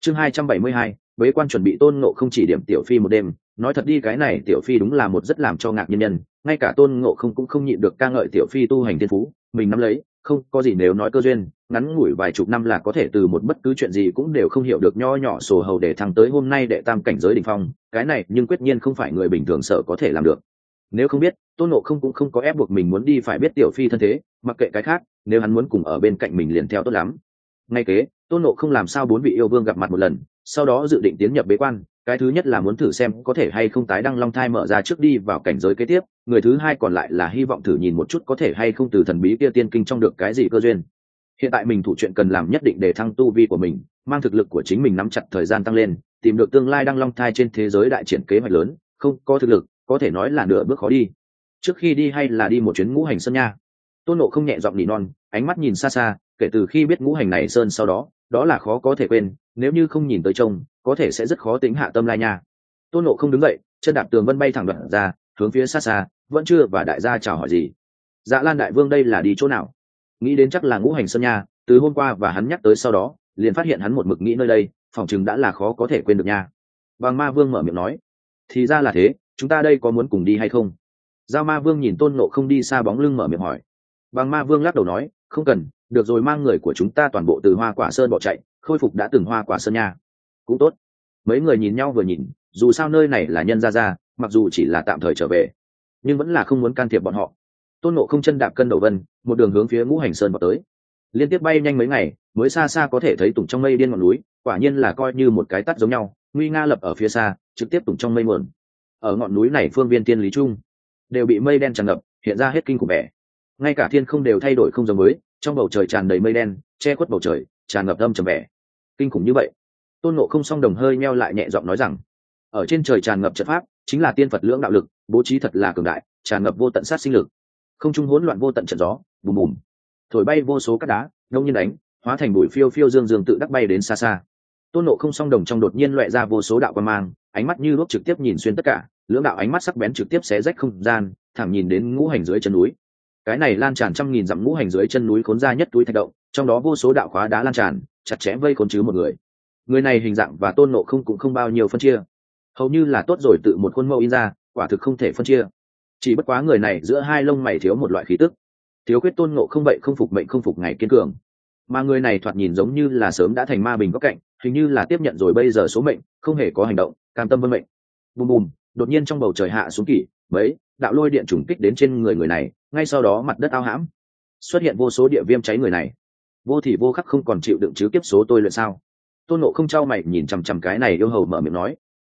Chương 272, bế quan chuẩn bị. Tôn Ngộ Không chỉ điểm Tiểu Phi một đêm, nói thật đi, cái này Tiểu Phi đúng là một rất làm cho ngạc nhiên nhân, ngay cả Tôn Ngộ Không cũng không nhịn được ca ngợi Tiểu Phi tu hành thiên phú, mình nắm lấy, không có gì nếu nói cơ duyên, ngắn ngủi vài chục năm là có thể từ một bất cứ chuyện gì cũng đều không hiểu được nho nhỏ sổ hầu để thăng tới hôm nay đệ tam cảnh giới đỉnh phong, cái này nhưng quyết nhiên không phải người bình thường sợ có thể làm được. Nếu không biết, Tôn Ngộ Không cũng không có ép buộc mình muốn đi phải biết Tiểu Phi thân thế, mặc kệ cái khác, nếu hắn muốn cùng ở bên cạnh mình liền theo tốt lắm. Ngay kế, Tôn Ngộ Không làm sao bốn vị yêu vương gặp mặt một lần, sau đó dự định tiến nhập bế quan. Cái thứ nhất là muốn thử xem có thể hay không tái đăng long thai mở ra trước đi vào cảnh giới kế tiếp, người thứ hai còn lại là hy vọng thử nhìn một chút có thể hay không từ thần bí kia tiên kinh trong được cái gì cơ duyên. Hiện tại mình thủ chuyện cần làm nhất định để thăng tu vi của mình, mang thực lực của chính mình nắm chặt thời gian tăng lên, tìm được tương lai đăng long thai trên thế giới đại triển kế hoạch lớn, không có thực lực có thể nói là nửa bước khó đi. Trước khi đi hay là đi một chuyến Ngũ Hành Sơn nha. Tôn Ngộ Không nhẹ giọng nỉ non, ánh mắt nhìn xa xa, kể từ khi biết ngũ hành này sơn sau đó, đó là khó có thể quên, nếu như không nhìn tới trông, có thể sẽ rất khó tính hạ tâm lai nha. Tôn Ngộ Không đứng dậy, chân đạp tường vân bay thẳng đoạn ra, hướng phía xa xa, vẫn chưa và đại gia chào hỏi gì. Dạ Lan đại vương đây là đi chỗ nào? Nghĩ đến chắc là Ngũ Hành Sơn nha, từ hôm qua và hắn nhắc tới sau đó, liền phát hiện hắn một mực nghĩ nơi đây, phỏng chừng đã là khó có thể quên được nha. Bàng Ma Vương mở miệng nói, thì ra là thế, chúng ta đây có muốn cùng đi hay không? Giao Ma Vương nhìn Tôn Ngộ Không đi xa bóng lưng mở miệng hỏi. Bàng Ma Vương lắc đầu nói, không cần, được rồi, mang người của chúng ta toàn bộ từ Hoa Quả Sơn bỏ chạy, khôi phục đã từng Hoa Quả Sơn nha. Cũng tốt. Mấy người nhìn nhau vừa nhìn, dù sao nơi này là nhân gia, mặc dù chỉ là tạm thời trở về, nhưng vẫn là không muốn can thiệp bọn họ. Tôn Ngộ Không chân đạp cân đầu vân, một đường hướng phía Ngũ Hành Sơn vào tới. Liên tiếp bay nhanh mấy ngày, mới xa xa có thể thấy tùng trong mây điên ngọn núi, quả nhiên là coi như một cái tắt giống nhau, nguy nga lập ở phía xa, trực tiếp tùng trong mây muộn. Ở ngọn núi này phương viên tiên lý trung, đều bị mây đen tràn ngập, hiện ra hết kinh khủng vẻ. Ngay cả thiên không đều thay đổi không giống mới, trong bầu trời tràn đầy mây đen, che khuất bầu trời, tràn ngập âm trầm vẻ. Kinh khủng như vậy. Tôn Ngộ Không song đồng hơi meo lại nhẹ giọng nói rằng, ở trên trời tràn ngập trận pháp, chính là tiên Phật lưỡng đạo lực, bố trí thật là cường đại, tràn ngập vô tận sát sinh lực. Không trung hỗn loạn vô tận trận gió, bùm bùm, thổi bay vô số cát đá, đông nhiên đánh, hóa thành bụi phiêu phiêu dương dương tự đắc bay đến xa xa. Tôn Ngộ Không song đồng trong đột nhiên loẹt ra vô số đạo quang mang, ánh mắt như đuốc trực tiếp nhìn xuyên tất cả, lưỡng đạo ánh mắt sắc bén trực tiếp xé rách không gian, thẳng nhìn đến ngũ hành dưới chân núi. Cái này lan tràn trăm nghìn dặm ngũ hành dưới chân núi khốn ra nhất túi thạch động, trong đó vô số đạo khóa đá lan tràn, chặt chẽ vây khốn chứ một người. Người này hình dạng và Tôn Ngộ Không cũng không bao nhiêu phân chia, hầu như là tốt rồi tự một khuôn mẫu in ra, quả thực không thể phân chia. Chỉ bất quá người này giữa hai lông mày thiếu một loại khí tức, thiếu khuyết Tôn Ngộ Không vậy không phục mệnh không phục ngày kiên cường, mà người này thoạt nhìn giống như là sớm đã thành ma bình góc cạnh, hình như là tiếp nhận rồi bây giờ số mệnh, không hề có hành động, cam tâm vân mệnh. Bùm bùm, đột nhiên trong bầu trời hạ xuống kỷ mấy đạo lôi điện trùng kích đến trên người này, ngay sau đó mặt đất ao hãm, xuất hiện vô số địa viêm cháy người này. Vô thì vô khắc không còn chịu đựng chứ kiếp số tôi luyện sao? Tôn Ngộ Không trao mày nhìn chằm chằm cái này yêu hầu mở miệng nói,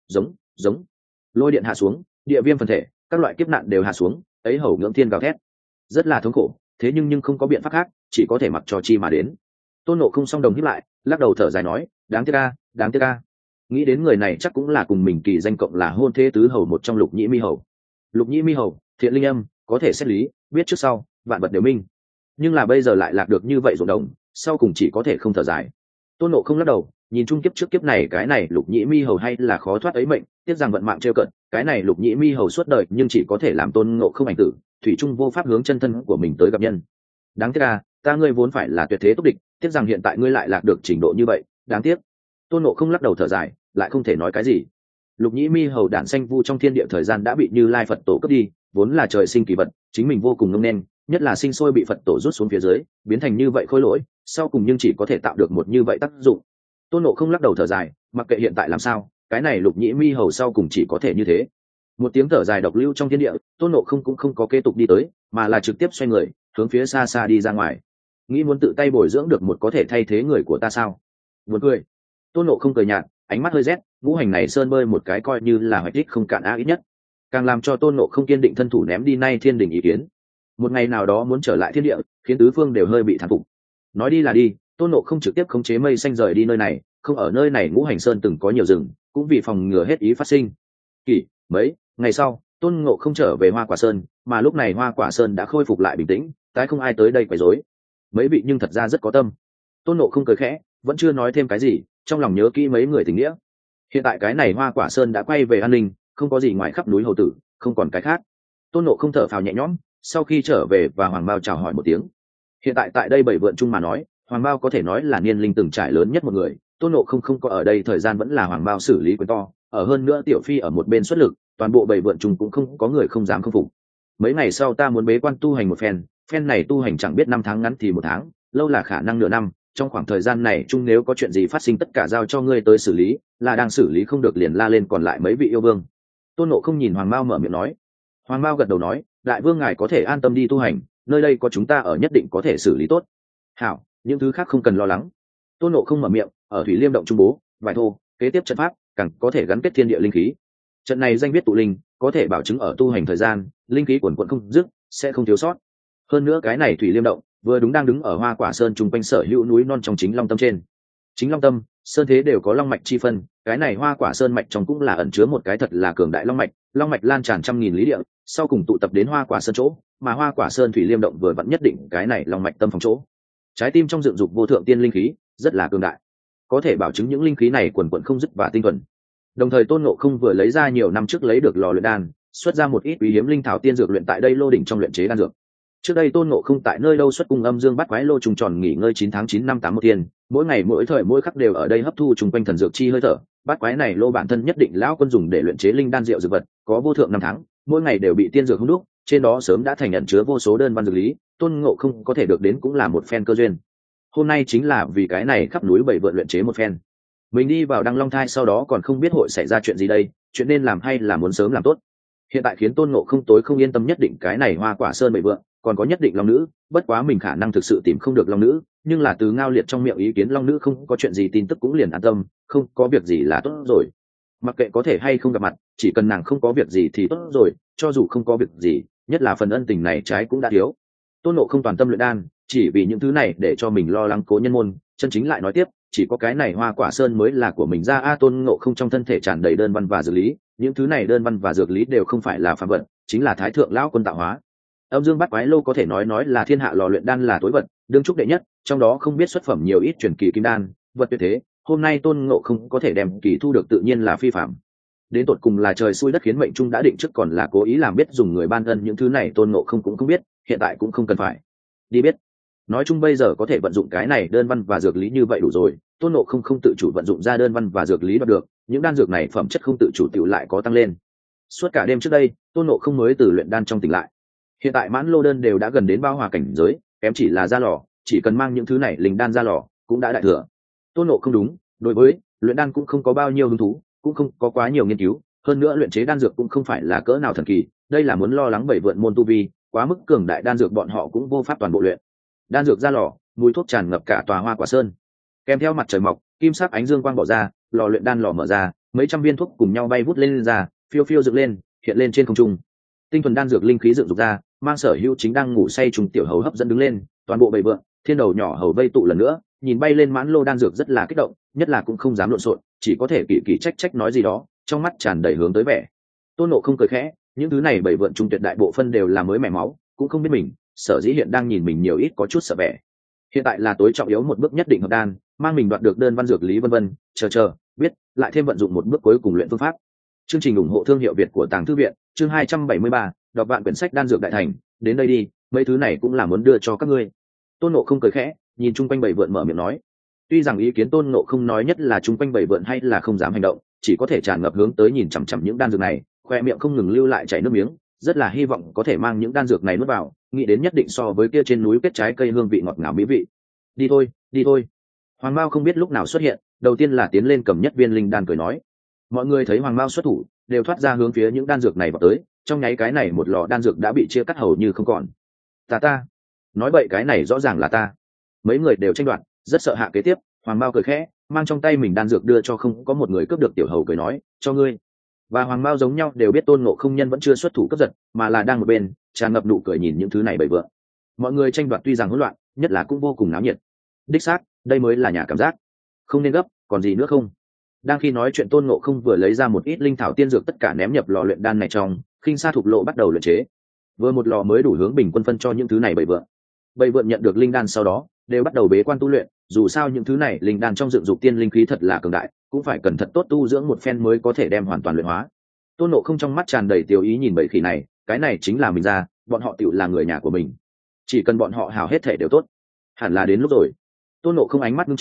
giống. Lôi điện hạ xuống, địa viêm phần thể, các loại kiếp nạn đều hạ xuống, ấy hầu ngưỡng thiên gào thét, rất là thống khổ, thế nhưng không có biện pháp khác, chỉ có thể mặc cho chi mà đến. Tôn Ngộ Không song đồng hít lại, lắc đầu thở dài nói, đáng tiếc a. Nghĩ đến người này chắc cũng là cùng mình kỳ danh cộng là hôn thế tứ hầu một trong Lục Nhĩ Mi hầu. Lục Nhĩ Mi hầu, thiện linh âm, có thể xét lý, biết trước sau, vạn vật đều minh. Nhưng là bây giờ lại lạc được như vậy ruộng đồng, sau cùng chỉ có thể không thở dài. Tôn Ngộ Không lắc đầu, nhìn chung kiếp trước kiếp này cái này Lục Nhĩ Mi hầu hay là khó thoát ấy mệnh, tiếc rằng vận mạng trêu cận, cái này Lục Nhĩ Mi hầu suốt đời nhưng chỉ có thể làm Tôn Ngộ Không ảnh tử, thủy chung vô pháp hướng chân thân của mình tới gặp nhân. Đáng tiếc a, ta ngươi vốn phải là tuyệt thế túc địch, tiếc rằng hiện tại ngươi lại lạc được trình độ như vậy, đáng tiếc. Tôn Ngộ Không lắc đầu thở dài, lại không thể nói cái gì. Lục Nhĩ Mi hầu đản xanh vu trong thiên địa thời gian đã bị Như Lai Phật tổ cướp đi, vốn là trời sinh kỳ vật, chính mình vô cùng ngông nên, nhất là sinh sôi bị Phật tổ rút xuống phía dưới, biến thành như vậy khôi lỗi, sau cùng nhưng chỉ có thể tạo được một như vậy tác dụng. Tôn Ngộ Không lắc đầu thở dài, mặc kệ hiện tại làm sao, cái này Lục Nhĩ Mi hầu sau cùng chỉ có thể như thế. Một tiếng thở dài độc lưu trong thiên địa, Tôn Ngộ Không cũng không có kế tục đi tới, mà là trực tiếp xoay người, hướng phía xa xa đi ra ngoài. Nghĩ muốn tự tay bồi dưỡng được một có thể thay thế người của ta sao? Buồn cười. Tôn Ngộ Không cười nhạt, ánh mắt hơi rét, ngũ hành này sơn bơi một cái coi như là hoạch đích không cạn á ít nhất, càng làm cho Tôn Ngộ Không kiên định thân thủ ném đi nay thiên đình ý kiến. Một ngày nào đó muốn trở lại thiên địa, khiến tứ phương đều hơi bị thán phục. Nói đi là đi, Tôn Ngộ Không trực tiếp khống chế mây xanh rời đi nơi này, không ở nơi này ngũ hành sơn từng có nhiều rừng, cũng vì phòng ngừa hết ý phát sinh. Kỷ mấy ngày sau, Tôn Ngộ Không trở về Hoa Quả Sơn, mà lúc này Hoa Quả Sơn đã khôi phục lại bình tĩnh, tái không ai tới đây quấy rối. Mấy vị nhưng thật ra rất có tâm. Tôn Ngộ Không cười khẽ, vẫn chưa nói thêm cái gì, trong lòng nhớ kỹ mấy người tình nghĩa. Hiện tại cái này Hoa Quả Sơn đã quay về an ninh, không có gì ngoài khắp núi hầu tử, không còn cái khác. Tôn Ngộ Không thở phào nhẹ nhõm, sau khi trở về và Hoàng Bao chào hỏi một tiếng. Hiện tại tại đây bảy vượn chung mà nói, Hoàng Bao có thể nói là niên linh từng trải lớn nhất một người, Tôn Ngộ không có ở đây thời gian vẫn là hoàng bao xử lý quyền to, ở hơn nữa tiểu phi ở một bên xuất lực, toàn bộ bầy vượn chúng cũng không có người không dám không phục. Mấy ngày sau ta muốn bế quan tu hành một phen này tu hành chẳng biết 5 tháng ngắn thì 1 tháng, lâu là khả năng nửa năm, trong khoảng thời gian này chung nếu có chuyện gì phát sinh tất cả giao cho ngươi tới xử lý, là đang xử lý không được liền la lên còn lại mấy vị yêu vương. Tôn Ngộ không nhìn hoàng mao mở miệng nói. Hoàng mao gật đầu nói, đại vương ngài có thể an tâm đi tu hành, nơi đây có chúng ta ở nhất định có thể xử lý tốt. Hảo, những thứ khác không cần lo lắng. Tôn Ngộ không mở miệng, ở thủy liêm động trung bố vài thô kế tiếp trận pháp càng có thể gắn kết thiên địa linh khí. Trận này danh viết tụ linh, có thể bảo chứng ở tu hành thời gian linh khí quần quận không dứt, sẽ không thiếu sót. Hơn nữa cái này thủy liêm động vừa đúng đang đứng ở Hoa Quả Sơn trung quanh sở hữu núi non trong chính long tâm trên. Chính long tâm sơn thế đều có long mạch chi phân, cái này Hoa Quả Sơn mạch trong cũng là ẩn chứa một cái thật là cường đại long mạch lan tràn trăm nghìn lý địa, sau cùng tụ tập đến Hoa Quả Sơn chỗ, mà Hoa Quả Sơn thủy liêm động vừa vẫn nhất định cái này long mạch tâm phòng chỗ. Trái tim trong dựng dục vô thượng tiên linh khí rất là cường đại, có thể bảo chứng những linh khí này quần quận không dứt và tinh thuần. Đồng thời Tôn Ngộ không vừa lấy ra nhiều năm trước lấy được lò luyện đan, xuất ra một ít quý hiếm linh thảo tiên dược luyện tại đây lô đỉnh trong luyện chế đan dược. Trước đây Tôn Ngộ không tại nơi đâu xuất cung âm dương bắt quái lô trùng tròn nghỉ ngơi 9 tháng 9 năm 8 một tiền, mỗi ngày mỗi thời mỗi khắc đều ở đây hấp thu trùng quanh thần dược chi hơi thở. Bắt quái này lô bản thân nhất định lão quân dùng để luyện chế linh đan rượu dược vật, có vô thượng 5 tháng, mỗi ngày đều bị tiên dược hút đúc, trên đó sớm đã thành nhận chứa vô số đơn văn dược lý, Tôn Ngộ không có thể được đến cũng là một phen cơ duyên. Hôm nay chính là vì cái này khắp núi bảy vượn luyện chế một phen. Mình đi vào Đăng Long Thai sau đó còn không biết hội xảy ra chuyện gì đây, chuyện nên làm hay là muốn sớm làm tốt. Hiện tại khiến Tôn Ngộ không tối không yên tâm nhất định cái này Hoa Quả Sơn bảy vượn, còn có nhất định long nữ, bất quá mình khả năng thực sự tìm không được long nữ, nhưng là từ Ngao Liệt trong miệng ý kiến long nữ không có chuyện gì tin tức cũng liền an tâm, không có việc gì là tốt rồi. Mặc kệ có thể hay không gặp mặt, chỉ cần nàng không có việc gì thì tốt rồi, cho dù không có việc gì, nhất là phần ân tình này trái cũng đã thiếu. Tôn Ngộ không toàn tâm luyện đan, chỉ vì những thứ này để cho mình lo lắng cố nhân môn, chân chính lại nói tiếp, chỉ có cái này Hoa Quả Sơn mới là của mình ra. Tôn Ngộ không trong thân thể tràn đầy đơn văn và dược lý, những thứ này đơn văn và dược lý đều không phải là phàm vật, chính là Thái thượng lão quân tạo hóa. Âm dương bắt quái lô có thể nói là thiên hạ lò luyện đan là tối vật, đương trúc đệ nhất, trong đó không biết xuất phẩm nhiều ít truyền kỳ kim đan, vật tuyệt thế, hôm nay Tôn Ngộ không có thể đem kỳ thu được tự nhiên là phi phạm. Đến tột cùng là trời xui đất khiến mệnh trung đã định trước còn là cố ý làm biết dùng người ban ân, những thứ này Tôn Ngộ không cũng không biết, hiện tại cũng không cần phải đi biết. Nói chung bây giờ có thể vận dụng cái này đơn văn và dược lý như vậy đủ rồi. Tôn Ngộ không tự chủ vận dụng ra đơn văn và dược lý đoạt được, những đan dược này phẩm chất không tự chủ tiểu lại có tăng lên. Suốt cả đêm trước đây Tôn Ngộ không mới từ luyện đan trong tỉnh lại, hiện tại mãn lô đơn đều đã gần đến bao hòa cảnh giới, kém chỉ là ra lò, chỉ cần mang những thứ này linh đan ra lò cũng đã đại thừa. Tôn Ngộ không đúng đối với luyện đan cũng không có bao nhiêu hứng thú, cũng không có quá nhiều nghiên cứu, hơn nữa luyện chế đan dược cũng không phải là cỡ nào thần kỳ, đây là muốn lo lắng bảy vượn môn tu vi quá mức cường đại, đan dược bọn họ cũng vô pháp toàn bộ luyện. Đan dược ra lò, mùi thuốc tràn ngập cả tòa Hoa Quả Sơn, kèm theo mặt trời mọc, kim sắc ánh dương quang bỏ ra, lò luyện đan lò mở ra, mấy trăm viên thuốc cùng nhau bay vút lên ra, phiêu phiêu dựng lên, hiện lên trên không trung. Tinh thuần đan dược linh khí dựng dục ra, mang sở hữu chính đang ngủ say trùng tiểu hầu hấp dẫn đứng lên, toàn bộ bầy vượn, thiên đầu nhỏ hầu vây tụ lần nữa, nhìn bay lên mãn lô đan dược rất là kích động, nhất là cũng không dám lộn xộn, chỉ có thể kỳ kỳ trách trách nói gì đó, trong mắt tràn đầy hướng tới vẻ. Tôn Ngộ không cười khẽ, những thứ này bầy vượn trung tuyệt đại bộ phân đều là mới mẻ máu, cũng không biết mình, sở dĩ hiện đang nhìn mình nhiều ít có chút sợ vẻ. Hiện tại là tối trọng yếu một bước nhất định hợp đan, mang mình đoạt được đơn văn dược lý vân vân, chờ biết, lại thêm vận dụng một bước cuối cùng luyện phương pháp. Chương trình ủng hộ thương hiệu Việt của Tàng Thư viện, chương 273, đọc vạn quyển sách đan dược đại thành, đến đây đi, mấy thứ này cũng là muốn đưa cho các ngươi. Tôn Ngộ không cười khẽ, nhìn chung quanh bầy vượn mở miệng nói. Tuy rằng ý kiến Tôn Ngộ không nói nhất là chung quanh bầy vượn hay là không dám hành động, chỉ có thể tràn ngập hướng tới nhìn chằm chằm những đan dược này, khoe miệng không ngừng lưu lại chảy nước miếng, rất là hy vọng có thể mang những đan dược này nuốt vào, nghĩ đến nhất định so với kia trên núi kết trái cây hương vị ngọt ngào mỹ vị. Đi thôi. Hoàng Mao không biết lúc nào xuất hiện, đầu tiên là tiến lên cầm nhất viên linh đan cười nói. Mọi người thấy Hoàng Mao xuất thủ, đều thoát ra hướng phía những đan dược này vào tới, trong nháy cái này một lò đan dược đã bị chia cắt hầu như không còn. Ta nói vậy cái này rõ ràng là ta. Mấy người đều tranh đoạt, rất sợ hạ kế tiếp. Hoàng Mao cười khẽ, mang trong tay mình đan dược đưa cho không có một người cướp được, tiểu hầu cười nói, cho ngươi. Và Hoàng Mao giống nhau đều biết Tôn Ngộ không nhân vẫn chưa xuất thủ cướp giật, mà là đang một bên tràn ngập nụ cười nhìn những thứ này bầy vượn. Mọi người tranh đoạt tuy rằng hỗn loạn, nhất là cũng vô cùng náo nhiệt. Đích xác, đây mới là nhà cảm giác. Không nên gấp, còn gì nữa không? Đang khi nói chuyện Tôn Ngộ không vừa lấy ra một ít linh thảo tiên dược tất cả ném nhập lò luyện đan này trong, khinh sa thục lộ bắt đầu luyện chế. Vừa một lò mới đủ hướng bình quân phân cho những thứ này bầy vượn. Bầy vượn nhận được linh đan sau đó, đều bắt đầu bế quan tu luyện, dù sao những thứ này linh đan trong dựng dục tiên linh khí thật là cường đại, cũng phải cẩn thận tốt tu dưỡng một phen mới có thể đem hoàn toàn luyện hóa. Tôn Ngộ không trong mắt tràn đầy tiêu ý nhìn bầy khỉ này, cái này chính là mình ra, bọn họ tựu là người nhà của mình, chỉ cần bọn họ hảo hết thể đều tốt. Hẳn là đến lúc rồi. Tôn Ngộ không ánh mắt nghiêm trọng,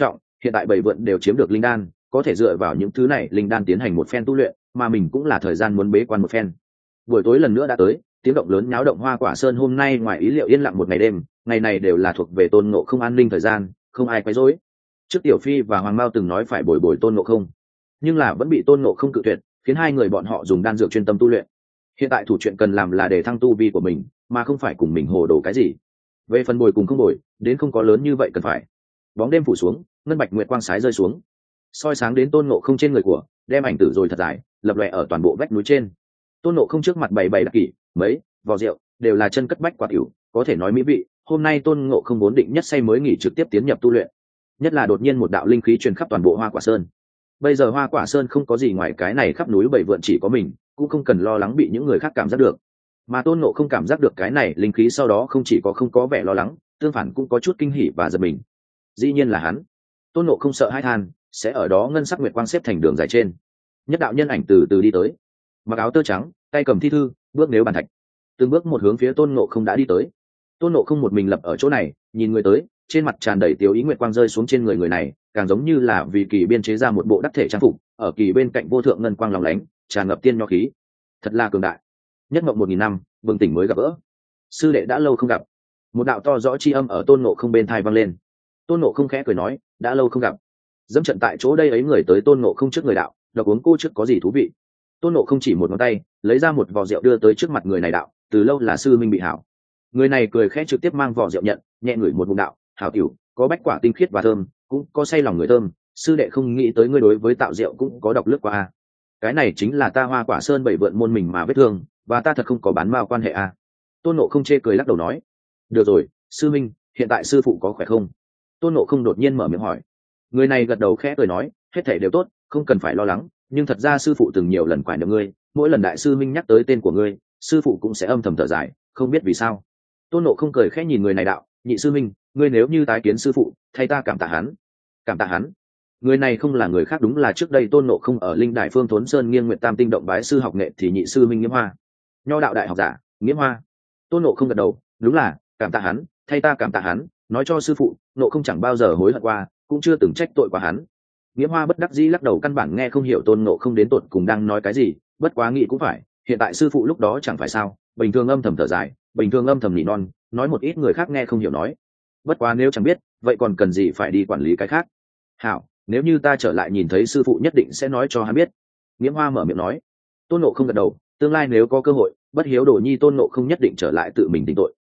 hiện tại 7 vượn đều chiếm được linh đan, có thể dựa vào những thứ này linh đan tiến hành một phen tu luyện, mà mình cũng là thời gian muốn bế quan một phen. Buổi tối lần nữa đã tới, tiếng động lớn nháo động Hoa Quả Sơn hôm nay ngoài ý liệu yên lặng một ngày đêm, ngày này đều là thuộc về Tôn Ngộ Không an ninh thời gian, không ai quấy rối. Trước Tiểu Phi và Hoàng Mao từng nói phải bồi bồi Tôn Ngộ Không, nhưng là vẫn bị Tôn Ngộ Không cự tuyệt, khiến hai người bọn họ dùng đan dược chuyên tâm tu luyện. Hiện tại thủ chuyện cần làm là để thăng tu vi của mình, mà không phải cùng mình hồ đồ cái gì. Về phần bồi cùng không bồi, đến không có lớn như vậy cần phải. Bóng đêm phủ xuống, ngân bạch nguyệt quang sái rơi xuống, soi sáng đến Tôn Ngộ Không trên người của, đem ảnh tử rồi thật dài, lập lòe ở toàn bộ vách núi trên. Tôn Ngộ Không trước mặt bày đặc kỷ, mấy vò rượu đều là chân cất bách quả tiểu, có thể nói mỹ vị. Hôm nay Tôn Ngộ Không vốn định nhất say mới nghỉ trực tiếp tiến nhập tu luyện, nhất là đột nhiên một đạo linh khí truyền khắp toàn bộ Hoa Quả Sơn. Bây giờ Hoa Quả Sơn không có gì ngoài cái này khắp núi 7 vượn chỉ có mình, cũng không cần lo lắng bị những người khác cảm giác được. Mà Tôn Ngộ Không cảm giác được cái này linh khí sau đó không chỉ có không có vẻ lo lắng, tương phản cũng có chút kinh hỉ và giật mình. Dĩ nhiên là hắn. Tôn Ngộ Không sợ hãi than, sẽ ở đó ngân sắc nguyệt quang xếp thành đường dài trên. Nhất đạo nhân ảnh từ từ đi tới, mặc áo tơ trắng, tay cầm thi thư, bước nếu bàn thạch, từng bước một hướng phía Tôn Ngộ Không đã đi tới. Tôn Ngộ Không một mình lập ở chỗ này, nhìn người tới, trên mặt tràn đầy tiêu ý nguyệt quang rơi xuống trên người này, càng giống như là vì kỳ biên chế ra một bộ đắc thể trang phục, ở kỳ bên cạnh vô thượng ngân quang lóng lánh, tràn ngập tiên nho khí, thật là cường đại. Nhất mộng 1000 năm, bừng tỉnh mới gặp gỡ, sư đệ đã lâu không gặp. Một đạo to rõ chi âm ở Tôn Ngộ Không bên tai vang lên. Tôn Ngộ Không khẽ cười nói, đã lâu không gặp. Dẫm trận tại chỗ đây ấy người tới Tôn Ngộ Không trước người đạo, đọc uống cô trước có gì thú vị. Tôn Ngộ Không chỉ một ngón tay, lấy ra một vò rượu đưa tới trước mặt người này đạo, từ lâu là sư minh bị hảo. Người này cười khẽ trực tiếp mang vò rượu nhận, nhẹ ngửi một ngụm đạo, hảo tiểu, có bách quả tinh khiết và thơm, cũng có say lòng người thơm. Sư đệ không nghĩ tới ngươi đối với tạo rượu cũng có độc lướt qua a. Cái này chính là ta Hoa Quả Sơn 7 vượn môn mình mà vết thương, và ta thật không có bán mao quan hệ a. Tôn Ngộ Không chê cười lắc đầu nói, được rồi, sư minh, hiện tại sư phụ có khỏe không? Tôn Ngộ Không đột nhiên mở miệng hỏi. Người này gật đầu khẽ cười nói, hết thảy đều tốt, không cần phải lo lắng, nhưng thật ra sư phụ từng nhiều lần quải niệm ngươi, mỗi lần đại sư minh nhắc tới tên của ngươi, sư phụ cũng sẽ âm thầm thở dài, không biết vì sao. Tôn Ngộ Không cười khẽ nhìn người này đạo, nhị sư minh, ngươi nếu như tái kiến sư phụ, thay ta cảm tạ hắn. Cảm tạ hắn? Người này không là người khác, đúng là trước đây Tôn Ngộ Không ở linh đại phương Thốn Sơn Nghiêng Nguyệt Tam Tinh động bái sư học nghệ thì nhị sư minh Nghiễm Hoa, nho đạo đại học giả Nghiễm Hoa. Tôn Ngộ Không gật đầu, đúng là cảm tạ hắn, thay ta cảm tạ hắn, nói cho sư phụ, Ngộ Không chẳng bao giờ hối hận qua, cũng chưa từng trách tội qua hắn. Nghiễm Hoa bất đắc dĩ lắc đầu, căn bản nghe không hiểu Tôn Ngộ Không đến tột cùng đang nói cái gì, bất quá nghĩ cũng phải, hiện tại sư phụ lúc đó chẳng phải sao, bình thường âm thầm thở dài, bình thường âm thầm nỉ non, nói một ít người khác nghe không hiểu nói. Bất quá nếu chẳng biết, vậy còn cần gì phải đi quản lý cái khác. Hảo, nếu như ta trở lại nhìn thấy sư phụ nhất định sẽ nói cho hắn biết. Nghiễm Hoa mở miệng nói. Tôn Ngộ Không gật đầu, tương lai nếu có cơ hội, bất hiếu đồ nhi Tôn Ngộ Không nhất định trở lại tự mình định tội.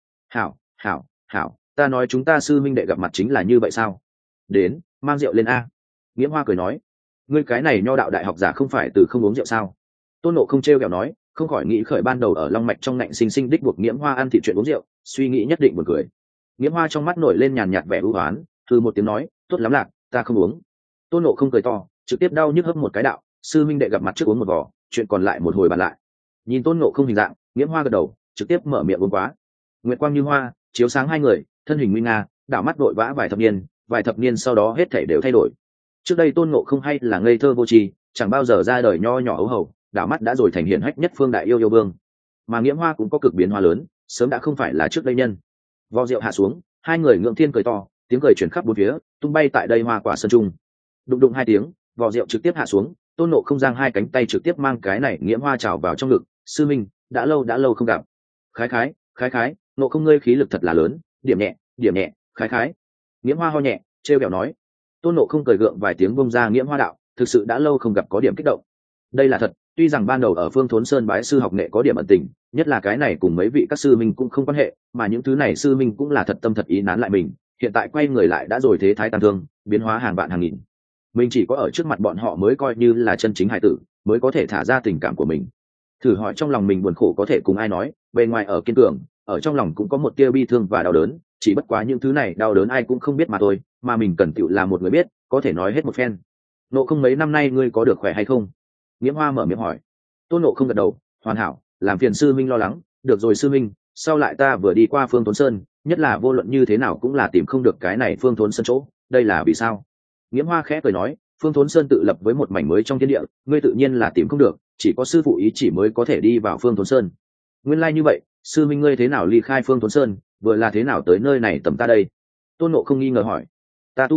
Hảo, ta nói chúng ta sư minh đệ gặp mặt chính là như vậy sao? Đến, mang rượu lên a. Nghiễm Hoa cười nói, ngươi cái này nho đạo đại học giả không phải từ không uống rượu sao? Tôn Ngộ Không trêu ghẹo nói, không khỏi nghĩ khởi ban đầu ở long mạch trong ngạnh sinh sinh đích buộc Nghiễm Hoa ăn thịt chuyện uống rượu, suy nghĩ nhất định buồn cười. Nghiễm Hoa trong mắt nổi lên nhàn nhạt vẻ ưu oán, thư một tiếng nói, tốt lắm lạc, ta không uống. Tôn Ngộ Không cười to, trực tiếp đau nhức hấp một cái đạo, sư minh đệ gặp mặt trước uống một vò, chuyện còn lại một hồi bàn lại. Nhìn Tôn Ngộ Không hình dạng, Nghiễm Hoa gật đầu, trực tiếp mở miệng uống quá. Nguyệt quang như hoa, chiếu sáng hai người, thân hình nguy nga, đảo mắt vội vã vài thập niên sau đó hết thảy đều thay đổi. Trước đây Tôn Ngộ Không hay là ngây thơ vô tri, chẳng bao giờ ra đời nho nhỏ ấu hầu, đảo mắt đã rồi thành hiển hách nhất phương đại yêu vương. Mà Nghiễm Hoa cũng có cực biến hóa lớn, sớm đã không phải là trước đây nhân. Vò rượu hạ xuống, hai người ngượng thiên cười to, tiếng cười truyền khắp bốn phía, tung bay tại đây Hoa Quả Sơn trung. Đụng đụng hai tiếng, vò rượu trực tiếp hạ xuống, Tôn Ngộ Không giang hai cánh tay trực tiếp mang cái này Nghiễm Hoa trào vào trong ngực, sư minh, đã lâu không gặp. Khái, Ngộ Không ngươi khí lực thật là lớn, điểm nhẹ, khái. Nghiễm Hoa ho nhẹ, trêu ghẹo nói. Tôn Ngộ Không cười gượng vài tiếng bông ra Nghiễm Hoa đạo, thực sự đã lâu không gặp có điểm kích động. Đây là thật, tuy rằng ban đầu ở phương Thốn Sơn bái sư học nghệ có điểm ẩn tình, nhất là cái này cùng mấy vị các sư minh cũng không quan hệ, mà những thứ này sư minh cũng là thật tâm thật ý nán lại mình, hiện tại quay người lại đã rồi thế thái tàn thương, biến hóa hàng vạn hàng nghìn. Mình chỉ có ở trước mặt bọn họ mới coi như là chân chính hải tử, mới có thể thả ra tình cảm của mình. Thử hỏi trong lòng mình buồn khổ có thể cùng ai nói, bề ngoài ở kiên cường, ở trong lòng cũng có một tia bi thương và đau đớn, chỉ bất quá những thứ này đau đớn ai cũng không biết mà thôi, mà mình cần tựu là một người biết, có thể nói hết một phen. Ngộ Không mấy năm nay ngươi có được khỏe hay không? Nghiễm Hoa mở miệng hỏi. Tôn Ngộ Không gật đầu, hoàn hảo, làm phiền sư minh lo lắng, được rồi sư minh, sau lại ta vừa đi qua phương Thốn Sơn, nhất là vô luận như thế nào cũng là tìm không được cái này phương Thốn Sơn chỗ, đây là vì sao? Nghiễm Hoa khẽ cười nói, phương Thốn Sơn tự lập với một mảnh mới trong thiên địa, ngươi tự nhiên là tìm không được, chỉ có sư phụ ý chỉ mới có thể đi vào phương Thốn Sơn. Nguyên lai như vậy, sư minh ngươi thế nào ly khai phương Thốn Sơn, vừa là thế nào tới nơi này tầm ta đây? Tôn Ngộ Không nghi ngờ hỏi. Ta tu nho đạo,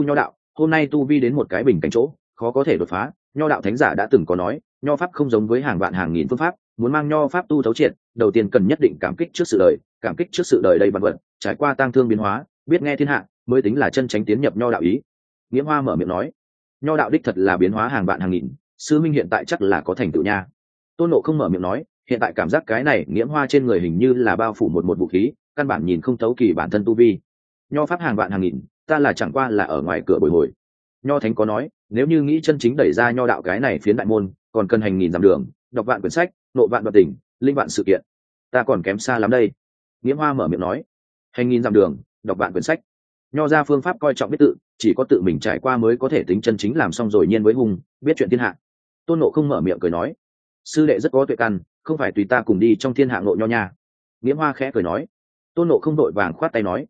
hôm nay tu vi đến một cái bình cảnh chỗ khó có thể đột phá. Nho đạo thánh giả đã từng có nói, nho pháp không giống với hàng vạn hàng nghìn phương pháp, muốn mang nho pháp tu thấu triệt, đầu tiên cần nhất định cảm kích trước sự đời, cảm kích trước sự đời đầy vạn vật, trải qua tang thương biến hóa, biết nghe thiên hạ, mới tính là chân chánh tiến nhập nho đạo ý. Nghĩa Hoa mở miệng nói, nho đạo đích thật là biến hóa hàng vạn hàng nghìn, sư minh hiện tại chắc là có thành tựu nha. Tôn Nộ không mở miệng nói, hiện tại cảm giác cái này Nghĩa Hoa trên người hình như là bao phủ một vũ khí, căn bản nhìn không thấu kỳ bản thân tu vi. Nho pháp hàng vạn hàng nghìn, ta là chẳng qua là ở ngoài cửa bồi hồi. Nho thánh có nói, nếu như nghĩ chân chính đẩy ra nho đạo cái này phiến đại môn, còn cần hành nghìn dặm đường, đọc vạn quyển sách, nộ vạn vật tình, linh vạn sự kiện. Ta còn kém xa lắm đây. Nghĩa Hoa mở miệng nói, hành nghìn dặm đường, đọc vạn quyển sách. Nho ra phương pháp coi trọng biết tự, chỉ có tự mình trải qua mới có thể tính chân chính làm xong rồi nhiên với hùng, biết chuyện thiên hạ. Tôn Nộ không mở miệng cười nói, sư đệ rất có tuệ căn, không phải tùy ta cùng đi trong thiên hạ ngộ nho nha. Nghĩa Hoa khẽ cười nói. Tôn Nộ không đội vàng khoát tay nói,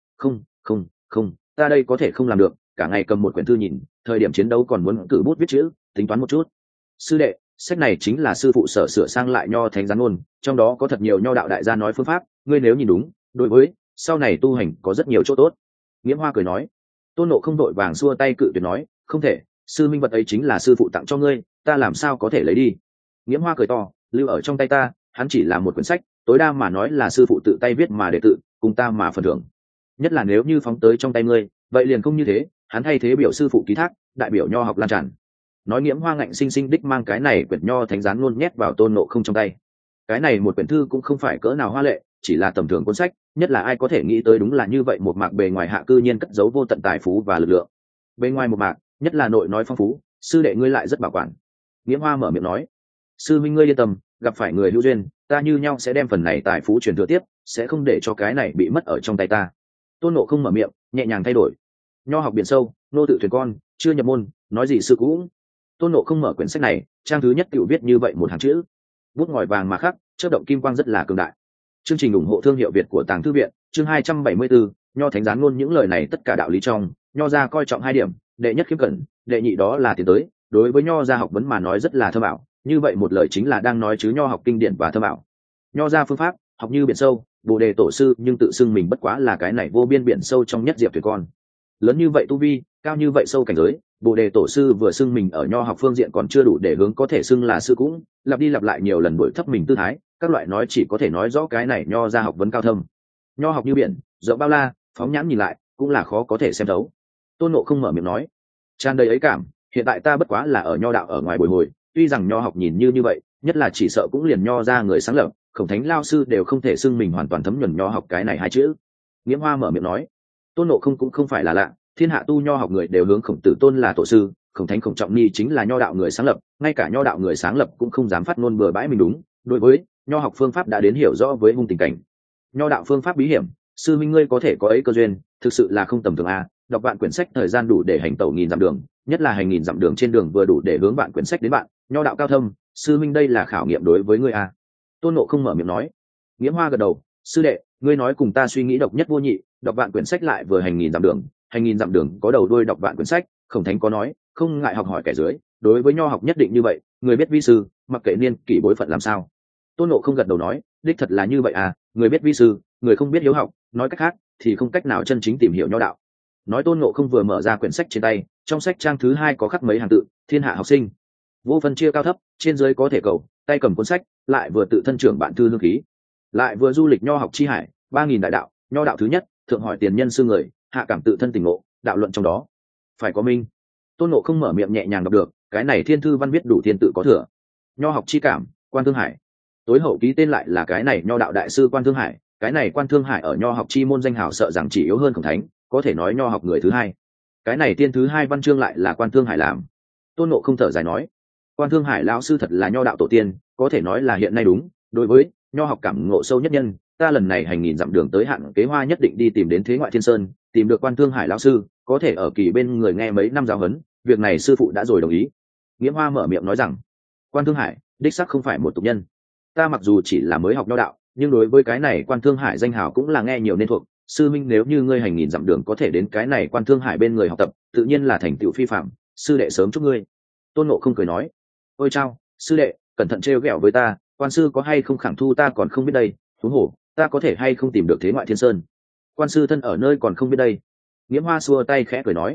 không, ta đây có thể không làm được, cả ngày cầm một quyển thư nhìn, thời điểm chiến đấu còn muốn cử bút viết chữ, tính toán một chút. Sư đệ, sách này chính là sư phụ sở sửa sang lại nho thánh gián ngôn, trong đó có thật nhiều nho đạo đại gia nói phương pháp, ngươi nếu nhìn đúng, đối với sau này tu hành có rất nhiều chỗ tốt. Nghĩa Hoa cười nói. Tôn Nộ không đội vàng xua tay cự tuyệt nói, không thể, sư minh vật ấy chính là sư phụ tặng cho ngươi, ta làm sao có thể lấy đi. Nghĩa Hoa cười to, lưu ở trong tay ta, hắn chỉ là một quyển sách, tối đa mà nói là sư phụ tự tay viết mà đệ tự cùng ta mà phần thưởng, nhất là nếu như phóng tới trong tay ngươi, vậy liền không như thế, hắn thay thế biểu sư phụ ký thác, đại biểu nho học lan tràn. Nói Nghiễm Hoa ngạnh sinh sinh đích mang cái này quyển nho thánh gián luôn nhét vào Tôn Nộ không trong tay. Cái này một quyển thư cũng không phải cỡ nào hoa lệ, chỉ là tầm thường cuốn sách, nhất là ai có thể nghĩ tới đúng là như vậy, một mạc bề ngoài hạ cư nhiên cất giấu vô tận tài phú và lực lượng. Bề ngoài một mạc, nhất là nội nói phong phú, sư đệ ngươi lại rất bảo quản. Nghiễm Hoa mở miệng nói, sư minh ngươi yên tâm, gặp phải người hữu duyên, ta như nhau sẽ đem phần này tài phú truyền thừa tiếp, sẽ không để cho cái này bị mất ở trong tay ta. Tôn Nộ không mở miệng, nhẹ nhàng thay đổi, nho học biển sâu, nô tự thuyền con, chưa nhập môn, nói gì sư cũ. Tôn Nộ không mở quyển sách này, trang thứ nhất tự viết như vậy một hàng chữ, bút ngòi vàng mà khắc, chớp động kim quang rất là cường đại. Chương trình ủng hộ thương hiệu Việt của Tàng Thư Viện, chương 274, nho thánh gián luôn những lời này tất cả đạo lý trong, nho gia coi trọng hai điểm, đệ nhất khiêm cẩn, đệ nhị đó là tiến tới, đối với nho gia học vấn mà nói rất là thâm ảo, như vậy một lời chính là đang nói chứ nho học kinh điển và thâm ảo. Nho gia phương pháp, học như biển sâu, Bồ Đề tổ sư nhưng tự xưng mình bất quá là cái này vô biên biển sâu trong nhất diệp thuyền con. Lớn như vậy tu vi, cao như vậy sâu cảnh giới, Bồ Đề tổ sư vừa xưng mình ở nho học phương diện còn chưa đủ để hướng có thể xưng là sư cũng, lặp đi lặp lại nhiều lần đuổi thấp mình tư thái, các loại nói chỉ có thể nói rõ cái này nho gia học vấn cao thâm. Nho học như biển, rộng bao la, phóng nhãn nhìn lại, cũng là khó có thể xem thấu. Tôn Nộ không mở miệng nói, tràn đầy ấy cảm, hiện tại ta bất quá là ở nho đạo ở ngoài bồi hồi, tuy rằng nho học nhìn như vậy, nhất là chỉ sợ cũng liền nho ra người sáng lập, Khổng Thánh lao sư đều không thể xưng mình hoàn toàn thấm nhuần nho học cái này hai chữ. Nghiễm Hoa mở miệng nói, Tôn Nộ không cũng không phải là lạ, thiên hạ tu nho học người đều hướng Khổng Tử Tôn là tổ sư, Khổng Thánh Khổng Trọng Ni chính là nho đạo người sáng lập, ngay cả nho đạo người sáng lập cũng không dám phát ngôn bừa bãi mình đúng. Đối với nho học phương pháp đã đến hiểu rõ với hung tình cảnh, nho đạo phương pháp bí hiểm, sư minh ngươi có thể có ấy cơ duyên, thực sự là không tầm thường a. Đọc vạn quyển sách thời gian đủ để hành tẩu nghìn dặm đường, nhất là hành nghìn dặm đường trên đường vừa đủ để hướng bạn quyển sách đến bạn, nho đạo cao thâm, sư minh đây là khảo nghiệm đối với ngươi a. Tôn Nộ không mở miệng nói. Nghiễm Hoa gật đầu, sư đệ, ngươi nói cùng ta suy nghĩ độc nhất vô nhị, đọc vạn quyển sách lại vừa hành nghìn dặm đường có đầu đuôi đọc vạn quyển sách, Khổng Thánh có nói, không ngại học hỏi kẻ dưới, đối với nho học nhất định như vậy, người biết vi sư, mặc kệ niên kỷ bối phận làm sao. Tôn Nộ không gật đầu nói, đích thật là như vậy à, người biết vi sư, người không biết hiếu học, nói cách khác thì không cách nào chân chính tìm hiểu nho đạo. Nói Tôn Nộ không vừa mở ra quyển sách trên tay, trong sách trang thứ hai có khắc mấy hàng tự, thiên hạ học sinh, vô phân chia cao thấp, trên dưới có thể cầu, tay cầm cuốn sách, lại vừa tự thân trưởng bạn thư hương khí, lại vừa du lịch nho học chi hải, 3000 đại đạo, nho đạo thứ nhất, thượng hỏi tiền nhân sư người, hạ cảm tự thân tình ngộ, đạo luận trong đó phải có minh. Tôn Nộ không mở miệng nhẹ nhàng đọc được, cái này thiên thư văn viết đủ thiên tự có thừa. Nho học chi cảm, Quan Thương Hải, tối hậu ký tên lại là cái này nho đạo đại sư Quan Thương Hải, cái này Quan Thương Hải ở nho học chi môn danh hào sợ rằng chỉ yếu hơn Khổng Thánh, có thể nói nho học người thứ hai. Cái này tiên thứ hai văn chương lại là Quan Thương Hải làm. Tôn Nộ không thở dài nói, Quan Thương Hải lão sư thật là nho đạo tổ tiên, có thể nói là hiện nay đúng, đối với nho học cảm ngộ sâu nhất nhân, ta lần này hành nghìn dặm đường tới Hạn Kế Hoa nhất định đi tìm đến Thế Ngoại Thiên Sơn, tìm được Quan Thương Hải lão sư, có thể ở kỳ bên người nghe mấy năm giáo huấn, việc này sư phụ đã rồi đồng ý. Nghiễm Hoa mở miệng nói rằng, Quan Thương Hải đích xác không phải một tục nhân, ta mặc dù chỉ là mới học nho đạo, nhưng đối với cái này Quan Thương Hải danh hào cũng là nghe nhiều nên thuộc. Sư minh nếu như ngươi hành nghìn dặm đường có thể đến cái này Quan Thương Hải bên người học tập, tự nhiên là thành tựu phi phạm, sư đệ sớm chúc ngươi. Tôn Nộ không cười nói, ôi chao, sư đệ cẩn thận trêu ghẹo với ta, quan sư có hay không khẳng thu ta còn không biết đây, huống hồ ta có thể hay không tìm được Thế Ngoại Thiên Sơn, quan sư thân ở nơi còn không biết đây. Nghiễm Hoa xua tay khẽ cười nói,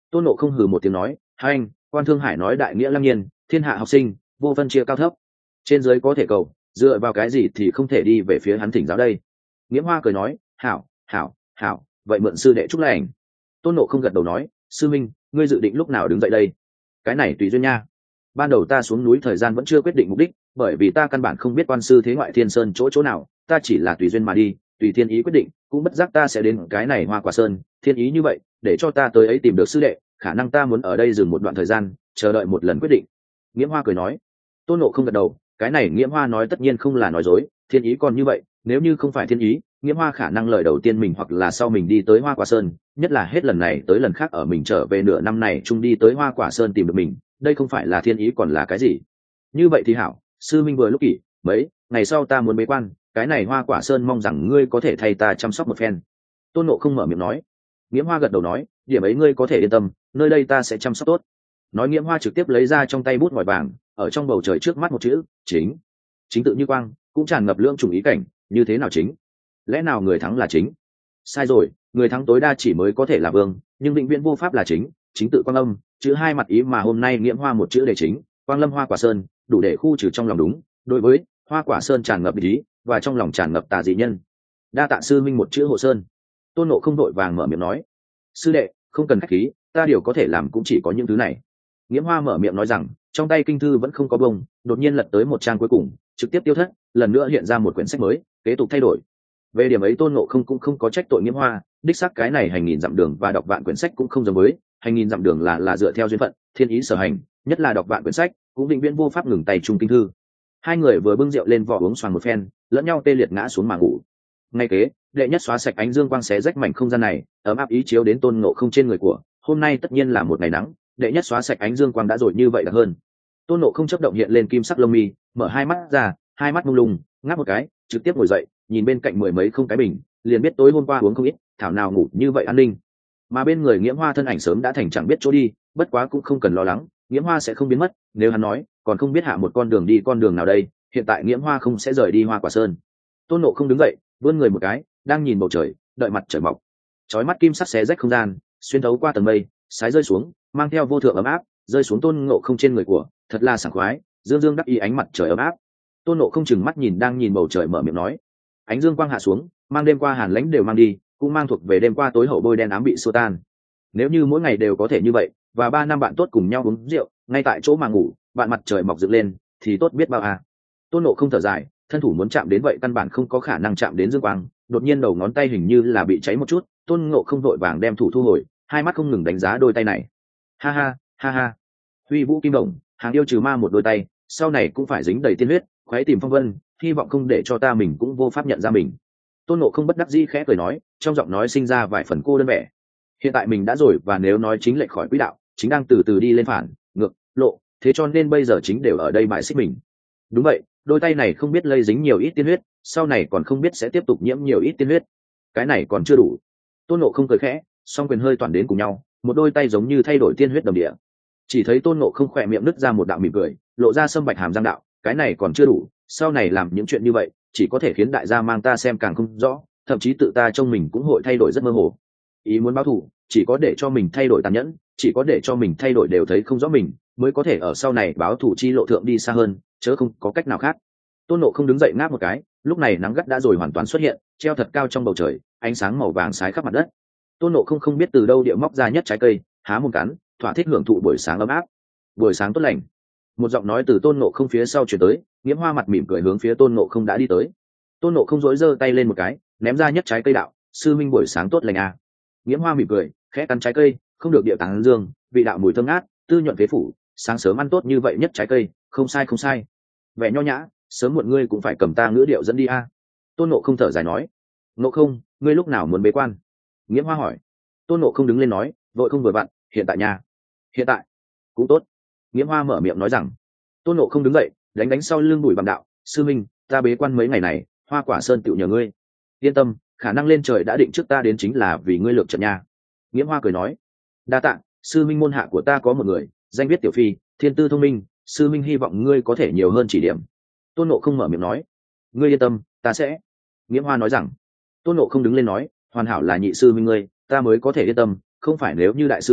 Tôn Ngộ không hừ một tiếng nói, hai anh, quan Thương Hải nói đại nghĩa lăng nhiên, thiên hạ học sinh vô phân chia cao thấp, trên dưới có thể cầu, dựa vào cái gì thì không thể đi về phía hắn thỉnh giáo đây. Nghiễm Hoa cười nói, hảo hảo hảo, vậy mượn sư đệ chúc lành. Tôn Ngộ không gật đầu nói, sư minh, ngươi dự định lúc nào đứng dậy đây? Cái này tùy duyên nha. Ban đầu ta xuống núi thời gian vẫn chưa quyết định mục đích, bởi vì ta căn bản không biết quan sư thế ngoại thiên sơn chỗ nào, ta chỉ là tùy duyên mà đi, tùy thiên ý quyết định, cũng bất giác ta sẽ đến cái này Hoa Quả Sơn. Thiên ý như vậy, để cho ta tới ấy tìm được sư đệ, khả năng ta muốn ở đây dừng một đoạn thời gian, chờ đợi một lần quyết định. Nghiễm Hoa cười nói. Tôn Ngộ không gật đầu, cái này Nghiễm Hoa nói tất nhiên không là nói dối, thiên ý còn như vậy, nếu như không phải thiên ý, Nghiễm Hoa khả năng lời đầu tiên mình hoặc là sau mình đi tới Hoa Quả Sơn, nhất là hết lần này tới lần khác ở mình trở về nửa năm này chung đi tới Hoa Quả Sơn tìm được mình, đây không phải là thiên ý còn là cái gì? Như vậy thì hảo, sư minh vừa lúc kỷ, mấy ngày sau ta muốn bế quan, cái này Hoa Quả Sơn mong rằng ngươi có thể thay ta chăm sóc một phen. Tôn Ngộ không mở miệng nói. Nghiễm Hoa gật đầu nói, điểm ấy ngươi có thể yên tâm, nơi đây ta sẽ chăm sóc tốt. Nói Nghiễm Hoa trực tiếp lấy ra trong tay bút ngòi vàng, ở trong bầu trời trước mắt một chữ, chính. Chính tự như quang, cũng tràn ngập lưỡng trùng ý cảnh, như thế nào chính? Lẽ nào người thắng là chính? Sai rồi, người thắng tối đa chỉ mới có thể là vương, nhưng vĩnh viễn vô pháp là chính. Chính tự quang âm, chữ hai mặt ý mà hôm nay Nghiễm Hoa một chữ để chính, quang lâm Hoa Quả Sơn, đủ để khu trừ trong lòng đúng. Đối với Hoa Quả Sơn tràn ngập ý, và trong lòng tràn ngập tà dị nhân. Đa tạ sư minh một chữ hộ sơn. Tôn Ngộ không đội vàng mở miệng nói, sư đệ không cần khách khí, ta điều có thể làm cũng chỉ có những thứ này. Nghiễm Hoa mở miệng nói rằng, trong tay kinh thư vẫn không có bông, đột nhiên lật tới một trang cuối cùng, trực tiếp tiêu thất, lần nữa hiện ra một quyển sách mới, kế tục thay đổi. Về điểm ấy Tôn Ngộ không cũng không có trách tội Nghiễm Hoa, đích xác cái này hành nghìn dặm đường và đọc vạn quyển sách cũng không giống với, hành nghìn dặm đường là dựa theo duyên phận, thiên ý sở hành, nhất là đọc vạn quyển sách, cũng định viễn vô pháp ngừng tay chung kinh thư. Hai người vừa bưng rượu lên vò uống xoàng một phen, lẫn nhau tê liệt ngã xuống mà ngủ. Ngay kế, đệ nhất xóa sạch ánh dương quang xé rách mảnh không gian này, ấm áp ý chiếu đến Tôn Ngộ không trên người của, hôm nay tất nhiên là một ngày nắng, đệ nhất xóa sạch ánh dương quang đã rồi như vậy là hơn. Tôn Ngộ không chấp động hiện lên kim sắc lông mi, mở hai mắt ra, hai mắt mông lung, ngáp một cái, trực tiếp ngồi dậy, nhìn bên cạnh mười mấy không cái bình, liền biết tối hôm qua uống không ít, thảo nào ngủ như vậy an ninh. Mà bên người Nghiễm Hoa thân ảnh sớm đã thành chẳng biết chỗ đi, bất quá cũng không cần lo lắng, Nghiễm Hoa sẽ không biến mất, nếu hắn nói, còn không biết hạ một con đường đi con đường nào đây, hiện tại Nghiễm Hoa không sẽ rời đi Hoa Quả Sơn. Tôn Ngộ không đứng dậy, vươn người một cái, đang nhìn bầu trời, đợi mặt trời mọc. Chói mắt kim sắc xé rách không gian, xuyên thấu qua tầng mây, sái rơi xuống, mang theo vô thượng ấm áp, rơi xuống Tôn Ngộ không trên người của, thật là sảng khoái, dương dương đắc ý ánh mặt trời ấm áp. Tôn Ngộ không chừng mắt nhìn đang nhìn bầu trời mở miệng nói, ánh dương quang hạ xuống, mang đêm qua hàn lãnh đều mang đi, cũng mang thuộc về đêm qua tối hậu bôi đen ám bị xua tan. Nếu như mỗi ngày đều có thể như vậy, và 3 năm bạn tốt cùng nhau uống rượu, ngay tại chỗ mà ngủ, bạn mặt trời mọc dựng lên, thì tốt biết bao à. Tôn Ngộ không thở dài, thân thủ muốn chạm đến vậy căn bản không có khả năng chạm đến dương quang, đột nhiên đầu ngón tay hình như là bị cháy một chút, Tôn Ngộ không vội vàng đem thủ thu hồi, hai mắt không ngừng đánh giá đôi tay này. Ha ha, ha ha. Huy vũ kim đồng, hàng yêu trừ ma một đôi tay, sau này cũng phải dính đầy tiên huyết, khoái tìm phong vân, hy vọng không để cho ta mình cũng vô pháp nhận ra mình. Tôn Ngộ không bất đắc dĩ khẽ cười nói, trong giọng nói sinh ra vài phần cô đơn vẻ. Hiện tại mình đã rồi, và nếu nói chính lệch khỏi quỹ đạo, chính đang từ từ đi lên phản ngược lộ, thế cho nên bây giờ chính đều ở đây bài xích mình. Đúng vậy, đôi tay này không biết lây dính nhiều ít tiên huyết, sau này còn không biết sẽ tiếp tục nhiễm nhiều ít tiên huyết, cái này còn chưa đủ. Tôn Ngộ không cười khẽ, song quyền hơi toàn đến cùng nhau, một đôi tay giống như thay đổi tiên huyết đầm địa. Chỉ thấy Tôn Ngộ không khỏe miệng nứt ra một đạo mỉm cười, lộ ra sâm bạch hàm răng đạo, cái này còn chưa đủ, sau này làm những chuyện như vậy chỉ có thể khiến đại gia mang ta xem càng không rõ, thậm chí tự ta trong mình cũng hội thay đổi rất mơ hồ. Ý muốn báo thù, chỉ có để cho mình thay đổi tàn nhẫn, chỉ có để cho mình thay đổi đều thấy không rõ mình, mới có thể ở sau này báo thù chi lộ thượng đi xa hơn, chớ không có cách nào khác. Tôn Ngộ không đứng dậy ngáp một cái, lúc này nắng gắt đã rồi hoàn toàn xuất hiện, treo thật cao trong bầu trời, ánh sáng màu vàng sái khắp mặt đất. Tôn Ngộ không không biết từ đâu địa móc ra nhất trái cây, há mồm cắn, thỏa thích hưởng thụ buổi sáng ấm áp. Buổi sáng tốt lành. Một giọng nói từ Tôn Ngộ không phía sau truyền tới, Nghiễm Hoa mặt mỉm cười hướng phía Tôn Ngộ không đã đi tới. Tôn Ngộ không dối giơ tay lên một cái, ném ra nhất trái cây đạo, sư minh buổi sáng tốt lành à. Nghiễm Hoa mỉm cười, khẽ cắn trái cây, không được địa tán dương, vị đạo mùi thơm ngát, tư nhuận phế phủ, sáng sớm ăn tốt như vậy nhất trái cây, không sai không sai. Vẻ nho nhã, sớm muộn ngươi cũng phải cầm ta ngữ điệu dẫn đi a. Tôn Ngộ không thở dài nói, Ngộ không, ngươi lúc nào muốn bế quan? Nghiễm Hoa hỏi. Tôn Ngộ không đứng lên nói, vội không vừa vặn, hiện tại nhà. Hiện tại cũng tốt. Nghiễm Hoa mở miệng nói rằng. Tôn Ngộ không đứng dậy, đánh sau lưng bụi bằng đạo, sư minh, ta bế quan mấy ngày này, Hoa Quả Sơn tựu nhờ ngươi. Yên tâm, khả năng lên trời đã định trước ta đến chính là vì ngươi lược trận nha. Nghiễm Hoa cười nói, đa tạ, sư minh, môn hạ của ta có một người, danh viết Tiểu Phi, thiên tư thông minh, sư minh hy vọng ngươi có thể nhiều hơn chỉ điểm. Tôn Ngộ không mở miệng nói, ngươi yên tâm, ta sẽ. Nghiễm Hoa nói rằng. Tôn Ngộ không đứng lên nói, hoàn hảo là nhị sư minh ngươi, ta mới có thể yên tâm, không phải nếu như đại sư minh,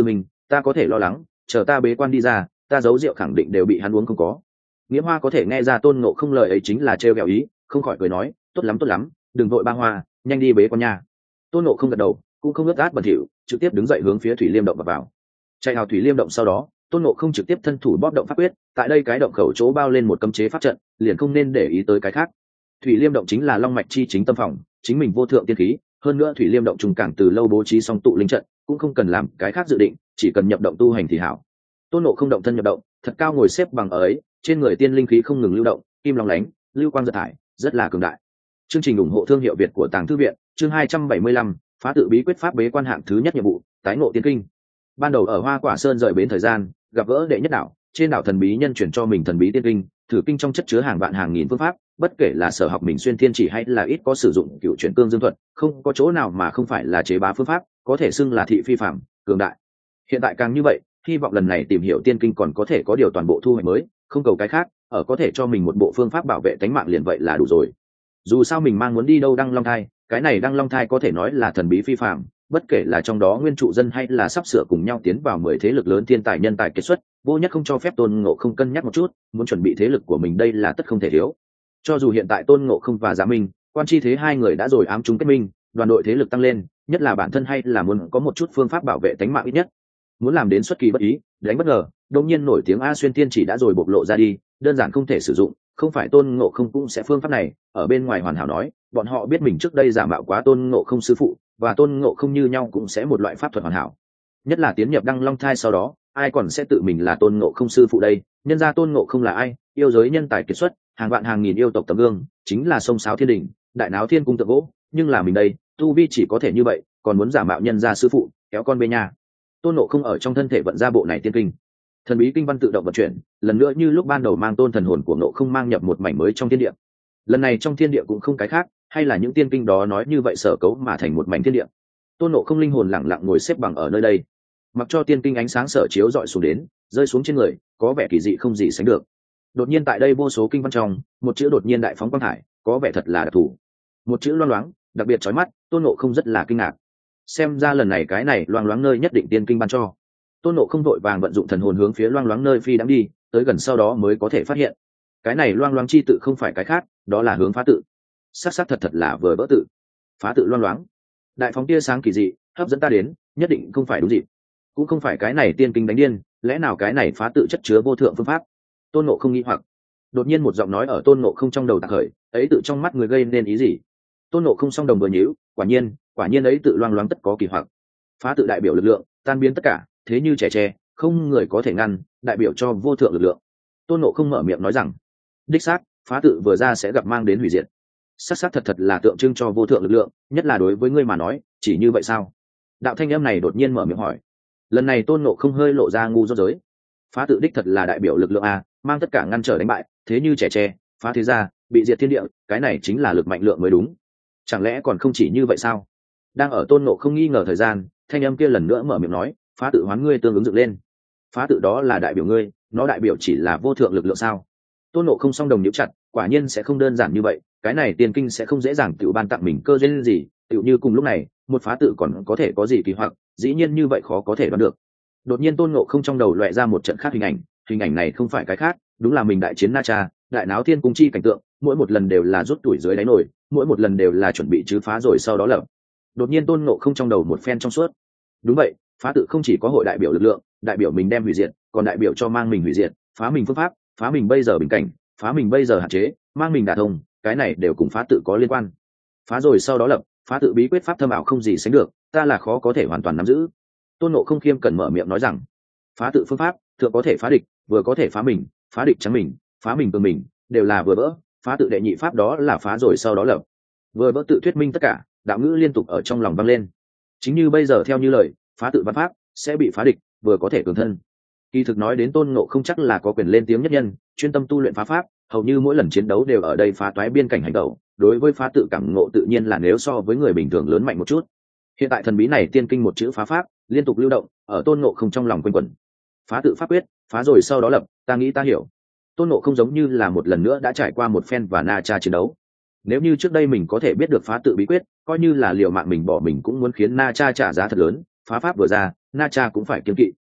ta có thể lo lắng, chờ ta bế quan đi ra, ta giấu rượu khẳng định đều bị hắn uống không có. Nghĩa Hoa có thể nghe ra Tôn Ngộ Không lời ấy chính là trêu ghẹo ý, không khỏi cười nói, tốt lắm, đừng vội ba hoa, nhanh đi bế quan nha. Tôn Ngộ Không gật đầu, cũng không ướt át bẩn thỉu, trực tiếp đứng dậy hướng phía Thủy Liêm động vào. Chạy vào Thủy Liêm động sau đó, Tôn Ngộ Không trực tiếp thân thủ bóp động pháp quyết, tại đây cái động khẩu chỗ bao lên một cấm chế pháp trận, liền không nên để ý tới cái khác. Thủy Liêm động chính là long mạch chi chính tâm phòng, chính mình vô thượng tiên khí, hơn nữa Thủy Liêm động trùng cảng từ lâu bố trí xong tụ linh trận, cũng không cần làm cái khác dự định, chỉ cần nhập động tu hành thì hảo. Tôn Ngộ Không động thân nhập động, thật cao ngồi xếp bằng ở ấy, trên người tiên linh khí không ngừng lưu động, kim long lánh, lưu quang giật thải, rất là cường đại. Chương trình ủng hộ thương hiệu Việt của Tàng Thư viện, chương 275, phá tự bí quyết pháp bế quan hạng thứ nhất nhiệm vụ, tái ngộ tiên kinh. Ban đầu ở Hoa Quả Sơn rời bến thời gian, gặp gỡ đệ nhất đảo, trên đảo thần bí nhân chuyển cho mình thần bí tiên kinh, thử kinh trong chất chứa hàng vạn hàng nghìn phương pháp, bất kể là sở học mình xuyên thiên chỉ hay là ít có sử dụng cựu chuyển cương dương thuật, không có chỗ nào mà không phải là chế bá phương pháp, có thể xưng là thị phi phạm, cường đại. Hiện tại càng như vậy, hy vọng lần này tìm hiểu tiên kinh còn có thể có điều toàn bộ thu hoạch mới, không cầu cái khác, ở có thể cho mình một bộ phương pháp bảo vệ tính mạng liền vậy là đủ rồi. Dù sao mình mang muốn đi đâu Đăng Long Thai, cái này Đăng Long Thai có thể nói là thần bí phi phạm, bất kể là trong đó nguyên trụ dân hay là sắp sửa cùng nhau tiến vào 10 thế lực lớn thiên tài nhân tài kết xuất, vô nhất không cho phép Tôn Ngộ Không cân nhắc một chút, muốn chuẩn bị thế lực của mình đây là tất không thể thiếu. Cho dù hiện tại Tôn Ngộ Không và Dạ Minh, Quan Chi Thế hai người đã rồi ám chúng kết minh, đoàn đội thế lực tăng lên, nhất là bản thân hay là muốn có một chút phương pháp bảo vệ tính mạng ít nhất. Muốn làm đến xuất kỳ bất ý, đánh bất ngờ, đột nhiên nổi tiếng A Xuyên Tiên chỉ đã rồi bộc lộ ra đi, đơn giản không thể sử dụng, không phải Tôn Ngộ Không cũng sẽ phương pháp này, ở bên ngoài hoàn hảo nói, bọn họ biết mình trước đây giả mạo quá Tôn Ngộ Không sư phụ, và Tôn Ngộ Không như nhau cũng sẽ một loại pháp thuật hoàn hảo. Nhất là tiến nhập Đăng Long Thai sau đó, ai còn sẽ tự mình là Tôn Ngộ Không sư phụ đây, nhân ra Tôn Ngộ Không là ai, yêu giới nhân tài kiệt xuất, hàng vạn hàng nghìn yêu tộc tấm gương, chính là sông sáo thiên đình, đại náo thiên cung tượng gỗ, nhưng là mình đây, tu vi chỉ có thể như vậy, còn muốn giả mạo nhân gia sư phụ, kéo con bê nha. Tôn Ngộ Không ở trong thân thể vận ra bộ này tiên kinh, thần bí kinh văn tự động vận chuyển, lần nữa như lúc ban đầu mang tôn thần hồn của Ngộ Không mang nhập một mảnh mới trong thiên địa. Lần này trong thiên địa cũng không cái khác, hay là những tiên kinh đó nói như vậy sở cấu mà thành một mảnh thiên địa. Tôn Ngộ Không linh hồn lặng lặng ngồi xếp bằng ở nơi đây, mặc cho tiên kinh ánh sáng sở chiếu dọi xuống đến, rơi xuống trên người, có vẻ kỳ dị không gì sánh được. Đột nhiên tại đây vô số kinh văn trong, một chữ đột nhiên đại phóng quang thải, có vẻ thật là đặc thù. Một chữ loang loáng, đặc biệt chói mắt, Tôn Ngộ Không rất là kinh ngạc. Xem ra lần này cái này loang loáng nơi nhất định tiên kinh ban cho. Tôn Ngộ Không vội vàng vận dụng thần hồn hướng phía loang loáng nơi phi đắm đi, tới gần sau đó mới có thể phát hiện, cái này loang loáng chi tự không phải cái khác, đó là hướng phá tự. Sắc thật là vừa vỡ tự. Phá tự loang loáng, đại phóng tia sáng kỳ dị, hấp dẫn ta đến, nhất định không phải đúng dịp. Cũng không phải cái này tiên kinh đánh điên, lẽ nào cái này phá tự chất chứa vô thượng phương pháp? Tôn Ngộ Không nghĩ hoặc. Đột nhiên một giọng nói ở Tôn Ngộ Không trong đầu tạc khởi, ấy tự trong mắt người gây nên ý gì? Tôn Ngộ Không song đồng vừa nhíu, quả nhiên ấy tự loang loáng tất có kỳ hoặc. Phá tự đại biểu lực lượng, tan biến tất cả, thế như trẻ tre, không người có thể ngăn, đại biểu cho vô thượng lực lượng. Tôn Ngộ Không mở miệng nói rằng, đích xác, phá tự vừa ra sẽ gặp mang đến hủy diệt. Sắc thật là tượng trưng cho vô thượng lực lượng, nhất là đối với ngươi mà nói, chỉ như vậy sao? Đạo thanh âm này đột nhiên mở miệng hỏi. Lần này Tôn Ngộ Không hơi lộ ra ngu dốt giới. Phá tự đích thật là đại biểu lực lượng a, mang tất cả ngăn trở đánh bại, thế như trẻ tre, phá thế gia, bị diệt thiên địa, cái này chính là lực mạnh lượng mới đúng. Chẳng lẽ còn không chỉ như vậy sao? Đang ở Tôn Ngộ Không nghi ngờ thời gian, thanh âm kia lần nữa mở miệng nói, phá tự hoán ngươi tương ứng dựng lên. Phá tự đó là đại biểu ngươi, nó đại biểu chỉ là vô thượng lực lượng sao? Tôn Ngộ Không song đồng nhíu chặt, quả nhiên sẽ không đơn giản như vậy, cái này tiên kinh sẽ không dễ dàng tự ban tặng mình cơ duyên gì, tự như cùng lúc này, một phá tự còn có thể có gì kỳ hoặc, dĩ nhiên như vậy khó có thể đoán được. Đột nhiên Tôn Ngộ Không trong đầu lóe ra một trận khác hình ảnh này không phải cái khác, đúng là mình đại chiến Na Cha, đại náo thiên cung chi cảnh tượng, mỗi một lần đều là rút tuổi dưới đáy nổi, mỗi một lần đều là chuẩn bị chứ phá rồi sau đó lập. Đột nhiên Tôn Ngộ Không trong đầu một phen trong suốt. Đúng vậy, phá tự không chỉ có hội đại biểu lực lượng, đại biểu mình đem hủy diệt, còn đại biểu cho mang mình hủy diệt, phá mình phương pháp, phá mình bây giờ bình cảnh, phá mình bây giờ hạn chế, mang mình đả thông, cái này đều cùng phá tự có liên quan. Phá rồi sau đó lập, phá tự bí quyết pháp thâm ảo không gì sánh được, ta là khó có thể hoàn toàn nắm giữ. Tôn Ngộ Không khiêm cẩn mở miệng nói rằng, phá tự phương pháp, thượng có thể phá địch, vừa có thể phá mình, phá địch trắng mình, phá mình cường mình, đều là vừa vỡ. Phá tự đệ nhị pháp đó là phá rồi sau đó lập. Vừa vỡ tự thuyết minh tất cả, đạo ngữ liên tục ở trong lòng vang lên. Chính như bây giờ theo như lời, phá tự văn pháp sẽ bị phá địch, vừa có thể cường thân. Kỳ thực nói đến Tôn Ngộ Không chắc là có quyền lên tiếng nhất nhân, chuyên tâm tu luyện phá pháp, hầu như mỗi lần chiến đấu đều ở đây phá toái biên cảnh hành động. Đối với phá tự cảm ngộ tự nhiên là nếu so với người bình thường lớn mạnh một chút. Hiện tại thần bí này tiên kinh một chữ phá pháp liên tục lưu động ở Tôn Ngộ Không trong lòng quanh quẩn. Phá tự pháp quyết, phá rồi sau đó lập, ta nghĩ ta hiểu. Tôn Ngộ Không giống như là một lần nữa đã trải qua một phen và Na Cha chiến đấu. Nếu như trước đây mình có thể biết được phá tự bí quyết, coi như là liều mạng mình bỏ mình cũng muốn khiến Na Cha trả giá thật lớn. Phá pháp vừa ra, Na Cha cũng phải kiêng kỵ.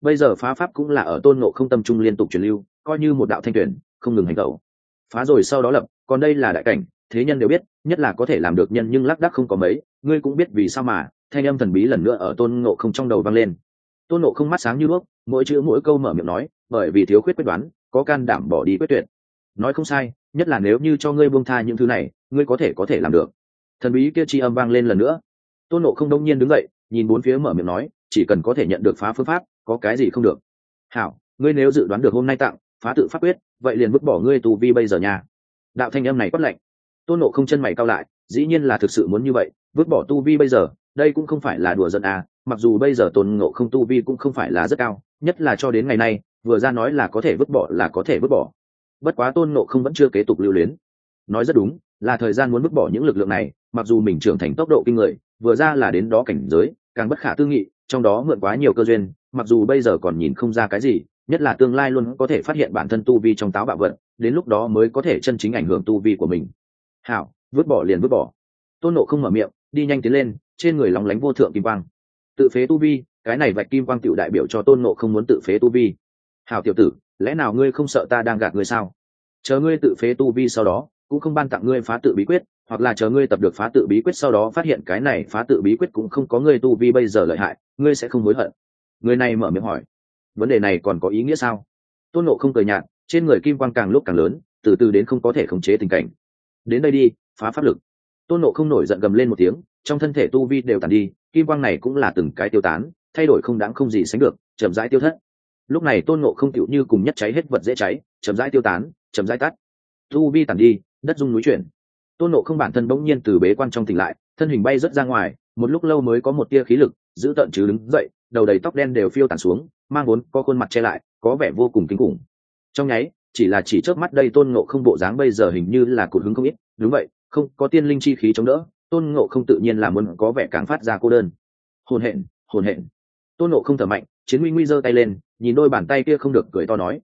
bây giờ phá pháp cũng là ở tôn ngộ không tâm trung liên tục truyền lưu, coi như một đạo thanh tuyển không ngừng hành tẩu. Phá rồi sau đó lập, còn đây là đại cảnh, thế nhân đều biết, nhất là có thể làm được nhân nhưng lác đác không có mấy. Ngươi cũng biết vì sao mà. Thanh âm thần bí lần nữa ở tôn ngộ không trong đầu vang lên. Tôn ngộ không mắt sáng như đuốc, mỗi chữ mỗi câu mở miệng nói, bởi vì thiếu khuyết quyết đoán, có can đảm bỏ đi quyết tuyệt. Nói không sai, nhất là nếu như cho ngươi buông tha những thứ này, ngươi có thể làm được. Thần bí kia chi âm vang lên lần nữa. Tôn ngộ không đông nhiên đứng dậy, nhìn bốn phía mở miệng nói, chỉ cần có thể nhận được phá phương pháp, có cái gì không được. Hảo, ngươi nếu dự đoán được hôm nay tặng phá tự pháp quyết, vậy liền vứt bỏ ngươi tù vi bây giờ nha. Đạo thanh âm này quát lạnh. Tôn ngộ không chân mày cau lại, dĩ nhiên là thực sự muốn như vậy, vứt bỏ tu vi bây giờ, đây cũng không phải là đùa giỡn à. Mặc dù bây giờ Tôn ngộ không tu vi cũng không phải là rất cao, nhất là cho đến ngày nay, vừa ra nói là có thể vứt bỏ là có thể vứt bỏ. Bất quá Tôn ngộ không vẫn chưa kế tục lưu luyến. Nói rất đúng, là thời gian muốn vứt bỏ những lực lượng này. Mặc dù mình trưởng thành tốc độ kinh người, vừa ra là đến đó cảnh giới càng bất khả tư nghị, trong đó mượn quá nhiều cơ duyên, mặc dù bây giờ còn nhìn không ra cái gì, nhất là tương lai luôn có thể phát hiện bản thân tu vi trong táo bạo vật, đến lúc đó mới có thể chân chính ảnh hưởng tu vi của mình. Hảo, vứt bỏ liền vứt bỏ. Tôn Ngộ không mở miệng, đi nhanh tiến lên, trên người lóng lánh vô thượng kim quang. Tự phế tu vi, cái này vạch kim quang tiểu đại biểu cho Tôn Ngộ không muốn tự phế tu vi. Hảo tiểu tử, lẽ nào ngươi không sợ ta đang gạt ngươi sao? Chờ ngươi tự phế tu vi sau đó, cũng không ban tặng ngươi phá tự bí quyết, hoặc là chờ ngươi tập được phá tự bí quyết sau đó phát hiện cái này phá tự bí quyết cũng không có ngươi tu vi bây giờ lợi hại, ngươi sẽ không hối hận. Người này mở miệng hỏi, vấn đề này còn có ý nghĩa sao? Tôn Ngộ không cười nhạt, trên người kim quang càng lúc càng lớn, từ từ đến không có thể khống chế tình cảnh. Đến đây đi, phá pháp lực. Tôn Ngộ không nổi giận gầm lên một tiếng, trong thân thể tu vi đều tàn đi, kim quang này cũng là từng cái tiêu tán, thay đổi không đáng không gì sánh được, chậm rãi tiêu thất. Lúc này Tôn Ngộ không tựu như cùng nhất cháy hết vật dễ cháy, chậm rãi tiêu tán, chậm rãi tắt. Tu vi tàn đi, đất rung núi chuyển. Tôn Ngộ không bản thân bỗng nhiên từ bế quan trong tỉnh lại, thân hình bay rất ra ngoài, một lúc lâu mới có một tia khí lực, giữ tận chứ đứng dậy, đầu đầy tóc đen đều phiêu tản xuống, mang vốn có khuôn mặt che lại, có vẻ vô cùng kinh khủng. Trong nháy, chỉ chớp mắt đây Tôn Ngộ không bộ dáng bây giờ hình như là cụt hứng không ít, đúng vậy, không có tiên linh chi khí chống đỡ, Tôn Ngộ không tự nhiên là muốn có vẻ càng phát ra cô đơn. Hồn hển. Tôn Ngộ không thở mạnh, Chiến Nguy Nguy giơ tay lên, nhìn đôi bàn tay kia không được cười to nói,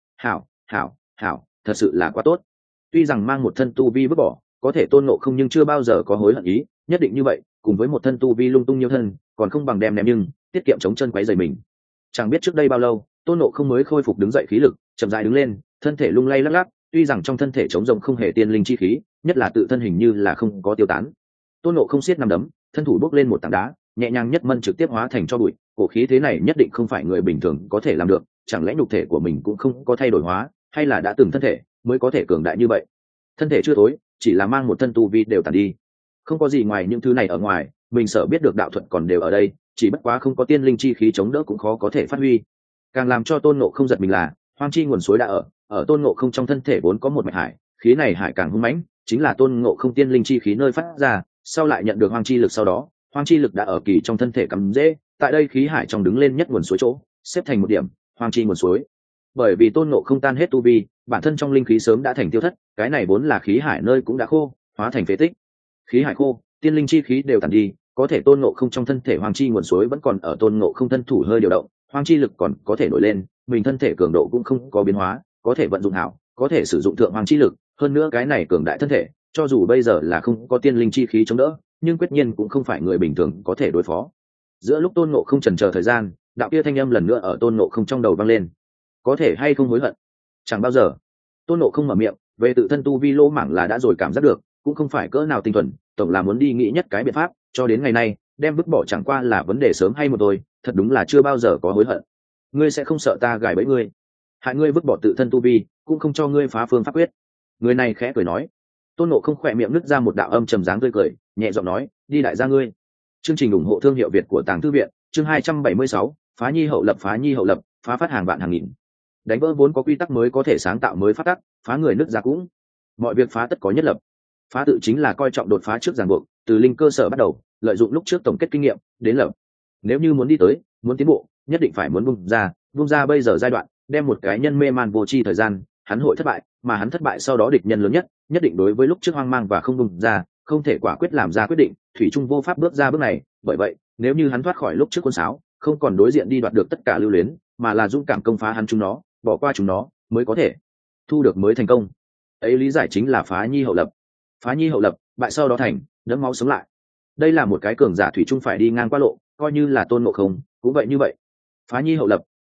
hảo, thật sự là quá tốt. Tuy rằng mang một thân tu vi vứt bỏ, có thể Tôn Ngộ không nhưng chưa bao giờ có hối hận ý, nhất định như vậy, cùng với một thân tu vi lung tung nhiều thân, còn không bằng đem ném nhưng tiết kiệm chống chân quấy rầy mình. Chẳng biết trước đây bao lâu, Tôn Ngộ không mới khôi phục đứng dậy khí lực, chậm rãi đứng lên, thân thể lung lay lắc lắc, tuy rằng trong thân thể trống rỗng không hề tiên linh chi khí, nhất là tự thân hình như là không có tiêu tán. Tôn Ngộ không siết nắm đấm, thân thủ bốc lên một tảng đá, nhẹ nhàng nhất mân trực tiếp hóa thành cho bụi, cổ khí thế này nhất định không phải người bình thường có thể làm được, chẳng lẽ nhục thể của mình cũng không có thay đổi hóa, hay là đã từng thân thể mới có thể cường đại như vậy? Thân thể chưa tối, chỉ là mang một thân tu vi đều tàn đi, không có gì ngoài những thứ này ở ngoài, mình sợ biết được đạo thuật còn đều ở đây, chỉ bất quá không có tiên linh chi khí chống đỡ cũng khó có thể phát huy. Càng làm cho Tôn Ngộ không giật mình là, hoang chi nguồn suối đã ở Tôn Ngộ không trong thân thể vốn có một mạch hải, khí này hải càng hung mãnh, chính là Tôn Ngộ không tiên linh chi khí nơi phát ra, sau lại nhận được hoang chi lực sau đó, hoang chi lực đã ở kỳ trong thân thể cắm rễ, tại đây khí hải trong đứng lên nhất nguồn suối chỗ, xếp thành một điểm, hoang chi nguồn suối. Bởi vì Tôn Ngộ không tan hết tu vi, bản thân trong linh khí sớm đã thành tiêu thất, cái này vốn là khí hải nơi cũng đã khô, hóa thành phế tích. Khí hải khô, tiên linh chi khí đều tàn đi, có thể Tôn Ngộ không trong thân thể hoang chi nguồn suối vẫn còn ở, Tôn Ngộ không thân thủ hơi điều động, hoang chi lực còn có thể nổi lên, mình thân thể cường độ cũng không có biến hóa, có thể vận dụng hảo, có thể sử dụng thượng hoang chi lực, hơn nữa cái này cường đại thân thể, cho dù bây giờ là không có tiên linh chi khí chống đỡ, nhưng quyết nhiên cũng không phải người bình thường có thể đối phó. Giữa lúc Tôn Ngộ không chần chờ thời gian, đạo kia thanh âm lần nữa ở Tôn Ngộ không trong đầu vang lên, có thể hay không hối hận? Chẳng bao giờ. Tôn Ngộ không mở miệng, về tự thân tu vi lỗ mảng là đã rồi cảm giác được, cũng không phải cỡ nào tinh thuần, tổng là muốn đi nghĩ nhất cái biện pháp, cho đến ngày nay, đem vứt bỏ chẳng qua là vấn đề sớm hay một thôi, thật đúng là chưa bao giờ có hối hận. Ngươi sẽ không sợ ta gài bẫy ngươi, hại ngươi vứt bỏ tự thân tu vi, cũng không cho ngươi phá phương pháp quyết. Người này khẽ cười nói. Tôn Ngộ không khỏe miệng nứt ra một đạo âm trầm dáng tươi cười, nhẹ giọng nói, đi đại gia ngươi. Chương trình ủng hộ thương hiệu Việt của Tàng Thư Viện, chương 276, phá nhi hậu lập, phá phát hàng vạn hàng nghìn. Đánh vỡ vốn có quy tắc mới có thể sáng tạo mới phát tắc, phá người nứt ra cũng. Mọi việc phá tất có nhất lập. Phá tự chính là coi trọng đột phá trước ràng buộc, từ linh cơ sở bắt đầu, lợi dụng lúc trước tổng kết kinh nghiệm đến lập. Nếu như muốn đi tới, muốn tiến bộ, nhất định phải muốn bung ra bây giờ giai đoạn, đem một cái nhân mê man vô tri thời gian, hắn hội thất bại, mà hắn thất bại sau đó địch nhân lớn nhất định đối với lúc trước hoang mang và không bung ra, không thể quả quyết làm ra quyết định, thủy chung vô pháp bước ra bước này. Bởi vậy, nếu như hắn thoát khỏi lúc trước quân sáo, không còn đối diện đi đoạt được tất cả lưu luyến, mà là dũng cảm công phá hắn chúng nó, bỏ qua chúng nó, mới có thể thu được mới thành công. Ấy lý giải chính là phá nhi hậu lập. Phá nhi hậu lập, bại sau đó thành, đẫm máu sống lại. Đây là một cái cường giả thủy chung phải đi ngang qua lộ, coi như là Tôn Ngộ không cũng vậy như vậy. Phá nhi hậu lập,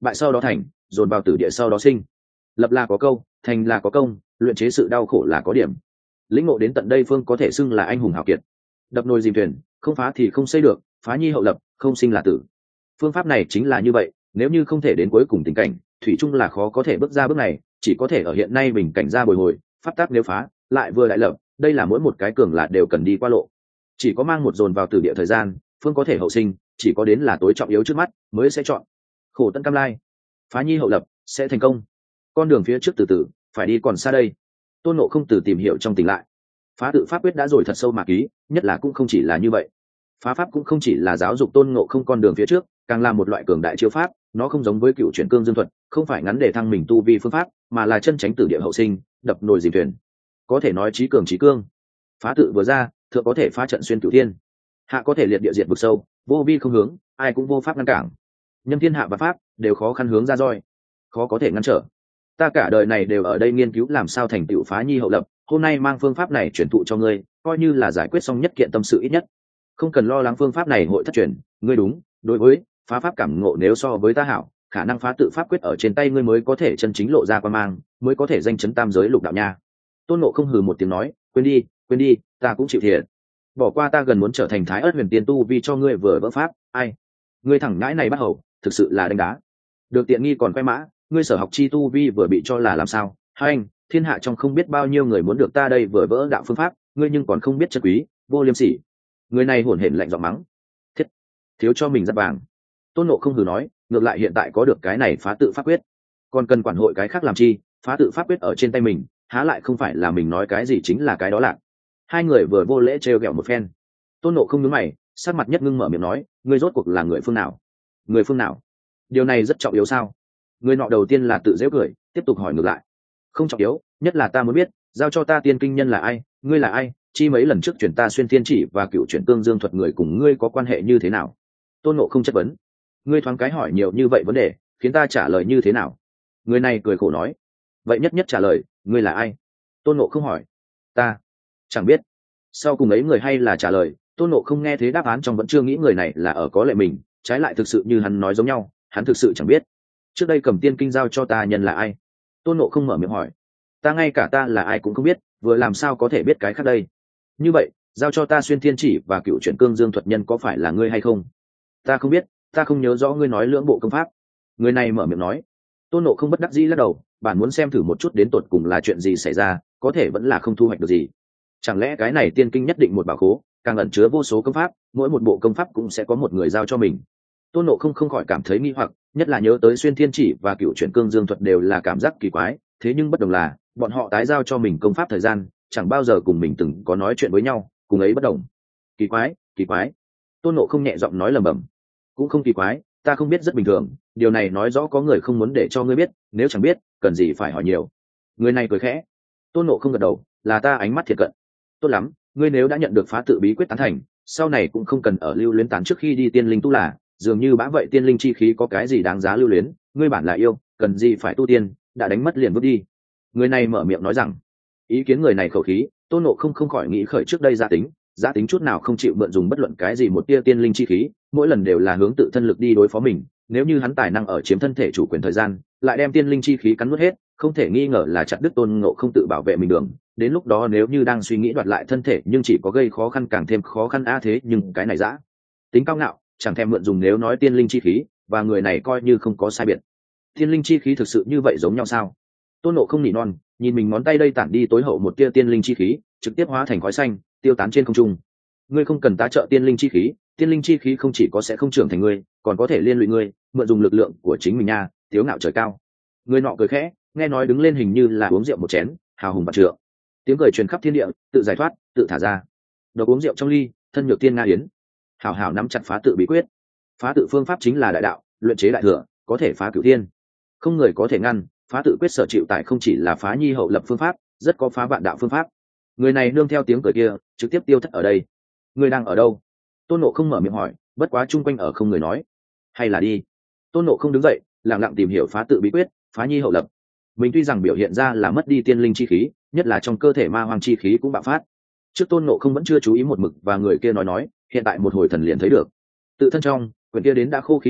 bại sau đó thành, dồn vào tử địa sau đó sinh. Lập là có câu, thành là có công, luyện chế sự đau khổ là có điểm. Lĩnh ngộ đến tận đây phương có thể xưng là anh hùng hào kiệt. Đập nồi dìm thuyền, không phá thì không xây được, phá nhi hậu lập, không sinh là tử. Phương pháp này chính là như vậy, nếu như không thể đến cuối cùng tình cảnh, thủy chung là khó có thể bước ra bước này, chỉ có thể ở hiện nay bình cảnh ra bồi hồi, pháp tắc nếu phá, lại vừa đại lập, đây là mỗi một cái cường là đều cần đi qua lộ. Chỉ có mang một dồn vào tử địa thời gian, phương có thể hậu sinh, chỉ có đến là tối trọng yếu trước mắt mới sẽ chọn. Khổ tận cam lai, phá nhi hậu lập, sẽ thành công. Con đường phía trước từ từ, phải đi còn xa đây. Tôn Ngộ Không từ tìm hiểu trong tỉnh lại, phá tự pháp quyết đã rồi thật sâu mà ký, nhất là cũng không chỉ là như vậy. Phá pháp cũng không chỉ là giáo dục Tôn Ngộ Không con đường phía trước, càng là một loại cường đại chiêu pháp, nó không giống với cựu chuyển cương dương thuật, không phải ngắn để thăng mình tu vi phương pháp, mà là chân tránh tử địa hậu sinh, đập nồi dìm thuyền. Có thể nói trí cường trí cương. Phá tự vừa ra, thượng có thể phá trận xuyên cửu thiên, hạ có thể liệt địa diệt vực sâu, vô vi không hướng, ai cũng vô pháp ngăn cản. Nhân thiên hạ và pháp đều khó khăn hướng ra roi, khó có thể ngăn trở. Ta cả đời này đều ở đây nghiên cứu làm sao thành tựu phá nhi hậu lập, hôm nay mang phương pháp này truyền thụ cho ngươi, coi như là giải quyết xong nhất kiện tâm sự ít nhất. Không cần lo lắng phương pháp này hội thất truyền, ngươi đúng, đối với phá pháp cảm ngộ nếu so với ta hảo, khả năng phá tự pháp quyết ở trên tay ngươi mới có thể chân chính lộ ra quan mang, mới có thể danh chấn tam giới lục đạo nha. Tôn Ngộ Không hừ một tiếng nói, quên đi, ta cũng chịu thiệt. Bỏ qua ta gần muốn trở thành Thái Ức Huyền Tiên tu vì cho ngươi vừa vỡ pháp, ai? Ngươi thẳng ngãi này bắt hầu, thực sự là đánh đá. Được tiện nghi còn quay mã, ngươi sở học chi tu vi vừa bị cho là làm sao? Hai anh, thiên hạ trong không biết bao nhiêu người muốn được ta đây vừa vỡ đạo phương pháp, ngươi nhưng còn không biết chất quý, vô liêm sỉ. Người này hổn hển lạnh giọng mắng. Thiết, thiếu cho mình giáp vàng. Tôn Ngộ Không hừ nói, ngược lại hiện tại có được cái này phá tự pháp quyết, còn cần quản hội cái khác làm chi? Phá tự pháp quyết ở trên tay mình, há lại không phải là mình nói cái gì chính là cái đó lạc. Hai người vừa vô lễ trêu ghẹo một phen. Tôn Ngộ Không nhướng mày, sắc mặt nhất ngưng mở miệng nói, ngươi rốt cuộc là người phương nào? Người phương nào? Điều này rất trọng yếu sao? Người nọ đầu tiên là tự giễu cười, tiếp tục hỏi ngược lại. Không trọng yếu, nhất là ta muốn biết, giao cho ta tiên kinh nhân là ai, ngươi là ai, chi mấy lần trước chuyển ta xuyên thiên chỉ và cựu chuyển cương dương thuật người cùng ngươi có quan hệ như thế nào? Tôn Ngộ Không chất vấn. Ngươi thoáng cái hỏi nhiều như vậy vấn đề, khiến ta trả lời như thế nào? Người này cười khổ nói. Vậy nhất nhất trả lời, ngươi là ai? Tôn Ngộ Không hỏi. Ta chẳng biết. Sau cùng ấy người hay là trả lời. Tôn Ngộ Không nghe thế đáp án trong vẫn chưa nghĩ người này là ở có lệ mình, trái lại thực sự như hắn nói giống nhau, hắn thực sự chẳng biết. Trước đây cầm tiên kinh giao cho ta nhân là ai? Tôn Ngộ Không mở miệng hỏi. Ta ngay cả ta là ai cũng không biết, vừa làm sao có thể biết cái khác đây? Như vậy, giao cho ta xuyên thiên chỉ và cựu chuyển cương dương thuật nhân có phải là ngươi hay không? Ta không biết, ta không nhớ rõ ngươi nói lưỡng bộ công pháp. Người này mở miệng nói. Tôn Ngộ Không bất đắc dĩ lắc đầu, bản muốn xem thử một chút đến tột cùng là chuyện gì xảy ra, có thể vẫn là không thu hoạch được gì. Chẳng lẽ cái này tiên kinh nhất định một bảo khố, càng ẩn chứa vô số công pháp, mỗi một bộ công pháp cũng sẽ có một người giao cho mình? Tôn Ngộ Không không khỏi cảm thấy nghi hoặc, nhất là nhớ tới xuyên thiên chỉ và cựu chuyển cương dương thuật đều là cảm giác kỳ quái, thế nhưng bất đồng là bọn họ tái giao cho mình công pháp thời gian, chẳng bao giờ cùng mình từng có nói chuyện với nhau, cùng ấy bất đồng. Kỳ quái, kỳ quái. Tôn Ngộ Không nhẹ giọng nói lẩm bẩm. Cũng không kỳ quái, ta không biết rất bình thường, điều này nói rõ có người không muốn để cho ngươi biết, nếu chẳng biết, cần gì phải hỏi nhiều. Người này cười khẽ. Tôn Ngộ Không gật đầu, là ta ánh mắt thiệt cận. Tốt lắm, ngươi nếu đã nhận được phá tự bí quyết tán thành, sau này cũng không cần ở lưu luyến tán trước khi đi tiên linh tu là, dường như bã vậy tiên linh chi khí có cái gì đáng giá lưu luyến, ngươi bản là yêu, cần gì phải tu tiên, đã đánh mất liền vứt đi. Người này mở miệng nói rằng. Ý kiến người này khẩu khí, Tôn Ngộ Không không khỏi nghĩ khởi trước đây giá tính chút nào không chịu mượn dùng bất luận cái gì một tia tiên linh chi khí, mỗi lần đều là hướng tự thân lực đi đối phó mình, nếu như hắn tài năng ở chiếm thân thể chủ quyền thời gian, lại đem tiên linh chi khí cắn nuốt hết, không thể nghi ngờ là chặt đứt Tôn Ngộ Không tự bảo vệ mình đường, đến lúc đó nếu như đang suy nghĩ đoạt lại thân thể nhưng chỉ có gây khó khăn càng thêm khó khăn thế nhưng cái này dã tính cao ngạo, chẳng thèm mượn dùng nếu nói tiên linh chi khí, và người này coi như không có sai biệt. Tiên linh chi khí thực sự như vậy giống nhau sao? Tôn Ngộ Không nỉ non, nhìn mình ngón tay đây tản đi tối hậu một tia tiên linh chi khí, trực tiếp hóa thành khói xanh, tiêu tán trên không trung. Ngươi không cần tá trợ tiên linh chi khí, tiên linh chi khí không chỉ có sẽ không trưởng thành ngươi, còn có thể liên lụy ngươi, mượn dùng lực lượng của chính mình nha, tiếu ngạo trời cao. Người nọ cười khẽ, nghe nói đứng lên hình như là uống rượu một chén, hào hùng bạt trượng. Tiếng cười truyền khắp thiên địa, tự giải thoát, tự thả ra. Đầu uống rượu trong ly, thân nhược tiên nga yến. Hảo hảo nắm chặt phá tự bí quyết. Phá tự phương pháp chính là đại đạo, luyện chế đại thừa, có thể phá cửu thiên. Không người có thể ngăn, phá tự quyết sở chịu tại không chỉ là phá nhi hậu lập phương pháp, rất có phá vạn đạo phương pháp. Người này nương theo tiếng cười kia, trực tiếp tiêu thất ở đây. Người đang ở đâu? Tôn Ngộ Không mở miệng hỏi, bất quá chung quanh ở không người nói. Hay là đi? Tôn Ngộ Không đứng dậy, lặng lặng tìm hiểu phá tự bí quyết, phá nhi hậu lập. Mình tuy rằng biểu hiện ra là mất đi tiên linh chi khí, nhất là trong cơ thể ma hoàng chi khí cũng bạo phát. Trước Tôn Ngộ Không vẫn chưa chú ý một mực và người kia nói, hiện tại một hồi thần liền thấy được. Tự thân trong quyển kia đến đã khô khí hải,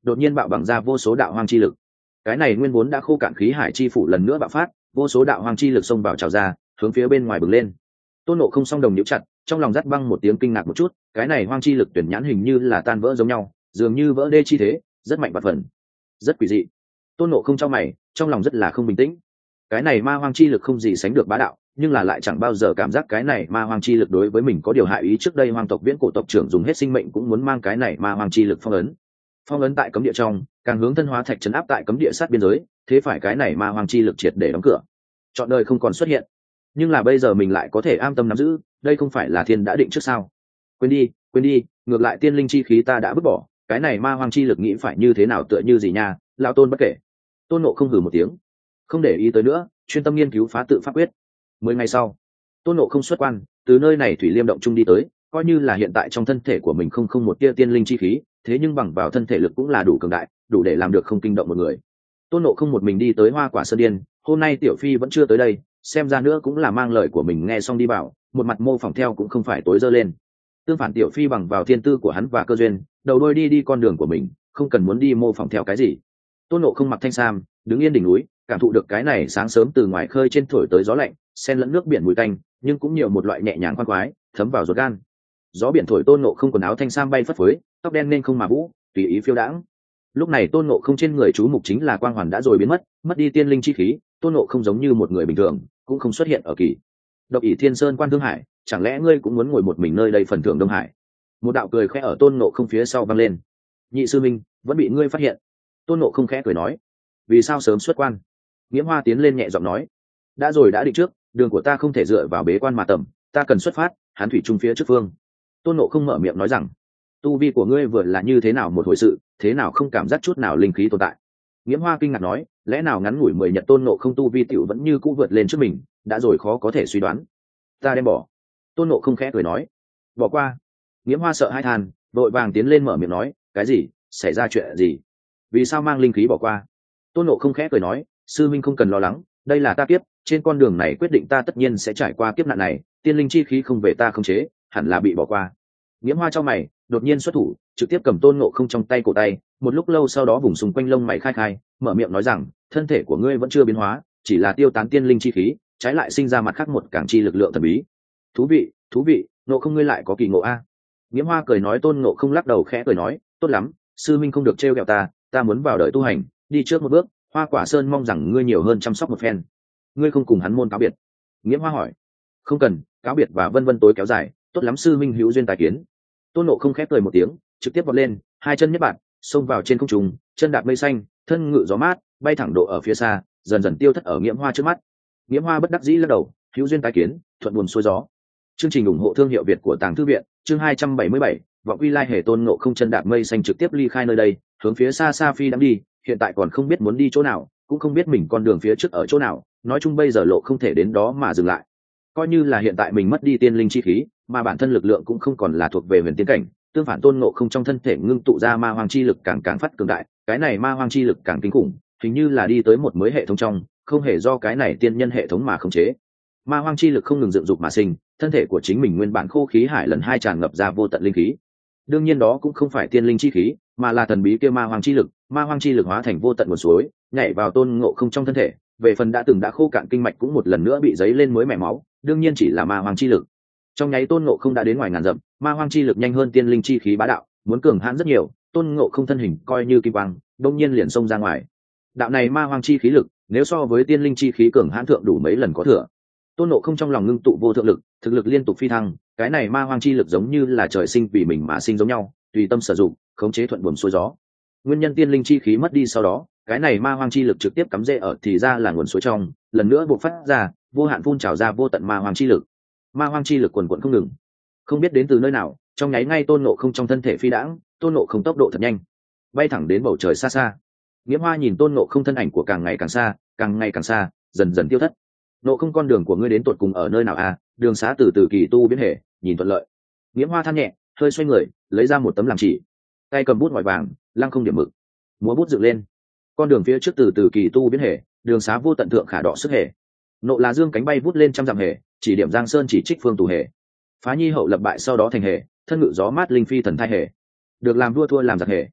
đột nhiên bạo bằng ra vô số đạo hoang chi lực. Cái này nguyên vốn đã khô cạn khí hải chi phủ lần nữa bạo phát, vô số đạo hoang chi lực xông vào trào ra, hướng phía bên ngoài bừng lên. Tôn Ngộ Không song đồng nhíu chặt, trong lòng dắt băng một tiếng kinh ngạc một chút, cái này hoang chi lực tuyển nhãn hình như là tan vỡ giống nhau, dường như vỡ đê chi thế, rất mạnh bạt phần, rất quỷ dị. Tôn Ngộ Không trong mày, trong lòng rất là không bình tĩnh. Cái này ma hoang chi lực không gì sánh được bá đạo, nhưng là lại chẳng bao giờ cảm giác cái này ma hoang chi lực đối với mình có điều hại ý. Trước đây hoang tộc viễn cổ tộc trưởng dùng hết sinh mệnh cũng muốn mang cái này ma hoang chi lực phong ấn tại cấm địa trong, càng hướng thân hóa thạch trấn áp tại cấm địa sát biên giới, thế phải cái này ma hoang chi lực triệt để đóng cửa, chọn đời không còn xuất hiện. Nhưng là bây giờ mình lại có thể an tâm nắm giữ, đây không phải là thiên đã định trước sao? Quên đi, ngược lại tiên linh chi khí ta đã vứt bỏ, cái này ma hoang chi lực nghĩ phải như thế nào tựa như gì nha, lão Tôn bất kể. Tôn Ngộ Không hừ một tiếng, không để ý tới nữa, chuyên tâm nghiên cứu phá tự pháp quyết. 10 ngày sau, Tôn Ngộ Không xuất quan, từ nơi này thủy liêm động trung đi tới, coi như là hiện tại trong thân thể của mình không một tia tiên linh chi khí, thế nhưng bằng vào thân thể lực cũng là đủ cường đại, đủ để làm được không kinh động một người. Tôn Ngộ Không một mình đi tới Hoa Quả Sơn Điên, hôm nay Tiểu Phi vẫn chưa tới đây, xem ra nữa cũng là mang lời của mình nghe xong đi bảo, một mặt mô phỏng theo cũng không phải tối dơ lên. Tương phản Tiểu Phi bằng vào thiên tư của hắn và cơ duyên, đầu đôi đi con đường của mình, không cần muốn đi mô phỏng theo cái gì. Tôn Ngộ Không mặc thanh sam, đứng yên đỉnh núi, cảm thụ được cái này sáng sớm từ ngoài khơi trên thổi tới gió lạnh, xen lẫn nước biển mùi tanh, nhưng cũng nhiều một loại nhẹ nhàng khoan khoái, thấm vào ruột gan. Gió biển thổi Tôn Ngộ Không quần áo thanh sam bay phất phới, tóc đen nên không mà vũ, tùy ý phiêu đãng. Lúc này Tôn Ngộ Không trên người chú mục chính là quang hoàn đã rồi biến mất đi tiên linh chi khí, Tôn Ngộ Không giống như một người bình thường, cũng không xuất hiện ở kỳ độc ỷ thiên sơn quan thương hải, chẳng lẽ ngươi cũng muốn ngồi một mình nơi đây phần thưởng Đông Hải? Một đạo cười khẽ ở Tôn Ngộ Không phía sau vang lên. Nhị sư minh, vẫn bị ngươi phát hiện. Tôn Ngộ Không khẽ cười nói, vì sao sớm xuất quan? Nghiễm Hoa tiến lên nhẹ giọng nói, đã rồi đã định trước, đường của ta không thể dựa vào bế quan mà tầm, ta cần xuất phát, hán thủy trung phía trước phương. Tôn Ngộ Không mở miệng nói rằng, tu vi của ngươi vừa là như thế nào một hồi sự, thế nào không cảm giác chút nào linh khí tồn tại? Nghiễm Hoa kinh ngạc nói, lẽ nào ngắn ngủi 10 nhật Tôn Ngộ Không tu vi tiểu vẫn như cũ vượt lên trước mình, đã rồi khó có thể suy đoán. Ta đem bỏ. Tôn Ngộ Không khẽ cười nói, bỏ qua. Nghiễm Hoa sợ hãi than, vội vàng tiến lên mở miệng nói, cái gì, xảy ra chuyện gì? Vì sao mang linh khí bỏ qua? Tôn Ngộ Không khẽ cười nói, sư minh không cần lo lắng, đây là ta kiếp, trên con đường này quyết định ta tất nhiên sẽ trải qua kiếp nạn này, tiên linh chi khí không về ta không chế, hẳn là bị bỏ qua. Nghiễm Hoa trong mày đột nhiên xuất thủ, trực tiếp cầm Tôn Ngộ Không trong tay cổ tay, một lúc lâu sau đó vùng xung quanh lông mày khai, mở miệng nói rằng, thân thể của ngươi vẫn chưa biến hóa, chỉ là tiêu tán tiên linh chi khí, trái lại sinh ra mặt khác một cảng chi lực lượng thần bí. Thú vị, Ngộ Không ngươi lại có kỳ ngộ a. Nghiễm Hoa cười nói. Tôn Ngộ Không lắc đầu khẽ cười nói, tốt lắm, sư minh không được trêu ghẹo ta muốn vào đời tu hành, đi trước một bước, Hoa Quả Sơn mong rằng ngươi nhiều hơn chăm sóc một phen. Ngươi không cùng hắn môn cáo biệt? Nghiễm Hoa hỏi. Không cần, cáo biệt và vân vân tối kéo dài, tốt lắm sư minh hữu duyên tài kiến. Tôn Ngộ Không khép cười một tiếng, trực tiếp vọt lên, hai chân nhất bạn, xông vào trên không trung, chân đạp mây xanh, thân ngự gió mát, bay thẳng độ ở phía xa, dần dần tiêu thất ở Nghiễm Hoa trước mắt. Nghiễm Hoa bất đắc dĩ lắc đầu, hữu duyên tái kiến, thuận buồm xuôi gió. Chương trình ủng hộ thương hiệu Việt của Tàng Thư viện, chương 277, vọng quy lai hề. Tôn Ngộ Không chân đạp mây xanh trực tiếp ly khai nơi đây, hướng phía xa xa phi đang đi, hiện tại còn không biết muốn đi chỗ nào, cũng không biết mình con đường phía trước ở chỗ nào, nói chung bây giờ lộ không thể đến đó mà dừng lại. Coi như là hiện tại mình mất đi tiên linh chi khí, mà bản thân lực lượng cũng không còn là thuộc về huyền tiên cảnh, tương phản Tôn Ngộ Không trong thân thể ngưng tụ ra ma hoang chi lực càng phát cường đại, cái này ma hoang chi lực càng kinh khủng, hình như là đi tới một mới hệ thống trong, không hề do cái này tiên nhân hệ thống mà khống chế. Ma hoang chi lực không ngừng dựng dục mà sinh, thân thể của chính mình nguyên bản khô khí hải lần hai tràn ngập ra vô tận linh khí. Đương nhiên đó cũng không phải tiên linh chi khí, mà là thần bí kia ma hoang chi lực. Ma hoang chi lực hóa thành vô tận nguồn suối, nhảy vào Tôn Ngộ Không trong thân thể, về phần đã từng đã khô cạn kinh mạch cũng một lần nữa bị dấy lên mới mẻ máu, đương nhiên chỉ là ma hoang chi lực. Trong nháy Tôn Ngộ Không đã đến ngoài ngàn dặm, ma hoang chi lực nhanh hơn tiên linh chi khí bá đạo, muốn cường hãn rất nhiều. Tôn Ngộ Không thân hình coi như kim quang, đột nhiên liền xông ra ngoài. Đạo này ma hoang chi khí lực, nếu so với tiên linh chi khí cường hãn thượng đủ mấy lần có thừa. Tôn Ngộ Không trong lòng ngưng tụ vô thượng lực, thực lực liên tục phi thăng, cái này ma hoang chi lực giống như là trời sinh vì mình mà sinh giống nhau, tùy tâm sử dụng, khống chế thuận buồm xuôi gió. Nguyên nhân tiên linh chi khí mất đi sau đó, cái này ma hoang chi lực trực tiếp cắm rễ ở thì ra là nguồn suối trong, lần nữa bộc phát ra, vô hạn phun trào ra vô tận ma hoang chi lực. Ma hoang chi lực quần quần không ngừng, không biết đến từ nơi nào, trong nháy ngay Tôn Ngộ Không trong thân thể phi đãng, Tôn Ngộ Không tốc độ thật nhanh, bay thẳng đến bầu trời xa xa. Nghiễm Hoa nhìn Tôn Ngộ Không thân ảnh của càng ngày càng xa, dần dần tiêu thất. Ngộ Không, con đường của ngươi đến tột cùng ở nơi nào à? Đường xá từ từ kỳ tu biến hệ, nhìn thuận lợi. Nghiễm Hoa than nhẹ, hơi xoay người, lấy ra một tấm làm chỉ, tay cầm bút ngòi vàng, lăng không điểm mực, múa bút dựng lên. Con đường phía trước từ từ kỳ tu biến hệ, đường xá vô tận thượng khả đọ sức hệ. Nộ là dương cánh bay vút lên trăm dặm hệ, chỉ điểm Giang Sơn chỉ trích phương tù hệ. Phá nhi hậu lập bại sau đó thành hệ, thân ngự gió mát linh phi thần thai hệ. Được làm vua thua làm giặc hệ.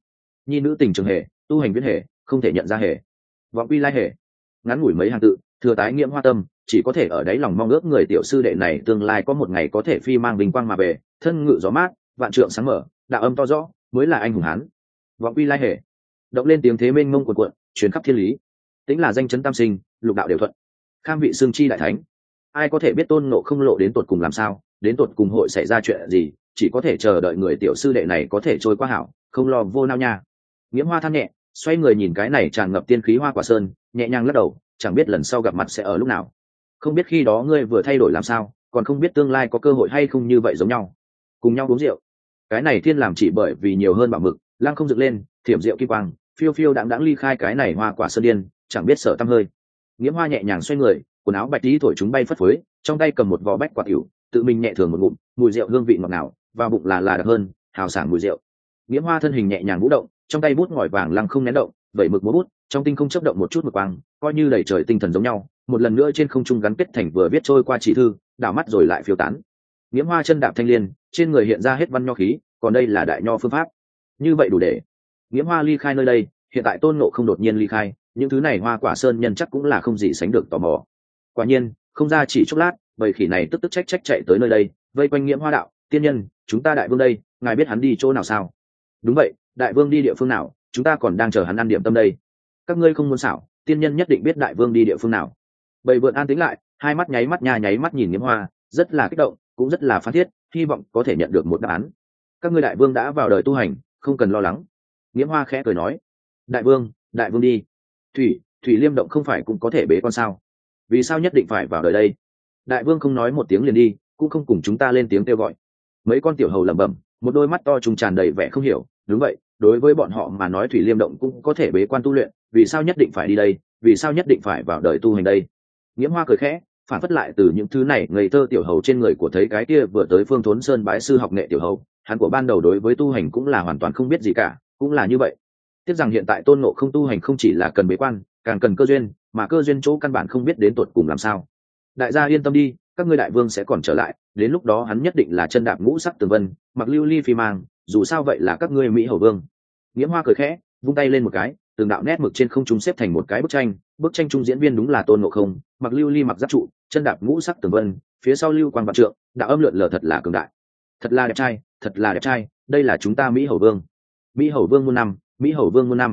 nhi nữ tình trường hề, tu hành viễn hề, không thể nhận ra hề, vọng quy lai hề. Ngắn ngủi mấy hàng tự, thừa tái nghiễm hoa tâm, chỉ có thể ở đáy lòng mong ước người tiểu sư đệ này tương lai có một ngày có thể phi mang bình quang mà về, thân ngự gió mát, vạn trượng sáng mở, đạo âm to rõ, mới là anh hùng hán. Vọng quy lai hề, động lên tiếng thế mênh mông cuồn cuộn, truyền khắp thiên lý. Tính là danh chấn tam sinh, lục đạo đều thuận. Kham vị xương chi đại thánh, ai có thể biết tôn ngộ không lộ đến tột cùng làm sao, đến tột cùng hội xảy ra chuyện gì, chỉ có thể chờ đợi người tiểu sư đệ này có thể trôi qua hảo, không lo vô nao nha. Nghiễm hoa than nhẹ, xoay người nhìn cái này tràn ngập tiên khí hoa quả sơn, nhẹ nhàng lắc đầu, chẳng biết lần sau gặp mặt sẽ ở lúc nào, không biết khi đó ngươi vừa thay đổi làm sao, còn không biết tương lai có cơ hội hay không như vậy giống nhau, cùng nhau uống rượu. Cái này thiên làm chỉ bởi vì nhiều hơn bảo mực, lăng không dựng lên, thiểm rượu kim quang, phiêu phiêu đãng đãng ly khai cái này hoa quả sơn điên, chẳng biết sợ tăm hơi. Nghiễm hoa nhẹ nhàng xoay người, quần áo bạch tí thổi chúng bay phất phới, trong tay cầm một vò bách quả tiểu, tự mình nhẹ thường một ngụm, mùi rượu hương vị ngọt ngào, vào bụng là đặc hơn, hào sảng mùi rượu. Nghiễm hoa thân hình nhẹ nhàng vũ động, trong tay bút ngòi vàng lăng không nén động, vẩy mực múa bút, trong tinh không chớp động một chút mực quang, coi như đầy trời tinh thần giống nhau, một lần nữa trên không trung gắn kết thành vừa viết trôi qua chỉ thư, đảo mắt rồi lại phiêu tán. Nghiễm hoa chân đạp thanh liên, trên người hiện ra hết văn nho khí, còn đây là đại nho phương pháp, như vậy đủ để. Nghiễm hoa ly khai nơi đây, hiện tại tôn ngộ không đột nhiên ly khai, những thứ này hoa quả sơn nhân chắc cũng là không gì sánh được tò mò. Quả nhiên, không ra chỉ chốc lát, bầy khỉ này tức tức trách trách chạy tới nơi đây, vây quanh Nghiễm hoa đạo: tiên nhân, chúng ta đại vương đây, ngài biết hắn đi chỗ nào sao? Đúng vậy, đại vương đi địa phương nào, chúng ta còn đang chờ hắn ăn điểm tâm đây. Các ngươi không muốn xảo, tiên nhân nhất định biết đại vương đi địa phương nào. Bầy vượn an tĩnh lại, hai mắt nháy mắt nháy mắt nhìn Nghiễm hoa, rất là kích động, cũng rất là phán thiết, hy vọng có thể nhận được một đáp án. Các ngươi đại vương đã vào đời tu hành, không cần lo lắng. Nghiễm hoa khẽ cười nói: đại vương đi. Thủy Liêm động không phải cũng có thể bế con sao, vì sao nhất định phải vào đời đây? Đại vương không nói một tiếng liền đi, cũng không cùng chúng ta lên tiếng kêu gọi. Mấy con tiểu hầu lẩm bẩm, một đôi mắt to trùng tràn đầy vẻ không hiểu. Đúng vậy, đối với bọn họ mà nói Thủy Liêm động cũng có thể bế quan tu luyện, vì sao nhất định phải đi đây, vì sao nhất định phải vào đời tu hành đây? Nghiễm hoa cười khẽ, phản phất lại từ những thứ này ngây thơ tiểu hầu trên người của thấy cái kia vừa tới Phương Thốn Sơn bái sư học nghệ tiểu hầu, hắn của ban đầu đối với tu hành cũng là hoàn toàn không biết gì cả, cũng là như vậy. Tiếc rằng hiện tại tôn ngộ không tu hành không chỉ là cần bế quan, càng cần cơ duyên, mà cơ duyên chỗ căn bản không biết đến tột cùng làm sao. Đại gia yên tâm đi, các ngươi đại vương sẽ còn trở lại, đến lúc đó hắn nhất định là chân đạp ngũ sắc tường vân, mặc lưu ly phi mang, dù sao vậy là các ngươi mỹ hầu vương. Nghiễm hoa cười khẽ, vung tay lên một cái, từng đạo nét mực trên không trung xếp thành một cái bức tranh trung diễn viên đúng là tôn ngộ không, mặc lưu ly mặc giáp trụ, chân đạp ngũ sắc tường vân, phía sau lưu quang vạn trượng, đạo âm lượn lờ thật là cường đại, thật là đẹp trai, đây là chúng ta mỹ hầu vương. Mỹ hầu vương muôn năm, mỹ hầu vương muôn năm.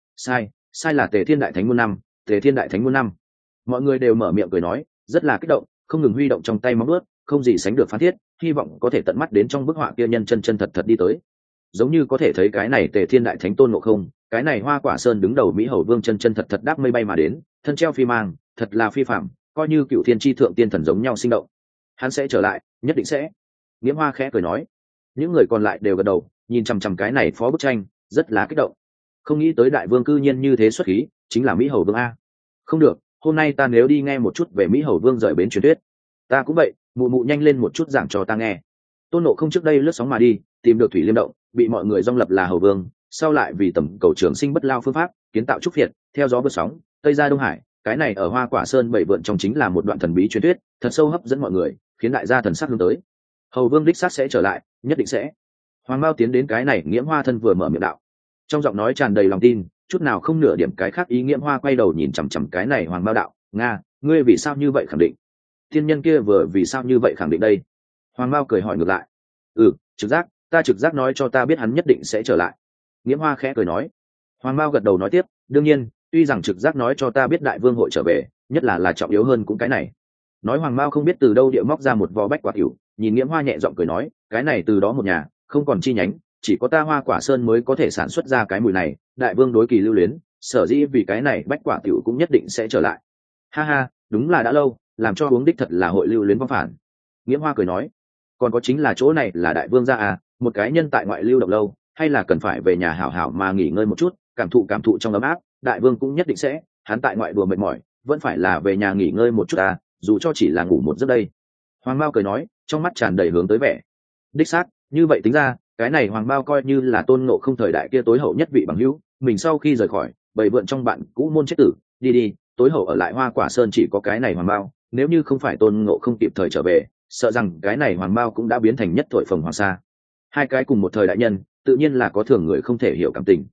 Sai là Tề Thiên đại thánh muôn năm, Tề Thiên đại thánh muôn năm. Mọi người đều mở miệng cười nói, rất là kích động, không ngừng huy động trong tay móng vuốt, không gì sánh được phán thiết, hy vọng có thể tận mắt đến trong bức họa kia nhân chân thật đi tới, giống như có thể thấy cái này Tề Thiên đại thánh tôn ngộ không, cái này hoa quả sơn đứng đầu mỹ hầu vương chân thật đáp mây bay mà đến, thân treo phi mang, thật là phi phạm, coi như cựu thiên tri thượng tiên thần giống nhau sinh động. Hắn sẽ trở lại, nhất định sẽ. Nghiễm hoa khẽ cười nói. Những người còn lại đều gật đầu, nhìn chằm chằm cái này phó bức tranh, rất là kích động. Không nghĩ tới đại vương cư nhiên như thế xuất khí, chính là mỹ hầu vương a. Không được, hôm nay ta nếu đi nghe một chút về mỹ hầu vương rời bến truyền thuyết. Ta cũng vậy, mụ mụ nhanh lên một chút giảng cho ta nghe. Tôn Ngộ không trước đây lướt sóng mà đi, tìm được Thủy Liêm động, bị mọi người dong lập là hầu vương, sau lại vì tầm cầu trường sinh bất lao phương pháp, kiến tạo trúc việt, theo gió vượt sóng, tây ra đông hải. Cái này ở hoa quả sơn bảy vượn trong chính là một đoạn thần bí truyền thuyết, thật sâu hấp dẫn mọi người, khiến đại gia thần sắc hướng tới. Hầu vương đích xác sẽ trở lại, nhất định sẽ. Hoàng Mao tiến đến cái này Nghiễm hoa thân vừa mở miệng đạo, trong giọng nói tràn đầy lòng tin, chút nào không nửa điểm cái khác ý. Nghiễm hoa quay đầu nhìn chằm chằm cái này Hoàng Mao đạo, nga, ngươi vì sao như vậy khẳng định? Thiên nhân kia vừa vì sao như vậy khẳng định đây? Hoàng Mao cười hỏi ngược lại. Trực giác nói cho ta biết hắn nhất định sẽ trở lại. Nghiễm hoa khẽ cười nói. Hoàng Mao gật đầu nói tiếp, đương nhiên, tuy rằng trực giác nói cho ta biết đại vương hội trở về, nhất là trọng yếu hơn cũng cái này. Nói Hoàng Mao không biết từ đâu địa móc ra một vò bách quả tiểu, nhìn Nghiễm hoa nhẹ giọng cười nói, cái này từ đó một nhà, không còn chi nhánh, chỉ có ta hoa quả sơn mới có thể sản xuất ra cái mùi này, đại vương đối kỳ lưu luyến, sở dĩ vì cái này bách quả tiểu cũng nhất định sẽ trở lại. Ha ha, đúng là đã lâu, làm cho uống đích thật là hội lưu luyến vong phản. Nghiễm hoa cười nói, còn có chính là chỗ này là đại vương gia à, một cái nhân tại ngoại lưu độc lâu, hay là cần phải về nhà hảo hảo mà nghỉ ngơi một chút, cảm thụ trong ấm áp, đại vương cũng nhất định sẽ, hắn tại ngoại đùa mệt mỏi, vẫn phải là về nhà nghỉ ngơi một chút à, dù cho chỉ là ngủ một giấc đây. Hoàng Mao cười nói, trong mắt tràn đầy hướng tới vẻ. Đích xác, như vậy tính ra, cái này Hoàng Mao coi như là Tôn Ngộ không thời đại kia tối hậu nhất vị bằng hữu, mình sau khi rời khỏi, bầy vượn trong bạn cũ môn chết tử, đi, tối hậu ở lại hoa quả sơn chỉ có cái này Hoàng Mao, nếu như không phải Tôn Ngộ không kịp thời trở về, sợ rằng cái này Hoàng Mao cũng đã biến thành nhất thổi phồng hoàng sa. Hai cái cùng một thời đại nhân, tự nhiên là có thường người không thể hiểu cảm tình.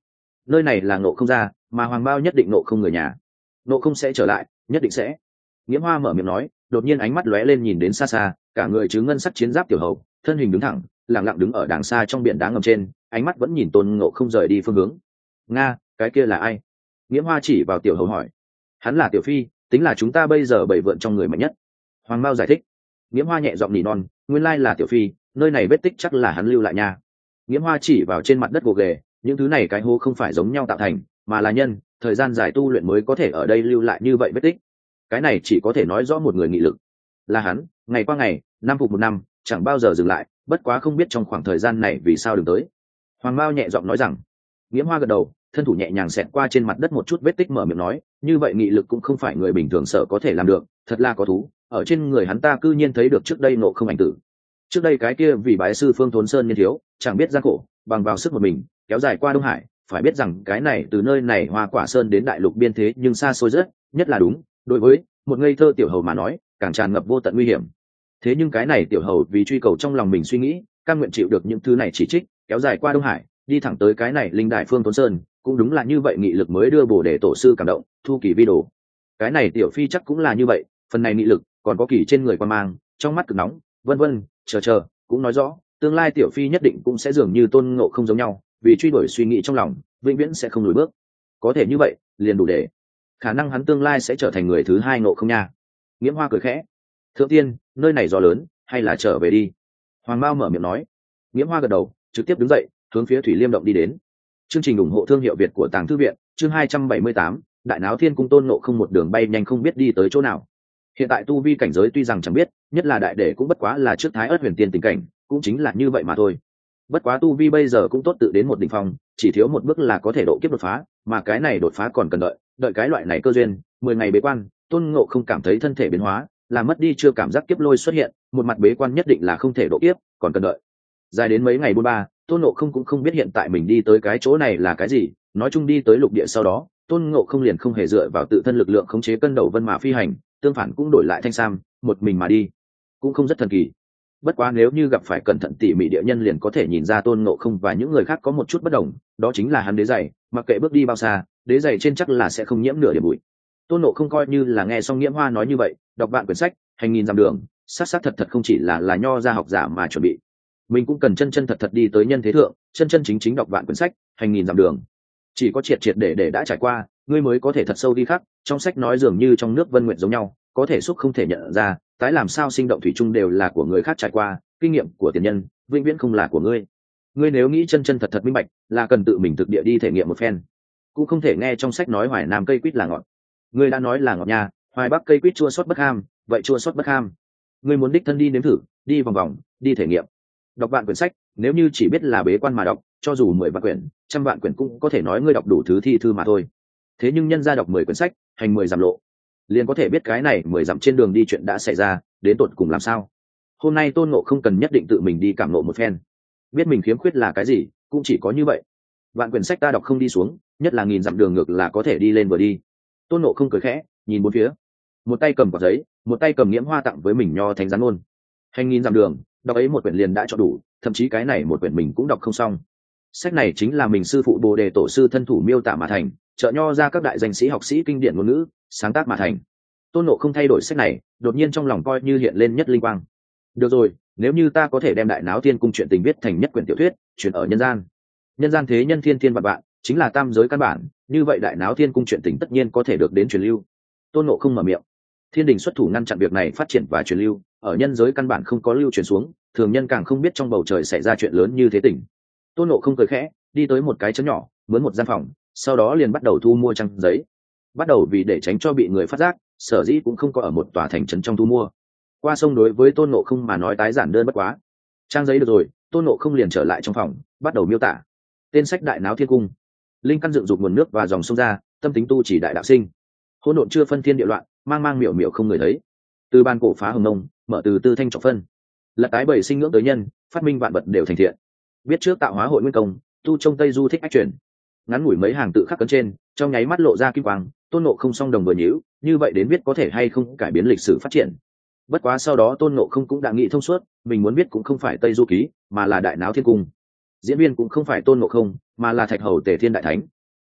nơi này là Ngộ không ra, mà Hoàng Bao nhất định Ngộ không người nhà. Ngộ không sẽ trở lại, nhất định sẽ. Nghiễm Hoa mở miệng nói, đột nhiên ánh mắt lóe lên nhìn đến xa xa, cả người chứ ngân sắc chiến giáp tiểu hầu, thân hình đứng thẳng, lặng lặng đứng ở đàng xa trong biển đá ngầm trên, ánh mắt vẫn nhìn Tôn Ngộ không rời đi phương hướng. Nga, cái kia là ai? Nghiễm Hoa chỉ vào tiểu hầu hỏi. Hắn là Tiểu Phi, tính là chúng ta bây giờ bảy vượn trong người mạnh nhất. Hoàng Bao giải thích. Nghiễm Hoa nhẹ giọng nỉ non, nguyên lai là Tiểu Phi, nơi này vết tích chắc là hắn lưu lại nha. Nghiễm Hoa chỉ vào trên mặt đất gồ ghề, những thứ này cái hố không phải giống nhau tạo thành, mà là nhân, thời gian dài tu luyện mới có thể ở đây lưu lại như vậy vết tích. Cái này chỉ có thể nói rõ một người nghị lực. Là hắn, ngày qua ngày, năm phục một năm, chẳng bao giờ dừng lại, bất quá không biết trong khoảng thời gian này vì sao đừng tới. Hoàng Bao nhẹ giọng nói rằng. Nghiễm Hoa gật đầu, thân thủ nhẹ nhàng xẹt qua trên mặt đất một chút vết tích, mở miệng nói, như vậy nghị lực cũng không phải người bình thường sợ có thể làm được, thật là có thú, ở trên người hắn ta cư nhiên thấy được trước đây Ngộ không ảnh tử. Trước đây cái kia vì bái sư Phương Thốn Sơn niên thiếu, chẳng biết gian khổ, bằng vào sức một mình, kéo dài qua Đông Hải, phải biết rằng cái này từ nơi này Hoa Quả Sơn đến đại lục biên thế nhưng xa xôi rất, nhất là đúng, đối với một ngây thơ tiểu hầu mà nói, càng tràn ngập vô tận nguy hiểm. Thế nhưng cái này tiểu hầu vì truy cầu trong lòng mình suy nghĩ, cam nguyện chịu được những thứ này chỉ trích, kéo dài qua Đông Hải, đi thẳng tới cái này linh đại Phương Thốn Sơn, cũng đúng là như vậy nghị lực mới đưa Bồ Đề tổ sư cảm động, thu kỳ vi đồ. Cái này Tiểu Phi chắc cũng là như vậy, phần này nghị lực, còn có kỳ trên người quan mang, trong mắt cực nóng, vân vân, chờ, cũng nói rõ, tương lai Tiểu Phi nhất định cũng sẽ dường như Tôn Ngộ không giống nhau, vì truy đuổi suy nghĩ trong lòng, vĩnh viễn sẽ không lùi bước. Có thể như vậy, liền đủ để khả năng hắn tương lai sẽ trở thành người thứ hai Ngộ không nha. Nghiễm Hoa cười khẽ. Thượng tiên, nơi này gió lớn, hay là trở về đi. Hoàng Bao mở miệng nói. Nghiễm Hoa gật đầu, trực tiếp đứng dậy, hướng phía Thủy Liêm động đi đến. Chương trình ủng hộ thương hiệu Việt của Tàng Thư viện, chương 278, Đại Náo Thiên Cung. Tôn Ngộ không một đường bay nhanh không biết đi tới chỗ nào. Hiện tại tu vi cảnh giới tuy rằng chẳng biết, nhất là đại đệ cũng bất quá là trước Thái Ức Huyền Tiên tình cảnh, cũng chính là như vậy mà thôi. Bất quá tu vi bây giờ cũng tốt tự đến một đỉnh phong, chỉ thiếu một bước là có thể độ kiếp đột phá, mà cái này đột phá còn cần đợi cái loại này cơ duyên. 10 ngày bế quan, Tôn Ngộ không cảm thấy thân thể biến hóa, là mất đi chưa cảm giác kiếp lôi xuất hiện, một mặt bế quan nhất định là không thể độ kiếp, còn cần đợi. Dài đến mấy ngày buôn ba, Tôn Ngộ không cũng không biết hiện tại mình đi tới cái chỗ này là cái gì, nói chung đi tới lục địa sau đó, Tôn Ngộ không liền không hề dựa vào tự thân lực lượng khống chế cân đầu vân mà phi hành, tương phản cũng đổi lại thanh sam, một mình mà đi, cũng không rất thần kỳ. Bất quá nếu như gặp phải cẩn thận tỉ mỉ địa nhân liền có thể nhìn ra Tôn Ngộ không và những người khác có một chút bất đồng, đó chính là hắn đế giày, mặc kệ bước đi bao xa, đế giày trên chắc là sẽ không nhiễm nửa điểm bụi. Tôn Ngộ không coi như là nghe xong Nghiễm Hoa nói như vậy, đọc vạn quyển sách, hành nghìn dặm đường, sát thật không chỉ là nho ra học giả mà chuẩn bị, mình cũng cần chân thật đi tới nhân thế thượng, chân chính đọc vạn quyển sách, hành nghìn dặm đường. Chỉ có triệt để đã trải qua, ngươi mới có thể thật sâu đi khắc, trong sách nói dường như trong nước vân nguyện giống nhau, có thể xúc không thể nhận ra, tái làm sao sinh động thủy chung đều là của người khác trải qua, kinh nghiệm của tiền nhân vĩnh viễn không là của ngươi. Ngươi nếu nghĩ chân thật minh bạch, là cần tự mình thực địa đi thể nghiệm một phen, cũng không thể nghe trong sách nói Hoài Nam cây quýt là ngọt. Ngươi đã nói là ngọt nha, Hoài Bắc cây quýt chua xót bất ham, vậy chua xót bất ham. Ngươi muốn đích thân đi nếm thử, đi vòng vòng, đi thể nghiệm. Đọc vạn quyển sách, nếu như chỉ biết là bế quan mà đọc, cho dù 10 vạn quyển, 100 vạn quyển cũng có thể nói ngươi đọc đủ thứ thi thư mà thôi. Thế nhưng nhân ra đọc 10 quyển sách, hành 10 dặm lộ, liền có thể biết cái này 10 dặm trên đường đi chuyện đã xảy ra, đến tột cùng làm sao. Hôm nay Tôn Ngộ không cần nhất định tự mình đi cảm ngộ một phen, biết mình khiếm khuyết là cái gì, cũng chỉ có như vậy. Vạn quyển sách ta đọc không đi xuống, nhất là nghìn dặm đường ngược là có thể đi lên vừa đi. Tôn Ngộ không cười khẽ, nhìn bốn phía, một tay cầm quả giấy, một tay cầm Nghiễm Hoa tặng với mình nho thánh gián ngôn. Hành nghìn dặm đường, đọc ấy một quyển liền đã cho đủ, thậm chí cái này một quyển mình cũng đọc không xong. Sách này chính là mình sư phụ Bồ Đề tổ sư thân thủ miêu tả mà thành, trợ nho ra các đại danh sĩ học sĩ kinh điển ngôn ngữ sáng tác mà thành. Tôn Ngộ không thay đổi sách này, đột nhiên trong lòng coi như hiện lên nhất linh quang. Được rồi, nếu như ta có thể đem Đại Náo Thiên Cung chuyện tình viết thành nhất quyển tiểu thuyết, truyền ở nhân gian thế nhân thiên vạn vạn, chính là tam giới căn bản, như vậy Đại Náo Thiên Cung chuyện tình tất nhiên có thể được đến truyền lưu. Tôn Ngộ không mở miệng. Thiên đình xuất thủ ngăn chặn việc này phát triển và truyền lưu, ở nhân giới căn bản không có lưu truyền xuống, thường nhân càng không biết trong bầu trời xảy ra chuyện lớn như thế tình. Tôn Ngộ không cười khẽ, đi tới một cái chấn nhỏ, mướn một gian phòng, sau đó liền bắt đầu thu mua trang giấy. Bắt đầu vì để tránh cho bị người phát giác, sở dĩ cũng không có ở một tòa thành trấn trong thu mua. Qua sông đối với Tôn Ngộ không mà nói tái giản đơn bất quá. Trang giấy được rồi, Tôn Ngộ không liền trở lại trong phòng, bắt đầu miêu tả. Tên sách Đại Náo Thiên Cung. Linh căn dựng dục nguồn nước và dòng sông ra, tâm tính tu chỉ đại đạo sinh. Hỗn độn chưa phân thiên địa loạn, mang miểu miểu không người thấy. Từ ban cổ phá hồng nông, mở từ tư thanh trọng phân. Lật tái bảy sinh ngưỡng tới nhân, phát minh vạn vật đều thành thiện. Biết trước tạo hóa hội nguyên công, tu trong tây du thích ách chuyển. Ngắn ngủi mấy hàng tự khắc cấn trên, trong nháy mắt lộ ra kim quang. Tôn Ngộ không song đồng vừa nhíu, như vậy đến biết có thể hay không cải biến lịch sử phát triển. Bất quá sau đó Tôn Ngộ không cũng đã nghĩ thông suốt, mình muốn biết cũng không phải Tây Du Ký, mà là Đại Náo Thiên Cung. Diễn viên cũng không phải Tôn Ngộ không, mà là Thạch Hầu Tề Thiên Đại Thánh.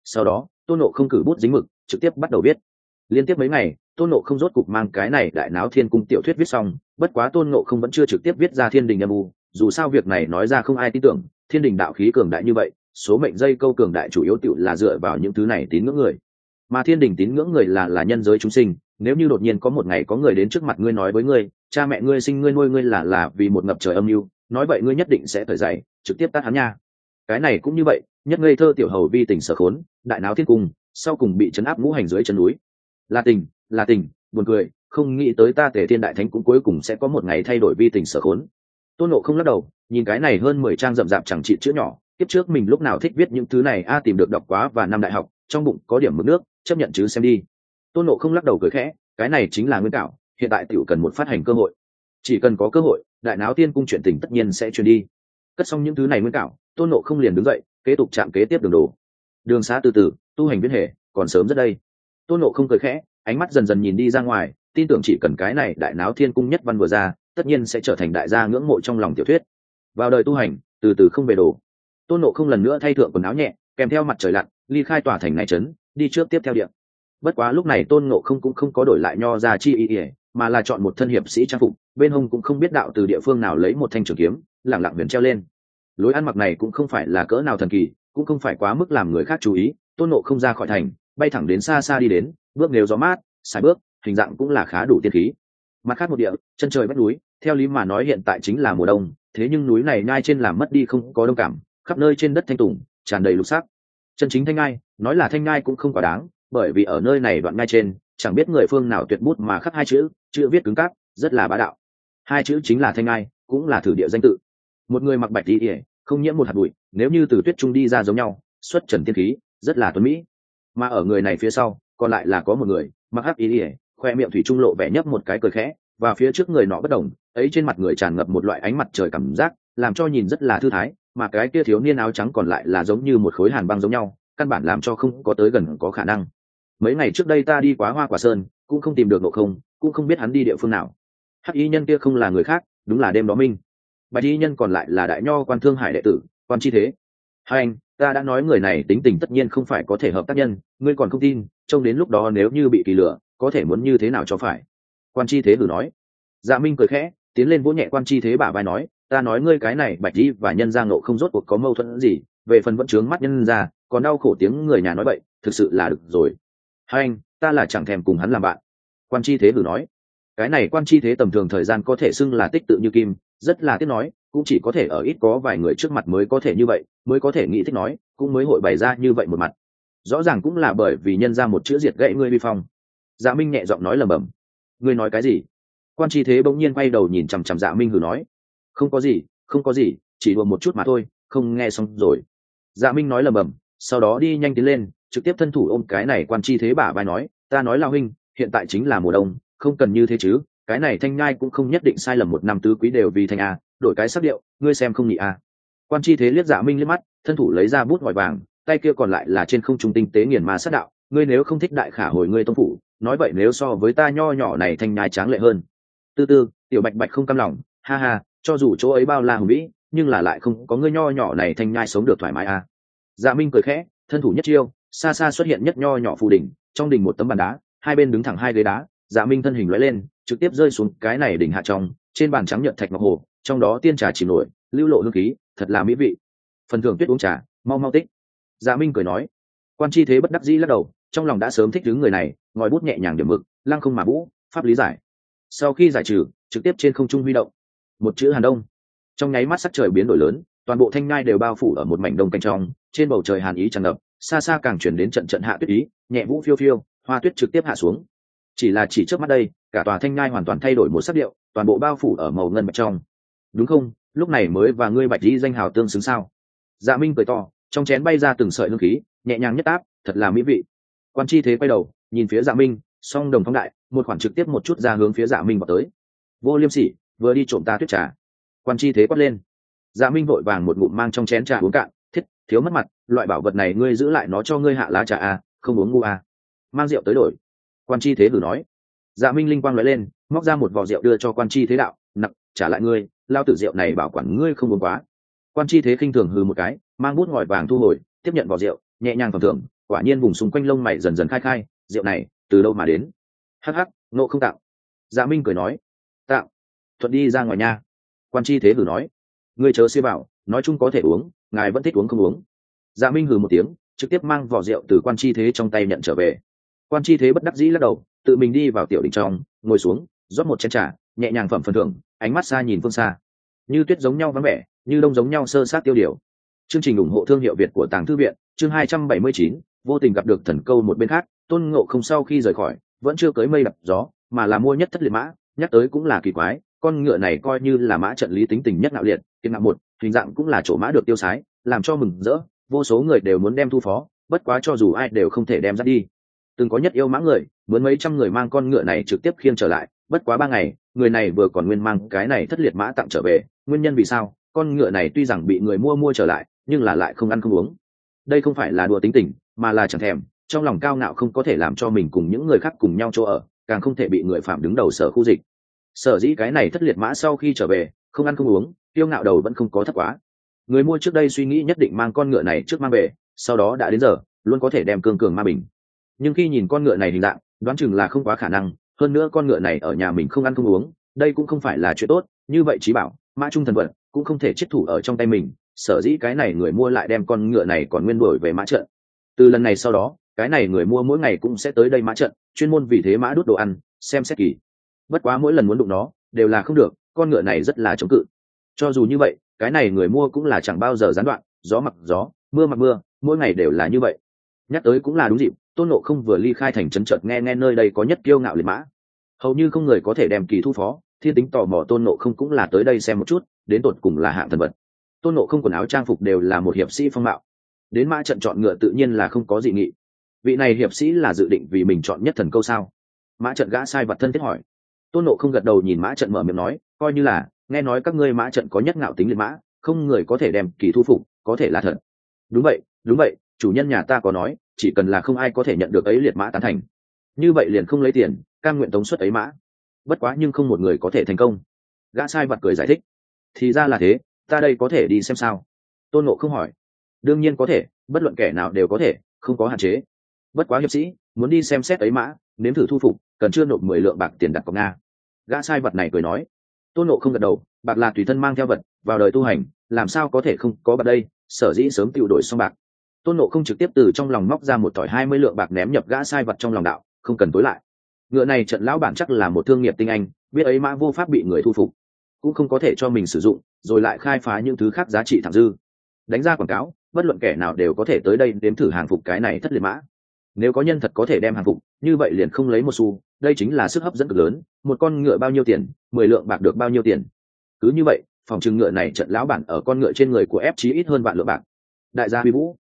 Sau đó tôn nộ không cử bút dính mực trực tiếp bắt đầu viết. Liên tiếp mấy ngày tôn nộ không rốt cục mang cái này đại náo thiên cung tiểu thuyết viết xong, bất quá tôn nộ không vẫn chưa trực tiếp viết ra thiên đình âm u, dù sao việc này nói ra không ai tin tưởng, thiên đình đạo khí cường đại như vậy, số mệnh dây câu cường đại chủ yếu tựu là dựa vào những thứ này tín ngưỡng người, mà thiên đình tín ngưỡng người là nhân giới chúng sinh. Nếu như đột nhiên có một ngày có người đến trước mặt ngươi nói với ngươi, cha mẹ ngươi sinh ngươi nuôi ngươi là vì một ngập trời âm mưu, nói vậy ngươi nhất định sẽ thở dài trực tiếp tát hắn nha. Cái này cũng như vậy, nhất ngây thơ tiểu hầu vi tình sở khốn, đại náo thiên cung, sau cùng bị trấn áp ngũ hành dưới chân núi. Là tình, buồn cười, không nghĩ tới ta Tề Thiên Đại Thánh cũng cuối cùng sẽ có một ngày thay đổi vi tình sở khốn. Tôn Ngộ không lắc đầu, nhìn cái này hơn 10 trang rậm rạp chẳng trị chữ nhỏ, tiếp trước mình lúc nào thích viết những thứ này tìm được đọc quá và năm đại học, trong bụng có điểm mực nước, chấp nhận chứ xem đi. Tôn Ngộ không lắc đầu cười khẽ, cái này chính là nguyên cảo, hiện tại tiểu cần một phát hành cơ hội. Chỉ cần có cơ hội, đại náo tiên cung chuyện tình tất nhiên sẽ truyền đi. Cất xong những thứ này nguyên cảo, Tôn Ngộ không liền đứng dậy, kế tục chạm kế tiếp đường đồ. Đường xá từ từ, tu hành viễn hệ, còn sớm rất đây. Tôn Ngộ không cười khẽ, ánh mắt dần dần nhìn đi ra ngoài, tin tưởng chỉ cần cái này đại náo thiên cung nhất văn vừa ra, tất nhiên sẽ trở thành đại gia ngưỡng mộ trong lòng tiểu thuyết. Vào đời tu hành, từ từ không về đồ. Tôn Ngộ không lần nữa thay thượng quần áo nhẹ, kèm theo mặt trời lặn, ly khai tòa thành này trấn, đi trước tiếp theo điện. Bất quá lúc này Tôn Ngộ không cũng không có đổi lại nho ra chi ý, mà là chọn một thân hiệp sĩ trang phục, bên hông cũng không biết đạo từ địa phương nào lấy một thanh trường kiếm, lẳng lặng huyền treo lên. Lối ăn mặc này cũng không phải là cỡ nào thần kỳ, cũng không phải quá mức làm người khác chú ý. Tôn Ngộ không ra khỏi thành, bay thẳng đến xa xa đi đến, bước nếu gió mát, xài bước, hình dạng cũng là khá đủ tiên khí. Mặt khác một địa, chân trời vách núi, theo lý mà nói hiện tại chính là mùa đông, thế nhưng núi này nhai trên làm mất đi không có đông cảm, khắp nơi trên đất thanh tùng, tràn đầy lục sắc. Chân chính thanh ngai, nói là thanh ngai cũng không quá đáng, bởi vì ở nơi này đoạn ngai trên, chẳng biết người phương nào tuyệt bút mà khắc hai chữ, chữ viết cứng cáp, rất là bá đạo. Hai chữ chính là thanh ngai, cũng là thử địa danh tự. Một người mặc bạch y, không nhiễm một hạt bụi, nếu như từ tuyết trung đi ra giống nhau, xuất trần tiên khí, rất là tuấn mỹ. Mà ở người này phía sau, còn lại là có một người mặc hắc y, khoe miệng thủy trung lộ vẻ nhấp một cái cười khẽ, và phía trước người nọ bất đồng, ấy trên mặt người tràn ngập một loại ánh mặt trời cảm giác, làm cho nhìn rất là thư thái, mà cái kia thiếu niên áo trắng còn lại là giống như một khối hàn băng giống nhau, căn bản làm cho không có tới gần có khả năng. Mấy ngày trước đây ta đi quá Hoa Quả Sơn, cũng không tìm được Ngộ Không, cũng không biết hắn đi địa phương nào. Hắc y nhân kia không là người khác, đúng là đêm đó minh. Bạch y nhân còn lại là đại nho quan Thương Hải đệ tử, Quan Chi Thế. Hai anh, ta đã nói người này tính tình tất nhiên không phải có thể hợp tác nhân, ngươi còn không tin, trông đến lúc đó nếu như bị kỳ lửa, có thể muốn như thế nào cho phải. Quan Chi Thế hử nói. Dạ Minh cười khẽ, tiến lên vỗ nhẹ Quan Chi Thế bả vai nói, ta nói ngươi cái này Bạch y và nhân gia Ngộ Không rốt cuộc có mâu thuẫn gì, về phần vẫn trướng mắt nhân gia, còn đau khổ tiếng người nhà nói vậy, thực sự là được rồi. Hai anh, ta là chẳng thèm cùng hắn làm bạn. Quan Chi Thế hử nói. Cái này Quan Chi Thế tầm thường thời gian có thể xưng là tích tự như kim, rất là tiếc nói, cũng chỉ có thể ở ít có vài người trước mặt mới có thể như vậy, mới có thể nghĩ thích nói, cũng mới hội bày ra như vậy một mặt. Rõ ràng cũng là bởi vì nhân ra một chữ diệt gãy ngươi vi phong. Dạ Minh nhẹ giọng nói lầm bầm. Ngươi nói cái gì? Quan Chi Thế bỗng nhiên quay đầu nhìn chằm chằm Dạ Minh hừ nói. Không có gì, chỉ đùa một chút mà thôi, không nghe xong rồi. Dạ Minh nói lầm bầm, sau đó đi nhanh tiến lên, trực tiếp thân thủ ôm cái này Quan Chi Thế bả vai nói, ta nói lao huynh, hiện tại chính là mùa đông, không cần như thế chứ, cái này thanh nhai cũng không nhất định sai lầm một năm tứ quý đều vì thanh a, đổi cái sắc điệu, ngươi xem không nhị a. Quan Chi Thế liếc Dạ Minh liếc mắt, thân thủ lấy ra bút ngòi vàng, tay kia còn lại là trên không trung tinh tế nghiền ma sát đạo, ngươi nếu không thích đại khả hồi ngươi tông phủ, nói vậy nếu so với ta nho nhỏ này thanh nhai tráng lệ hơn. Từ từ, tiểu Bạch Bạch không cam lòng, ha ha, cho dù chỗ ấy bao la hùng vĩ, nhưng là lại không có ngươi nho nhỏ này thanh nhai sống được thoải mái a. Dạ Minh cười khẽ, thân thủ nhất chiêu, xa xa xuất hiện nhất nho nhỏ phù đỉnh, trong đỉnh một tấm bàn đá, hai bên đứng thẳng hai ghế đá. Dạ Minh thân hình lóe lên, trực tiếp rơi xuống cái này đỉnh hạ trong, trên bàn trắng nhợt thạch ngọc hồ, trong đó tiên trà chìm nổi, lưu lộ hương khí, thật là mỹ vị. Phần thưởng tuyết uống trà, mau mau tích. Dạ Minh cười nói. Quan Chi Thế bất đắc dĩ lắc đầu, trong lòng đã sớm thích đứng người này, ngòi bút nhẹ nhàng điểm mực, lăng không mà vũ, pháp lý giải. Sau khi giải trừ, trực tiếp trên không trung huy động. Một chữ Hàn Đông. Trong nháy mắt sắc trời biến đổi lớn, toàn bộ thanh nhai đều bao phủ ở một mảnh đông canh trong, trên bầu trời hàn ý tràn ngập, xa xa càng chuyển đến trận trận hạ tuyết ý, nhẹ vũ phiêu phiêu, hoa tuyết trực tiếp hạ xuống. Chỉ trước mắt đây, cả tòa thanh nhai hoàn toàn thay đổi một sắc điệu, toàn bộ bao phủ ở màu ngân bạch trong. Đúng không? Lúc này mới và ngươi Bạch y danh hào tương xứng sao? Dạ Minh cười to, trong chén bay ra từng sợi hương khí, nhẹ nhàng nhất áp, thật là mỹ vị. Quan Chi Thế quay đầu, nhìn phía Dạ Minh, song đồng phóng đại, một khoản trực tiếp một chút ra hướng phía Dạ Minh vào tới. Vô Liêm Sỉ, vừa đi trộm ta tuyết trà. Quan Chi Thế quát lên. Dạ Minh vội vàng một ngụm mang trong chén trà uống cạn, thiết, thiếu mất mặt, loại bảo vật này ngươi giữ lại nó cho ngươi hạ lá trà a, không uống ngu a. Mang rượu tới đổi. Quan Chi Thế hử nói. Dạ Minh linh quang lóe lên, móc ra một vò rượu đưa cho Quan Chi Thế đạo, nặng, trả lại ngươi, lao tử rượu này bảo quản ngươi không uống quá. Quan Chi Thế khinh thường hừ một cái, mang bút ngòi vàng thu hồi, tiếp nhận vò rượu, nhẹ nhàng phẩm thưởng, quả nhiên vùng xung quanh lông mày dần dần khai khai, rượu này từ đâu mà đến? Hắc hắc, nộ không tạo. Dạ Minh cười nói, tạo. Thuận đi ra ngoài nha. Quan Chi Thế hử nói, ngươi chớ xia bảo, nói chung có thể uống, ngài vẫn thích uống không uống. Dạ Minh hừ một tiếng, trực tiếp mang vỏ rượu từ Quan Chi Thế trong tay nhận trở về. Quan Chi Thế bất đắc dĩ lắc đầu, tự mình đi vào tiểu đình trong, ngồi xuống, rót một chén trà, nhẹ nhàng phẩm phần thưởng, ánh mắt xa nhìn phương xa, như tuyết giống nhau vắng vẻ, như đông giống nhau sơ sát tiêu điều. Chương trình ủng hộ thương hiệu Việt của Tàng Thư Viện, chương 279, vô tình gặp được thần câu. Một bên khác, Tôn Ngộ Không sau khi rời khỏi, vẫn chưa cưới mây đập gió, mà là mua nhất thất liệt mã. Nhắc tới cũng là kỳ quái, con ngựa này coi như là mã trận lý tính tình nhất ngạo liệt, kiệt ngạo một, hình dạng cũng là chỗ mã được tiêu sái, làm cho mừng rỡ, vô số người đều muốn đem thu phó, bất quá cho dù ai đều không thể đem dắt đi. Từng có nhất yêu mã người, muốn mấy trăm người mang con ngựa này trực tiếp khiêng trở lại, bất quá 3 ngày, người này vừa còn nguyên mang cái này thất liệt mã tặng trở về. Nguyên nhân vì sao? Con ngựa này tuy rằng bị người mua trở lại, nhưng là lại không ăn không uống. Đây không phải là đùa tính tình, mà là chẳng thèm, trong lòng cao ngạo không có thể làm cho mình cùng những người khác cùng nhau chỗ ở, càng không thể bị người phạm đứng đầu sở khu dịch. Sở dĩ cái này thất liệt mã sau khi trở về, không ăn không uống, kiêu ngạo đầu vẫn không có thấp quá. Người mua trước đây suy nghĩ nhất định mang con ngựa này trước mang về, sau đó đã đến giờ, luôn có thể đem cương cường ma bình. Nhưng khi nhìn con ngựa này hình dạng, đoán chừng là không quá khả năng, hơn nữa con ngựa này ở nhà mình không ăn không uống, đây cũng không phải là chuyện tốt. Như vậy chí bảo, mã trung thần vật cũng không thể chết thủ ở trong tay mình, sở dĩ cái này người mua lại đem con ngựa này còn nguyên đổi về mã trận. Từ lần này sau đó, cái này người mua mỗi ngày cũng sẽ tới đây mã trận, chuyên môn vì thế mã đút đồ ăn, xem xét kỳ. Bất quá mỗi lần muốn đụng nó, đều là không được, con ngựa này rất là chống cự. Cho dù như vậy, cái này người mua cũng là chẳng bao giờ gián đoạn, gió mặc gió, mưa mặc mưa, mỗi ngày đều là như vậy. Nhắc tới cũng là đúng dịp, Tôn Ngộ Không vừa ly khai thành trấn chợt nghe nơi đây có nhất kiêu ngạo liệt mã, hầu như không người có thể đem kỳ thu phó. Thiên tính tò mò Tôn Ngộ Không cũng là tới đây xem một chút, đến tột cùng là hạng thần vật. Tôn Ngộ Không quần áo trang phục đều là một hiệp sĩ phong mạo, đến mã trận chọn ngựa tự nhiên là không có dị nghị. Vị này hiệp sĩ là dự định vì mình chọn nhất thần câu sao? Mã trận gã sai vật thân thiết hỏi. Tôn Ngộ Không gật đầu nhìn mã trận mở miệng nói, coi như là, nghe nói các ngươi mã trận có nhất ngạo tính liệt mã, không người có thể đem kỳ thu phục, có thể là thật. Đúng vậy, chủ nhân nhà ta có nói, chỉ cần là không ai có thể nhận được ấy liệt mã tán thành, như vậy liền không lấy tiền, cam nguyện tống xuất ấy mã. Bất quá nhưng không một người có thể thành công. Gã sai vật cười giải thích, thì ra là thế, ta đây có thể đi xem sao? Tôn Ngộ Không hỏi. Đương nhiên có thể, bất luận kẻ nào đều có thể, không có hạn chế. Bất quá hiệp sĩ muốn đi xem xét ấy mã, nếm thử thu phục, cần chưa nộp 10 lượng bạc tiền đặt cọc nga. Gã sai vật này cười nói. Tôn Ngộ Không gật đầu, bạc là tùy thân mang theo vật, vào đời tu hành, làm sao có thể không có bạc đây, sở dĩ sớm tiêu đổi xong bạc. Tôn Ngộ Không trực tiếp từ trong lòng móc ra một thỏi 20 lượng bạc ném nhập gã sai vật trong lòng đạo, không cần tối lại. Ngựa này trận lão bản chắc là một thương nghiệp tinh anh, biết ấy mã vô pháp bị người thu phục, cũng không có thể cho mình sử dụng, rồi lại khai phá những thứ khác giá trị thẳng dư. Đánh ra quảng cáo, bất luận kẻ nào đều có thể tới đây đếm thử hàng phục cái này thất liệt mã. Nếu có nhân thật có thể đem hàng phục, như vậy liền không lấy một xu, đây chính là sức hấp dẫn cực lớn. Một con ngựa bao nhiêu tiền, 10 lượng bạc được bao nhiêu tiền. Cứ như vậy, phòng trừng ngựa này trận lão bản ở con ngựa trên người của ép chí ít hơn vạn lượng bạc. Đại gia Huy Vũ,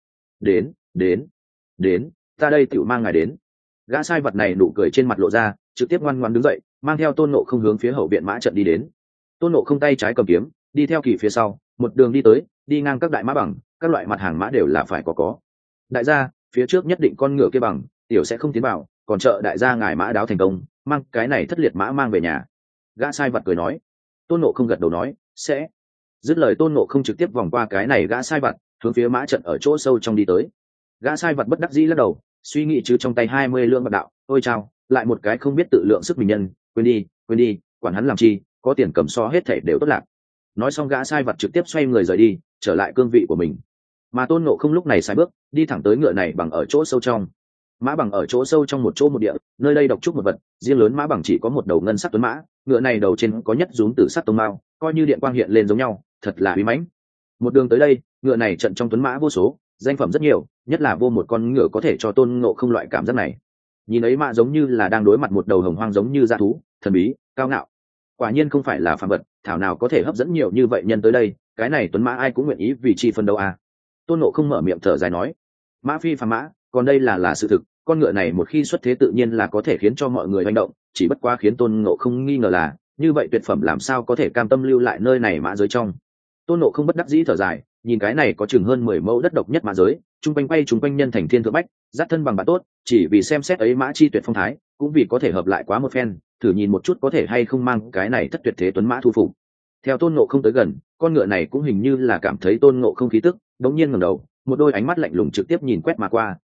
đến, ta đây tiểu mang ngài đến. Gã sai vật này nụ cười trên mặt lộ ra, trực tiếp ngoan ngoãn đứng dậy, mang theo Tôn Ngộ Không hướng phía hậu viện mã trận đi đến. Tôn Ngộ Không tay trái cầm kiếm, đi theo kỳ phía sau, một đường đi tới, đi ngang các đại mã bằng, các loại mặt hàng mã đều là phải có. Đại gia, phía trước nhất định con ngựa kia bằng, tiểu sẽ không tiến vào, còn trợ đại gia ngài mã đáo thành công, mang cái này thất liệt mã mang về nhà. Gã sai vật cười nói. Tôn Ngộ Không gật đầu nói, sẽ. Dứt lời Tôn Ngộ Không trực tiếp vòng qua cái này gã sai vật, hướng phía mã trận ở chỗ sâu trong đi tới. Gã sai vật bất đắc dĩ lắc đầu, suy nghĩ chứ trong tay 20 lượng bạc đạo, ôi chao, lại một cái không biết tự lượng sức mình nhân, quên đi, quản hắn làm chi, có tiền cầm so hết thảy đều tốt lạc. Nói xong gã sai vật trực tiếp xoay người rời đi, trở lại cương vị của mình. Mà Tôn Ngộ Không lúc này sai bước, đi thẳng tới ngựa này bằng ở chỗ sâu trong. Mã bằng ở chỗ sâu trong một chỗ một địa, nơi đây độc trúc một vật, riêng lớn mã bằng chỉ có một đầu ngân sắc tuấn mã, ngựa này đầu trên có nhất rúm tử sắc tông mao, coi như điện quang hiện lên giống nhau, thật là uy mãnh. Một đường tới đây, ngựa này trận trong tuấn mã vô số, danh phẩm rất nhiều, nhất là vô một con ngựa có thể cho Tôn Ngộ Không loại cảm giác này. Nhìn ấy mã giống như là đang đối mặt một đầu hồng hoang giống như dã thú, thần bí, cao ngạo. Quả nhiên không phải là phàm vật, thảo nào có thể hấp dẫn nhiều như vậy nhân tới đây, cái này tuấn mã ai cũng nguyện ý vì chi phân đấu à. Tôn Ngộ Không mở miệng thở dài nói, mã phi phàm mã, còn đây là sự thực, con ngựa này một khi xuất thế tự nhiên là có thể khiến cho mọi người hành động, chỉ bất quá khiến Tôn Ngộ Không nghi ngờ là, như vậy tuyệt phẩm làm sao có thể cam tâm lưu lại nơi này mã giới trong. Tôn Ngộ Không bất đắc dĩ thở dài, nhìn cái này có chừng hơn 10 mẫu đất độc nhất mã giới, trung quanh nhân thành thiên thượng bách, dắt thân bằng bạn tốt, chỉ vì xem xét ấy mã chi tuyệt phong thái, cũng vì có thể hợp lại quá một phen, thử nhìn một chút có thể hay không mang cái này thất tuyệt thế tuấn mã thu phục. Theo Tôn Ngộ Không tới gần, con ngựa này cũng hình như là cảm thấy Tôn Ngộ Không khí tức, đống nhiên ngẩng đầu, một đôi ánh mắt lạnh lùng trực tiếp nhìn quét mà qua,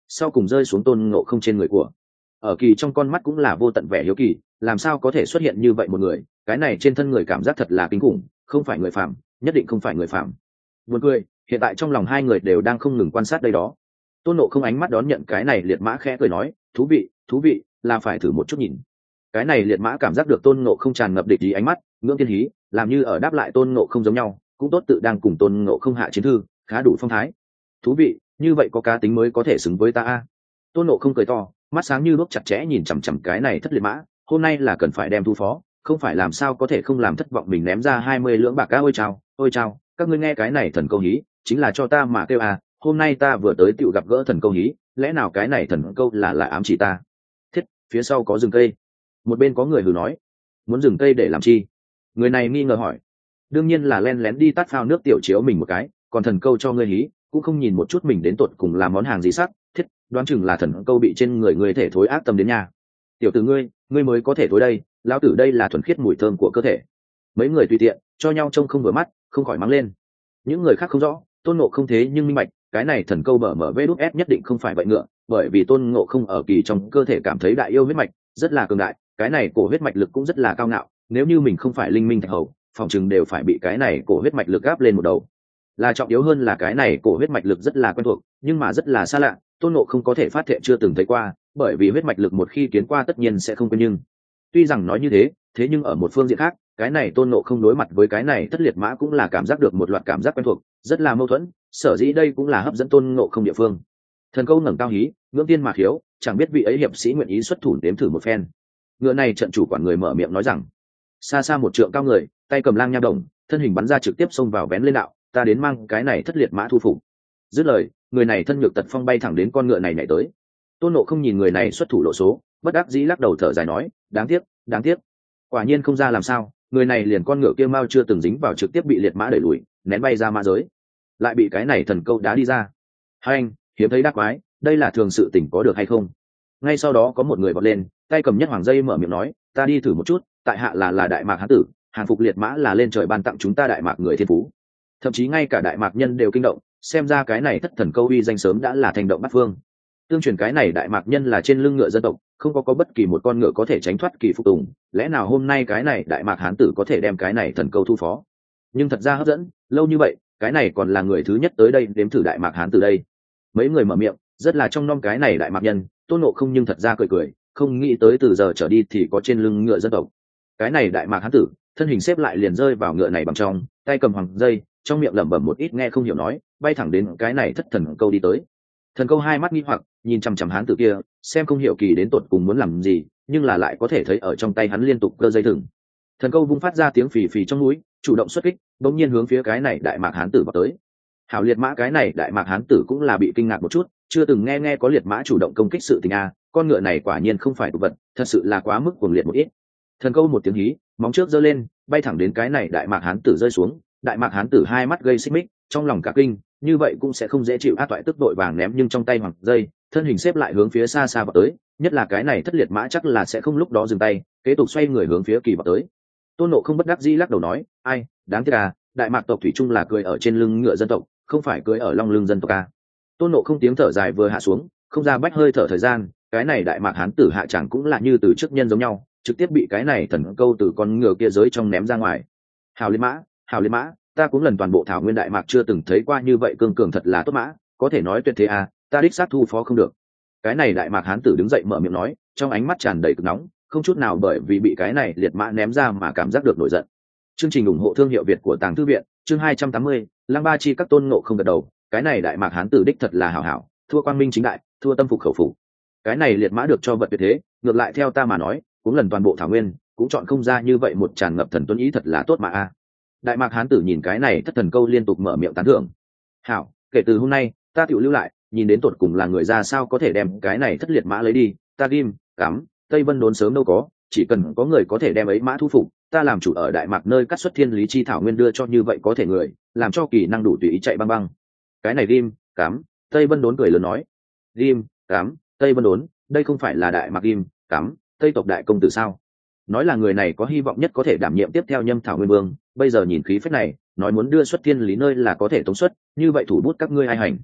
sau cùng rơi xuống tôn ngộ không trên người của. Ở Kỳ trong con mắt cũng là vô tận vẻ hiếu kỳ, làm sao có thể xuất hiện như vậy một người, cái này trên thân người cảm giác thật là kinh khủng, không phải người phạm, nhất định không phải người phạm. Buồn cười, hiện tại trong lòng hai người đều đang không ngừng quan sát đây đó. Tôn Ngộ không ánh mắt đón nhận cái này liệt mã khẽ cười nói, thú vị, là phải thử một chút nhìn. Cái này liệt mã cảm giác được Tôn Ngộ không tràn ngập địch ý ánh mắt, ngưỡng thiên hí, làm như ở đáp lại Tôn Ngộ không giống nhau, cũng tốt tự đang cùng Tôn Ngộ không hạ chiến thư, khá đủ phong thái. Thú vị, như vậy có cá tính mới có thể xứng với ta a. Tôn Ngộ không cười to, mắt sáng như đuốc chặt chẽ nhìn chằm chằm cái này thất liệt mã, hôm nay là cần phải đem thu phó, không phải làm sao có thể không làm thất vọng mình ném ra 20 lưỡng bạc cá. Ôi chao, các ngươi nghe cái này thần câu hí, chính là cho ta mà kêu à, hôm nay ta vừa tới tựu gặp gỡ thần câu hí, lẽ nào cái này thần câu là ám chỉ ta? Thiết, phía sau có rừng cây. Một bên có người hừ nói, muốn rừng cây để làm chi? Người này nghi ngờ hỏi. Đương nhiên là len lén đi tắt phao nước tiểu chiếu mình một cái, còn thần câu cho ngươi hí, cũng không nhìn một chút mình đến tột cùng làm món hàng gì sắc. Thiết, đoán chừng là thần câu bị trên người ngươi thể thối ác tâm đến nhà. Tiểu tử ngươi mới có thể thối đây, lão tử đây là thuần khiết mùi thơm của cơ thể. Mấy người tùy tiện cho nhau trông không vừa mắt, không khỏi mắng lên. Những người khác không rõ, Tôn Ngộ không thế nhưng minh bạch, cái này thần câu bở mở vs nhất định không phải vậy ngựa, bởi vì Tôn Ngộ không ở Kỳ trong cơ thể cảm thấy đại yêu huyết mạch rất là cường đại, cái này cổ huyết mạch lực cũng rất là cao ngạo, nếu như mình không phải linh minh thạch hầu, phòng chừng đều phải bị cái này cổ huyết mạch lực áp lên một đầu. Là trọng yếu hơn là cái này cổ huyết mạch lực rất là quen thuộc, nhưng mà rất là xa lạ, Tôn Ngộ không có thể phát hiện chưa từng thấy qua, bởi vì huyết mạch lực một khi kiến qua tất nhiên sẽ không quên. Nhưng tuy rằng nói như thế nhưng ở một phương diện khác, cái này Tôn Ngộ không đối mặt với cái này thất liệt mã cũng là cảm giác được một loạt cảm giác quen thuộc, rất là mâu thuẫn, sở dĩ đây cũng là hấp dẫn Tôn Ngộ không địa phương. Thần câu ngẩng cao hí, ngưỡng tiên mà khiếu, chẳng biết vị ấy hiệp sĩ nguyện ý xuất thủ đếm thử một phen. Ngựa này trận chủ quản người mở miệng nói rằng, xa xa một trượng cao người, tay cầm lang nha đồng, thân hình bắn ra trực tiếp xông vào bén lên đạo, ta đến mang cái này thất liệt mã thu phục. Dứt lời, người này thân nhược tật phong bay thẳng đến con ngựa này nhảy tới. Tôn Ngộ không nhìn người này xuất thủ lộ số, bất đắc dĩ lắc đầu thở dài nói, đáng tiếc, quả nhiên không ra làm sao, người này liền con ngựa kia mau chưa từng dính vào trực tiếp bị liệt mã đẩy lùi, ném bay ra mã giới, lại bị cái này thần câu đá đi ra. Hai anh hiếm thấy đắc quái, đây là thường sự tình có được hay không? Ngay sau đó có một người vọt lên, tay cầm nhất hoàng dây mở miệng nói, ta đi thử một chút, tại hạ là đại mạc hán tử, hàng phục liệt mã là lên trời ban tặng chúng ta đại mạc người thiên phú. Thậm chí ngay cả đại mạc nhân đều kinh động, xem ra cái này thất thần câu uy danh sớm đã là thành động bát phương. Tương truyền cái này đại mạc nhân là trên lưng ngựa dân tộc, không có bất kỳ một con ngựa có thể tránh thoát kỳ phục tùng, lẽ nào hôm nay cái này đại mạc hán tử có thể đem cái này thần câu thu phó? Nhưng thật ra hấp dẫn, lâu như vậy, cái này còn là người thứ nhất tới đây đếm thử đại mạc hán tử đây. Mấy người mở miệng, rất là trong nom cái này đại mạc nhân, Tôn Ngộ không nhưng thật ra cười, không nghĩ tới từ giờ trở đi thì có trên lưng ngựa dân tộc. Cái này đại mạc hán tử, thân hình xếp lại liền rơi vào ngựa này bằng trong, tay cầm hoàng dây, trong miệng lẩm bẩm một ít nghe không hiểu nói, bay thẳng đến cái này thất thần câu đi tới. Thần câu hai mắt nghi hoặc nhìn chằm chằm hán tử kia, xem không hiểu kỳ đến tột cùng muốn làm gì, nhưng là lại có thể thấy ở trong tay hắn liên tục cơ dây thừng. Thần câu vung phát ra tiếng phì phì trong núi, chủ động xuất kích, bỗng nhiên hướng phía cái này đại mạc hán tử vào tới. Hảo liệt mã cái này đại mạc hán tử cũng là bị kinh ngạc một chút, chưa từng nghe có liệt mã chủ động công kích sự tình a, con ngựa này quả nhiên không phải tục vật, thật sự là quá mức cuồng liệt một ít. Thần câu một tiếng hí, móng trước giơ lên, bay thẳng đến cái này đại mạc hán tử rơi xuống. Đại mạc hán tử hai mắt gây xích mích, trong lòng cả kinh, như vậy cũng sẽ không dễ chịu, toại tức đội vàng ném nhưng trong tay hoàng dây, thân hình xếp lại hướng phía xa xa vào tới, nhất là cái này thất liệt mã chắc là sẽ không lúc đó dừng tay, kế tục xoay người hướng phía Kỳ vào tới. Tôn Ngộ không bất đắc dĩ lắc đầu nói, ai, đáng tiếc à, đại mạc tộc thủy chung là cười ở trên lưng ngựa dân tộc, không phải cưỡi ở long lưng dân tộc à. Tôn Ngộ không tiếng thở dài vừa hạ xuống, không ra bách hơi thở thời gian, cái này đại mạc hán tử hạ chẳng cũng là như từ trước nhân giống nhau, trực tiếp bị cái này thần câu từ con ngựa kia giới trong ném ra ngoài. Hào liệt mã, ta cũng lần toàn bộ thảo nguyên đại mạc chưa từng thấy qua như vậy cương cường thật là tốt mã, có thể nói tuyệt thế à, ta đích xác thu phó không được. Cái này đại mạc hán tử đứng dậy mở miệng nói, trong ánh mắt tràn đầy cực nóng, không chút nào bởi vì bị cái này liệt mã ném ra mà cảm giác được nổi giận. Chương trình ủng hộ thương hiệu Việt của Tàng Thư viện, chương 280, Lăng Ba Chi các Tôn Ngộ không gật đầu, cái này đại mạc hán tử đích thật là hảo, thua quang minh chính đại, thua tâm phục khẩu phục. Cái này liệt mã được cho vật tuyệt thế, ngược lại theo ta mà nói, cũng lần toàn bộ thảo nguyên, cũng chọn không ra như vậy một tràn ngập thần tuấn ý thật là tốt mà a. Đại mạc hán tử nhìn cái này thất thần câu liên tục mở miệng tán thưởng. Hảo, kể từ hôm nay, ta tự lưu lại, nhìn đến tột cùng là người ra sao có thể đem cái này thất liệt mã lấy đi, ta ghim, cắm, Tây Vân đốn sớm đâu có, chỉ cần có người có thể đem ấy mã thu phục, ta làm chủ ở đại mạc nơi cắt xuất thiên lý chi thảo nguyên đưa cho như vậy có thể người, làm cho kỳ năng đủ tùy ý chạy băng băng. Cái này ghim, cắm, Tây Vân đốn cười lớn nói, ghim, cắm, Tây Vân đốn, đây không phải là đại mạc ghim, cắm, Tây tộc đại công tử sao? Nói là người này có hy vọng nhất có thể đảm nhiệm tiếp theo Nhâm Thảo Nguyên Vương, bây giờ nhìn khí phách này, nói muốn đưa xuất thiên lý nơi là có thể tống xuất, như vậy thủ bút các ngươi ai hành?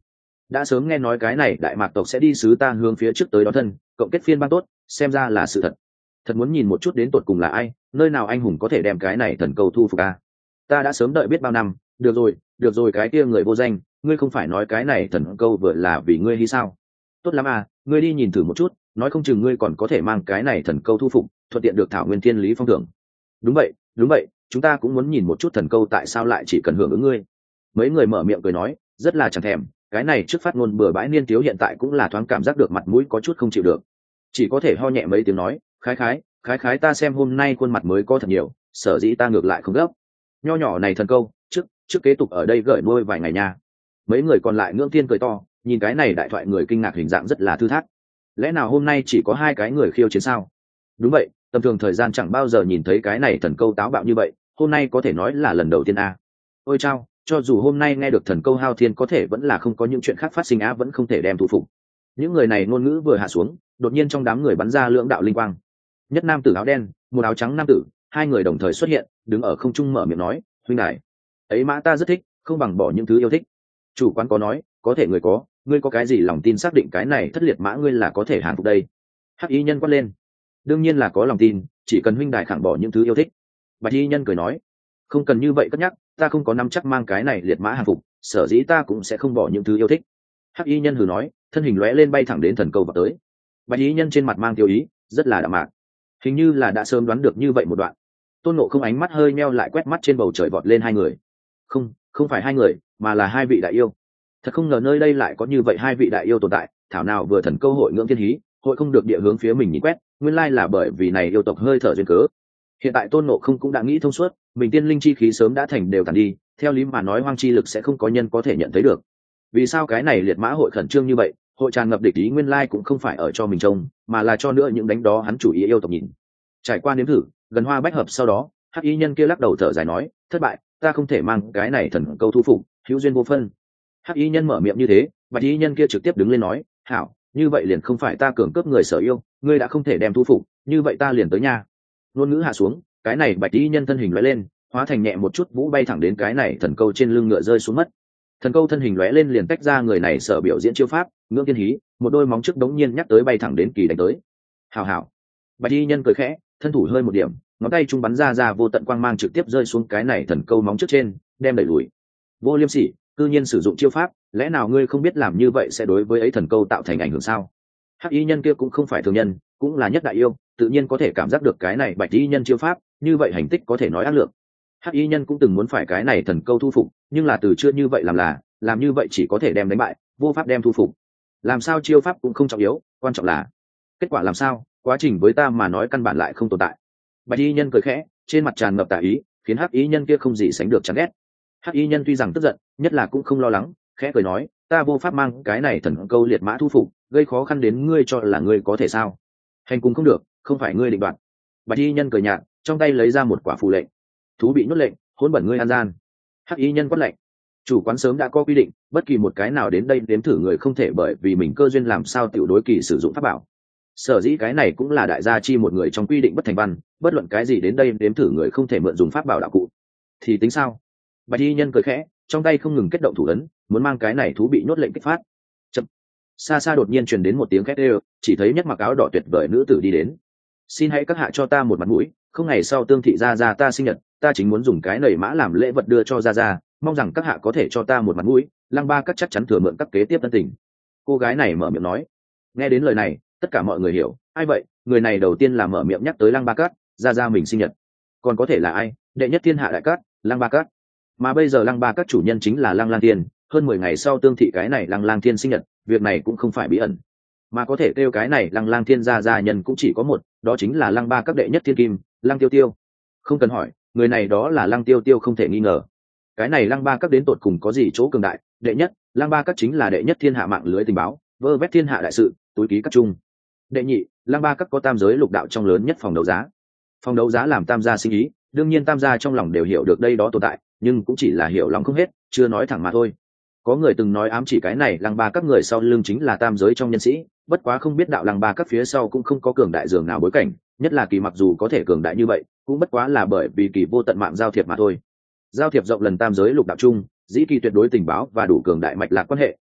đã sớm nghe nói cái này đại mạc tộc sẽ đi sứ ta hướng phía trước tới đó thân, cộng kết phiên bang tốt, xem ra là sự thật. Thật muốn nhìn một chút đến tột cùng là ai, nơi nào anh hùng có thể đem cái này thần câu thu phục ta. Ta đã sớm đợi biết bao năm. Được rồi, cái kia người vô danh, ngươi không phải nói cái này thần câu vừa là vì ngươi hay sao? Tốt lắm à, ngươi đi nhìn thử một chút, nói không chừng ngươi còn có thể mang cái này thần câu thu phục, thuận tiện được thảo nguyên thiên lý phong thưởng. Đúng vậy, chúng ta cũng muốn nhìn một chút thần câu tại sao lại chỉ cần hưởng ứng ngươi. Mấy người mở miệng cười nói, rất là chẳng thèm, cái này trước phát ngôn bừa bãi niên thiếu hiện tại cũng là thoáng cảm giác được mặt mũi có chút không chịu được, chỉ có thể ho nhẹ mấy tiếng nói, khái ta xem hôm nay khuôn mặt mới có thật nhiều, sở dĩ ta ngược lại không gấp. Nho nhỏ này thần câu, trước kế tục ở đây gửi nuôi vài ngày nha. Mấy người còn lại ngưỡng thiên cười to, nhìn cái này đại thoại người kinh ngạc hình dạng rất là thư thác. Lẽ nào hôm nay chỉ có hai cái người khiêu chiến sao? Đúng vậy, tầm thường thời gian chẳng bao giờ nhìn thấy cái này thần câu táo bạo như vậy, hôm nay có thể nói là lần đầu tiên a. Ôi chao, cho dù hôm nay nghe được thần câu hao thiên có thể vẫn là không có những chuyện khác phát sinh á, vẫn không thể đem thu phục. Những người này ngôn ngữ vừa hạ xuống, đột nhiên trong đám người bắn ra lưỡng đạo linh quang. Nhất nam tử áo đen, một áo trắng nam tử, hai người đồng thời xuất hiện, đứng ở không trung mở miệng nói, huynh đài, ấy mã ta rất thích, không bằng bỏ những thứ yêu thích. Chủ quán có nói, có thể người có, ngươi có cái gì lòng tin xác định cái này thất liệt mã ngươi là có thể hàng phục đây? Hắc y nhân quát lên, đương nhiên là có lòng tin, chỉ cần huynh đài khẳng bỏ những thứ yêu thích. Bạch y nhân cười nói, không cần như vậy cất nhắc, ta không có nắm chắc mang cái này liệt mã hàng phục, sở dĩ ta cũng sẽ không bỏ những thứ yêu thích. Hắc y nhân hừ nói, thân hình lóe lên bay thẳng đến thần câu vào tới. Bạch y nhân trên mặt mang tiêu ý, rất là đạm mạc, hình như là đã sớm đoán được như vậy một đoạn. Tôn Ngộ không ánh mắt hơi meo lại quét mắt trên bầu trời vọt lên hai người. Không phải hai người, mà là hai vị đại yêu. Thật không ngờ nơi đây lại có như vậy hai vị đại yêu tồn tại, thảo nào vừa thần câu hội ngưỡng thiên hí, hội không được địa hướng phía mình nhìn quét, nguyên lai là bởi vì này yêu tộc hơi thở duyên cớ. Hiện tại Tôn Ngộ không cũng đã nghĩ thông suốt, mình tiên linh chi khí sớm đã thành đều tàn đi, theo lý mà nói hoang chi lực sẽ không có nhân có thể nhận thấy được. Vì sao cái này liệt mã hội khẩn trương như vậy, hội tràn ngập địch ý, nguyên lai cũng không phải ở cho mình trông, mà là cho nữa những đánh đó hắn chủ ý yêu tộc nhìn. Trải qua nếm thử, gần hoa bách hợp sau đó, hắc y nhân kia lắc đầu thở dài nói, thất bại, ta không thể mang cái này thần câu thu phục, hữu duyên vô phân. Hắc y nhân mở miệng như thế, bạch y nhân kia trực tiếp đứng lên nói, hảo, như vậy liền không phải ta cường cướp người sở yêu, ngươi đã không thể đem thu phục, như vậy ta liền tới nha. Ngôn ngữ hạ xuống, cái này bạch y nhân thân hình lóe lên, hóa thành nhẹ một chút vũ bay thẳng đến cái này thần câu trên lưng ngựa rơi xuống mất. Thần câu thân hình lóe lên liền tách ra người này sở biểu diễn chiêu pháp, ngưỡng thiên hí, một đôi móng trước đống nhiên nhắc tới bay thẳng đến kỳ đánh tới. Hảo, bạch y nhân cười khẽ, thân thủ hơi một điểm, ngón tay trung bắn ra vô tận quang mang trực tiếp rơi xuống cái này thần câu móng trước trên, đem đẩy lùi. Vô liêm sỉ, cư nhiên sử dụng chiêu pháp, lẽ nào ngươi không biết làm như vậy sẽ đối với ấy thần câu tạo thành ảnh hưởng sao? Hắc y nhân kia cũng không phải thường nhân, cũng là nhất đại yêu, tự nhiên có thể cảm giác được cái này bạch y nhân chiêu pháp, như vậy hành tích có thể nói ác lượng. Hắc y nhân cũng từng muốn phải cái này thần câu thu phục, nhưng là từ chưa như vậy làm như vậy chỉ có thể đem đánh bại, vô pháp đem thu phục. Làm sao chiêu pháp cũng không trọng yếu, quan trọng là kết quả làm sao, quá trình với ta mà nói căn bản lại không tồn tại. Bạch y nhân cười khẽ, trên mặt tràn ngập tà ý, khiến hắc y nhân kia không gì sánh được chán ghét. Hắc y nhân tuy rằng tức giận, nhất là cũng không lo lắng, khẽ cười nói, ta vô pháp mang cái này thần câu liệt mã thu phục, gây khó khăn đến ngươi cho là ngươi có thể sao? Hành cùng không được, không phải ngươi định đoạt. Bạch y nhân cười nhạt, trong tay lấy ra một quả phù lệnh. Thú bị nhốt lệnh, hỗn bẩn ngươi an gian. Hắc y nhân quát lệnh. Chủ quán sớm đã có quy định, bất kỳ một cái nào đến đây đếm thử người không thể bởi vì mình cơ duyên làm sao tiểu đối kỳ sử dụng pháp bảo. Sở dĩ cái này cũng là đại gia chi một người trong quy định bất thành văn, bất luận cái gì đến đây đếm thử người không thể mượn dùng pháp bảo đạo cụ. Thì tính sao? Bạch y nhân cười khẽ, trong tay không ngừng kết động thủ ấn, muốn mang cái này thú bị nhốt lệnh kích phát. Chậm. Xa xa đột nhiên truyền đến một tiếng khét ê, chỉ thấy nhất mặc áo đỏ tuyệt vời nữ tử đi đến. Xin hãy các hạ cho ta một mặt mũi, không ngày sau tương thị gia gia ta sinh nhật, ta chính muốn dùng cái nảy mã làm lễ vật đưa cho gia gia, mong rằng các hạ có thể cho ta một mặt mũi. Lăng Ba Các chắc chắn thừa mượn các kế tiếp tân tình. Cô gái này mở miệng nói. Nghe đến lời này, tất cả mọi người hiểu, ai vậy? Người này đầu tiên là mở miệng nhắc tới Lăng Ba Các, gia gia mình sinh nhật, còn có thể là ai? Đệ nhất thiên hạ đại cát, Lăng Ba Các. Mà bây giờ Lăng Ba Các chủ nhân chính là Lăng Lang Thiên, hơn 10 ngày sau tương thị cái này Lăng Lang Thiên sinh nhật, việc này cũng không phải bí ẩn, mà có thể kêu cái này Lăng Lang Thiên gia nhân cũng chỉ có một, đó chính là Lăng Ba Các đệ nhất thiên kim, Lăng Tiêu Tiêu. Không cần hỏi, người này đó là Lăng Tiêu Tiêu không thể nghi ngờ. Cái này Lăng Ba Các đến tột cùng có gì chỗ cường đại? Đệ nhất, Lăng Ba Các chính là đệ nhất thiên hạ mạng lưới tình báo, vơ vét thiên hạ đại sự, túi ký các chung. Đệ nhị, Lăng Ba Các có tam giới lục đạo trong lớn nhất phòng đấu giá. Phòng đấu giá làm tam gia sinh ý, đương nhiên tam gia trong lòng đều hiểu được đây đó tồn tại, nhưng cũng chỉ là hiểu lòng không hết, chưa nói thẳng mà thôi. Có người từng nói ám chỉ cái này Lăng Ba Các người sau lưng chính là tam giới trong nhân sĩ, bất quá không biết đạo Lăng Ba Các phía sau cũng không có cường đại dường nào bối cảnh, nhất là Kỳ mặc dù có thể cường đại như vậy, cũng bất quá là bởi vì Kỳ vô tận mạng giao thiệp mà thôi. Giao thiệp rộng lần tam giới lục đạo chung, dĩ Kỳ tuyệt đối tình báo và đủ cường đại mạch lạc quan hệ,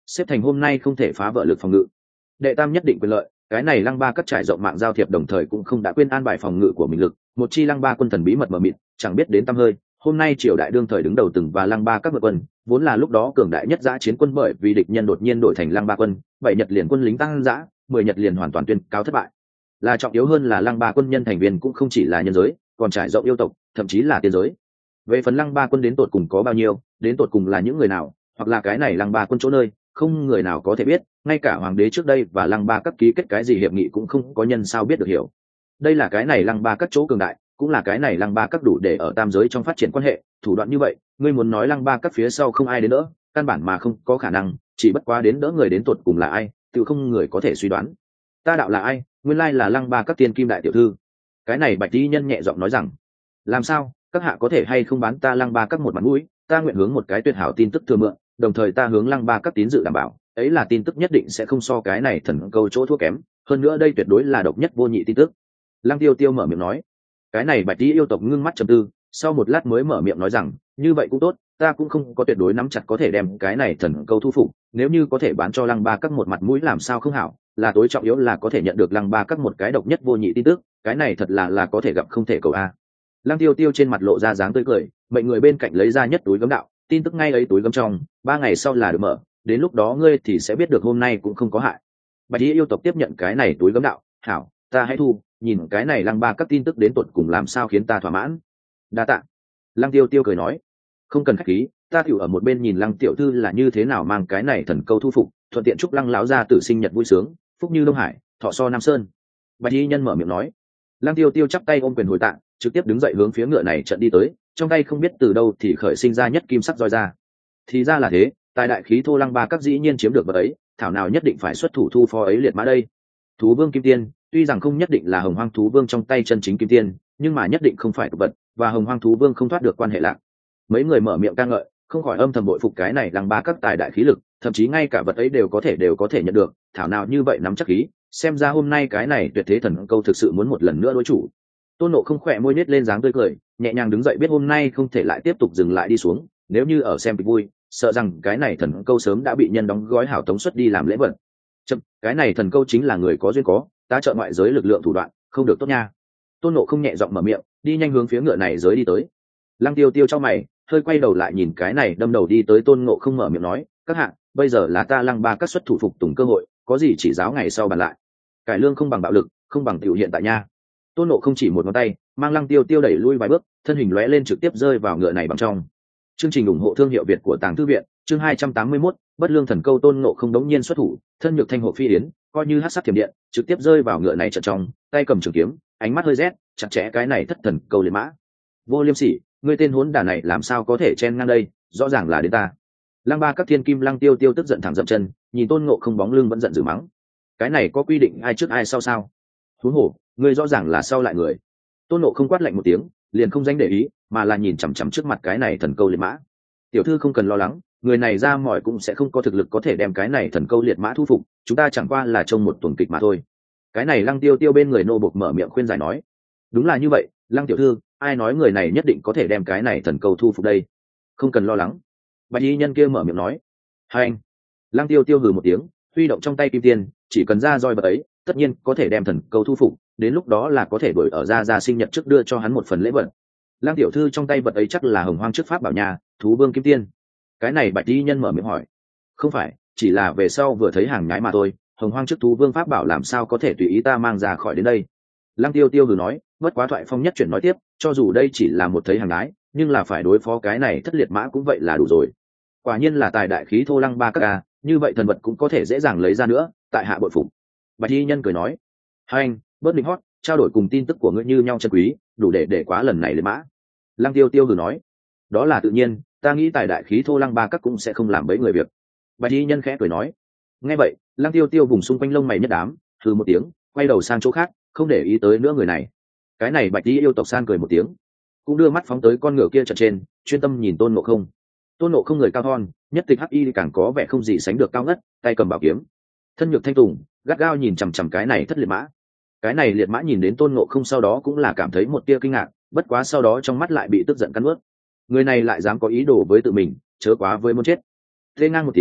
xếp thành hôm nay không thể phá vỡ lực phòng ngự. Đệ tam nhất định quyền lợi, cái này lăng ba cắt trải rộng mạng giao thiệp đồng thời cũng không đã quên an bài phòng ngự của mình lực, một chi lăng ba quân thần bí mật mờ mịt chẳng biết đến tăm hơi. Hôm nay triều đại đương thời đứng đầu từng và lăng ba các quân vốn là lúc đó cường đại nhất giã chiến quân, bởi vì địch nhân đột nhiên đổi thành lăng ba quân, 7 nhật liền quân lính tăng giã, 10 nhật liền hoàn toàn tuyên cáo thất bại. Là trọng yếu hơn là lăng ba quân nhân thành viên cũng không chỉ là nhân giới, còn trải rộng yêu tộc, thậm chí là tiên giới. Về phần lăng ba quân đến tột cùng có bao nhiêu, đến tột cùng là những người nào, hoặc là cái này lăng ba quân chỗ nơi, không người nào có thể biết, ngay cả hoàng đế trước đây và lăng ba các ký kết cái gì hiệp nghị cũng không có nhân sao biết được hiểu. Đây là cái này lăng ba các chỗ cường đại, cũng là cái này lăng ba các đủ để ở tam giới trong phát triển quan hệ, thủ đoạn như vậy, ngươi muốn nói lăng ba các phía sau không ai đến đỡ, căn bản mà không có khả năng, chỉ bất quá đến đỡ người đến tột cùng là ai, tự không người có thể suy đoán. Ta đạo là ai? Nguyên lai là lăng ba các tiên kim đại tiểu thư. Cái này bạch y nhân nhẹ giọng nói rằng, làm sao, các hạ có thể hay không bán ta lăng ba các một mặt mũi, ta nguyện hướng một cái tuyệt hảo tin tức thừa mượn, đồng thời ta hướng lăng ba các tín dự đảm bảo, ấy là tin tức nhất định sẽ không so cái này thần câu chỗ thua kém, hơn nữa đây tuyệt đối là độc nhất vô nhị tin tức. Lăng Tiêu Tiêu mở miệng nói. Cái này bạch y yêu tộc ngưng mắt trầm tư, sau một lát mới mở miệng nói rằng, như vậy cũng tốt, ta cũng không có tuyệt đối nắm chặt có thể đem cái này thần câu thu phục, nếu như có thể bán cho lăng ba các một mặt mũi làm sao không hảo, là tối trọng yếu là có thể nhận được lăng ba các một cái độc nhất vô nhị tin tức, cái này thật là có thể gặp không thể cầu a. Lăng Tiêu Tiêu trên mặt lộ ra dáng tươi cười, mệnh người bên cạnh lấy ra nhất túi gấm đạo, tin tức ngay ấy túi gấm trong, 3 ngày sau là được mở, đến lúc đó ngươi thì sẽ biết được hôm nay cũng không có hại. Bạch y yêu tộc tiếp nhận cái này túi gấm đạo, hảo, ta hãy thu, nhìn cái này lăng ba các tin tức đến tột cùng làm sao khiến ta thỏa mãn. Đa tạ. Lăng Tiêu Tiêu cười nói, không cần khách khí, ta tiểu ở một bên nhìn lăng tiểu thư là như thế nào mang cái này thần câu thu phục, thuận tiện chúc lăng lão gia tử sinh nhật vui sướng, phúc như đông hải, thọ so nam sơn. Bạch y nhân mở miệng nói. Lăng Tiêu Tiêu chắp tay ôm quyền hồi tạ, trực tiếp đứng dậy hướng phía ngựa này trận đi tới, trong tay không biết từ đâu thì khởi sinh ra nhất kim sắc roi ra. Thì ra là thế, tài đại khí thô lăng ba các dĩ nhiên chiếm được vật ấy, thảo nào nhất định phải xuất thủ thu phó ấy liệt mã đây. Thú vương kim tiên, tuy rằng không nhất định là hồng hoang thú vương trong tay chân chính kim tiên, nhưng mà nhất định không phải vật, và hồng hoang thú vương không thoát được quan hệ lạc. Mấy người mở miệng ca ngợi, không khỏi âm thầm bội phục cái này lăng ba các tài đại khí lực, thậm chí ngay cả vật ấy đều có thể nhận được, thảo nào như vậy nắm chắc khí, xem ra hôm nay cái này tuyệt thế thần câu thực sự muốn một lần nữa đối chủ. Tôn Nộ không khỏe môi nết lên dáng tươi cười, nhẹ nhàng đứng dậy biết hôm nay không thể lại tiếp tục dừng lại đi xuống, nếu như ở xem kịch vui, sợ rằng cái này thần câu sớm đã bị nhân đóng gói hảo tống xuất đi làm lễ vật. Chậm, cái này thần câu chính là người có duyên có, tá trợ ngoại giới lực lượng thủ đoạn, không được tốt nha. Tôn Nộ không nhẹ giọng mở miệng, đi nhanh hướng phía ngựa này giới đi tới. Lăng Tiêu Tiêu trong mày, hơi quay đầu lại nhìn cái này đâm đầu đi tới Tôn Nộ không mở miệng nói, các hạ, bây giờ là ta lăng ba các xuất thủ phục tùng cơ hội, có gì chỉ giáo ngày sau bàn lại. Cải lương không bằng bạo lực, không bằng tiểu hiện tại nha. Tôn Nộ không chỉ một ngón tay, mang Lăng Tiêu Tiêu đẩy lui vài bước, thân hình lóe lên trực tiếp rơi vào ngựa này bằng trong. Chương trình ủng hộ thương hiệu Việt của Tàng Thư viện, chương 281, bất lương thần câu. Tôn Nộ không đống nhiên xuất thủ, thân nhược thanh hộ phi yến, coi như hắc sắc thiểm điện, trực tiếp rơi vào ngựa này trận trong, tay cầm trường kiếm, ánh mắt hơi rét, chặt chẽ cái này thất thần câu liệt mã. Vô Liêm Sỉ, ngươi tên hỗn đản này làm sao có thể chen ngang đây, rõ ràng là đến ta. Lăng ba các thiên kim Lăng Tiêu Tiêu tức giận thẳng dậm chân, nhìn Tôn Ngộ không bóng lưng vẫn giận dữ mắng. Cái này có quy định ai trước ai sau sao? Huống hồ, ngươi rõ ràng là sau lại người. Tôn Ngộ không quát lạnh một tiếng, liền không dám để ý, mà là nhìn chằm chằm trước mặt cái này thần câu liệt mã. Tiểu thư không cần lo lắng, người này ra mỏi cũng sẽ không có thực lực có thể đem cái này thần câu liệt mã thu phục, chúng ta chẳng qua là trông một tuần kịch mà thôi. Cái này Lăng Tiêu Tiêu bên người nô bộc mở miệng khuyên giải nói. Đúng là như vậy, Lăng tiểu thư, ai nói người này nhất định có thể đem cái này thần câu thu phục đây? Không cần lo lắng. Bạch y nhân kia mở miệng nói. Hai anh. Lăng Tiêu Tiêu hừ một tiếng, huy động trong tay kim tiền, chỉ cần ra roi vật ấy, tất nhiên có thể đem thần câu thu phục, đến lúc đó là có thể đuổi ở ra sinh nhật trước đưa cho hắn một phần lễ vật. Lăng tiểu thư trong tay vật ấy chắc là hồng hoang trước pháp bảo nhà, thú vương kim tiên. Cái này Bạch y nhân mở miệng hỏi. Không phải, chỉ là về sau vừa thấy hàng nhái mà thôi, hồng hoang trước thú vương pháp bảo làm sao có thể tùy ý ta mang ra khỏi đến đây. Lăng Tiêu Tiêu hừ nói, bất quá thoại phong nhất chuyển nói tiếp, cho dù đây chỉ là một thấy hàng nhái, nhưng là phải đối phó cái này thất liệt mã cũng vậy là đủ rồi. Quả nhiên là tài đại khí thô Lăng ba các ca, như vậy thần vật cũng có thể dễ dàng lấy ra nữa, tại hạ bội phục. Bạch y nhân cười nói, hai anh, bớt định hót, trao đổi cùng tin tức của ngươi như nhau chân quý, đủ để quá lần này lên mã. Lăng Tiêu Tiêu hừ nói, đó là tự nhiên, ta nghĩ tài đại khí thô Lăng ba các cũng sẽ không làm bẫy người việc. Bạch y nhân khẽ cười nói, nghe vậy, Lăng Tiêu Tiêu vùng xung quanh lông mày nhất đám, hừ một tiếng, quay đầu sang chỗ khác, không để ý tới nữa người này. Cái này Bạch y yêu tộc san cười một tiếng, cũng đưa mắt phóng tới con ngựa kia trận trên, chuyên tâm nhìn Tôn Ngộ không. Tôn Ngộ không người cao thon, nhất tịch hắc y càng có vẻ không gì sánh được cao ngất, tay cầm bảo kiếm, thân nhược thanh tùng, gắt gao nhìn chằm chằm cái này thất liệt mã. Cái này liệt mã nhìn đến Tôn Ngộ không sau đó cũng là cảm thấy một tia kinh ngạc, bất quá sau đó trong mắt lại bị tức giận cắn nuốt. Người này lại dám có ý đồ với tự mình, chớ quá với muốn chết. Thê ngang một tiếng,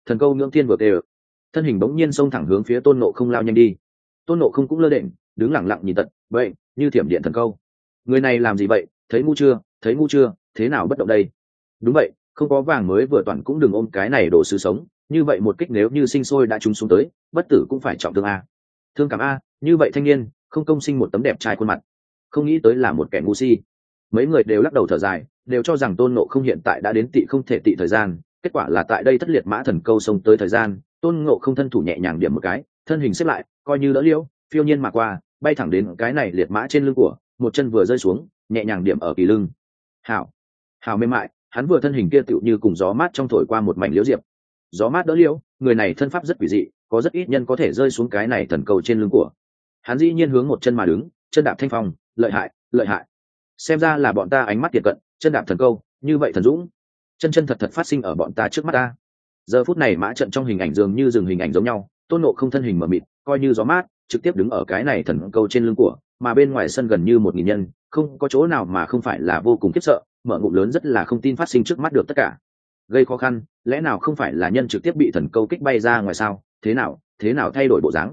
Thần câu ngưỡng thiên vừa kêu, thân hình bỗng nhiên xông thẳng hướng phía tôn nộ không lao nhanh đi. Tôn nộ không cũng lơ đễnh đứng lặng lặng nhìn tận vậy như thiểm điện thần câu. Người này làm gì vậy? Thấy ngu chưa? Thấy ngu chưa? Thế nào bất động đây? Đúng vậy, không có vàng mới vừa toàn cũng đừng ôm cái này đồ sứ sống, như vậy một kích nếu như sinh sôi đã trúng xuống tới, bất tử cũng phải trọng thương a. Thương cảm a, như vậy thanh niên không công sinh một tấm đẹp trai khuôn mặt, không nghĩ tới là một kẻ ngu si. Mấy người đều lắc đầu thở dài, đều cho rằng tôn nộ không hiện tại đã đến tị không thể tị thời gian. Kết quả là tại đây thất liệt mã thần câu xông tới thời gian, tôn ngộ không thân thủ nhẹ nhàng điểm một cái, thân hình xếp lại coi như đỡ liễu, phiêu nhiên mà qua, bay thẳng đến cái này liệt mã trên lưng của, một chân vừa rơi xuống, nhẹ nhàng điểm ở kỳ lưng. Hảo, hảo mềm mại, hắn vừa thân hình kia tựu như cùng gió mát trong thổi qua một mảnh liễu diệp. Gió mát đỡ liễu, người này thân pháp rất quỷ dị, có rất ít nhân có thể rơi xuống cái này thần cầu trên lưng của. Hắn dĩ nhiên hướng một chân mà đứng, chân đạp thanh phong, lợi hại, lợi hại. Xem ra là bọn ta ánh mắt tiệt cận, chân đạp thần câu, như vậy thần dũng, chân chân thật thật phát sinh ở bọn ta trước mắt ta. Giờ phút này mã trận trong hình ảnh dường như dừng hình ảnh giống nhau, tôn nộ không thân hình mờ mịt, coi như gió mát, trực tiếp đứng ở cái này thần câu trên lưng của, mà bên ngoài sân gần như 1000 nhân, không có chỗ nào mà không phải là vô cùng khiếp sợ, mở ngụm lớn rất là không tin phát sinh trước mắt được tất cả. Gây khó khăn, lẽ nào không phải là nhân trực tiếp bị thần câu kích bay ra ngoài sao? Thế nào thay đổi bộ dáng?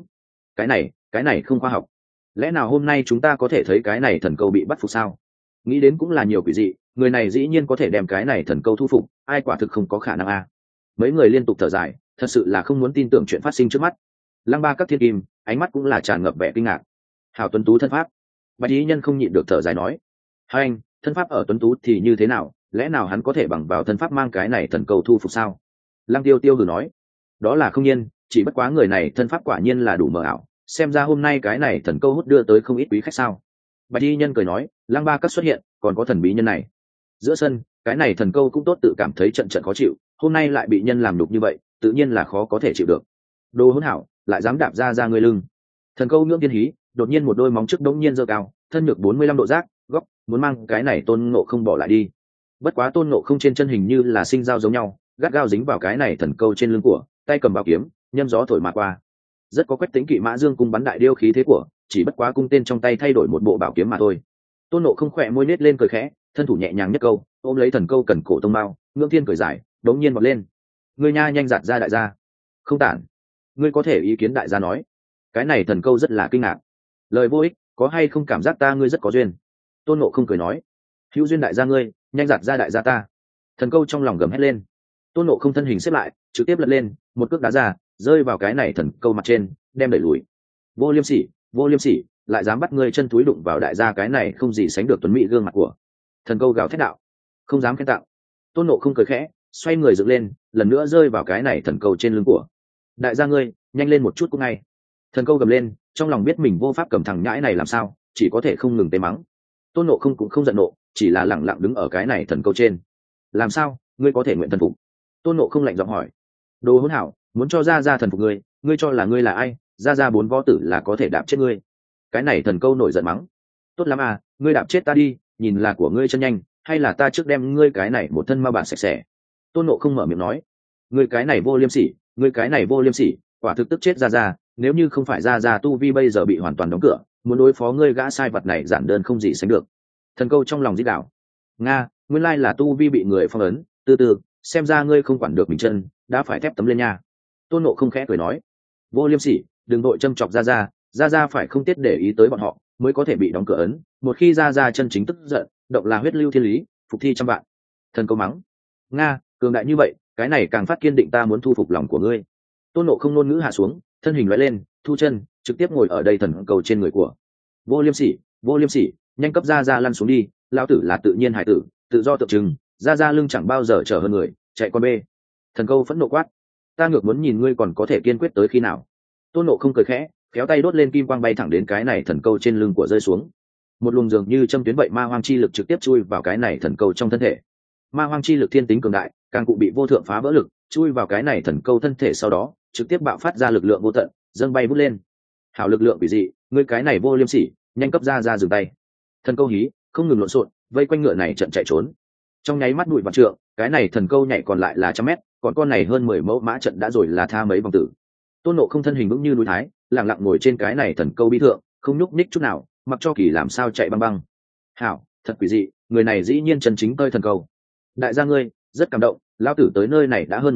Cái này không khoa học. Lẽ nào hôm nay chúng ta có thể thấy cái này thần câu bị bắt phục sao? Nghĩ đến cũng là nhiều quỷ dị, người này dĩ nhiên có thể đem cái này thần câu thu phục, ai quả thực không có khả năng a. Mấy người liên tục thở dài, thật sự là không muốn tin tưởng chuyện phát sinh trước mắt. Lăng Ba các thiên kim, ánh mắt cũng là tràn ngập vẻ kinh ngạc. Hảo tuấn tú thân pháp. Bạch Y nhân không nhịn được thở dài nói, hai anh, thân pháp ở tuấn tú thì như thế nào, lẽ nào hắn có thể bằng vào thân pháp mang cái này thần câu thu phục sao? Lăng Tiêu Tiêu hừ nói, đó là không nhiên, chỉ bất quá người này thân pháp quả nhiên là đủ mờ ảo, xem ra hôm nay cái này thần câu hút đưa tới không ít quý khách sao. Bạch Y nhân cười nói, Lăng Ba các xuất hiện, còn có thần bí nhân này. Giữa sân, cái này thần câu cũng tốt tự cảm thấy trận trận khó chịu, hôm nay lại bị nhân làm đục như vậy, tự nhiên là khó có thể chịu được. Đồ hỗn hảo, lại dám đạp ra người lưng. Thần câu ngưỡng thiên hí, đột nhiên một đôi móng trước đống nhiên giơ cao, thân ngược 45 độ giác, góc, muốn mang cái này tôn ngộ không bỏ lại đi. Bất quá tôn ngộ không trên chân hình như là sinh dao giống nhau, gắt gao dính vào cái này thần câu trên lưng của, tay cầm bảo kiếm, nhâm gió thổi mà qua. Rất có quách tính kỵ mã dương cung bắn đại điêu khí thế của, chỉ bất quá cung tên trong tay thay đổi một bộ bảo kiếm mà thôi. Tôn ngộ không khỏe môi nết lên cười khẽ, thân thủ nhẹ nhàng nhất câu, ôm lấy thần câu cần cổ tông mao, ngưỡng thiên cười giải, đống nhiên vọt lên. Ngươi nha nhanh giạt ra đại gia. Không tản. Ngươi có thể ý kiến đại gia nói. Cái này thần câu rất là kinh ngạc. Lời vô ích, có hay không cảm giác ta ngươi rất có duyên? Tôn ngộ không cười nói, hữu duyên đại gia ngươi, nhanh giạt ra đại gia ta. Thần câu trong lòng gầm hét lên. Tôn ngộ không thân hình xếp lại, trực tiếp lật lên, một cước đá ra, rơi vào cái này thần câu mặt trên, đem đẩy lùi. Vô liêm sỉ, vô liêm sỉ, lại dám bắt ngươi chân túi đụng vào đại gia, cái này không gì sánh được tuấn mỹ gương mặt của. Thần câu gào thét đạo, không dám khen tặng. Tôn ngộ không cười khẽ, xoay người dựng lên, lần nữa rơi vào cái này thần câu trên lưng của. Đại gia ngươi, nhanh lên một chút cũng ngay. Thần câu gầm lên, trong lòng biết mình vô pháp cầm thằng nhãi này làm sao, chỉ có thể không ngừng tê mắng. Tôn ngộ không cũng không giận nộ, chỉ là lẳng lặng đứng ở cái này thần câu trên. Làm sao, ngươi có thể nguyện thần phục? Tôn ngộ không lạnh giọng hỏi. Đồ hỗn hảo, muốn cho ra ra thần phục ngươi, ngươi cho là ngươi là ai? Ra ra 4 võ tử là có thể đạp chết ngươi. Cái này thần câu nổi giận mắng. Tốt lắm à, ngươi đạp chết ta đi, nhìn là của ngươi chân nhanh, hay là ta trước đem ngươi cái này một thân ma bản sạch sẽ. Tôn ngộ không mở miệng nói, ngươi cái này vô liêm sỉ, ngươi cái này vô liêm sỉ, quả thực tức chết ra ra, nếu như không phải ra ra tu vi bây giờ bị hoàn toàn đóng cửa, muốn đối phó ngươi gã sai vật này giản đơn không gì sánh được. Thần câu trong lòng dít đảo, nga, nguyên lai là tu vi bị người phong ấn, từ từ, xem ra ngươi không quản được mình chân, đã phải thép tấm lên nha. Tôn ngộ không khẽ cười nói, vô liêm sỉ, đừng đội châm chọc ra ra phải không tiết để ý tới bọn họ, mới có thể bị đóng cửa ấn, một khi ra chân chính tức giận, động là huyết lưu thiên lý, phục thi trăm vạn. Thần câu mắng, nga, cường đại như vậy, cái này càng phát kiên định ta muốn thu phục lòng của ngươi. Tôn ngộ không ngôn ngữ hạ xuống, thân hình lóe lên, thu chân, trực tiếp ngồi ở đây thần cầu trên người của. Vô liêm sỉ, vô liêm sỉ, nhanh cấp ra lăn xuống đi, lão tử là tự nhiên hải tử, tự do tượng trưng, ra lưng chẳng bao giờ trở hơn người, chạy con bê. Thần câu phẫn nộ quát, ta ngược muốn nhìn ngươi còn có thể kiên quyết tới khi nào. Tôn ngộ không cười khẽ, kéo tay đốt lên kim quang bay thẳng đến cái này thần câu trên lưng của rơi xuống. Một luồng dường như châm tuyến vậy ma hoang chi lực trực tiếp chui vào cái này thần câu trong thân thể. Ma hoang chi lực thiên tính cường đại, càng cụ bị vô thượng phá vỡ lực, chui vào cái này thần câu thân thể sau đó trực tiếp bạo phát ra lực lượng vô tận, dâng bay vút lên. Hảo lực lượng quỷ dị, ngươi cái này vô liêm sỉ, nhanh cấp ra dừng tay. Thần câu hí không ngừng lộn xộn, vây quanh ngựa này trận chạy trốn. Trong nháy mắt bụi vạn trượng, cái này thần câu nhảy còn lại là 100 mét, còn con này hơn 10 mẫu mã trận đã rồi là tha mấy vòng tử. Tôn Ngộ không thân hình vững như núi thái, lặng lặng ngồi trên cái này thần câu bi thượng, không nhúc nhích chút nào, mặc cho kỳ làm sao chạy băng băng. Hảo, thật quỷ dị, người này dĩ nhiên chân chính tơi thần câu. Đại gia ngươi, rất cảm động, lão tử tới nơi này đã hơn 1 năm,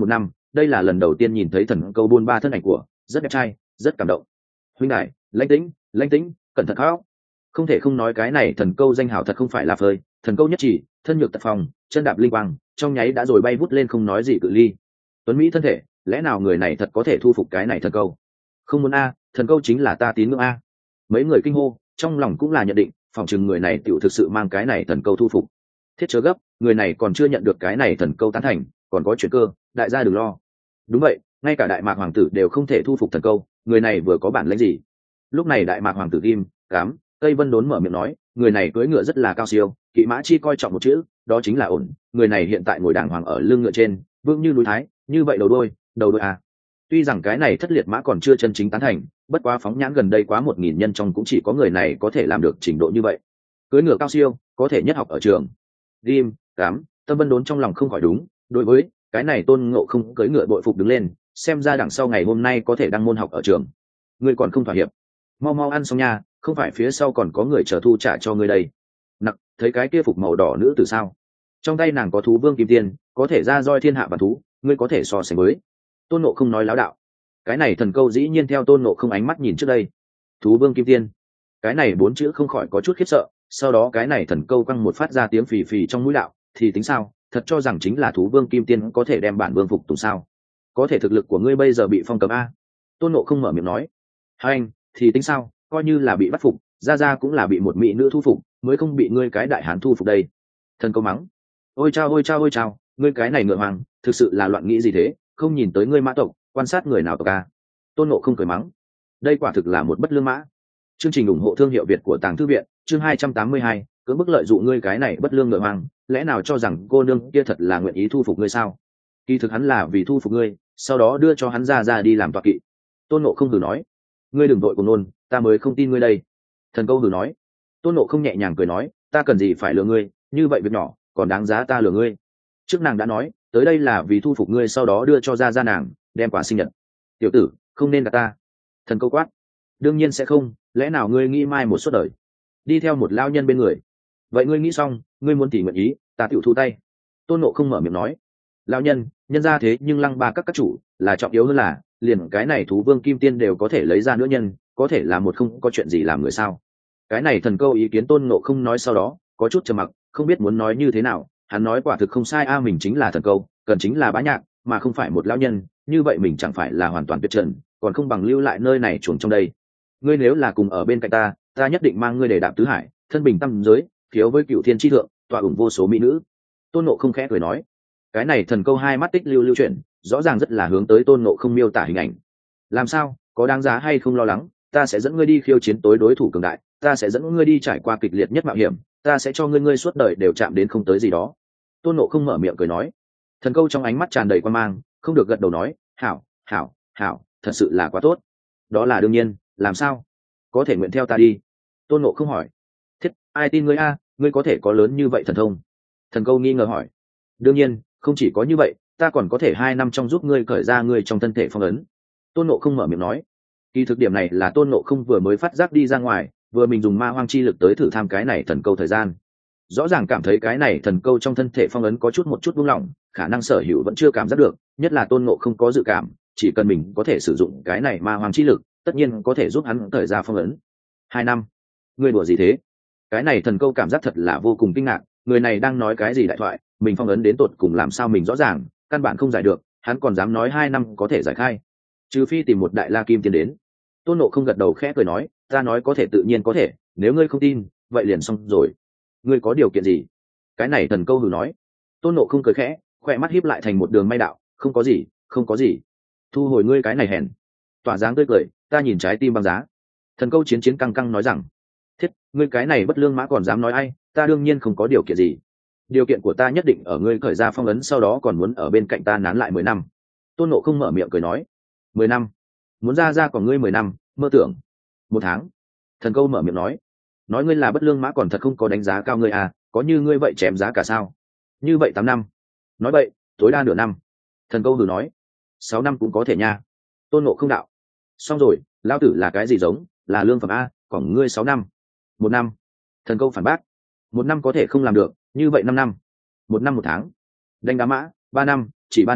đây là lần đầu tiên nhìn thấy thần câu buôn ba thân ảnh của, rất đẹp trai, rất cảm động. Huynh đại, lãnh tĩnh, cẩn thận khóc. Không thể không nói cái này thần câu danh hào thật không phải là phơi, thần câu nhất chỉ, thân nhược tật phòng, chân đạp linh quang, trong nháy đã rồi bay vút lên không nói gì cự ly. Tuấn Mỹ thân thể, lẽ nào người này thật có thể thu phục cái này thần câu? Không muốn a, thần câu chính là ta tín ngưỡng a. Mấy người kinh hô, trong lòng cũng là nhận định, phòng chừng người này tiểu thực sự mang cái này thần câu thu phục. Thiết chớ gấp, người này còn chưa nhận được cái này thần câu tán thành, còn có chuyện cơ, đại gia đừng lo. Đúng vậy, ngay cả Đại Mạc hoàng tử đều không thể thu phục thần câu, người này vừa có bản lĩnh gì? Lúc này Đại Mạc hoàng tử Kim, Cám, Tây Vân Đốn mở miệng nói, người này cưỡi ngựa rất là cao siêu, kỵ mã chi coi trọng một chữ, đó chính là ổn. Người này hiện tại ngồi đàng hoàng ở lưng ngựa trên, vững như núi thái, như vậy đầu đôi à. Tuy rằng cái này thất liệt mã còn chưa chân chính tán thành, bất quá phóng nhãn gần đây quá 1000 nhân trong cũng chỉ có người này có thể làm được trình độ như vậy. Cưỡi ngựa cao siêu, có thể nhất học ở trường. Kim, Cám, Tâm Vân Đốn trong lòng không khỏi đúng, đối với cái này Tôn Ngộ Không cưỡi ngựa bội phục đứng lên, xem ra đằng sau ngày hôm nay có thể đăng môn học ở trường. Ngươi còn không thỏa hiệp, mau mau ăn xong nha, không phải phía sau còn có người chờ thu trả cho ngươi đây. Nặc, thấy cái kia phục màu đỏ nữ từ sao? Trong tay nàng có thú vương kim tiên, có thể ra roi thiên hạ và thú, ngươi có thể so sánh với. Tôn Ngộ Không nói láo đạo. Cái này thần câu dĩ nhiên theo Tôn Ngộ Không ánh mắt nhìn trước đây. Thú vương kim tiên, cái này 4 chữ không khỏi có chút khiếp sợ. Sau đó cái này thần câu quăng một phát ra tiếng phì phì trong mũi đạo, thì tính sao? Thật cho rằng chính là thú vương kim tiên có thể đem bản vương phục tùng sao? Có thể thực lực của ngươi bây giờ bị phong cấm a? Tôn Ngộ Không mở miệng nói. Anh, thì tính sao? Coi như là bị bắt phục, ra cũng là bị một mỹ nữ thu phục, mới không bị ngươi cái đại hán thu phục đây. Thần câu mắng. Ôi chao, ngươi cái này ngựa hoàng, thực sự là loạn nghĩ gì thế, không nhìn tới ngươi mã tộc, quan sát người nào tộc a? Tôn Ngộ Không cười mắng. Đây quả thực là một bất lương mã. Chương trình ủng hộ thương hiệu Việt của Tàng Thư viện, chương 282, cưỡng bức lợi dụng ngươi cái này bất lương ngựa hoàng, lẽ nào cho rằng cô nương kia thật là nguyện ý thu phục ngươi sao? Kỳ thực hắn là vì thu phục ngươi, sau đó đưa cho hắn ra đi làm tọa kỵ. Tôn Ngộ Không hừ nói. Ngươi đừng vội cùng nôn, ta mới không tin ngươi đây. Thần câu hừ nói. Tôn Ngộ Không nhẹ nhàng cười nói, ta cần gì phải lừa ngươi, như vậy việc nhỏ còn đáng giá ta lừa ngươi. Trước nàng đã nói, tới đây là vì thu phục ngươi, sau đó đưa cho ra nàng đem quả sinh nhật. Tiểu tử, không nên gạt ta. Thần câu quát. Đương nhiên sẽ không, lẽ nào ngươi nghĩ mai một suốt đời đi theo một lao nhân bên người? Vậy ngươi nghĩ xong, ngươi muốn tỉ nguyện ý, ta tiểu thu tay. Tôn Ngộ Không mở miệng nói. Lao nhân ra thế nhưng Lăng Ba các chủ là trọng yếu hơn là, liền cái này thú vương kim tiên đều có thể lấy ra nữ nhân, có thể là một không có chuyện gì làm người sao? Cái này thần câu ý kiến Tôn Ngộ Không nói sau đó có chút trầm mặc, không biết muốn nói như thế nào. Hắn nói quả thực không sai a, mình chính là thần câu, cần chính là bá nhạc mà không phải một lão nhân, như vậy mình chẳng phải là hoàn toàn tuyệt trần, còn không bằng lưu lại nơi này chuồng trong đây. Ngươi nếu là cùng ở bên cạnh ta nhất định mang ngươi để đạp tứ hải, thân bình tâm giới, thiếu với cựu thiên tri thượng, tọa ủng vô số mỹ nữ. Tôn Ngộ Không khẽ cười nói. Cái này thần câu hai mắt tích lưu chuyển, rõ ràng rất là hướng tới Tôn Ngộ Không miêu tả hình ảnh. Làm sao, có đáng giá hay không lo lắng, ta sẽ dẫn ngươi đi khiêu chiến tối đối thủ cường đại, ta sẽ dẫn ngươi đi trải qua kịch liệt nhất mạo hiểm, ta sẽ cho ngươi suốt đời đều chạm đến không tới gì đó. Tôn Ngộ Không mở miệng cười nói. Thần câu trong ánh mắt tràn đầy quan mang, không được gật đầu nói, hảo, thật sự là quá tốt. Đó là đương nhiên, làm sao? Có thể nguyện theo ta đi. Tôn Ngộ Không hỏi. Thiết, ai tin ngươi a, ngươi có thể có lớn như vậy thần thông? Thần câu nghi ngờ hỏi. Đương nhiên, không chỉ có như vậy, ta còn có thể 2 năm trong giúp ngươi cởi ra ngươi trong thân thể phong ấn. Tôn Ngộ Không mở miệng nói. Kỳ thực điểm này là Tôn Ngộ Không vừa mới phát giác đi ra ngoài, vừa mình dùng ma hoang chi lực tới thử tham cái này thần câu thời gian, rõ ràng cảm thấy cái này thần câu trong thân thể phong ấn có một chút buông lỏng, khả năng sở hữu vẫn chưa cảm giác được, nhất là Tôn Ngộ Không có dự cảm, chỉ cần mình có thể sử dụng cái này ma hoang chi lực, tất nhiên có thể giúp hắn cởi ra phong ấn. 2 năm? Ngươi đùa gì thế? Cái này thần câu cảm giác thật là vô cùng kinh ngạc, người này đang nói cái gì đại thoại, mình phong ấn đến tột cùng làm sao mình rõ ràng, căn bản không giải được, hắn còn dám nói 2 năm có thể giải khai, trừ phi tìm một đại la kim tiên đến. Tôn Ngộ Không gật đầu khẽ cười nói, ta nói có thể tự nhiên có thể, nếu ngươi không tin, vậy liền xong rồi. Ngươi có điều kiện gì? Cái này thần câu hừ nói. Tôn Ngộ Không cười khẽ, khỏe mắt híp lại thành một đường may đạo, không có gì. Thu hồi ngươi cái này hèn. Tỏa dáng tươi cười, ta nhìn trái tim băng giá. Thần câu chiến căng căng nói rằng, thiết, ngươi cái này bất lương mã còn dám nói ai, ta đương nhiên không có điều kiện gì. Điều kiện của ta nhất định ở ngươi khởi ra phong ấn, sau đó còn muốn ở bên cạnh ta nán lại 10 năm. Tôn Ngộ Không mở miệng cười nói. 10 năm? Muốn ra của ngươi 10 năm, mơ tưởng. 1 tháng. Thần câu mở miệng nói ngươi là bất lương mã còn thật không có đánh giá cao ngươi à, có như ngươi vậy chém giá cả sao? Như vậy 8 năm. Nói vậy, tối đa nửa năm. Thần câu hừ nói. 6 năm cũng có thể nha. Tôn Ngộ Không đạo. Xong rồi, lão tử là cái gì giống, là lương phẩm a, còn ngươi 6 năm. 1 năm. Thần câu phản bác. 1 năm có thể không làm được, như vậy 5 năm. 1 năm 1 tháng. Đánh đá mã, 3 năm, chỉ 3 năm,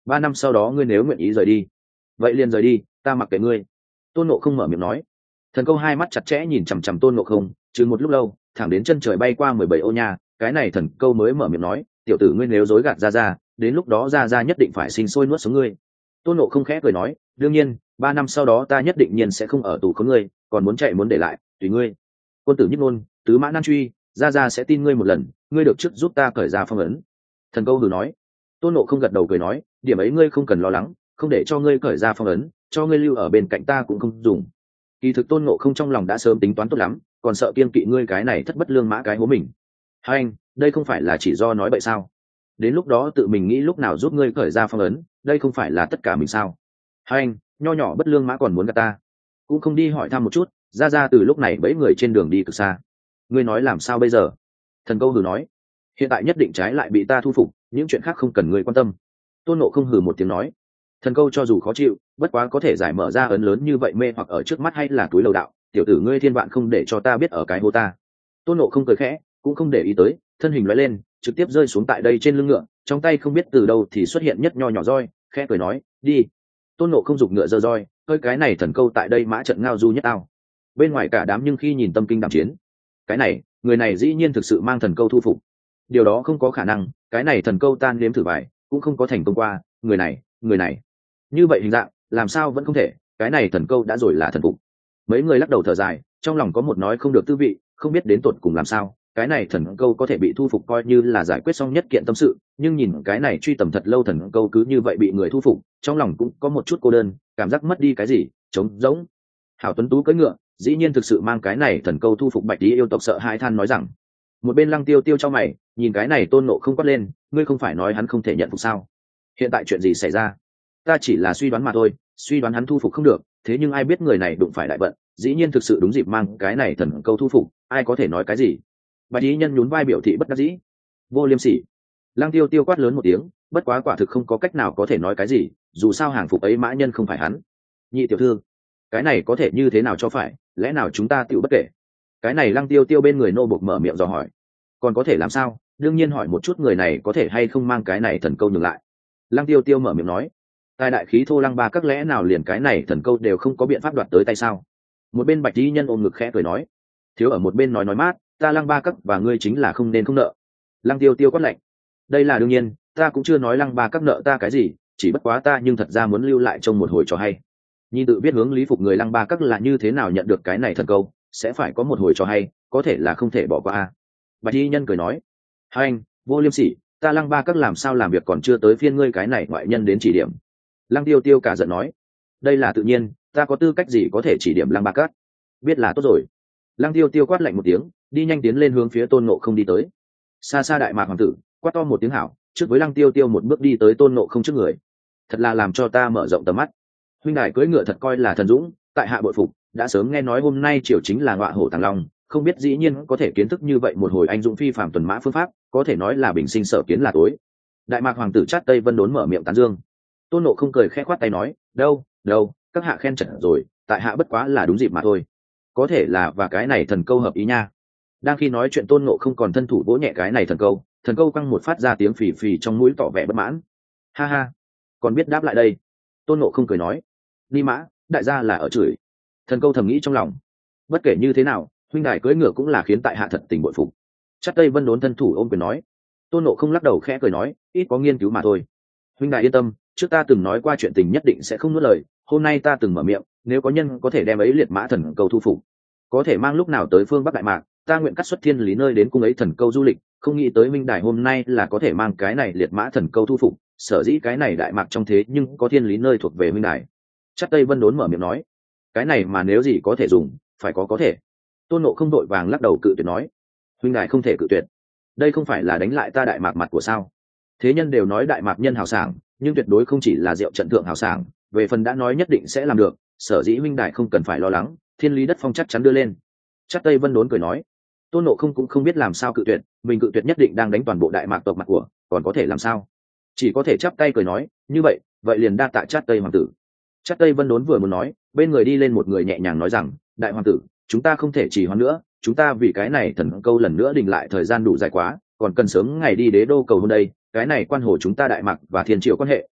3 năm sau đó ngươi nếu nguyện ý rời đi, vậy liền rời đi, ta mặc kệ ngươi. Tôn Ngộ Không mở miệng nói. Thần Câu hai mắt chặt chẽ nhìn chằm chằm Tôn Ngộ Không, chừng một lúc lâu, thẳng đến chân trời bay qua 17 ô nha, cái này Thần Câu mới mở miệng nói, tiểu tử ngươi nếu dối gạt ra ra, đến lúc đó ra ra nhất định phải sinh sôi nuốt sống ngươi. Tôn Ngộ Không khẽ cười nói, đương nhiên 3 năm sau đó ta nhất định nhiên sẽ không ở tù khốn ngươi, còn muốn chạy muốn để lại tùy ngươi. Quân tử nhất ngôn, tứ mã nan truy, ra ra sẽ tin ngươi một lần, ngươi được trước giúp ta cởi ra phong ấn. Thần Câu hừ nói. Tôn Ngộ Không gật đầu cười nói, điểm ấy ngươi không cần lo lắng, không để cho ngươi cởi ra phong ấn, cho ngươi lưu ở bên cạnh ta cũng không dùng. Kỳ thực Tôn Ngộ Không trong lòng đã sớm tính toán tốt lắm, còn sợ kiên kỵ ngươi cái này thất bất lương mã cái hố mình. Hai anh, đây không phải là chỉ do nói bậy sao? Đến lúc đó tự mình nghĩ lúc nào giúp ngươi cởi ra phong ấn, đây không phải là tất cả mình sao? Hai anh, nho nhỏ bất lương mã còn muốn gạt ta, cũng không đi hỏi thăm một chút, ra từ lúc này bẫy người trên đường đi cực xa. Ngươi nói làm sao bây giờ? Thần Câu hừ nói, hiện tại nhất định trái lại bị ta thu phục, những chuyện khác không cần ngươi quan tâm. Tôn Ngộ Không hừ một tiếng nói. Thần Câu cho dù khó chịu, bất quá có thể giải mở ra ấn lớn như vậy mê hoặc ở trước mắt hay là túi lầu đạo, tiểu tử ngươi thiên vạn không để cho ta biết ở cái hố ta. Tôn Ngộ Không cười khẽ, cũng không để ý tới, thân hình lóe lên, trực tiếp rơi xuống tại đây trên lưng ngựa, trong tay không biết từ đâu thì xuất hiện nhất nho nhỏ roi, khẽ cười nói, đi. Tôn Ngộ Không giục ngựa giơ roi, hơi cái này Thần Câu tại đây mã trận ngao du nhất ao. Bên ngoài cả đám nhưng khi nhìn tâm kinh đảm chiến, cái này, người này dĩ nhiên thực sự mang Thần Câu thu phục. Điều đó không có khả năng, cái này Thần Câu tan nếm thử vải, cũng không có thành công qua, người này như vậy hình dạng làm sao vẫn không thể, cái này Thần Câu đã rồi là thần phục. Mấy người lắc đầu thở dài, trong lòng có một nói không được tư vị, không biết đến tột cùng làm sao cái này Thần Câu có thể bị thu phục coi như là giải quyết xong nhất kiện tâm sự, nhưng nhìn cái này truy tầm thật lâu Thần Câu cứ như vậy bị người thu phục, trong lòng cũng có một chút cô đơn, cảm giác mất đi cái gì, trống rỗng. Hảo Tuấn Tú cưỡi ngựa, dĩ nhiên thực sự mang cái này Thần Câu thu phục. Bạch Tí yêu tộc sợ hai than nói rằng. Một bên Lăng Tiêu Tiêu cho mày, nhìn cái này Tôn Ngộ Không quát lên, ngươi không phải nói hắn không thể nhận phục sao? Hiện tại chuyện gì xảy ra? Ta chỉ là suy đoán mà thôi, suy đoán hắn thu phục không được, thế nhưng ai biết người này đụng phải đại vận, dĩ nhiên thực sự đúng dịp mang cái này Thần Câu thu phục, ai có thể nói cái gì? Bạch Tí nhân nhún vai biểu thị bất đắc dĩ. Vô liêm sỉ. Lăng Tiêu Tiêu quát lớn một tiếng, bất quá quả thực không có cách nào có thể nói cái gì, dù sao hàng phục ấy mã nhân không phải hắn. Nhị tiểu thư, cái này có thể như thế nào cho phải, lẽ nào chúng ta tự bất kể? Cái này Lăng Tiêu Tiêu bên người nô bộc mở miệng dò hỏi. Còn có thể làm sao, đương nhiên hỏi một chút người này có thể hay không mang cái này Thần Câu nhường lại. Lăng Tiêu Tiêu mở miệng nói, tài đại khí thô Lăng Ba các lẽ nào liền cái này Thần Câu đều không có biện pháp đoạt tới tay sao? Một bên Bạch Tí nhân ôm ngực khẽ cười nói, thiếu ở một bên nói mát, ta Lăng Ba các và ngươi chính là không nên không nợ. Lăng Tiêu Tiêu quát lạnh, đây là đương nhiên, ta cũng chưa nói Lăng Ba các nợ ta cái gì, chỉ bất quá ta nhưng thật ra muốn lưu lại trong một hồi trò hay. Nhìn tự biết hướng lý phục người Lăng Ba các là như thế nào nhận được cái này Thần Câu, sẽ phải có một hồi trò hay, có thể là không thể bỏ qua. Bạch Y nhân cười nói, hai anh, vô liêm sỉ, ta Lăng Ba các làm sao làm việc còn chưa tới phiên ngươi cái này ngoại nhân đến chỉ điểm. Lăng Tiêu Tiêu cả giận nói, đây là tự nhiên, ta có tư cách gì có thể chỉ điểm Lăng Ba các? Biết là tốt rồi. Lăng Tiêu Tiêu quát lạnh một tiếng, đi nhanh tiến lên hướng phía Tôn Ngộ Không đi tới. Xa xa Đại Mạc hoàng tử quát to một tiếng hảo, trước với Lăng Tiêu Tiêu một bước đi tới Tôn Ngộ Không trước người. Thật là làm cho ta mở rộng tầm mắt. Huynh đài cưỡi ngựa thật coi là thần dũng, tại hạ bội phục, đã sớm nghe nói hôm nay triều chính là ngọa hổ tàng long, không biết dĩ nhiên có thể kiến thức như vậy một hồi anh dũng phi phàm tuần mã phương pháp, có thể nói là bình sinh sở kiến là tối. Đại Mạc hoàng tử chát Tây Vân đốn mở miệng tán dương. Tôn Ngộ Không cười khẽ khoát tay nói, đâu các hạ khen trận rồi, tại hạ bất quá là đúng dịp mà thôi, có thể là và cái này Thần Câu hợp ý nha. Đang khi nói chuyện Tôn Ngộ Không còn thân thủ vỗ nhẹ cái này Thần Câu căng một phát ra tiếng phì phì trong mũi tỏ vẻ bất mãn. Ha ha, còn biết đáp lại đây. Tôn Ngộ Không cười nói, ni mã, đại gia là ở chửi. Thần Câu thầm nghĩ trong lòng, bất kể như thế nào huynh đài cưỡi ngựa cũng là khiến tại hạ thật tình bội phục. Chắc Tây Vân đốn thân thủ ôm quyền nói. Tôn Ngộ Không lắc đầu khẽ cười nói, ít có nghiên cứu mà thôi. Huynh đài yên tâm, trước ta từng nói qua chuyện tình nhất định sẽ không nuốt lời, hôm nay ta từng mở miệng, nếu có nhân có thể đem ấy liệt mã Thần Câu thu phục, có thể mang lúc nào tới phương Bắc Đại Mạc, ta nguyện cắt xuất thiên lý nơi đến cung ấy Thần Câu du lịch. Không nghĩ tới huynh đài hôm nay là có thể mang cái này liệt mã Thần Câu thu phục, sở dĩ cái này Đại Mạc trong thế nhưng có thiên lý nơi thuộc về huynh đài. Chắc Tây Vân đốn mở miệng nói, cái này mà nếu gì có thể dùng, phải có thể. Tôn Ngộ Không đội vàng lắc đầu cự tuyệt nói, huynh đài không thể cự tuyệt, đây không phải là đánh lại ta Đại Mạc mặt của sao? Thế nhân đều nói Đại Mạc nhân hào sảng, nhưng tuyệt đối không chỉ là rượu trận thượng hào sảng, về phần đã nói nhất định sẽ làm được, sở dĩ huynh đài không cần phải lo lắng, thiên lý đất phong chắc chắn đưa lên. Chắc Tây Vân đốn cười nói. Tôn Ngộ Không cũng không biết làm sao cự tuyệt, mình cự tuyệt nhất định đang đánh toàn bộ Đại Mạc tộc mặt của, còn có thể làm sao? Chỉ có thể chắp tay cười nói, như vậy liền đa tạ Trát Tây hoàng tử. Trát Tây Vân đốn vừa muốn nói, bên người đi lên một người nhẹ nhàng nói rằng, đại hoàng tử, chúng ta không thể trì hoãn nữa, chúng ta vì cái này Thần Câu lần nữa đình lại thời gian đủ dài quá, còn cần sớm ngày đi đế đô cầu hôn đây, cái này quan hồ chúng ta Đại Mạc và thiên triều quan hệ,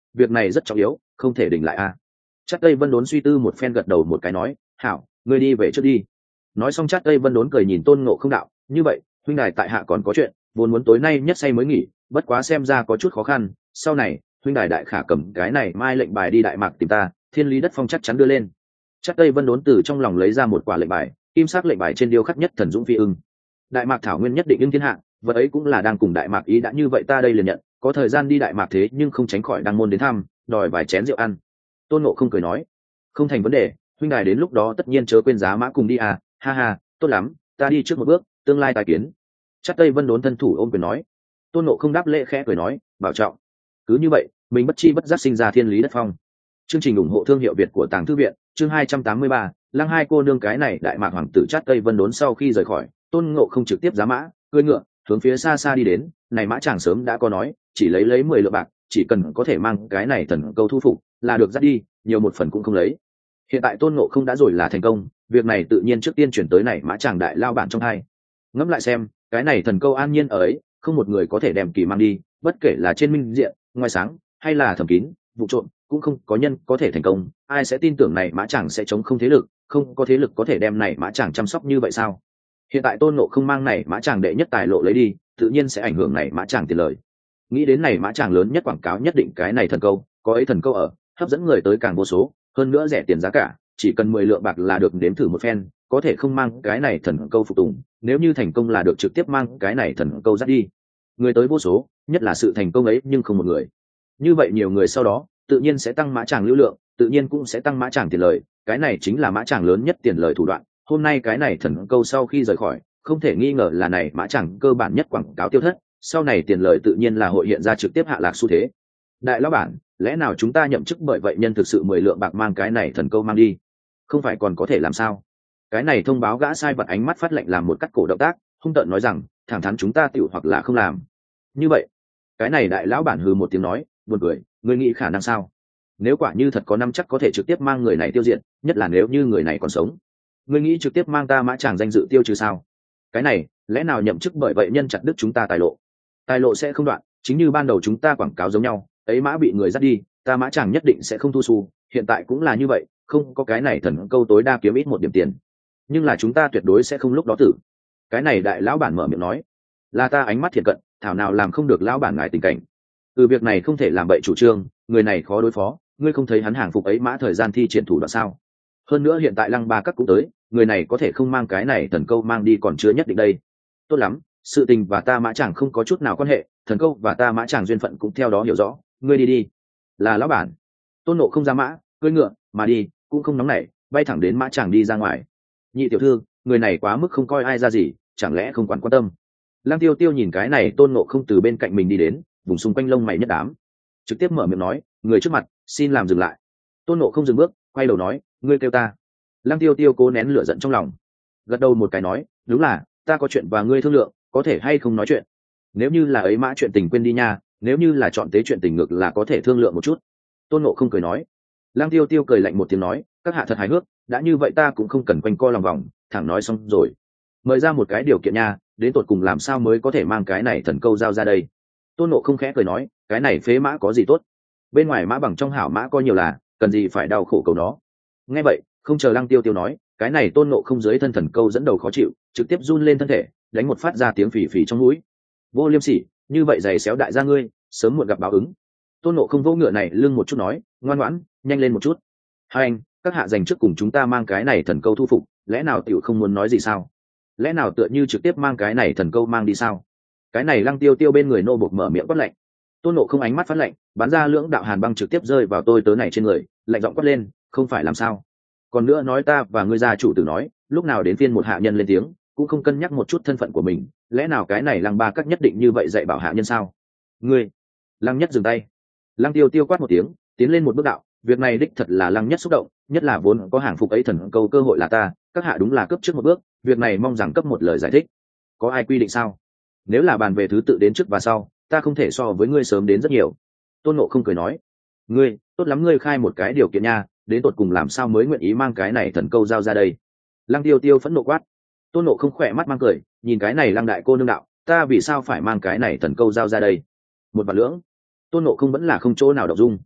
việc này rất trọng yếu, không thể đình lại a. Chắc Tây Vân Đốn suy tư một phen, gật đầu một cái nói, hảo, ngươi đi về trước đi. Nói xong Chắc Tây Vân Đốn cười nhìn Tôn Ngộ Không đạo, như vậy huynh đài tại hạ còn có chuyện, vốn muốn tối nay nhất say mới nghỉ, bất quá xem ra có chút khó khăn, sau này huynh đài đại khả cầm cái này mai lệnh bài đi Đại Mạc tìm ta, Thiên Lý Đất Phong chắc chắn đưa lên. Chắc Tây Vân Đốn từ trong lòng lấy ra một quả lệnh bài, kim sắc lệnh bài trên điêu khắc nhất thần dũng phi ưng. Đại Mạc thảo nguyên nhất định ưng thiên hạ, vật ấy cũng là đang cùng Đại Mạc ý đã, như vậy ta đây liền nhận, có thời gian đi Đại Mạc thế nhưng không tránh khỏi đăng môn đến thăm, đòi vài chén rượu ăn. Tôn Ngộ Không cười nói, không thành vấn đề, huynh đài đến lúc đó tất nhiên chớ quên giá mã cùng đi à, ha ha, tốt lắm, ta đi trước một bước, tương lai tài kiến. Chắc Tây Vân Đốn thân thủ ôm quyền nói. Tôn Ngộ Không đáp lễ khẽ cười nói, bảo trọng. Cứ như vậy mình bất chi bất giác sinh ra Thiên Lý Đất Phong. Chương trình ủng hộ thương hiệu Việt của Tàng Thư Viện, chương 283, Lăng Hai cô nương. Cái này Đại Mạc hoàng tử Chắc Tây Vân Đốn sau khi rời khỏi, Tôn Ngộ Không trực tiếp giá mã, cưỡi ngựa hướng phía xa xa đi đến. Này mã chàng sớm đã có nói, chỉ lấy 10 lượng bạc, chỉ cần có thể mang cái này thần câu thu phục là được dắt đi, nhiều một phần cũng không lấy. Hiện tại Tôn Ngộ Không đã rồi là thành công, việc này tự nhiên trước tiên chuyển tới này mã chàng đại lao bản trong hai. Ngẫm lại xem, cái này thần câu an nhiên ở ấy, không một người có thể đem kỳ mang đi, bất kể là trên minh diện, ngoài sáng, hay là thầm kín, vụ trộm, cũng không có nhân có thể thành công. Ai sẽ tin tưởng này mã chàng sẽ chống không thế lực, không có thế lực có thể đem này mã chàng chăm sóc như vậy sao? Hiện tại Tôn Ngộ Không mang này mã chàng đệ nhất tài lộ lấy đi, tự nhiên sẽ ảnh hưởng này mã chàng tiền lời. Nghĩ đến này mã chàng lớn nhất quảng cáo nhất định cái này thần câu, có ấy thần câu ở, hấp dẫn người tới càng vô số, hơn nữa rẻ tiền giá cả, chỉ cần 10 lượng bạc là được đếm thử một phen, có thể không mang cái này thần câu phục tùng, nếu như thành công là được trực tiếp mang cái này thần câu dắt đi. Người tới vô số, nhất là sự thành công ấy nhưng không một người. Như vậy nhiều người sau đó, tự nhiên sẽ tăng mã tràng lưu lượng, tự nhiên cũng sẽ tăng mã tràng tiền lời, cái này chính là mã tràng lớn nhất tiền lời thủ đoạn. Hôm nay cái này thần câu sau khi rời khỏi, không thể nghi ngờ là này mã tràng cơ bản nhất quảng cáo tiêu thất, sau này tiền lời tự nhiên là hội hiện ra trực tiếp hạ lạc xu thế. Đại lão bản, lẽ nào chúng ta nhậm chức bởi vậy nhân thực sự 10 lượng bạc mang cái này thần câu mang đi, không phải còn có thể làm sao? Cái này thông báo gã sai vật ánh mắt phát lệnh làm một cắt cổ động tác, hung tợn nói rằng, thẳng thắn chúng ta tiểu hoặc là không làm. Như vậy, cái này đại lão bản hừ một tiếng nói, buồn cười, ngươi nghĩ khả năng sao? Nếu quả như thật có năm chắc có thể trực tiếp mang người này tiêu diệt, nhất là nếu như người này còn sống, ngươi nghĩ trực tiếp mang ta mã chàng danh dự tiêu trừ sao? Cái này, lẽ nào nhậm chức bởi vậy nhân chặt đứt chúng ta tài lộ sẽ không đoạn, chính như ban đầu chúng ta quảng cáo giống nhau, ấy mã bị người dắt đi, ta mã chàng nhất định sẽ không thu xu, hiện tại cũng là như vậy, không có cái này thần câu tối đa kiếm ít một điểm tiền, nhưng là chúng ta tuyệt đối sẽ không lúc đó tử. Cái này đại lão bản mở miệng nói, là ta ánh mắt thiện cận, thảo nào làm không được lão bản ngài tình cảnh. Từ việc này không thể làm bậy chủ trương, người này khó đối phó, ngươi không thấy hắn hàng phục ấy mã thời gian thi triển thủ đoạn sao? Hơn nữa hiện tại Lăng Ba Các cũng tới, người này có thể không mang cái này thần câu mang đi còn chưa nhất định đây. Tốt lắm, sự tình và ta mã chàng không có chút nào quan hệ, thần câu và ta mã chàng duyên phận cũng theo đó hiểu rõ, ngươi đi đi. Là lão bản. Tôn Ngộ Không ra mã, cưỡi ngựa mà đi, cũng không nóng nảy, bay thẳng đến mã chàng đi ra ngoài. Nhị tiểu thư, người này quá mức không coi ai ra gì, chẳng lẽ không quan tâm? Lăng Tiêu Tiêu nhìn cái này Tôn Ngộ Không từ bên cạnh mình đi đến, vùng xung quanh lông mày nhất đám, trực tiếp mở miệng nói, người trước mặt, xin làm dừng lại. Tôn Ngộ Không dừng bước, quay đầu nói, ngươi kêu ta. Lăng Tiêu Tiêu cố nén lửa giận trong lòng, gật đầu một cái nói, đúng là, ta có chuyện và ngươi thương lượng, có thể hay không nói chuyện? Nếu như là ấy mã chuyện tình quên đi nha, nếu như là chọn tế chuyện tình ngược là có thể thương lượng một chút. Tôn Ngộ Không cười nói. Lăng Tiêu Tiêu cười lạnh một tiếng nói, các hạ thật hài hước, đã như vậy ta cũng không cần quanh co lòng vòng, thẳng nói xong rồi. Mời ra một cái điều kiện nha, đến tột cùng làm sao mới có thể mang cái này thần câu giao ra đây? Tôn Ngộ Không khẽ cười nói, cái này phế mã có gì tốt? Bên ngoài mã bằng trong hảo mã có nhiều là, cần gì phải đau khổ cầu nó? Nghe vậy, không chờ Lăng Tiêu Tiêu nói, cái này Tôn Ngộ Không dưới thân thần câu dẫn đầu khó chịu, trực tiếp run lên thân thể, đánh một phát ra tiếng phì phì trong mũi. Vô liêm sỉ, như vậy giày xéo đại gia ngươi, sớm muộn gặp báo ứng. Tôn Ngộ Không vỗ ngựa này lưng một chút nói, ngoan ngoãn, nhanh lên một chút. Hai anh, các hạ dành trước cùng chúng ta mang cái này thần câu thu phục, lẽ nào tiểu không muốn nói gì sao? Lẽ nào tựa như trực tiếp mang cái này thần câu mang đi sao? Cái này Lăng Tiêu Tiêu bên người nô bộc mở miệng quát lạnh. Tôn Ngộ Không ánh mắt phát lạnh, bắn ra lưỡng đạo hàn băng trực tiếp rơi vào tôi tớ này trên người, lạnh giọng quát lên, không phải làm sao? Còn nữa nói ta và ngươi gia chủ tử nói, lúc nào đến phiên một hạ nhân lên tiếng, cũng không cân nhắc một chút thân phận của mình, lẽ nào cái này Lăng Ba Các nhất định như vậy dạy bảo hạ nhân sao? Ngươi! Lăng Nhất dừng tay. Lăng Tiêu Tiêu quát một tiếng, tiến lên một bước đạo, việc này đích thật là Lăng Nhất xúc động, nhất là vốn có hàng phục ấy thần câu cơ hội là ta, các hạ đúng là cấp trước một bước, việc này mong rằng cấp một lời giải thích. Có ai quy định sao? Nếu là bàn về thứ tự đến trước và sau, ta không thể so với ngươi sớm đến rất nhiều. Tôn Ngộ Không cười nói, ngươi, tốt lắm, ngươi khai một cái điều kiện nha, đến tột cùng làm sao mới nguyện ý mang cái này thần câu giao ra đây? Lăng Tiêu Tiêu phẫn nộ quát. Tôn Ngộ Không khỏe mắt mang cười, nhìn cái này Lăng đại cô nương đạo, ta vì sao phải mang cái này thần câu giao ra đây? Một vạn lưỡng. Tôn Ngộ Không vẫn là không chỗ nào đọc dung.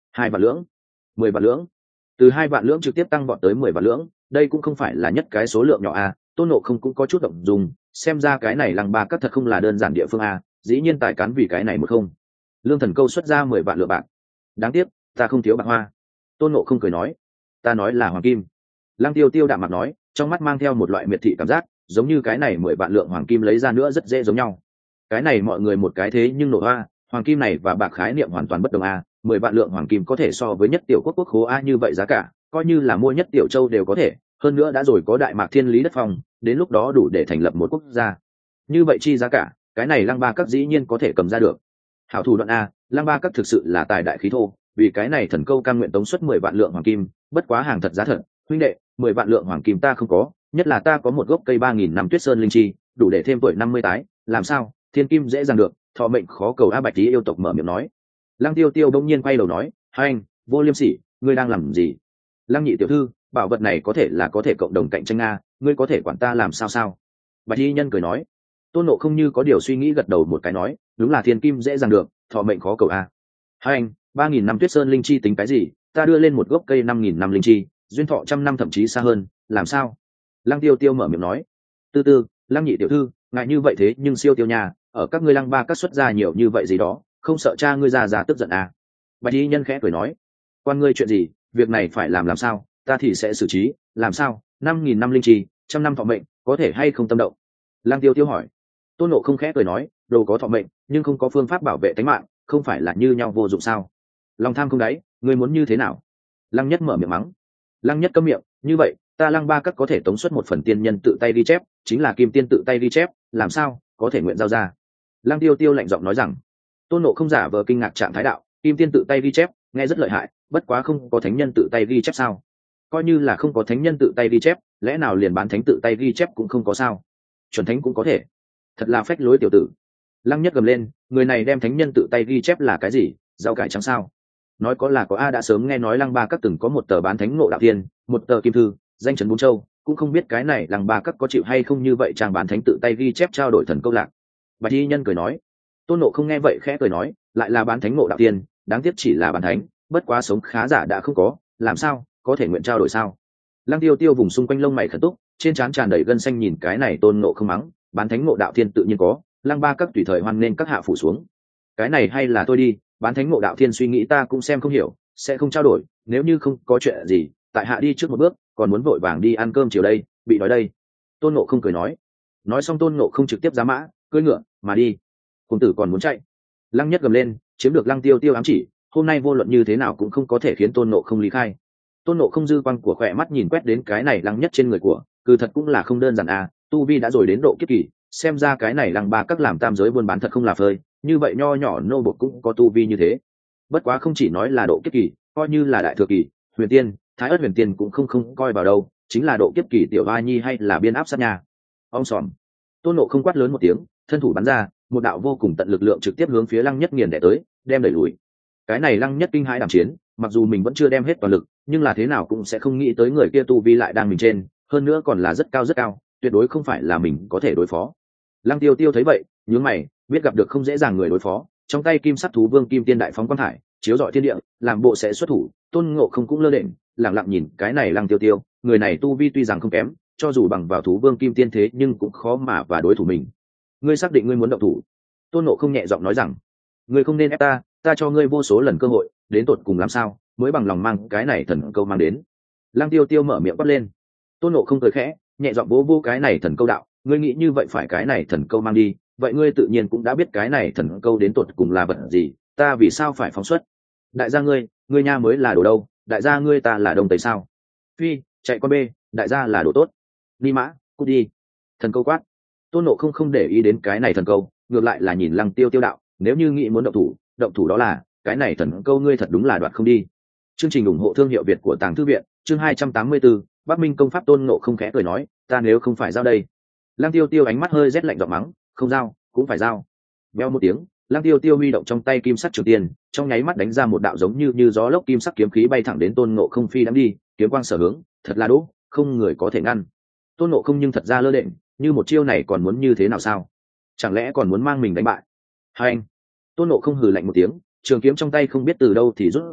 2 vạn lưỡng, 10 vạn lưỡng, từ 2 vạn lưỡng trực tiếp tăng vọt tới 10 vạn lưỡng, đây cũng không phải là nhất cái số lượng nhỏ a. Tôn Ngộ Không cũng có chút động dung, xem ra cái này Lăng Ba Các thật không là đơn giản địa phương a, dĩ nhiên tài cán vì cái này một không. Lương Thần Câu xuất ra 10 vạn lượng bạc. Đáng tiếc, ta không thiếu bạc hoa. Tôn Ngộ Không cười nói, ta nói là hoàng kim. Lăng Tiêu Tiêu đạm mặt nói, trong mắt mang theo một loại miệt thị cảm giác, giống như cái này 10 vạn lượng hoàng kim lấy ra nữa rất dễ giống nhau. Cái này mọi người một cái thế nhưng nổ hoa, hoàng kim này và bạc khái niệm hoàn toàn bất đồng a. 10 vạn lượng hoàng kim có thể so với nhất tiểu quốc quốc khố a, như vậy giá cả coi như là mua nhất tiểu châu đều có thể, hơn nữa đã rồi có Đại Mạc Thiên Lý đất phong, đến lúc đó đủ để thành lập một quốc gia. Như vậy chi giá cả, cái này Lăng Ba Các dĩ nhiên có thể cầm ra được. Hảo thủ đoạn a, Lăng Ba Các thực sự là tài đại khí thô, vì cái này thần câu cam nguyện tống suất 10 vạn lượng hoàng kim, bất quá hàng thật giá thật, huynh đệ, 10 vạn lượng hoàng kim ta không có, nhất là ta có một gốc cây 3.000 năm Tuyết Sơn linh chi, đủ để thêm tuổi 50 tái, làm sao? Thiên kim dễ dàng được, thọ mệnh khó cầu a. Bạch Tí yêu tộc mở miệng nói. Lăng Tiêu Tiêu bỗng nhiên quay đầu nói, hai anh, vô liêm sỉ, ngươi đang làm gì? Lăng nhị tiểu thư, bảo vật này có thể là có thể cộng đồng cạnh tranh a, ngươi có thể quản ta làm sao sao? Bạch Y nhân cười nói. Tôn Ngộ Không như có điều suy nghĩ gật đầu một cái nói, đúng là thiên kim dễ dàng được, thọ mệnh khó cầu a. Hai anh, 3.000 năm Tuyết Sơn linh chi tính cái gì? Ta đưa lên một gốc cây 5.000 năm linh chi, duyên thọ 100 năm thậm chí xa hơn, làm sao? Lăng Tiêu Tiêu mở miệng nói. Từ từ, Lăng nhị tiểu thư, ngại như vậy thế nhưng siêu tiêu nhà, ở các ngươi Lăng Ba Các xuất ra nhiều như vậy gì đó, không sợ cha ngươi già tức giận à? Bạch Y nhân khẽ cười nói, quan ngươi chuyện gì, việc này phải làm sao, ta thì sẽ xử trí, làm sao? 5.000 năm linh chi, 100 năm thọ mệnh, có thể hay không tâm động? Lăng Tiêu Tiêu hỏi. Tôn Ngộ Không khẽ cười nói, đồ có thọ mệnh, nhưng không có phương pháp bảo vệ tính mạng, không phải là như nhau vô dụng sao? Lòng tham không đáy, ngươi muốn như thế nào? Lăng Nhất mở miệng mắng. Lăng Nhất câm miệng, như vậy, ta Lăng Ba Các có thể tống xuất một phần tiên nhân tự tay ghi chép, chính là Kim Tiên tự tay ghi chép, làm sao, có thể nguyện giao ra? Lăng Tiêu Tiêu lạnh giọng nói rằng. Tôn Ngộ Không giả vờ kinh ngạc trạng thái đạo, Kim Tiên tự tay ghi chép, nghe rất lợi hại, bất quá không có thánh nhân tự tay ghi chép sao? Coi như là không có thánh nhân tự tay ghi chép, lẽ nào liền bán thánh tự tay ghi chép cũng không có sao? Chuẩn thánh cũng có thể. Thật là phách lối tiểu tử. Lăng Nhất gầm lên, người này đem thánh nhân tự tay ghi chép là cái gì? Rau cải trắng sao? Nói có là có a, đã sớm nghe nói Lăng Ba Các từng có một tờ bán thánh ngộ đạo tiên, một tờ kim thư, danh chấn bốn châu, cũng không biết cái này Lăng Ba Các có chịu hay không như vậy trang bán thánh tự tay ghi chép trao đổi thần câu lạc. Bạch Y nhân cười nói. Tôn Ngộ Không nghe vậy khẽ cười nói, lại là bán thánh ngộ đạo tiên, đáng tiếc chỉ là bán thánh, bất quá sống khá giả đã không có, làm sao, có thể nguyện trao đổi sao? Lăng Tiêu Tiêu vùng xung quanh lông mày khẩn túc, trên trán tràn đầy gân xanh nhìn cái này Tôn Ngộ Không mắng, bán thánh ngộ đạo thiên tự nhiên có, Lăng Ba Các tùy thời hoan nên các hạ phủ xuống. Cái này hay là tôi đi, bán thánh ngộ đạo thiên suy nghĩ ta cũng xem không hiểu, sẽ không trao đổi, nếu như không có chuyện gì, tại hạ đi trước một bước, còn muốn vội vàng đi ăn cơm chiều đây, bị đói đây. Tôn Ngộ Không cười nói. Nói xong Tôn Ngộ Không trực tiếp giá mã, cưỡi ngựa mà đi. Cung tử còn muốn chạy. Lăng Nhất gầm lên, chiếm được Lăng Tiêu Tiêu ám chỉ, hôm nay vô luận như thế nào cũng không có thể khiến Tôn Ngộ Không lý khai. Tôn Ngộ Không dư quang của khỏe mắt nhìn quét đến cái này Lăng Nhất trên người của, cứ thật cũng là không đơn giản à, tu vi đã rồi đến độ kiếp kỳ, xem ra cái này Lăng Ba Các làm tam giới buôn bán thật không là phơi, như vậy nho nhỏ nô bộc cũng có tu vi như thế. Bất quá không chỉ nói là độ kiếp kỳ, coi như là đại thừa kỳ, huyền tiên, thái ất huyền tiên cũng không coi vào đâu, chính là độ kiếp kỳ tiểu hoa nhi hay là biên áp sát nhà. Ông sòm. Tôn Ngộ Không quát lớn một tiếng, thân thủ bắn ra, một đạo vô cùng tận lực lượng trực tiếp hướng phía Lăng Nhất nghiền đẻ tới, đem đẩy lùi. Cái này Lăng Nhất kinh hãi đảm chiến, mặc dù mình vẫn chưa đem hết toàn lực, nhưng là thế nào cũng sẽ không nghĩ tới người kia tu vi lại đang mình trên, hơn nữa còn là rất cao, tuyệt đối không phải là mình có thể đối phó. Lăng Tiêu Tiêu thấy vậy, nhướng mày, biết gặp được không dễ dàng người đối phó, trong tay kim sắc thú vương kim tiên đại phóng quang thải, chiếu rọi thiên địa, làm bộ sẽ xuất thủ. Tôn Ngộ Không cũng lơ lửng, lặng lặng nhìn cái này Lăng Tiêu Tiêu, người này tu vi tuy rằng không kém, cho dù bằng vào thú vương kim tiên thế nhưng cũng khó mà và đối thủ mình. Ngươi xác định ngươi muốn động thủ? Tôn Ngộ Không nhẹ giọng nói rằng, ngươi không nên ép ta, ta cho ngươi vô số lần cơ hội, đến tột cùng làm sao mới bằng lòng mang cái này thần câu mang đến. Lăng Tiêu Tiêu mở miệng quát lên. Tôn Ngộ Không cười khẽ, nhẹ giọng vỗ vỗ cái này thần câu đạo, ngươi nghĩ như vậy phải cái này thần câu mang đi, vậy ngươi tự nhiên cũng đã biết cái này thần câu đến tột cùng là vật gì, ta vì sao phải phóng xuất? Đại gia ngươi nha mới là đồ đâu, đại gia ngươi ta là đồng tây sao? Phi, chạy con bê, đại gia là đồ tốt. Đi mã, cút đi. Thần câu quát. Tôn Ngộ Không không để ý đến cái này thần câu, ngược lại là nhìn Lăng Tiêu Tiêu đạo, nếu như nghĩ muốn động thủ đó là, cái này thần câu ngươi thật đúng là đoạt không đi. Chương trình ủng hộ thương hiệu Việt của Tàng Thư viện, chương 284, Bắc Minh công pháp. Tôn Ngộ Không khẽ cười nói, ta nếu không phải giao đây. Lăng Tiêu Tiêu ánh mắt hơi rét lạnh giọng mắng, không giao, cũng phải giao. Veo một tiếng, Lăng Tiêu Tiêu huy động trong tay kim sắc trường tiên, trong nháy mắt đánh ra một đạo giống như gió lốc kim sắc kiếm khí bay thẳng đến Tôn Ngộ Không phi đắm đi, kiếm quang sở hướng, thật là đỗ, không người có thể ngăn. Tôn Ngộ Không nhưng thật ra lơ đễnh, như một chiêu này còn muốn như thế nào sao? Chẳng lẽ còn muốn mang mình đánh bại? Hai anh. Tôn Ngộ Không hừ lạnh một tiếng, trường kiếm trong tay không biết từ đâu thì rút ra,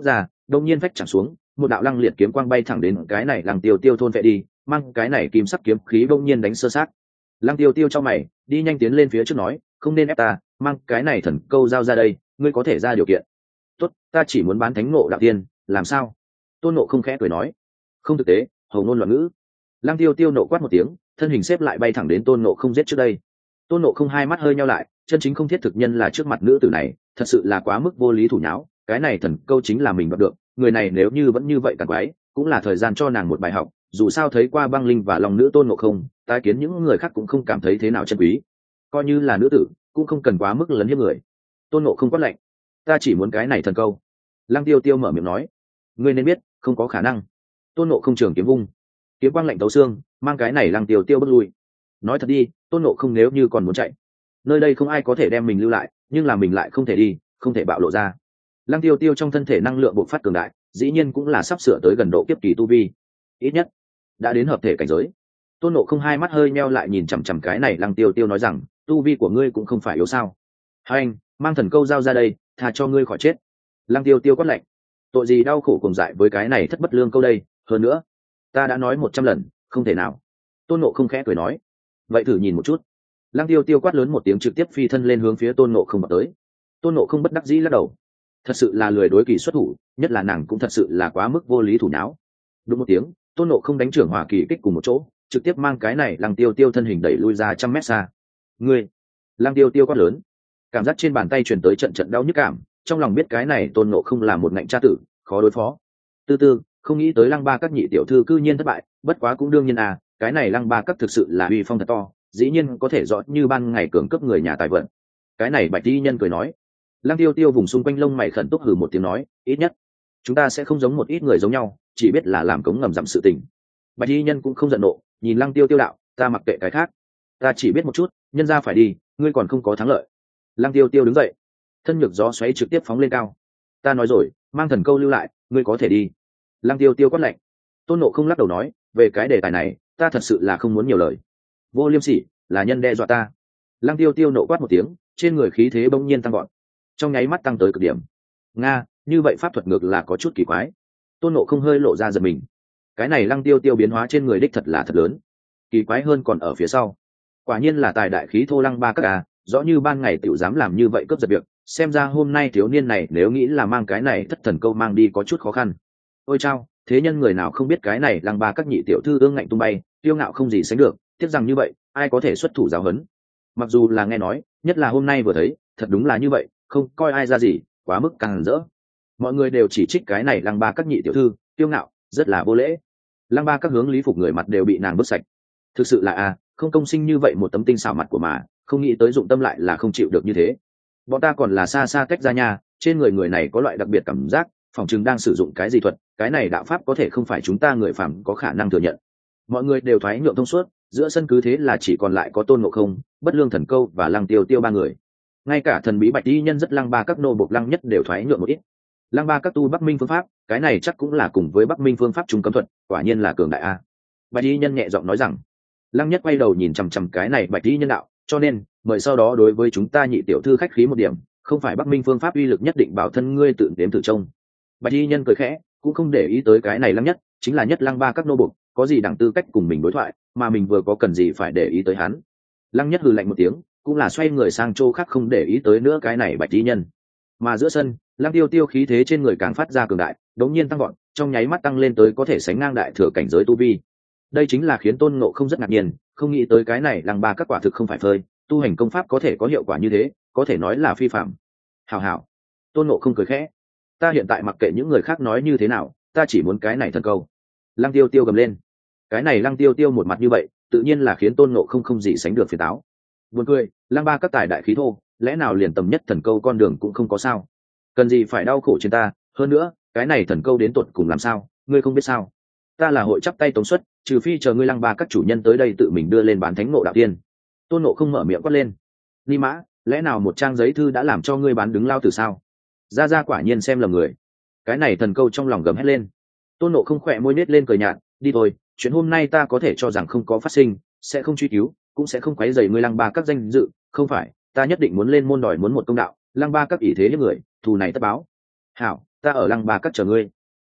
đông nhiên phách chẳng xuống, một đạo lăng liệt kiếm quang bay thẳng đến cái này lăng tiêu tiêu thôn vệ đi, mang cái này kim sắc kiếm khí đông nhiên đánh sơ sát. Lăng tiêu tiêu cho mày, đi nhanh tiến lên phía trước nói, không nên ép ta, mang cái này thần câu giao ra đây, ngươi có thể ra điều kiện. Tốt, ta chỉ muốn bán thánh ngộ đạo tiên, làm sao? Tôn Ngộ không khẽ cười nói, không thực tế, hầu ngôn loạn ngữ. Lăng tiêu tiêu nộ quát một tiếng, thân hình xếp lại bay thẳng đến Tôn Ngộ không giết trước đây. Tôn Ngộ không hai mắt hơi nheo lại, chân chính không thiết thực nhân là trước mặt nữ tử này, thật sự là quá mức vô lý thủ nháo, cái này thần câu chính là mình đoạt được, người này nếu như vẫn như vậy càng quái, cũng là thời gian cho nàng một bài học, dù sao thấy qua băng linh và lòng nữ Tôn Ngộ không, tái kiến những người khác cũng không cảm thấy thế nào chân quý, coi như là nữ tử cũng không cần quá mức lấn hiếp người. Tôn Ngộ không quát lạnh, ta chỉ muốn cái này thần câu. Lăng tiêu tiêu mở miệng nói, ngươi nên biết không có khả năng. Tôn Ngộ không trường kiếm vung, kiếm quang lạnh tấu xương, mang cái này Lăng tiêu tiêu bước lui. Nói thật đi, Tôn Ngộ không nếu như còn muốn chạy, nơi đây không ai có thể đem mình lưu lại, nhưng là mình lại không thể đi, không thể bạo lộ ra. Lăng tiêu tiêu trong thân thể năng lượng bộc phát cường đại, dĩ nhiên cũng là sắp sửa tới gần độ kiếp kỳ tu vi, ít nhất đã đến hợp thể cảnh giới. Tôn Ngộ không hai mắt hơi meo lại nhìn chằm chằm cái này Lăng tiêu tiêu nói rằng, tu vi của ngươi cũng không phải yếu sao? Hai anh, mang thần câu giao ra đây, thà cho ngươi khỏi chết. Lăng tiêu tiêu quát lạnh, tội gì đau khổ cùng dại với cái này thất bất lương câu đây, hơn nữa ta đã nói 100 lần không thể nào. Tôn Ngộ không khẽ cười nói, vậy thử nhìn một chút. Lăng tiêu tiêu quát lớn một tiếng, trực tiếp phi thân lên hướng phía Tôn Ngộ không vào tới. Tôn Ngộ không bất đắc dĩ lắc đầu, thật sự là lười đối kỳ xuất thủ, nhất là nàng cũng thật sự là quá mức vô lý thủ nháo. Đúng một tiếng, Tôn Ngộ không đánh trưởng hỏa kỳ kích cùng một chỗ, trực tiếp mang cái này Lăng tiêu tiêu thân hình đẩy lui ra 100 mét xa. Ngươi! Lăng tiêu tiêu quát lớn, cảm giác trên bàn tay truyền tới trận trận đau nhức cảm, trong lòng biết cái này Tôn Ngộ không là một ngạnh cha tử, khó đối phó. Tư tư, không nghĩ tới Lăng ba các nhị tiểu thư cư nhiên thất bại, bất quá cũng đương nhiên à, cái này Lăng ba các thực sự là uy phong thật to, dĩ nhiên có thể rõ như ban ngày cường cấp người nhà tài vận. Cái này Bạch Y Nhân cười nói. Lăng tiêu tiêu vùng xung quanh lông mày khẩn túc hừ một tiếng nói, ít nhất chúng ta sẽ không giống một ít người giống nhau, chỉ biết là làm cống ngầm dặm sự tình. Bạch Y Nhân cũng không giận nộ, nhìn Lăng tiêu tiêu đạo, ta mặc kệ cái khác, ta chỉ biết một chút, nhân ra phải đi, ngươi còn không có thắng lợi. Lăng tiêu tiêu đứng dậy, thân nhược gió xoáy trực tiếp phóng lên cao. Ta nói rồi, mang thần câu lưu lại, ngươi có thể đi. Lăng tiêu tiêu quát lạnh. Tôn Ngộ không lắc đầu nói, về cái đề tài này ta thật sự là không muốn nhiều lời. Vô liêm sỉ, là nhân đe dọa ta. Lăng tiêu tiêu nộ quát một tiếng, trên người khí thế bỗng nhiên tăng gọn, trong nháy mắt tăng tới cực điểm. Nga, như vậy pháp thuật ngược là có chút kỳ quái. Tôn Ngộ không hơi lộ ra giật mình, cái này Lăng tiêu tiêu biến hóa trên người đích thật là thật lớn, kỳ quái hơn còn ở phía sau. Quả nhiên là tài đại khí thô Lăng ba các à, rõ như ban ngày tiểu dám làm như vậy cướp giật việc, xem ra hôm nay thiếu niên này nếu nghĩ là mang cái này thất thần câu mang đi có chút khó khăn. Ôi chao, thế nhân người nào không biết cái này Lăng ba các nhị tiểu thư ương ngạnh tung bay, tiêu ngạo không gì sánh được, tiếc rằng như vậy ai có thể xuất thủ giáo huấn. Mặc dù là nghe nói, nhất là hôm nay vừa thấy, thật đúng là như vậy, không coi ai ra gì, quá mức càng rỡ. Mọi người đều chỉ trích cái này Lăng ba các nhị tiểu thư tiêu ngạo, rất là vô lễ. Lăng ba các hướng lý phục người mặt đều bị nàng vứt sạch. Thực sự là không công sinh như vậy một tấm tinh xảo mặt của mà, không nghĩ tới dụng tâm lại là không chịu được như thế. Bọn ta còn là xa xa cách ra nha, trên người người này có loại đặc biệt cảm giác, phỏng chừng đang sử dụng cái gì thuật, cái này đạo pháp có thể không phải chúng ta người phàm có khả năng thừa nhận. Mọi người đều thoái nhượng thông suốt, giữa sân cứ thế là chỉ còn lại có Tôn Ngộ không, Bất Lương Thần Câu và Lăng tiêu tiêu ba người. Ngay cả thần bí Bạch Y Nhân rất Lăng ba các nô bộc Lăng nhất đều thoái nhượng một ít. Lăng ba các tu Bắc Minh phương pháp, cái này chắc cũng là cùng với Bắc Minh phương pháp trung cấm thuật, quả nhiên là cường đại a. Bạch Y Nhân nhẹ giọng nói rằng. Lăng nhất quay đầu nhìn chằm chằm cái này Bạch Y Nhân đạo, cho nên mời sau đó đối với chúng ta nhị tiểu thư khách khí một điểm, không phải Bắc Minh phương pháp uy lực nhất định bảo thân ngươi tự đếm thử trông. Bạch Y Nhân cười khẽ, cũng không để ý tới cái này Lăng nhất, chính là nhất Lăng ba các nô bộc, có gì đẳng tư cách cùng mình đối thoại, mà mình vừa có cần gì phải để ý tới hắn. Lăng nhất hừ lạnh một tiếng, cũng là xoay người sang chỗ khác không để ý tới nữa cái này Bạch Y Nhân. Mà giữa sân, Lăng tiêu tiêu khí thế trên người càng phát ra cường đại, đống nhiên tăng gọn, trong nháy mắt tăng lên tới có thể sánh ngang đại thừa cảnh giới tu vi. Đây chính là khiến Tôn Ngộ không rất ngạc nhiên, không nghĩ tới cái này Lăng ba các quả thực không phải phơi, tu hành công pháp có thể có hiệu quả như thế, có thể nói là phi phạm. Hảo hảo. Tôn Ngộ không cười khẽ, ta hiện tại mặc kệ những người khác nói như thế nào, ta chỉ muốn cái này thần câu. Lăng tiêu tiêu gầm lên. Cái này Lăng tiêu tiêu một mặt như vậy, tự nhiên là khiến Tôn Ngộ không không gì sánh được phiền táo. Buồn cười, Lăng ba các tài đại khí thô, lẽ nào liền tầm nhất thần câu con đường cũng không có sao? Cần gì phải đau khổ trên ta, hơn nữa, cái này thần câu đến tột cùng làm sao, ngươi không biết sao? Ta là hội chắp tay tống xuất, trừ phi chờ ngươi Lăng ba các chủ nhân tới đây tự mình đưa lên bán thánh ngộ đạo tiên. Tôn Ngộ không mở miệng quát lên. Ni mã, lẽ nào một trang giấy thư đã làm cho ngươi bán đứng lao tử sao? Ra Ra quả nhiên xem lầm người. Cái này thần câu trong lòng gầm hét lên. Tôn Ngộ không khỏe môi nết lên cười nhạt, đi thôi, chuyện hôm nay ta có thể cho rằng không có phát sinh, sẽ không truy cứu, cũng sẽ không quấy rầy ngươi Lăng ba các danh dự, không phải, ta nhất định muốn lên môn đòi muốn một công đạo, Lăng ba các ỷ thế hiếp người, thù này tất báo. Hảo, ta ở Lăng ba các chờ ngươi.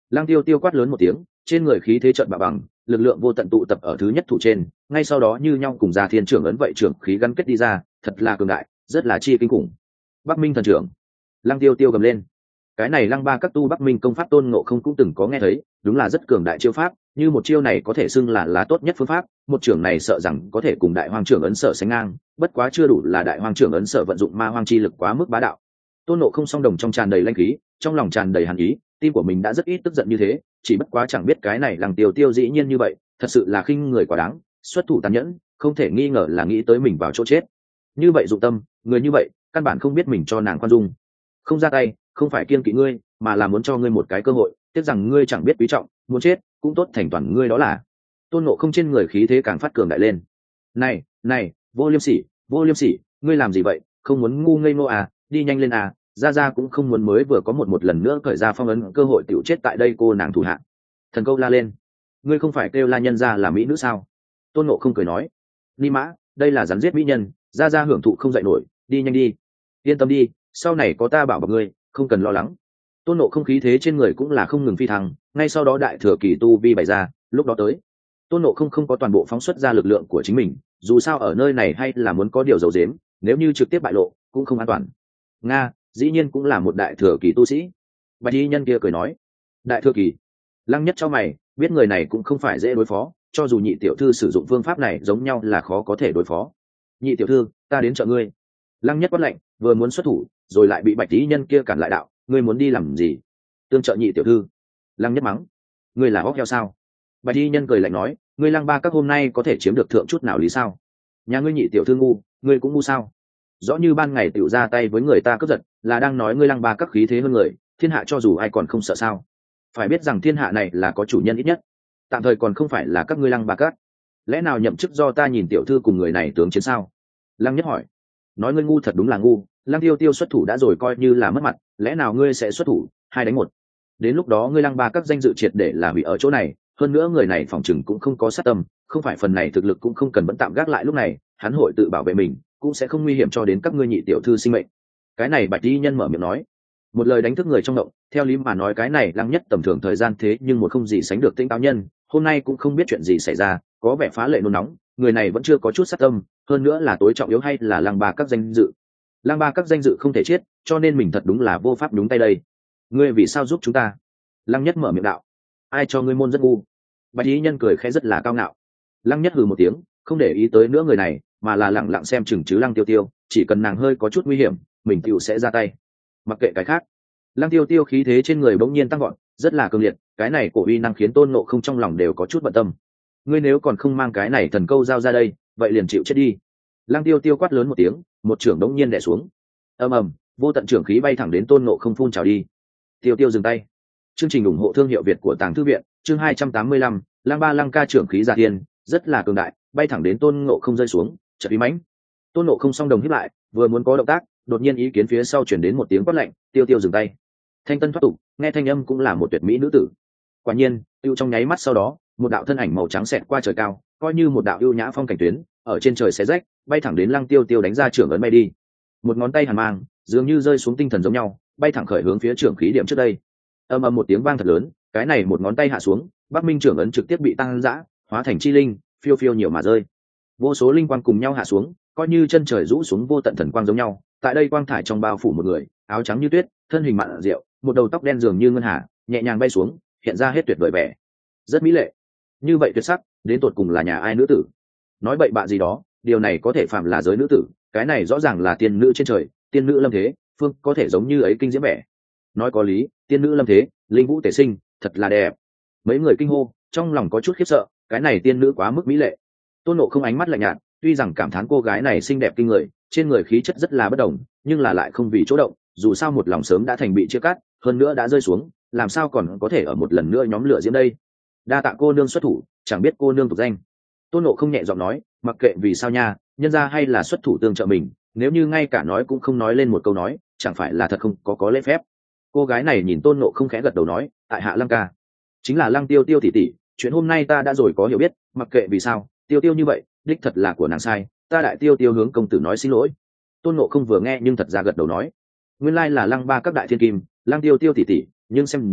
Lăng Tiêu Tiêu quát lớn một tiếng, trên người khí thế trận bạo bằng, lực lượng vô tận tụ tập ở thứ nhất thủ trên, ngay sau đó như nhau cùng ra thiên trưởng ấn vậy trưởng khí gắn kết đi ra, thật là cường đại, rất là chi kinh khủng. Bắc Minh thần trưởng. Lăng Tiêu Tiêu gầm lên. Cái này Lăng Ba các tu Bắc Minh công pháp Tôn Ngộ Không cũng từng có nghe thấy, đúng là rất cường đại chiêu pháp, như một chiêu này có thể xưng là tốt nhất phương pháp, một trưởng này sợ rằng có thể cùng Đại Hoang trưởng ấn sở sánh ngang, bất quá chưa đủ là Đại Hoang trưởng ấn sở vận dụng ma hoang chi lực quá mức bá đạo. Tôn Ngộ Không song đồng trong tràn đầy linh khí, trong lòng tràn đầy hàn ý, tim của mình đã rất ít tức giận như thế, chỉ bất quá chẳng biết cái này Lăng Tiêu Tiêu dĩ nhiên như vậy, thật sự là khinh người quá đáng, xuất thủ tàn nhẫn, không thể nghi ngờ là nghĩ tới mình vào chỗ chết. Như vậy dụng tâm, người như vậy, căn bản không biết mình cho nàng khoan dung. Không ra tay, không phải kiêng kỵ ngươi, mà là muốn cho ngươi một cái cơ hội, tiếc rằng ngươi chẳng biết quý trọng, muốn chết cũng tốt thành toàn ngươi đó là. Tôn Ngộ Không trên người khí thế càng phát cường đại lên. Này, này, Vô Liêm Sỉ, Vô Liêm Sỉ, ngươi làm gì vậy, không muốn ngu ngây ngô à, đi nhanh lên à, ra cũng không muốn mới vừa có một lần nữa khởi ra phong ấn cơ hội tiểu chết tại đây cô nàng thủ hạ. Thần Câu la lên. Ngươi không phải kêu la nhân ra là mỹ nữ sao? Tôn Ngộ Không cười nói. Ni mã, đây là rắn giết mỹ nhân, ra hưởng thụ không dậy nổi, đi nhanh đi. Yên tâm đi, sau này có ta bảo bọc ngươi, không cần lo lắng. Tôn Ngộ Không khí thế trên người cũng là không ngừng phi thăng, ngay sau đó đại thừa kỳ tu vi bày ra, lúc đó tới. Tôn Ngộ Không không có toàn bộ phóng xuất ra lực lượng của chính mình, dù sao ở nơi này hay là muốn có điều giấu giếm, nếu như trực tiếp bại lộ cũng không an toàn. Nga, dĩ nhiên cũng là một đại thừa kỳ tu sĩ. Bạch y nhân kia cười nói. Đại thừa kỳ. Lăng Nhất cho mày, biết người này cũng không phải dễ đối phó, cho dù nhị tiểu thư sử dụng phương pháp này giống nhau là khó có thể đối phó. Nhị tiểu thư, ta đến trợ ngươi. Lăng Nhất quát lệnh, vừa muốn xuất thủ, rồi lại bị Bạch y nhân kia cản lại đạo, ngươi muốn đi làm gì? Tương trợ nhị tiểu thư. Lăng Nhất mắng, ngươi là óc heo sao? Bạch y nhân cười lạnh nói, ngươi Lăng Ba các hôm nay có thể chiếm được thượng chút nào lý sao? Nhà ngươi nhị tiểu thư ngu, ngươi cũng ngu sao? Rõ như ban ngày tiểu ra tay với người ta cướp giật, là đang nói ngươi Lăng Ba các khí thế hơn người, thiên hạ cho dù ai còn không sợ sao? Phải biết rằng thiên hạ này là có chủ nhân ít nhất, tạm thời còn không phải là các ngươi Lăng Ba các. Lẽ nào nhậm chức do ta nhìn tiểu thư cùng người này tướng chiến sao? Lăng Nhất hỏi. Nói ngươi ngu thật đúng là ngu, Lăng Tiêu Tiêu xuất thủ đã rồi coi như là mất mặt, lẽ nào ngươi sẽ xuất thủ 2-1? Đến lúc đó ngươi Lăng Ba các danh dự triệt để là hủy ở chỗ này, hơn nữa người này phòng chừng cũng không có sát tâm, không phải phần này thực lực cũng không cần vẫn tạm gác lại, lúc này hắn hội tự bảo vệ mình, cũng sẽ không nguy hiểm cho đến các ngươi nhị tiểu thư sinh mệnh. Cái này Bạch y nhân mở miệng nói, một lời đánh thức người trong động. Theo lý mà nói cái này Lăng Nhất tầm thường thời gian thế nhưng một không gì sánh được tinh táo nhân, hôm nay cũng không biết chuyện gì xảy ra, có vẻ phá lệ nôn nóng, người này vẫn chưa có chút sát tâm, hơn nữa là tối trọng yếu hay là Lăng Ba các danh dự. Lăng Ba các danh dự không thể chết, cho nên mình thật đúng là vô pháp đúng tay đây. Ngươi vì sao giúp chúng ta? Lăng Nhất mở miệng đạo. Ai cho ngươi môn rất ngu? Bạch y nhân cười khẽ rất là cao ngạo. Lăng Nhất hừ một tiếng, không để ý tới nữa người này, mà là lặng lặng xem chừng chứ Lăng Tiêu Tiêu, chỉ cần nàng hơi có chút nguy hiểm, mình tựu sẽ ra tay. Mặc kệ cái khác. Lăng Tiêu Tiêu khí thế trên người bỗng nhiên tăng vọt, rất là cường liệt, cái này cổ uy năng khiến Tôn Ngộ Không trong lòng đều có chút bận tâm. Ngươi nếu còn không mang cái này thần câu giao ra đây, vậy liền chịu chết đi. Lăng Tiêu Tiêu quát lớn một tiếng, một trưởng đống nhiên đè xuống. Ầm ầm, vô tận trưởng khí bay thẳng đến Tôn Ngộ Không phun trào đi. Tiêu Tiêu dừng tay. Chương trình ủng hộ thương hiệu Việt của Tàng Thư viện, chương 285, Lăng Ba Lăng Ca trưởng khí giả thiên, rất là cường đại, bay thẳng đến Tôn Ngộ Không rơi xuống, chợt uy mãnh. Tôn Ngộ Không song đồng hít lại, vừa muốn có động tác, đột nhiên ý kiến phía sau truyền đến một tiếng quát lạnh, Tiêu Tiêu dừng tay. Thanh tân thoát tục, nghe thanh âm cũng là một tuyệt mỹ nữ tử. Quả nhiên, tiêu trong nháy mắt sau đó, một đạo thân ảnh màu trắng xẹt qua trời cao, coi như một đạo ưu nhã phong cảnh tuyến, ở trên trời xé rách, bay thẳng đến Lăng Tiêu Tiêu đánh ra trưởng ấn bay đi. Một ngón tay hàn mang, dường như rơi xuống tinh thần giống nhau, bay thẳng khởi hướng phía trưởng khí điểm trước đây. Ầm ầm một tiếng vang thật lớn, cái này một ngón tay hạ xuống, Bắc Minh trưởng ấn trực tiếp bị tăng dã, hóa thành chi linh, phiêu phiêu nhiều mà rơi. Vô số linh quang cùng nhau hạ xuống, coi như chân trời rũ xuống vô tận thần quang giống nhau. Tại đây quang thải trong bao phủ một người, áo trắng như tuyết, thân hình mặn rượu, một đầu tóc đen dường như ngân hà, nhẹ nhàng bay xuống, hiện ra hết tuyệt vời vẻ, rất mỹ lệ. Như vậy tuyệt sắc, đến tột cùng là nhà ai nữ tử? Nói bậy bạ gì đó, điều này có thể phạm là giới nữ tử, cái này rõ ràng là tiên nữ trên trời, tiên nữ lâm thế, phương có thể giống như ấy kinh diễm vẻ. Nói có lý, tiên nữ lâm thế, linh vũ tể sinh, thật là đẹp. Mấy người kinh hô, trong lòng có chút khiếp sợ, cái này tiên nữ quá mức mỹ lệ. Tôn Ngộ Không ánh mắt lạnh nhạt, tuy rằng cảm thán cô gái này xinh đẹp kinh người, trên người khí chất rất là bất đồng, nhưng là lại không vì chỗ động, dù sao một lòng sớm đã thành bị chia cắt, hơn nữa đã rơi xuống, làm sao còn có thể ở một lần nữa nhóm lửa diễm đây. Đa tạ cô nương xuất thủ, chẳng biết cô nương tục danh. Tôn Ngộ Không nhẹ giọng nói, mặc kệ vì sao nha, nhân ra hay là xuất thủ tương trợ mình, nếu như ngay cả nói cũng không nói lên một câu nói, chẳng phải là thật không có lễ phép. Cô gái này nhìn Tôn Ngộ Không khẽ gật đầu nói, tại hạ Lăng ca, chính là Lăng Tiêu Tiêu tỷ tỷ, chuyện hôm nay ta đã rồi có hiểu biết, mặc kệ vì sao, Tiêu Tiêu như vậy, đích thật là của nàng sai, ta đại Tiêu Tiêu hướng công tử nói xin lỗi. Tôn Ngộ Không vừa nghe nhưng thật ra gật đầu nói, nguyên lai là Lăng Ba các đại thiên kim, Lăng Tiêu Tiêu tỷ tỷ, nhưng xem ra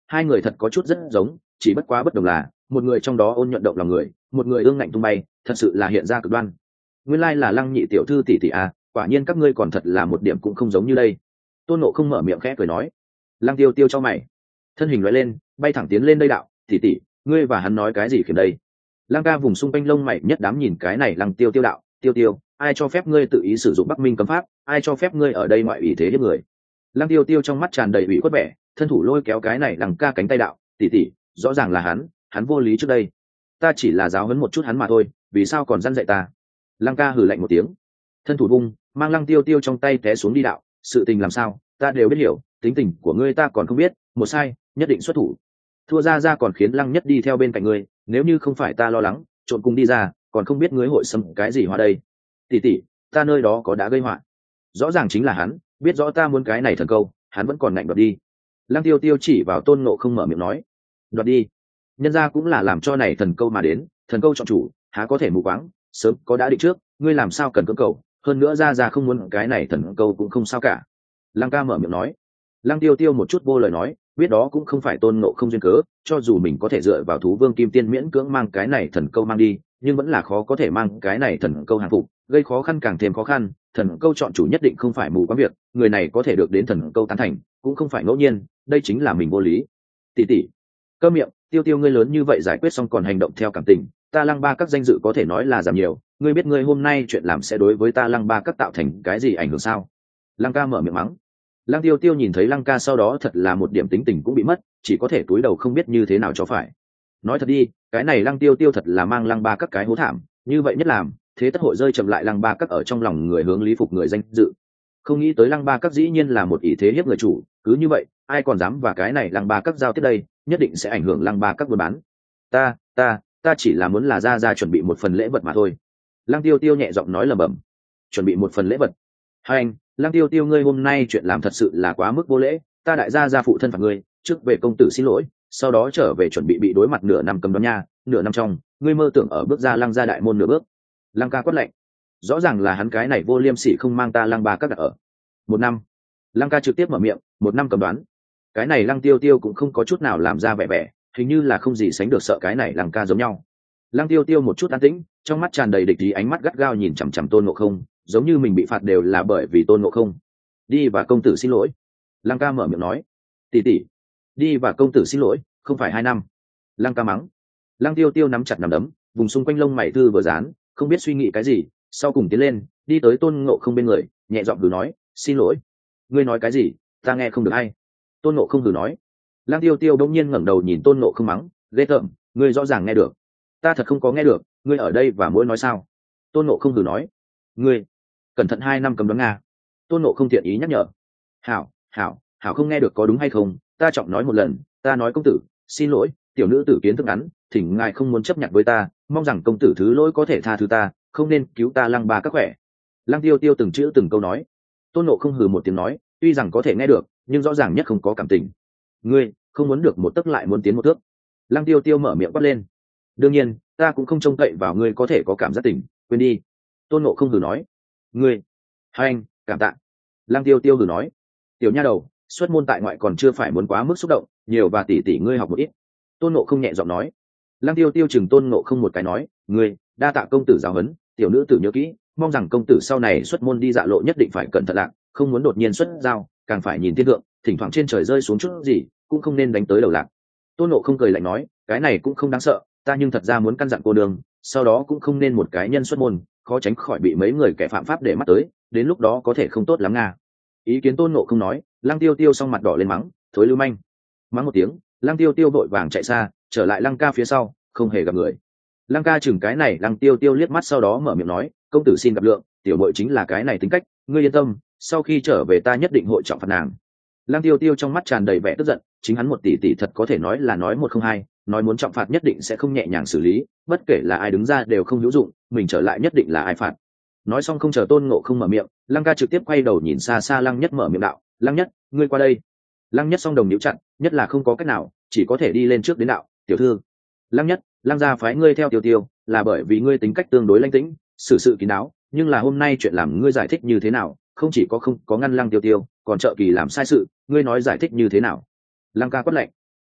hai người thật có chút rất giống, chỉ bất quá bất đồng là một người trong đó ôn nhuận động lòng người, một người ương ngạnh tung bay, thật sự là hiện ra cực đoan. Nguyên lai là Lăng nhị tiểu thư tỷ tỷ à, quả nhiên các ngươi còn thật là một điểm cũng không giống như đây. Tôn Ngộ không mở miệng khẽ cười nói. Lăng Tiêu Tiêu cho mày, thân hình lóe lên, bay thẳng tiến lên đây đạo, tỷ tỷ, ngươi và hắn nói cái gì khiển đây? Lăng ca vùng xung quanh lông mày nhất đám nhìn cái này Lăng Tiêu Tiêu đạo, Tiêu Tiêu, ai cho phép ngươi tự ý sử dụng Bắc Minh cấm pháp, ai cho phép ngươi ở đây ngoại ủy thế hiếp người? Lăng Tiêu Tiêu trong mắt tràn đầy ủy khuất vẻ, thân thủ lôi kéo cái này Lăng ca cánh tay đạo, tỷ tỷ, rõ ràng là hắn vô lý trước đây, ta chỉ là giáo huấn một chút hắn mà thôi, vì sao còn dăn dạy ta? Lăng ca hừ lạnh một tiếng, thân thủ vung, mang Lăng Tiêu Tiêu trong tay té xuống đi đạo, sự tình làm sao, ta đều biết hiểu, tính tình của ngươi ta còn không biết, một sai, nhất định xuất thủ. Thua ra còn khiến Lăng Nhất đi theo bên cạnh ngươi, nếu như không phải ta lo lắng, trộn cùng đi ra, còn không biết ngươi hội xâm cái gì hoa đây. Tỷ tỷ, ta nơi đó có đã gây họa. Rõ ràng chính là hắn, biết rõ ta muốn cái này thần câu, hắn vẫn còn ngạnh đoạt đi. Lăng Tiêu Tiêu chỉ vào Tôn Ngộ không mở miệng nói, đoạt đi. Nhân ra cũng là làm cho này thần câu mà đến, thần câu chọn chủ, há có thể mù quáng, sớm có đã định trước, ngươi làm sao cần cưỡng cầu, hơn nữa ra không muốn cái này thần câu cũng không sao cả. Lăng ca mở miệng nói. Lăng Tiêu Tiêu một chút vô lời nói, biết đó cũng không phải Tôn Ngộ không duyên cớ, cho dù mình có thể dựa vào thú vương kim tiên miễn cưỡng mang cái này thần câu mang đi, nhưng vẫn là khó có thể mang cái này thần câu hàng phục, gây khó khăn càng thêm khó khăn. Thần câu chọn chủ nhất định không phải mù quáng việc, người này có thể được đến thần câu tán thành, cũng không phải ngẫu nhiên, đây chính là mình vô lý. Tỷ tỷ, câm miệng, Tiêu Tiêu ngươi lớn như vậy giải quyết xong còn hành động theo cảm tình, ta Lăng Ba các danh dự có thể nói là giảm nhiều, ngươi biết ngươi hôm nay chuyện làm sẽ đối với ta Lăng Ba các tạo thành cái gì ảnh hưởng sao? Lăng ca mở miệng mắng. Lăng Tiêu Tiêu nhìn thấy Lăng ca sau đó thật là một điểm tính tình cũng bị mất, chỉ có thể cúi đầu không biết như thế nào cho phải. Nói thật đi, cái này Lăng Tiêu Tiêu thật là mang Lăng Ba các cái hố thảm, như vậy nhất làm, thế tất hội rơi chậm lại Lăng Ba các ở trong lòng người hướng lý phục người danh dự. Không nghĩ tới Lăng Ba các dĩ nhiên là một ý thế hiếp người chủ, cứ như vậy, ai còn dám và cái này Lăng Ba các giao tiếp đây, nhất định sẽ ảnh hưởng Lăng Ba các buôn bán. Ta chỉ là muốn là ra chuẩn bị một phần lễ vật mà thôi. Lăng Tiêu Tiêu nhẹ giọng nói lẩm bẩm. Chuẩn bị một phần lễ vật? Hai anh, Lăng Tiêu Tiêu ngươi hôm nay chuyện làm thật sự là quá mức vô lễ, ta đại gia phụ thân phạt ngươi, trước về công tử xin lỗi, sau đó trở về chuẩn bị bị đối mặt nửa năm cầm đoán nha, nửa năm trong, ngươi mơ tưởng ở bước ra Lăng gia đại môn nửa bước. Lăng ca quát lạnh. Rõ ràng là hắn cái này vô liêm sỉ không mang ta Lăng Ba các đặt ở. Một năm. Lăng ca trực tiếp mở miệng, một năm cầm đoán. Cái này Lăng Tiêu Tiêu cũng không có chút nào làm ra vẻ vẻ, hình như là không gì sánh được sợ cái này Lăng ca giống nhau. Lăng Tiêu Tiêu một chút an tĩnh, trong mắt tràn đầy địch ý, ánh mắt gắt gao nhìn chằm chằm Tôn Ngộ không, giống như mình bị phạt đều là bởi vì Tôn Ngộ không. Đi và công tử xin lỗi. Lăng ca mở miệng nói. Tỷ tỷ, đi và công tử xin lỗi, không phải 2 năm. Lăng ca mắng. Lăng Tiêu Tiêu nắm chặt nắm đấm, vùng xung quanh lông mày thư vừa dán, không biết suy nghĩ cái gì, sau cùng tiến lên, đi tới Tôn Ngộ không bên người, nhẹ giọng hừ nói, xin lỗi. Ngươi nói cái gì, ta nghe không được hay. Tôn Ngộ không hừ nói. Lăng Tiêu Tiêu đông nhiên ngẩng đầu nhìn Tôn Ngộ không mắng, ghê tởm, ngươi rõ ràng nghe được. Ta thật không có nghe được, ngươi ở đây và mỗi nói sao? Tôn Ngộ không hừ nói. Ngươi cẩn thận 2 năm cầm đoán nga. Tôn Ngộ không thiện ý nhắc nhở. Hảo không nghe được có đúng hay không, ta trọng nói một lần, ta nói công tử xin lỗi, tiểu nữ tử kiến thức ngắn, thỉnh ngài không muốn chấp nhận với ta, mong rằng công tử thứ lỗi có thể tha thứ ta, không nên cứu ta Lăng Ba các khỏe. Lăng Tiêu Tiêu từng chữ từng câu nói. Tôn Ngộ không hừ một tiếng nói, tuy rằng có thể nghe được, nhưng rõ ràng nhất không có cảm tình. Ngươi không muốn được một tấc lại muốn tiến một thước. Lăng Tiêu Tiêu mở miệng quát lên. Đương nhiên, ta cũng không trông cậy vào ngươi có thể có cảm giác tình, quên đi. Tôn Ngộ không hừ nói. Ngươi, hai anh, cảm tạ. Lăng Tiêu Tiêu hừ nói. Tiểu nha đầu, xuất môn tại ngoại còn chưa phải muốn quá mức xúc động, nhiều và tỷ ngươi học một ít. Tôn Ngộ không nhẹ giọng nói. Lăng Tiêu Tiêu chừng Tôn Ngộ không một cái nói, ngươi, đa tạ công tử giáo huấn, tiểu nữ tử nhớ kỹ, mong rằng công tử sau này xuất môn đi dạ lộ nhất định phải cẩn thận lạc, không muốn đột nhiên xuất giao, càng phải nhìn thiên thượng, thỉnh thoảng trên trời rơi xuống chút gì, cũng không nên đánh tới đầu lạc. Tôn Ngộ không cười lạnh nói, cái này cũng không đáng sợ, ta nhưng thật ra muốn căn dặn cô đường, sau đó cũng không nên một cái nhân xuất môn, khó tránh khỏi bị mấy người kẻ phạm pháp để mắt tới, đến lúc đó có thể không tốt lắm nga. Ý kiến Tôn Ngộ không nói. Lăng Tiêu Tiêu xong mặt đỏ lên mắng, thối lưu manh. Mắng một tiếng, Lăng Tiêu Tiêu vội vàng chạy xa, trở lại Lăng ca phía sau, không hề gặp người. Lăng ca chừng cái này Lăng Tiêu Tiêu liếc mắt, sau đó mở miệng nói, công tử xin gặp lượng, tiểu muội chính là cái này tính cách, ngươi yên tâm, sau khi trở về ta nhất định hội trọng phạt nàng. Lăng Tiêu Tiêu trong mắt tràn đầy vẻ tức giận, chính hắn một tỷ tỷ thật có thể nói là nói một không hai, nói muốn trọng phạt nhất định sẽ không nhẹ nhàng xử lý, bất kể là ai đứng ra đều không hữu dụng, mình trở lại nhất định là ai phạt. Nói xong không chờ Tôn Ngộ không mở miệng, Lăng ca trực tiếp quay đầu nhìn xa xa Lăng Nhất mở miệng đạo, Lăng Nhất, ngươi qua đây. Lăng Nhất song đồng níu chặt, nhất là không có cách nào, chỉ có thể đi lên trước đến đạo, tiểu thư. Lăng Nhất, Lăng gia phái ngươi theo Tiêu Tiêu, là bởi vì ngươi tính cách tương đối lãnh tĩnh, xử sự kín đáo, nhưng là hôm nay chuyện làm ngươi giải thích như thế nào, không chỉ có không có ngăn Lăng Tiêu Tiêu, còn trợ kỳ làm sai sự, ngươi nói giải thích như thế nào? Lăng ca quát lạnh.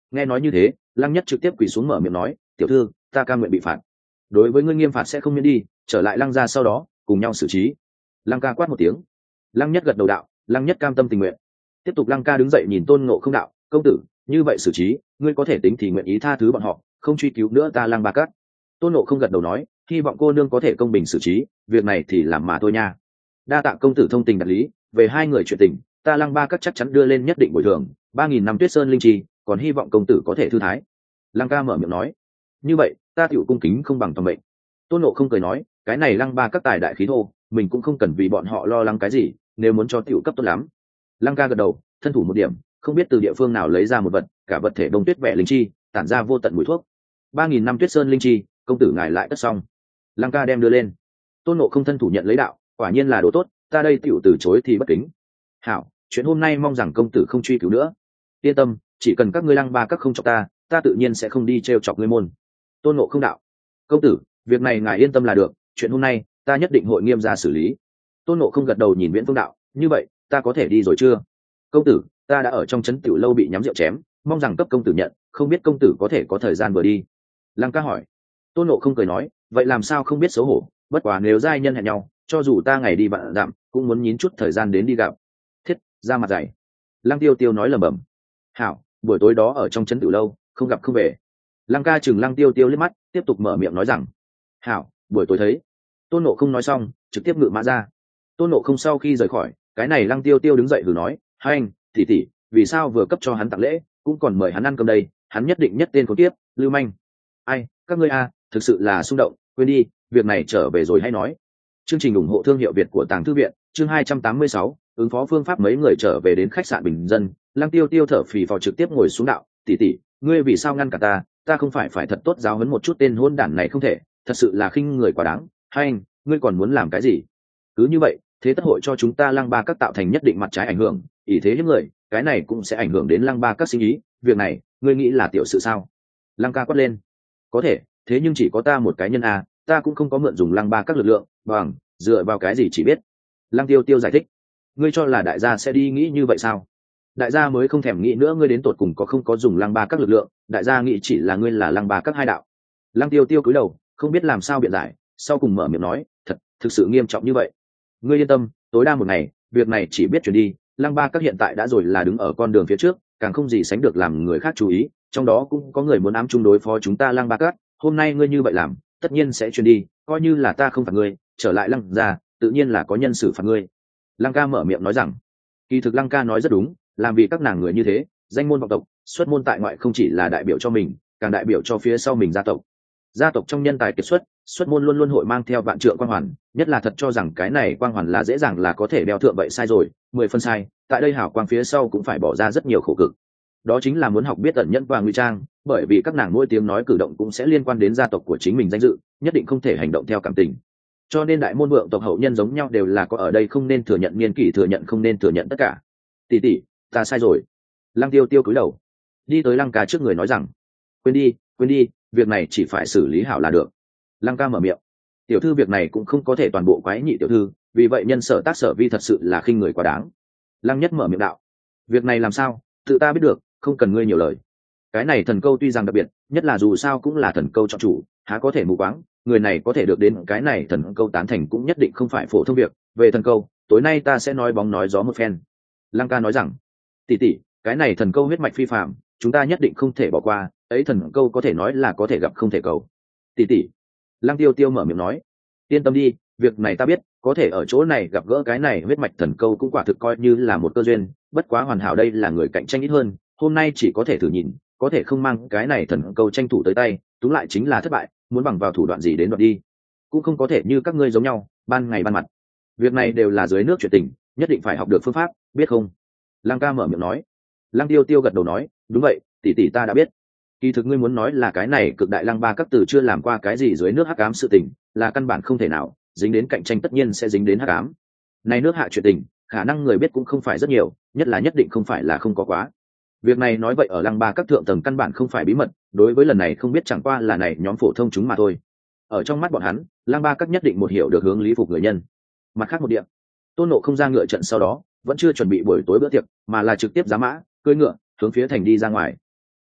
Nghe nói như thế, Lăng Nhất trực tiếp quỳ xuống mở miệng nói, tiểu thư, ta cam nguyện bị phạt. Đối với ngươi nghiêm phạt sẽ không miễn đi, trở lại Lăng gia sau đó cùng nhau xử trí. Lăng ca quát một tiếng. Lăng Nhất gật đầu đạo, Lăng Nhất cam tâm tình nguyện. Tiếp tục Lăng ca đứng dậy nhìn Tôn Ngộ Không đạo, công tử, như vậy xử trí, ngươi có thể tính thì nguyện ý tha thứ bọn họ, không truy cứu nữa ta Lăng Ba Cát. Tôn Ngộ Không gật đầu nói, hy vọng cô nương có thể công bình xử trí, việc này thì làm mà thôi nha. Đa tạ công tử thông tình đạt lý, về hai người chuyện tình, ta Lăng Ba Cát chắc chắn đưa lên nhất định bồi thường 3.000 năm Tuyết Sơn linh chi, còn hy vọng công tử có thể thư thái. Lăng ca mở miệng nói, như vậy ta tiểu cung kính không bằng toàn mệnh. Tôn Ngộ Không cười nói, cái này Lăng Ba Các tài đại khí thô, mình cũng không cần vì bọn họ lo lắng cái gì, nếu muốn cho tiểu cấp tốt lắm. Lăng ca gật đầu, thân thủ một điểm, không biết từ địa phương nào lấy ra một vật, cả vật thể đông tuyết vẻ linh chi, tản ra vô tận mùi thuốc. 3.000 năm Tuyết Sơn linh chi, công tử ngài lại tất xong. Lăng ca đem đưa lên. Tôn Ngộ Không thân thủ nhận lấy đạo, quả nhiên là đồ tốt, ta đây tiểu từ chối thì bất kính. Hảo, chuyện hôm nay mong rằng công tử không truy cứu nữa. Yên tâm, chỉ cần các ngươi Lăng Ba Các không chọc ta tự nhiên sẽ không đi trêu chọc ngươi môn. Tôn Ngộ Không đạo, công tử, việc này ngài yên tâm là được, chuyện hôm nay ta nhất định hội nghiêm ra xử lý. Tôn Ngộ Không gật đầu nhìn Viễn Phương đạo, như vậy ta có thể đi rồi chưa? Công tử, ta đã ở trong trấn tiểu lâu bị nhắm rượu chém, mong rằng cấp công tử nhận, không biết công tử có thể có thời gian vừa đi. Lăng ca hỏi. Tôn Ngộ Không cười nói, vậy làm sao không biết xấu hổ, bất quá nếu giai nhân hẹn nhau, cho dù ta ngày đi vạn dặm cũng muốn nhín chút thời gian đến đi gặp. Thiết, ra mặt dày. Lăng Tiêu Tiêu nói lẩm bẩm. Hảo, buổi tối đó ở trong trấn tiểu lâu, không gặp không về. Lăng ca chừng Lăng Tiêu Tiêu liếc mắt, tiếp tục mở miệng nói rằng, hảo, buổi tối thấy. Tôn Ngộ Không nói xong, trực tiếp ngự mã ra. Tôn Ngộ Không sau khi rời khỏi, cái này Lăng Tiêu Tiêu đứng dậy hừ nói, hai anh, tỷ tỷ, vì sao vừa cấp cho hắn tặng lễ, cũng còn mời hắn ăn cơm đây, hắn nhất định nhất tên khốn kiếp, lưu manh. Ai, các ngươi a, thực sự là xung động, quên đi, việc này trở về rồi hay nói. Chương trình ủng hộ thương hiệu Việt của Tàng Thư viện, chương 286, ứng phó phương pháp. Mấy người trở về đến khách sạn bình dân, Lăng Tiêu Tiêu thở phì phò trực tiếp ngồi xuống đạo, tỷ tỷ, ngươi vì sao ngăn cả ta không phải thật tốt giáo huấn một chút tên hôn đản này không thể, thật sự là khinh người quá đáng. Hai anh, ngươi còn muốn làm cái gì? Cứ như vậy, thế tất hội cho chúng ta Lăng Ba Các tạo thành nhất định mặt trái ảnh hưởng, ý thế những người, cái này cũng sẽ ảnh hưởng đến Lăng Ba Các sinh ý, việc này, ngươi nghĩ là tiểu sự sao? Lăng ca quát lên. Có thể, thế nhưng chỉ có ta một cái nhân a, ta cũng không có mượn dùng Lăng Ba Các lực lượng, bằng dựa vào cái gì chỉ biết. Lăng Tiêu Tiêu giải thích. Ngươi cho là đại gia sẽ đi nghĩ như vậy sao? Đại gia mới không thèm nghĩ nữa ngươi đến tột cùng có không có dùng Lăng Ba Các lực lượng, đại gia nghĩ chỉ là ngươi là Lăng Ba Các hai đạo. Lăng Tiêu Tiêu cúi đầu, không biết làm sao biện giải, sau cùng mở miệng nói, thực sự nghiêm trọng như vậy. Ngươi yên tâm, tối đa một ngày, việc này chỉ biết chuyển đi, Lăng Ba Các hiện tại đã rồi là đứng ở con đường phía trước, càng không gì sánh được làm người khác chú ý, trong đó cũng có người muốn ám chung đối phó chúng ta Lăng Ba Các, hôm nay ngươi như vậy làm, tất nhiên sẽ chuyển đi, coi như là ta không phạt ngươi, trở lại Lăng gia, tự nhiên là có nhân xử phạt ngươi. Lăng ca mở miệng nói rằng, kỳ thực Lăng ca nói rất đúng, làm vì các nàng người như thế, danh môn vọng tộc, xuất môn tại ngoại không chỉ là đại biểu cho mình, càng đại biểu cho phía sau mình gia tộc. Gia tộc trong nhân tài kiệt xuất môn luôn luôn hội mang theo vạn trượng quang hoàn, nhất là thật cho rằng cái này quang hoàn là dễ dàng là có thể đeo thượng, vậy sai rồi, 10 phân sai, tại đây hảo quang phía sau cũng phải bỏ ra rất nhiều khổ cực. Đó chính là muốn học biết ẩn nhẫn và ngụy trang, bởi vì các nàng mỗi tiếng nói cử động cũng sẽ liên quan đến gia tộc của chính mình danh dự, nhất định không thể hành động theo cảm tình. Cho nên đại môn vượng tộc hậu nhân giống nhau đều là có ở đây không nên thừa nhận niên kỷ, thừa nhận không nên thừa nhận tất cả. Tỷ tỷ, ta sai rồi. Lăng Tiêu Tiêu cúi đầu, đi tới Lăng ca trước người nói rằng, quên đi, việc này chỉ phải xử lý hảo là được. Lăng ca mở miệng, tiểu thư việc này cũng không có thể toàn bộ quái nhị tiểu thư, vì vậy nhân sở tác sở vi thật sự là khinh người quá đáng. Lăng Nhất mở miệng đạo, việc này làm sao, tự ta biết được, không cần ngươi nhiều lời. Cái này thần câu tuy rằng đặc biệt, nhất là dù sao cũng là thần câu chọn chủ, há có thể mù quáng, người này có thể được đến cái này thần câu tán thành cũng nhất định không phải phổ thông việc. Về thần câu, tối nay ta sẽ nói bóng nói gió một phen. Lăng ca nói rằng, tỷ tỷ, cái này thần câu huyết mạch phi phàm, chúng ta nhất định không thể bỏ qua, ấy thần câu có thể nói là có thể gặp không thể cầu. Tỷ tỷ. Lăng Tiêu Tiêu mở miệng nói, yên tâm đi, việc này ta biết, có thể ở chỗ này gặp gỡ cái này huyết mạch thần câu cũng quả thực coi như là một cơ duyên, bất quá hoàn hảo đây là người cạnh tranh ít hơn, hôm nay chỉ có thể thử nhìn, có thể không mang cái này thần câu tranh thủ tới tay, túm lại chính là thất bại, muốn bằng vào thủ đoạn gì đến đoạt đi, cũng không có thể như các ngươi giống nhau, ban ngày ban mặt. Việc này đều là dưới nước chuyện tình, nhất định phải học được phương pháp, biết không? Lăng ca mở miệng nói. Lăng Tiêu Tiêu gật đầu nói, đúng vậy, tỷ tỷ ta đã biết. Kỳ thực ngươi muốn nói là cái này cực đại Lăng Ba Các từ chưa làm qua cái gì dưới nước hắc ám sự tình, là căn bản không thể nào, dính đến cạnh tranh tất nhiên sẽ dính đến hắc ám. Này nước hạ chuyện tình, khả năng người biết cũng không phải rất nhiều, nhất là nhất định không phải là không có quá. Việc này nói vậy ở Lăng Ba Các thượng tầng căn bản không phải bí mật, đối với lần này không biết chẳng qua là này nhóm phổ thông chúng mà thôi. Ở trong mắt bọn hắn, Lăng Ba Các nhất định một hiểu được hướng lý phục người nhân. Mặt khác một điểm, Tôn Ngộ không ra ngựa trận sau đó, vẫn chưa chuẩn bị buổi tối bữa tiệc, mà là trực tiếp giá mã, cưỡi ngựa, hướng phía thành đi ra ngoài.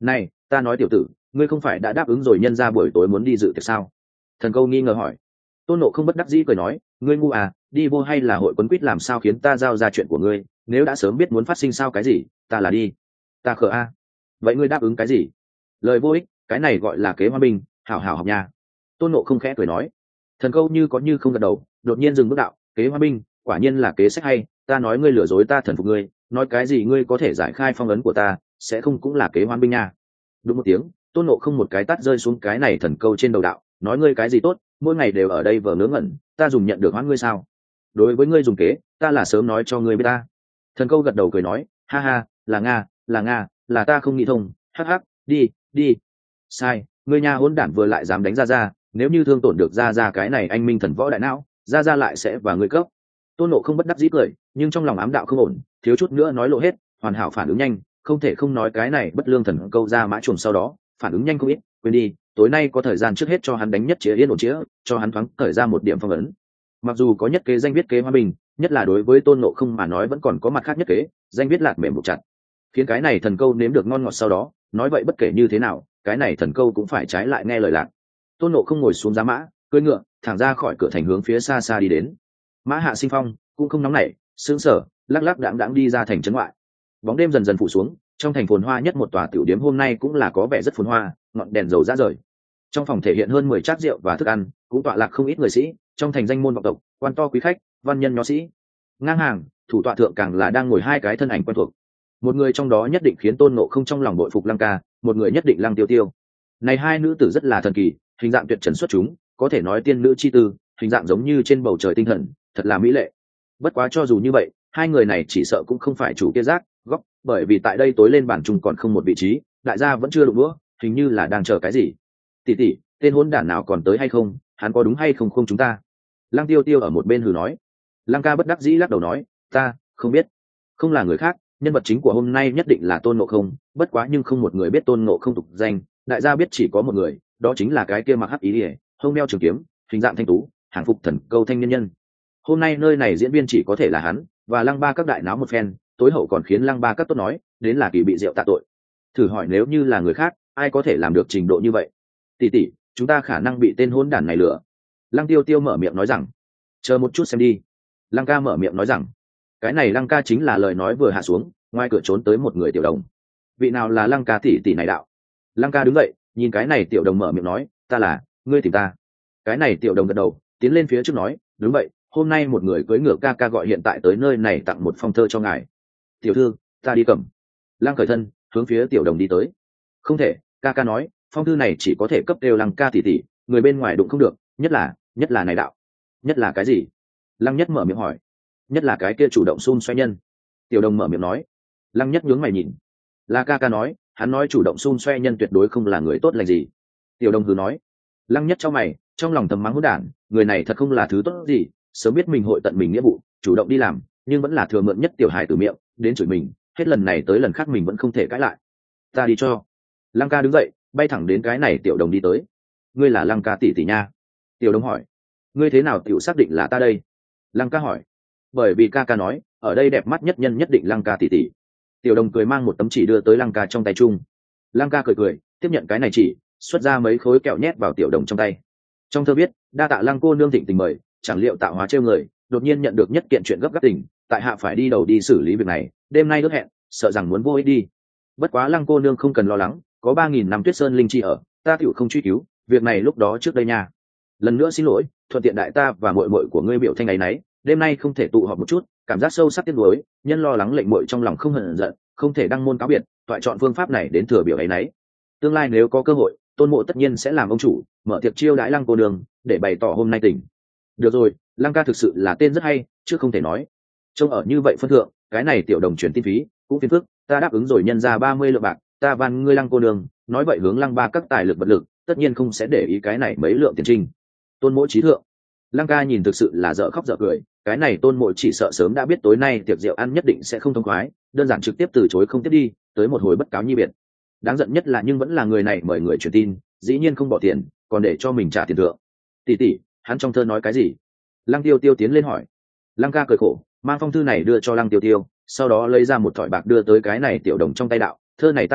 Này, ta nói tiểu tử, ngươi không phải đã đáp ứng rồi nhân ra buổi tối muốn đi dự tiệc sao? Thần câu nghi ngờ hỏi. Tôn Nộ không bất đắc dĩ cười nói, ngươi ngu à, đi vô hay là hội quấn quýt làm sao khiến ta giao ra chuyện của ngươi, nếu đã sớm biết muốn phát sinh sao cái gì, ta là đi. Ta khờ a. Vậy ngươi đáp ứng cái gì? Lời vô ích, cái này gọi là kế hoa binh, hảo hảo học nha. Tôn Nộ không khẽ cười nói. Thần câu như có như không gật đầu, đột nhiên dừng bước đạo, kế hoa binh, quả nhiên là kế sách hay, ta nói ngươi lừa dối ta thần phục ngươi, nói cái gì ngươi có thể giải khai phong ấn của ta, sẽ không cũng là kế hoan binh nha. Đúng một tiếng, Tôn Nộ không một cái tát rơi xuống cái này thần câu trên đầu đạo, nói ngươi cái gì tốt, mỗi ngày đều ở đây vờ ngớ ngẩn, ta dùng nhận được hoãn ngươi sao? Đối với ngươi dùng kế, ta là sớm nói cho ngươi biết ta. Thần câu gật đầu cười nói, ha ha, là nga, là ta không nghĩ thông, hắc hắc, đi, đi. Sai, ngươi nha hỗn đản vừa lại dám đánh ra, nếu như thương tổn được ra cái này anh minh thần võ đại não, ra lại sẽ và ngươi cấp. Tôn Nộ không bất đắc dĩ cười, nhưng trong lòng ám đạo không ổn, thiếu chút nữa nói lộ hết, hoàn hảo phản ứng nhanh, không thể không nói cái này bất lương thần câu ra mã chuồng sau đó, phản ứng nhanh không ít, quên đi, tối nay có thời gian trước hết cho hắn đánh nhất chĩa yên ổn chĩa, cho hắn thoáng thời ra một điểm phong ấn. Mặc dù có nhất kế danh viết kế hoa bình, nhất là đối với Tôn Nộ không mà nói vẫn còn có mặt khác nhất kế, danh viết lạc mềm buộc chặt, khiến cái này thần câu nếm được ngon ngọt sau đó, nói vậy bất kể như thế nào, cái này thần câu cũng phải trái lại nghe lời lạc. Tôn Nộ không ngồi xuống giá mã, cưỡi ngựa, thẳng ra khỏi cửa thành hướng phía xa xa đi đến. Mã Hạ Sinh Phong cũng không nóng nảy, sững sờ, lắc lắc đãng đãng đi ra thành trấn ngoại. Bóng đêm dần dần phủ xuống, trong thành phồn hoa nhất một tòa tiểu điếm hôm nay cũng là có vẻ rất phồn hoa, ngọn đèn dầu rã rời. Trong phòng thể hiện hơn 10 chát rượu và thức ăn, cũng tọa lạc không ít người sĩ, trong thành danh môn vọng tộc, quan to quý khách, văn nhân nho sĩ. Ngang hàng, thủ tọa thượng càng là đang ngồi hai cái thân ảnh quen thuộc. Một người trong đó nhất định khiến Tôn Ngộ không trong lòng bội phục Lăng Ca, một người nhất định Lăng Tiêu Tiêu. Này hai nữ tử rất là thần kỳ, hình dạng tuyệt trần xuất chúng, có thể nói tiên nữ chi tư, hình dạng giống như trên bầu trời tinh thần, thật là mỹ lệ. Bất quá cho dù như vậy, hai người này chỉ sợ cũng không phải chủ kia giác góc, bởi vì tại đây tối lên bản chung còn không một vị trí, đại gia vẫn chưa đụng đũa, hình như là đang chờ cái gì. Tỷ tỷ, tên hỗn đản nào còn tới hay không, hắn có đúng hay không chúng ta? Lăng Tiêu Tiêu ở một bên hừ nói. Lăng Ca bất đắc dĩ lắc đầu nói, ta không biết, không là người khác, nhân vật chính của hôm nay nhất định là Tôn Ngộ không, bất quá nhưng không một người biết Tôn Ngộ không tục danh, đại gia biết chỉ có một người, đó chính là cái kia mặc hắc ý ỉa, hông đeo trường kiếm, hình dạng thanh tú, hàng phục thần câu thanh nhân nhân. Hôm nay nơi này diễn viên chỉ có thể là hắn, và Lăng Ba các đại náo một phen, tối hậu còn khiến Lăng Ba các tốt nói, đến là kỳ bị rượu tạ tội. Thử hỏi nếu như là người khác, ai có thể làm được trình độ như vậy? Tỷ tỷ, chúng ta khả năng bị tên hỗn đản này lừa. Lăng Tiêu Tiêu mở miệng nói rằng, chờ một chút xem đi. Lăng Ca mở miệng nói rằng, cái này Lăng Ca chính là lời nói vừa hạ xuống, ngoài cửa trốn tới một người tiểu đồng. Vị nào là Lăng Ca tỷ tỷ này đạo? Lăng Ca đứng dậy, nhìn cái này tiểu đồng mở miệng nói, ta là, ngươi tìm ta. Cái này tiểu đồng gật đầu, tiến lên phía trước nói, đúng vậy, hôm nay một người cưỡi ngựa ca ca gọi hiện tại tới nơi này tặng một phong thơ cho ngài. Tiểu thư, ta đi cầm. Lăng khởi thân, hướng phía tiểu đồng đi tới. Không thể, ca ca nói, phong thư này chỉ có thể cấp đều Lăng Ca tỷ tỷ, người bên ngoài đụng không được, nhất là này đạo. Nhất là cái gì? Lăng Nhất mở miệng hỏi. Nhất là cái kia chủ động xun xoay nhân. Tiểu đồng mở miệng nói. Lăng Nhất nhướng mày nhìn. Là ca ca nói, hắn nói chủ động xun xoay nhân tuyệt đối không là người tốt lành gì. Tiểu đồng hừ nói. Lăng Nhất cho mày, trong lòng thầm mắng hỗn đản, người này thật không là thứ tốt gì, sớm biết mình hội tận mình nghĩa vụ, chủ động đi làm, nhưng vẫn là thừa mượn nhất tiểu hài từ miệng, đến chửi mình, hết lần này tới lần khác mình vẫn không thể cãi lại. Ta đi cho. Lăng Ca đứng dậy, bay thẳng đến cái này tiểu đồng đi tới. Ngươi là Lăng Ca tỷ tỷ nha? Tiểu đồng hỏi. Ngươi thế nào tiểu xác định là ta đây? Lăng Ca hỏi. Bởi vì ca ca nói, ở đây đẹp mắt nhất nhân nhất định Lăng Ca tỷ tỷ. Tiểu đồng cười mang một tấm chỉ đưa tới Lăng Ca trong tay chung. Lăng Ca cười, tiếp nhận cái này chỉ, xuất ra mấy khối kẹo nhét vào tiểu đồng trong tay. Trong thơ viết, đa tạ Lăng cô nương thịnh tình mời, chẳng liệu tạo hóa trêu người, đột nhiên nhận được nhất kiện chuyện gấp gáp tình, tại hạ phải đi đầu đi xử lý việc này, đêm nay ước hẹn, sợ rằng muốn vô ích đi. Bất quá Lăng cô nương không cần lo lắng, có 3000 năm Tuyết Sơn linh chi ở, ta tiểu không truy cứu, việc này lúc đó trước đây nha. Lần nữa xin lỗi, thuận tiện đại ta và muội muội của ngươi biểu thanh ấy nấy, đêm nay không thể tụ họp một chút, cảm giác sâu sắc tiếc nuối, nhân lo lắng lệnh muội trong lòng không hờn giận, không thể đăng môn cáo biệt, toại chọn phương pháp này đến thừa biểu ấy nấy. Tương lai nếu có cơ hội, Tôn Mộ tất nhiên sẽ làm ông chủ, mở tiệc chiêu đãi Lăng cô đường, để bày tỏ hôm nay tình. Được rồi, Lăng ca thực sự là tên rất hay, chứ không thể nói. Trông ở như vậy phân thượng, cái này tiểu đồng chuyển tin phí, cũng phiền phức, ta đáp ứng rồi nhân ra 30 lượng bạc, ta van ngươi Lăng cô đường, nói vậy hướng Lăng ba các tài lực vật lực, tất nhiên không sẽ để ý cái này mấy lượng tiền trinh. Tôn Mộ trí thượng. Lăng ca nhìn thực sự là dở khóc dở cười, cái này Tôn Mộ chỉ sợ sớm đã biết tối nay tiệc rượu ăn nhất định sẽ không thông khoái, đơn giản trực tiếp từ chối không tiếp đi, tới một hồi bất cáo nhi biệt. Đáng giận nhất là nhưng vẫn là người này mời người truyền tin, dĩ nhiên không bỏ tiền, còn để cho mình trả tiền thượng. Tỷ tỷ, hắn trong thơ nói cái gì? Lăng Tiêu Tiêu tiến lên hỏi. Lăng ca cười khổ, mang phong thư này đưa cho Lăng Tiêu Tiêu, sau đó lấy ra một thỏi bạc đưa tới cái này tiểu đồng trong tay đạo, thơ này ta nhận,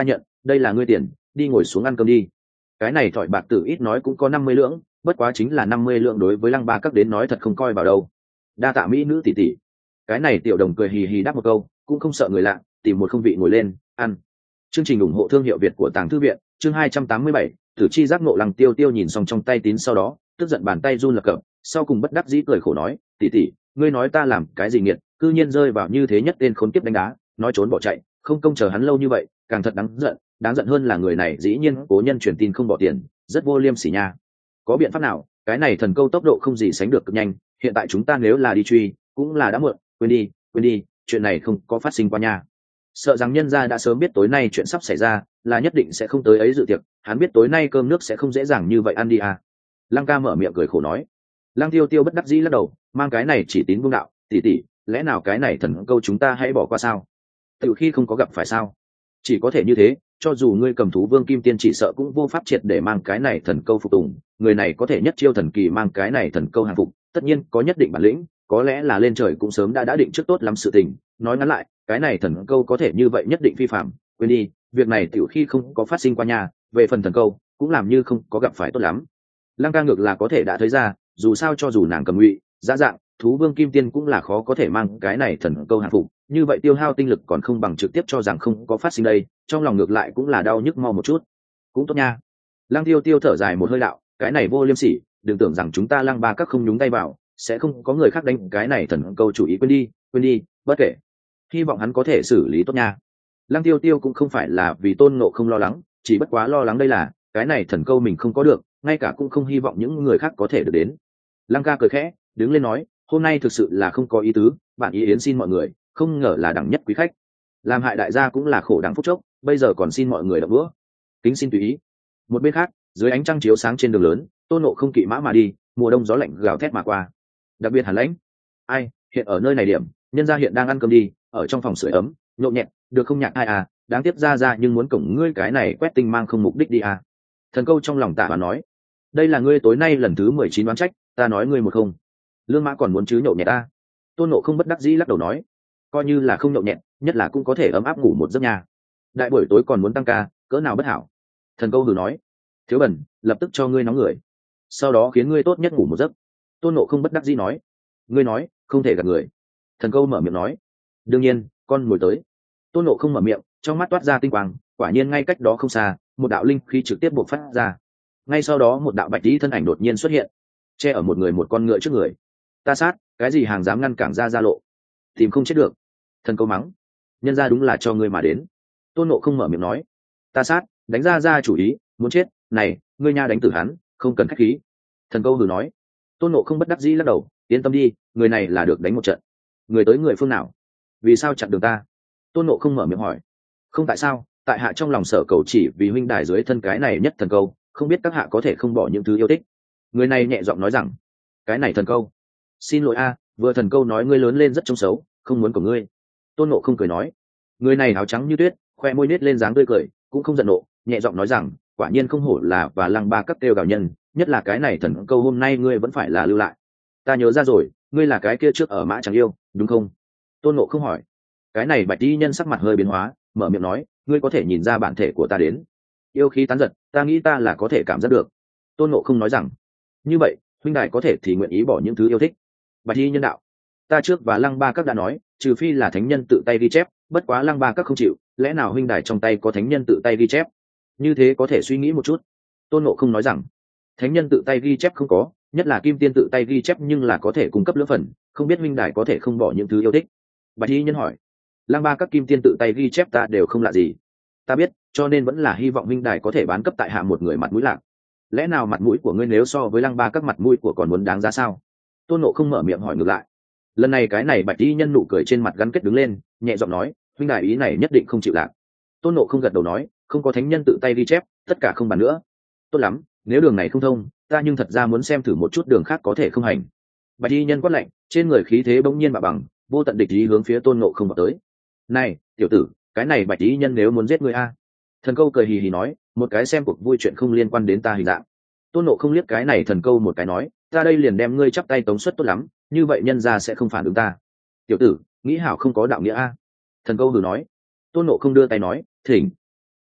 đây là ngươi tiền, đi ngồi xuống ăn cơm đi. Cái này thỏi bạc tử ít nói cũng có 50 lượng, bất quá chính là 50 lượng đối với Lăng Ba Các đến nói thật không coi vào đâu. Đa tạ mỹ nữ tỷ tỷ. Cái này tiểu đồng cười hì hì đáp một câu, cũng không sợ người lạ, tìm một không vị ngồi lên ăn. Chương trình ủng hộ thương hiệu Việt của Tàng Thư Viện, chương 287, Tử Chi giác ngộ. Lăng Tiêu Tiêu nhìn xong trong tay tín sau đó, tức giận bàn tay run lập cập, sau cùng bất đắc dĩ cười khổ nói, tỷ tỷ, ngươi nói ta làm cái gì nghiệt, cư nhiên rơi vào như thế nhất tên khốn kiếp đánh đá, nói trốn bỏ chạy, không công chờ hắn lâu như vậy, càng thật đáng giận hơn là người này dĩ nhiên cố nhân truyền tin không bỏ tiền, rất vô liêm sỉ nha. Có biện pháp nào? Cái này thần câu tốc độ không gì sánh được cực nhanh, hiện tại chúng ta nếu là đi truy, cũng là đã muộn, quên đi, chuyện này không có phát sinh qua nha. Sợ rằng nhân gia đã sớm biết tối nay chuyện sắp xảy ra, là nhất định sẽ không tới ấy dự tiệc, hắn biết tối nay cơm nước sẽ không dễ dàng như vậy ăn đi à. Lăng ca mở miệng cười khổ nói. Lăng Tiêu Tiêu bất đắc dĩ lắc đầu, mang cái này chỉ tín vương đạo, tỷ tỷ, lẽ nào cái này thần câu chúng ta hãy bỏ qua sao? Từ khi không có gặp phải sao? Chỉ có thể như thế, cho dù ngươi cầm thú vương kim tiên chỉ sợ cũng vô pháp triệt để mang cái này thần câu phục tùng, người này có thể nhất chiêu thần kỳ mang cái này thần câu hàng phục, tất nhiên có nhất định bản lĩnh, có lẽ là lên trời cũng sớm đã định trước tốt lắm sự tình. Nói ngắn lại, cái này thần câu có thể như vậy nhất định phi phạm, quên đi, việc này tiểu khi không có phát sinh qua nhà, về phần thần câu cũng làm như không có gặp phải tốt lắm. Lăng ca ngược là có thể đã thấy ra, dù sao cho dù nàng cầm ngụy dã dạng thú vương kim tiên cũng là khó có thể mang cái này thần câu hàng phục, như vậy tiêu hao tinh lực còn không bằng trực tiếp cho rằng không có phát sinh đây, trong lòng ngược lại cũng là đau nhức mo một chút. Cũng tốt nha. Lăng Tiêu Tiêu thở dài một hơi đạo, cái này vô liêm sỉ, đừng tưởng rằng chúng ta Lăng Ba Các không nhúng tay vào, sẽ không có người khác đánh cái này thần câu chủ ý, quên đi, bất kể. Hy vọng hắn có thể xử lý tốt nha. Lăng Tiêu Tiêu cũng không phải là vì Tôn Ngộ không lo lắng, chỉ bất quá lo lắng đây là cái này thần câu mình không có được, ngay cả cũng không hy vọng những người khác có thể được đến. Lăng ca cười khẽ, đứng lên nói, hôm nay thực sự là không có ý tứ, bạn ý yến xin mọi người, không ngờ là đẳng nhất quý khách, làm hại đại gia cũng là khổ đẳng phúc chốc, bây giờ còn xin mọi người đọc bữa, kính xin tùy ý. Một bên khác, dưới ánh trăng chiếu sáng trên đường lớn, Tôn Ngộ không kỵ mã mà đi, mùa đông gió lạnh gào thét mà qua, đặc biệt hàn lãnh. Ai hiện ở nơi này điểm, nhân gia hiện đang ăn cơm đi, ở trong phòng sưởi ấm nhộn nhẹt, được không nhạc ai à, đáng tiếc ra nhưng muốn cổng ngươi cái này quét tinh mang không mục đích đi à. Thần câu trong lòng tạ và nói, đây là ngươi tối nay lần thứ 19 đoán trách, ta nói ngươi một không, lương mã còn muốn chứ nhậu nhẹt ta. Tôn Ngộ không bất đắc dĩ lắc đầu nói, coi như là không nhậu nhẹt, nhất là cũng có thể ấm áp ngủ một giấc nhà, đại buổi tối còn muốn tăng ca, cỡ nào bất hảo. Thần câu hừ nói, thiếu bẩn, lập tức cho ngươi nóng người, sau đó khiến ngươi tốt nhất ngủ một giấc. Tôn Ngộ không bất đắc dĩ nói, ngươi nói không thể gạt người. Thần câu mở miệng nói, đương nhiên, con mồi tới. Tôn Ngộ không mở miệng, trong mắt toát ra tinh quang, quả nhiên ngay cách đó không xa, một đạo linh khí trực tiếp bộc phát ra. Ngay sau đó một đạo bạch tí thân ảnh đột nhiên xuất hiện, che ở một người một con ngựa trước người. Ta sát, cái gì hàng dám ngăn cản ra lộ, tìm không chết được. Thần câu mắng, nhân ra đúng là cho ngươi mà đến. Tôn Ngộ không mở miệng nói, ta sát, đánh ra chủ ý, muốn chết, này, ngươi nha đánh tử hắn, không cần khách khí. Thần câu hừ nói. Tôn Ngộ không bất đắc dĩ lắc đầu, yên tâm đi, người này là được đánh một trận. Người tới người phương nào? Vì sao chặn đường ta? Tôn Ngộ không mở miệng hỏi. Không tại sao, tại hạ trong lòng sở cầu chỉ vì huynh đài dưới thân cái này nhất thần câu, không biết các hạ có thể không bỏ những thứ yêu thích. Người này nhẹ giọng nói rằng, cái này thần câu, xin lỗi a, vừa thần câu nói ngươi lớn lên rất trông xấu, không muốn của ngươi. Tôn Ngộ không cười nói. Người này áo trắng như tuyết, khoe môi nết lên dáng tươi cười, cũng không giận nộ, nhẹ giọng nói rằng, quả nhiên không hổ là và Lăng Ba Các kêu gào nhân, nhất là cái này thần câu hôm nay ngươi vẫn phải là lưu lại. Ta nhớ ra rồi, ngươi là cái kia trước ở mã chẳng yêu, đúng không? Tôn Ngộ không hỏi. Cái này bạch y nhân sắc mặt hơi biến hóa, mở miệng nói, ngươi có thể nhìn ra bản thể của ta đến. Yêu khí tán giật, ta nghĩ ta là có thể cảm giác được. Tôn Ngộ không nói rằng, như vậy huynh đài có thể thì nguyện ý bỏ những thứ yêu thích. Bạch y nhân đạo, ta trước và Lăng Ba Các đã nói, trừ phi là thánh nhân tự tay ghi chép, bất quá Lăng Ba Các không chịu, lẽ nào huynh đài trong tay có thánh nhân tự tay ghi chép? Như thế có thể suy nghĩ một chút. Tôn Ngộ không nói rằng, thánh nhân tự tay ghi chép không có, nhất là kim tiên tự tay ghi chép nhưng là có thể cung cấp lưỡng phần, không biết huynh đài có thể không bỏ những thứ yêu thích. Bạch y nhân hỏi. Lăng Ba Các kim tiên tự tay ghi chép ta đều không lạ gì, ta biết, cho nên vẫn là hy vọng huynh đài có thể bán cấp tại hạ một người mặt mũi lạc. Lẽ nào mặt mũi của ngươi nếu so với Lăng Ba Các mặt mũi của còn muốn đáng giá sao? Tôn Ngộ không mở miệng hỏi ngược lại. Lần này cái này bạch y nhân nụ cười trên mặt gắn kết đứng lên, nhẹ giọng nói, huynh đài ý này nhất định không chịu lạc. Tôn Ngộ không gật đầu nói, không có thánh nhân tự tay ghi chép, tất cả không bàn nữa. Tốt lắm, nếu đường này không thông, ta nhưng thật ra muốn xem thử một chút đường khác có thể không hành. Bạch y nhân quát lạnh, trên người khí thế bỗng nhiên bạo bằng, vô tận địch ý hướng phía Tôn Ngộ không vào tới. Này tiểu tử, cái này bạch y nhân nếu muốn giết ngươi a. Thần câu cười hì hì nói, một cái xem cuộc vui chuyện không liên quan đến ta hình dạng. Tôn Ngộ không liếc cái này thần câu một cái nói, ta đây liền đem ngươi chắp tay tống xuất tốt lắm, như vậy nhân gia sẽ không phản ứng ta. Tiểu tử, nghĩ hảo không có đạo nghĩa a. Thần câu hừ nói. Tôn Ngộ không đưa tay nói, thỉnh.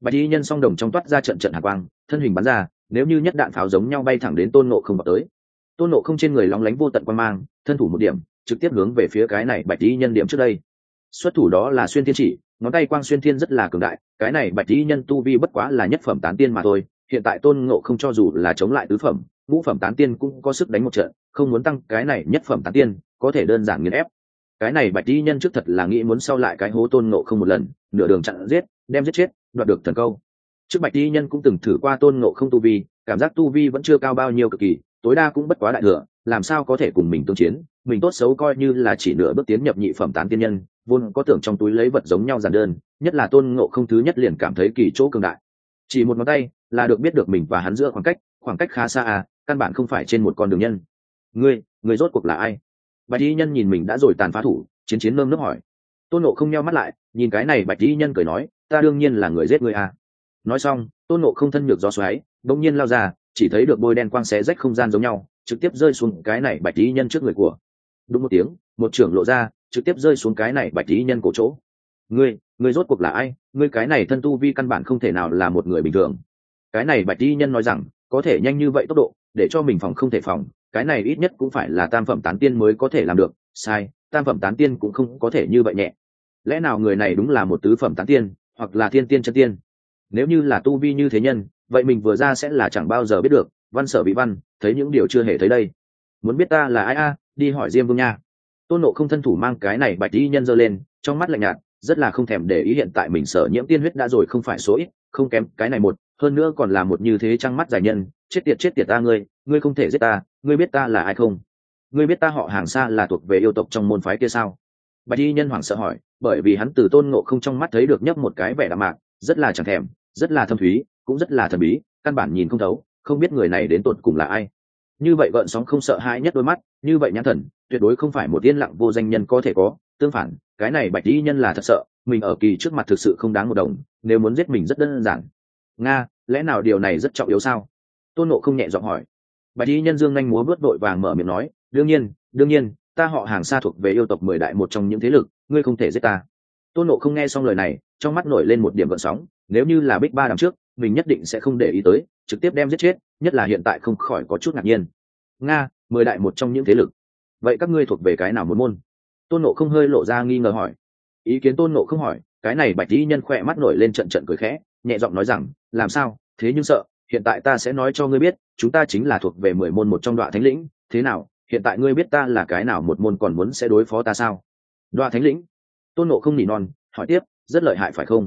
bạch y nhân song đồng trong toát ra trận trận hạ quang, thân hình bắn ra, nếu như nhất đạn pháo giống nhau bay thẳng đến tôn nộ không vào tới. Tôn nộ không trên người lóng lánh vô tận quan mang, thân thủ một điểm trực tiếp hướng về phía cái này bạch y nhân điểm trước đây. Xuất thủ đó là xuyên thiên chỉ, ngón tay quang xuyên thiên rất là cường đại, cái này bạch y nhân tu vi bất quá là nhất phẩm tán tiên mà thôi, hiện tại tôn ngộ không cho dù là chống lại tứ phẩm ngũ phẩm tán tiên cũng có sức đánh một trận, không muốn tăng cái này nhất phẩm tán tiên có thể đơn giản nghiền ép. Cái này bạch y nhân trước thật là nghĩ muốn sau lại cái hố tôn ngộ không một lần, nửa đường chặn giết, đem giết chết, đoạt được thần câu. Trước bạch y nhân cũng từng thử qua tôn ngộ không tu vi, cảm giác tu vi vẫn chưa cao bao nhiêu cực kỳ, tối đa cũng bất quá đại thừa, làm sao có thể cùng mình tương chiến, mình tốt xấu coi như là chỉ nửa bước tiến nhập nhị phẩm tán tiên nhân, vốn có tưởng trong túi lấy vật giống nhau giản đơn, nhất là tôn ngộ không thứ nhất liền cảm thấy kỳ chỗ cường đại. Chỉ một ngón tay là được biết được mình và hắn giữa khoảng cách khá xa à, căn bản không phải trên một con đường nhân. Ngươi rốt cuộc là ai? Bạch y nhân nhìn mình đã rồi tàn phá thủ, chiến nơm nớp hỏi. Tôn ngộ không nheo mắt lại, nhìn cái này bạch y nhân cười nói, ta đương nhiên là người giết ngươi à. Nói xong, tôn ngộ không thân nhược gió xoáy bỗng nhiên lao ra, chỉ thấy được bôi đen quang xé rách không gian giống nhau, trực tiếp rơi xuống cái này bạch y nhân trước người của. Đúng một tiếng, một trưởng lộ ra, trực tiếp rơi xuống cái này bạch y nhân cổ chỗ. Ngươi rốt cuộc là ai? Ngươi cái này thân tu vi căn bản không thể nào là một người bình thường. Cái này bạch y nhân nói rằng, có thể nhanh như vậy tốc độ, để cho mình phòng không thể phòng, cái này ít nhất cũng phải là tam phẩm tán tiên mới có thể làm được. Sai, tam phẩm tán tiên cũng không có thể như vậy nhẹ. Lẽ nào người này đúng là một tứ phẩm tán tiên, hoặc là thiên tiên chân tiên? Nếu như là tu vi như thế nhân, vậy mình vừa ra sẽ là chẳng bao giờ biết được. Văn sở bị văn, thấy những điều chưa hề thấy đây. Muốn biết ta là ai a? Đi hỏi Diêm Vương nha. Tôn Nộ không thân thủ mang cái này bạch y nhân giơ lên, trong mắt lạnh nhạt, rất là không thèm để ý hiện tại mình sở nhiễm tiên huyết đã rồi không phải số ít, không kém cái này một, hơn nữa còn là một như thế trăng mắt dài nhân. Chết tiệt ta ngươi không thể giết ta, ngươi biết ta là ai không? Ngươi biết ta họ Hàng Sa là thuộc về yêu tộc trong môn phái kia sao? Bạch y nhân hoảng sợ hỏi, bởi vì hắn từ Tôn Ngộ không trong mắt thấy được nhấp một cái vẻ đạm mạc, rất là chẳng thèm, rất là thâm thúy, cũng rất là thần bí, căn bản nhìn không thấu, không biết người này đến tột cùng là ai. Như vậy gợn sóng không sợ hãi nhất đôi mắt, như vậy nhãn thần, tuyệt đối không phải một yên lặng vô danh nhân có thể có. Tương phản, cái này bạch y nhân là thật sợ, mình ở kỳ trước mặt thực sự không đáng một đồng, nếu muốn giết mình rất đơn giản. Nga, lẽ nào điều này rất trọng yếu sao? Tôn Nộ không nhẹ giọng hỏi. Bạch y nhân dương nhanh múa vớt vội vàng mở miệng nói, đương nhiên, ta họ Hàng Sa thuộc về yêu tộc 10 đại một trong những thế lực, ngươi không thể giết ta. Tôn Nộ không nghe xong lời này, trong mắt nổi lên một điểm gợn sóng, nếu như là Bích Ba đằng trước, mình nhất định sẽ không để ý tới, trực tiếp đem giết chết, nhất là hiện tại không khỏi có chút ngạc nhiên. Nga, 10 đại một trong những thế lực, vậy các ngươi thuộc về cái nào một môn? Tôn Nộ không hơi lộ ra nghi ngờ hỏi. Ý kiến Tôn Nộ không hỏi, cái này bạch y nhân khỏe mắt nổi lên trận trận cười khẽ, nhẹ giọng nói rằng, làm sao, thế nhưng sợ, hiện tại ta sẽ nói cho ngươi biết, chúng ta chính là thuộc về 10 môn một trong Đoạ Thánh Lĩnh, thế nào, hiện tại ngươi biết ta là cái nào một môn còn muốn sẽ đối phó ta sao? Đoạ Thánh Lĩnh. Tôn Nộ không nỉ non, hỏi tiếp, rất lợi hại phải không?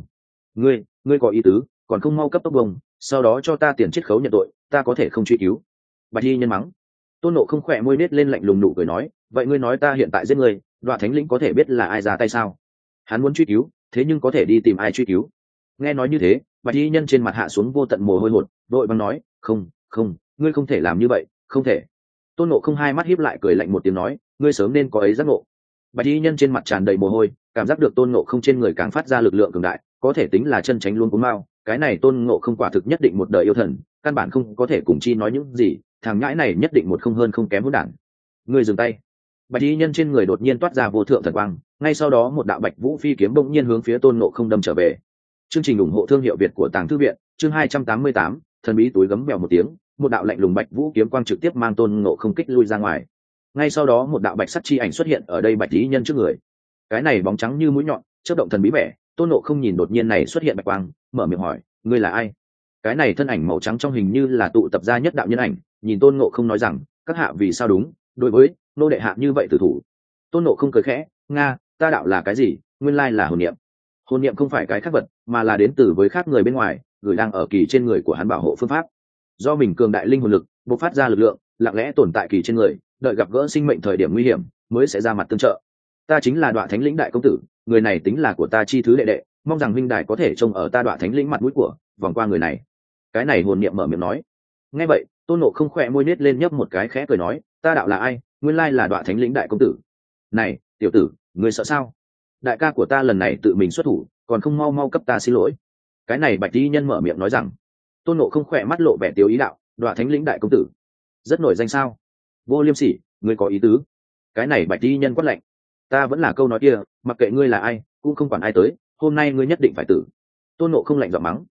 Ngươi có ý tứ, còn không mau cấp tốc bông, sau đó cho ta tiền chiết khấu nhận tội, ta có thể không truy cứu. Bạch y nhân mắng. Tôn Nộ không khỏe môi nết lên lạnh lùng nụ cười nói, vậy ngươi nói ta hiện tại giết ngươi, Đoạ Thánh Lĩnh có thể biết là ai ra tay sao? Hắn muốn truy cứu, thế nhưng có thể đi tìm ai truy cứu? Nghe nói như thế, bạch y nhân trên mặt hạ xuống vô tận mồ hôi hột, vội vàng nói, không, ngươi không thể làm như vậy, không thể. Tôn Nộ không hai mắt híp lại cười lạnh một tiếng nói, ngươi sớm nên có ấy giác ngộ. Bạch y nhân trên mặt tràn đầy mồ hôi, cảm giác được Tôn Nộ không trên người càng phát ra lực lượng cường đại, có thể tính là chân tránh luôn cuống mau. Cái này Tôn Ngộ không quả thực nhất định một đời yêu thần, căn bản không có thể cùng chi nói những gì, thằng nhãi này nhất định một không hơn không kém hỗn đản. Ngươi dừng tay. Bạch y nhân trên người đột nhiên toát ra vô thượng thần quang, ngay sau đó một đạo bạch vũ phi kiếm bỗng nhiên hướng phía Tôn Ngộ không đâm trở về. Chương trình ủng hộ thương hiệu Việt của Tàng Thư viện, chương 288, thần bí túi gấm bèo một tiếng, một đạo lạnh lùng bạch vũ kiếm quang trực tiếp mang Tôn Ngộ không kích lui ra ngoài. Ngay sau đó một đạo bạch sắt chi ảnh xuất hiện ở đây bạch y nhân trước người. Cái này bóng trắng như mũi nhọn, chớp động thần bí vẻ. Tôn Ngộ không nhìn đột nhiên này xuất hiện bạch quang, mở miệng hỏi, ngươi là ai? Cái này thân ảnh màu trắng trong hình như là tụ tập ra nhất đạo nhân ảnh, nhìn Tôn Ngộ không nói rằng, các hạ vì sao đúng đối với nô đệ hạ như vậy tử thủ? Tôn Ngộ không cười khẽ, nga, ta đạo là cái gì? Nguyên lai là hồn niệm. Hồn niệm không phải cái khác vật, mà là đến từ với khác người bên ngoài, gửi đang ở kỳ trên người của hắn bảo hộ phương pháp. Do mình cường đại linh hồn lực, bộc phát ra lực lượng, lặng lẽ tồn tại kỳ trên người, đợi gặp gỡ sinh mệnh thời điểm nguy hiểm, mới sẽ ra mặt tương trợ. Ta chính là Đoạ Thánh Lĩnh đại công tử, người này tính là của ta chi thứ đệ đệ, mong rằng huynh đài có thể trông ở ta Đoạ Thánh Lĩnh mặt mũi của, vòng qua người này. Cái này hồn niệm mở miệng nói. Nghe vậy, Tôn Ngộ không khỏe môi nết lên nhấp một cái khẽ cười nói, ta đạo là ai? Nguyên lai là Đoạ Thánh Lĩnh đại công tử. Này, tiểu tử, ngươi sợ sao? Đại ca của ta lần này tự mình xuất thủ, còn không mau cấp ta xin lỗi. Cái này bạch y nhân mở miệng nói rằng. Tôn Ngộ không khỏe mắt lộ vẻ tiêu ý đạo, Đoạ Thánh Lĩnh đại công tử, rất nổi danh sao? Vô Liêm Sỉ, ngươi có ý tứ? Cái này bạch y nhân quát lạnh. Ta vẫn là câu nói kia, mặc kệ ngươi là ai, cũng không quản ai tới, hôm nay ngươi nhất định phải tử. Tôn Ngộ không lạnh giọng mắng.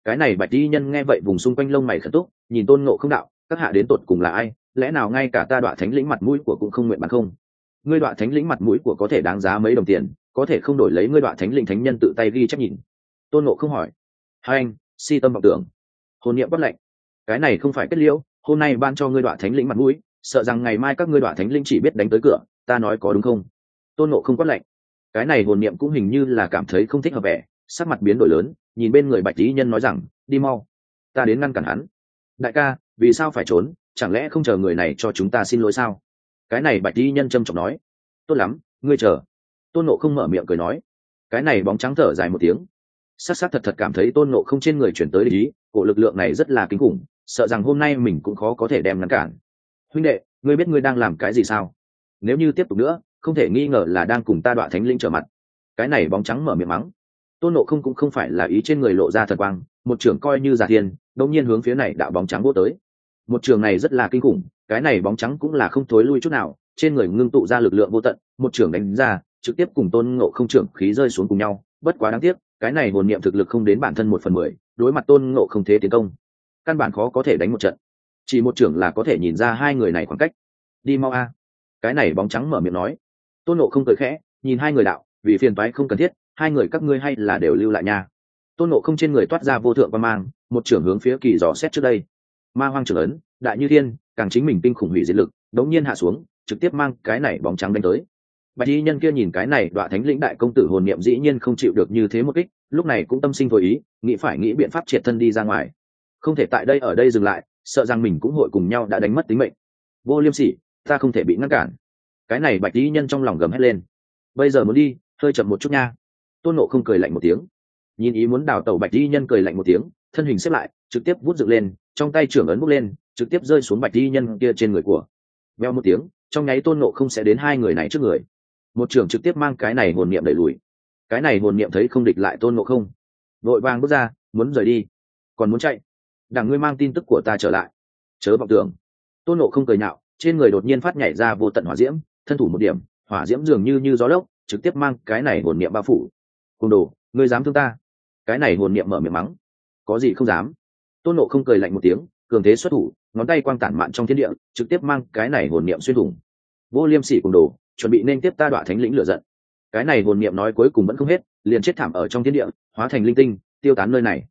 Cái này bạch y nhân nghe vậy vùng xung quanh lông mày khẩn túc, nhìn tôn ngộ không đạo, các hạ đến tột cùng là ai, lẽ nào ngay cả ta Đoạ Thánh lĩnh mặt mũi của cũng không nguyện bằng không? Ngươi Đoạ Thánh lĩnh mặt mũi của có thể đáng giá mấy đồng tiền, có thể không đổi lấy ngươi Đoạ Thánh lĩnh thánh nhân tự tay ghi chép nhìn. Tôn ngộ không hỏi. Hai anh si tâm vọng tưởng, hồn niệm bất lệnh, cái này không phải kết liễu, hôm nay ban cho ngươi Đoạ Thánh lĩnh mặt mũi, sợ rằng ngày mai các ngươi Đoạ Thánh lĩnh chỉ biết đánh tới cửa, ta nói có đúng không? Tôn ngộ không quát lệnh. Cái này hồn niệm cũng hình như là cảm thấy không thích hợp vẻ, sắc mặt biến đổi lớn, nhìn bên người bạch y nhân nói rằng, đi mau, ta đến ngăn cản hắn. Đại ca, vì sao phải trốn, chẳng lẽ không chờ người này cho chúng ta xin lỗi sao? Cái này bạch y nhân trầm trọng nói. Tốt lắm, ngươi chờ. Tôn nộ không mở miệng cười nói. Cái này bóng trắng thở dài một tiếng, sát sát thật thật cảm thấy tôn nộ không trên người chuyển tới ý, cổ lực lượng này rất là kinh khủng, sợ rằng hôm nay mình cũng khó có thể đem ngăn cản. Huynh đệ, ngươi biết ngươi đang làm cái gì sao? Nếu như tiếp tục nữa, không thể nghi ngờ là đang cùng ta Đoạ Thánh linh trở mặt. Cái này bóng trắng mở miệng mắng. Tôn nộ không cũng không phải là ý trên người lộ ra thần quang, một trường coi như giả thiên, đột nhiên hướng phía này đạo bóng trắng vô tới. Một trường này rất là kinh khủng, cái này bóng trắng cũng là không thối lui chút nào, trên người ngưng tụ ra lực lượng vô tận, một trường đánh ra, trực tiếp cùng tôn ngộ không trưởng khí rơi xuống cùng nhau. Bất quá đáng tiếc, cái này hồn niệm thực lực không đến bản thân 1/10, đối mặt tôn ngộ không thế tiến công, căn bản khó có thể đánh một trận. Chỉ một trường là có thể nhìn ra hai người này khoảng cách. Đi mau a. Cái này bóng trắng mở miệng nói. Tôn ngộ không cười khẽ, nhìn hai người đạo, vì phiền toái không cần thiết, hai người các ngươi hay là đều lưu lại nha. Tôn ngộ không trên người toát ra vô thượng quang mang, một trưởng hướng phía kỳ dò xét trước đây. Ma hoang trưởng ấn, đại như thiên, càng chính mình kinh khủng hủy diệt lực, đống nhiên hạ xuống, trực tiếp mang cái này bóng trắng đánh tới. Bạch y nhân kia nhìn cái này Đoạ Thánh lĩnh đại công tử hồn niệm dĩ nhiên không chịu được như thế một kích, lúc này cũng tâm sinh thôi ý, nghĩ biện pháp triệt thân đi ra ngoài. Không thể tại đây ở đây dừng lại, sợ rằng mình cũng hội cùng nhau đã đánh mất tính mệnh. Vô Liêm Sỉ, ta không thể bị ngăn cản. Cái này bạch y nhân trong lòng gầm hét lên. Bây giờ muốn đi, hơi chậm một chút nha. Tôn nộ không cười lạnh một tiếng, nhìn ý muốn đào tẩu bạch y nhân cười lạnh một tiếng, thân hình xếp lại, trực tiếp vút dựng lên, trong tay trưởng ấn bốc lên, trực tiếp rơi xuống bạch y nhân kia trên người của. Veo một tiếng, trong nháy tôn nộ không sẽ đến hai người này trước người, một trưởng trực tiếp mang cái này hồn niệm đẩy lùi. Cái này hồn niệm thấy không địch lại tôn nộ không, vội vàng bước ra, muốn rời đi, còn muốn chạy. Đằng ngươi mang tin tức của ta trở lại, chớ vọng tưởng. Tôn nộ không cười nhạo, trên người đột nhiên phát nhảy ra vô tận hỏa diễm, thân thủ một điểm, hỏa diễm dường như gió lốc, trực tiếp mang cái này hồn niệm bao phủ. Côn đồ, ngươi dám thương ta? Cái này hồn niệm mở miệng mắng. Có gì không dám. Tôn nộ không cười lạnh một tiếng, cường thế xuất thủ, ngón tay quang tản mạn trong thiên địa, trực tiếp mang cái này hồn niệm xuyên thủng. Vô Liêm Sỉ cùng đồ, chuẩn bị nên tiếp ta Đoạ Thánh lĩnh lửa giận. Cái này hồn niệm nói cuối cùng vẫn không hết, liền chết thảm ở trong thiên địa, hóa thành linh tinh, tiêu tán nơi này.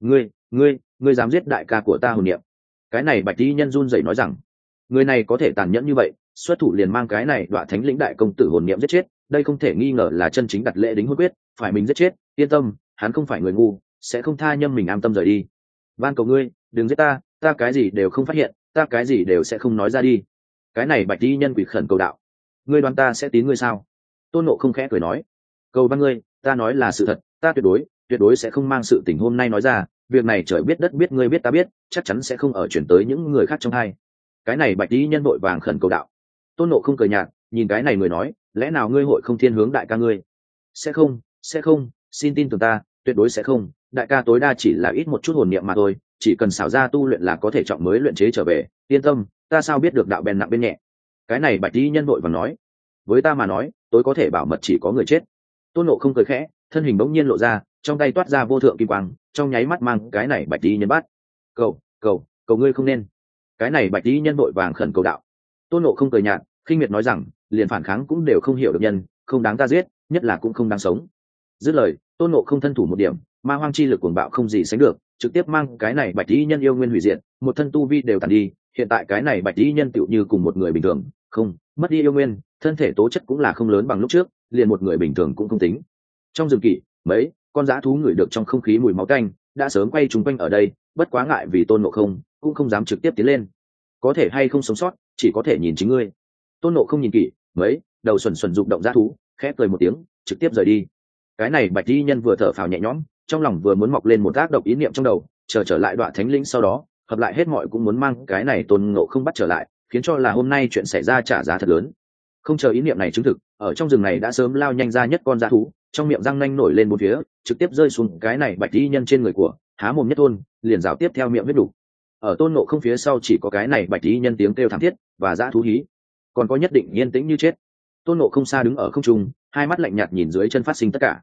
Ngươi dám giết đại ca của ta hồn niệm? Cái này bạch y nhân run rẩy nói rằng, người này có thể tàn nhẫn như vậy, xuất thủ liền mang cái này Đoạ Thánh lĩnh đại công tử hồn niệm giết chết, đây không thể nghi ngờ là chân chính đặt lễ đính hôn quyết, phải mình giết chết. Yên tâm, hắn không phải người ngu, sẽ không tha nhâm mình an tâm rời đi. Van cầu ngươi, đừng giết ta, ta cái gì đều không phát hiện, ta cái gì đều sẽ không nói ra đi. Cái này bạch y nhân quỷ khẩn cầu đạo. Ngươi đoán ta sẽ tín ngươi sao? Tôn nộ không khẽ cười nói. Cầu van ngươi, ta nói là sự thật, ta tuyệt đối sẽ không mang sự tình hôm nay nói ra, việc này trời biết đất biết ngươi biết ta biết, chắc chắn sẽ không ở chuyển tới những người khác trong hai. Cái này bạch y nhân vội vàng khẩn cầu đạo. Tôn nộ không cười nhạt, nhìn cái này người nói, lẽ nào ngươi hội không thiên hướng đại ca ngươi? Sẽ không, xin tin tưởng ta, tuyệt đối sẽ không. Đại ca tối đa chỉ là ít một chút hồn niệm mà thôi, chỉ cần xảo ra tu luyện là có thể trọng mới luyện chế trở về. Yên tâm, ta sao biết được đạo bèn nặng bên nhẹ. Cái này bạch y nhân vội vàng nói. Với ta mà nói, tôi có thể bảo mật chỉ có người chết. Tôn nộ không cười khẽ, thân hình bỗng nhiên lộ ra, trong tay toát ra vô thượng kim quang, trong nháy mắt mang cái này bạch y nhân bắt. Cầu ngươi không nên. Cái này bạch y nhân vội vàng khẩn cầu đạo. Tôn nộ không cười nhạt, khinh miệt nói rằng, liền phản kháng cũng đều không hiểu được nhân, không đáng ta giết, nhất là cũng không đáng sống. Dứt lời, tôn nộ không thân thủ một điểm, ma hoang chi lực cuồng bạo không gì sánh được, trực tiếp mang cái này bạch y nhân yêu nguyên hủy diệt, một thân tu vi đều tàn đi. Hiện tại cái này bạch y nhân tựu như cùng một người bình thường, không mất đi yêu nguyên, thân thể tố chất cũng là không lớn bằng lúc trước, liền một người bình thường cũng không tính. Trong rừng kỷ, mấy con dã thú ngửi được trong không khí mùi máu tanh, đã sớm quay trúng quanh ở đây, bất quá ngại vì tôn nộ không, cũng không dám trực tiếp tiến lên. Có thể hay không sống sót, chỉ có thể nhìn chính ngươi. Tôn nộ không nhìn kỹ, mấy đầu xuẩn xuẩn rụng động dã thú, khẽ cười một tiếng, trực tiếp rời đi. Cái này bạch y nhân vừa thở phào nhẹ nhõm, trong lòng vừa muốn mọc lên một ác độc ý niệm trong đầu, trở lại Đoạ Thánh lĩnh sau đó, hợp lại hết mọi cũng muốn mang cái này tôn ngộ không bắt trở lại, khiến cho là hôm nay chuyện xảy ra trả giá thật lớn. Không chờ ý niệm này chứng thực, ở trong rừng này đã sớm lao nhanh ra nhất con dã thú, trong miệng răng nanh nổi lên bốn phía, trực tiếp rơi xuống cái này bạch y nhân trên người của, há mồm nhất thôn, liền rào tiếp theo miệng huyết đủ. Ở tôn ngộ không phía sau chỉ có cái này bạch y nhân tiếng kêu thảm thiết và dã thú hí, còn có nhất định yên tĩnh như chết. Tôn ngộ không xa đứng ở không trung, hai mắt lạnh nhạt nhìn dưới chân phát sinh tất cả.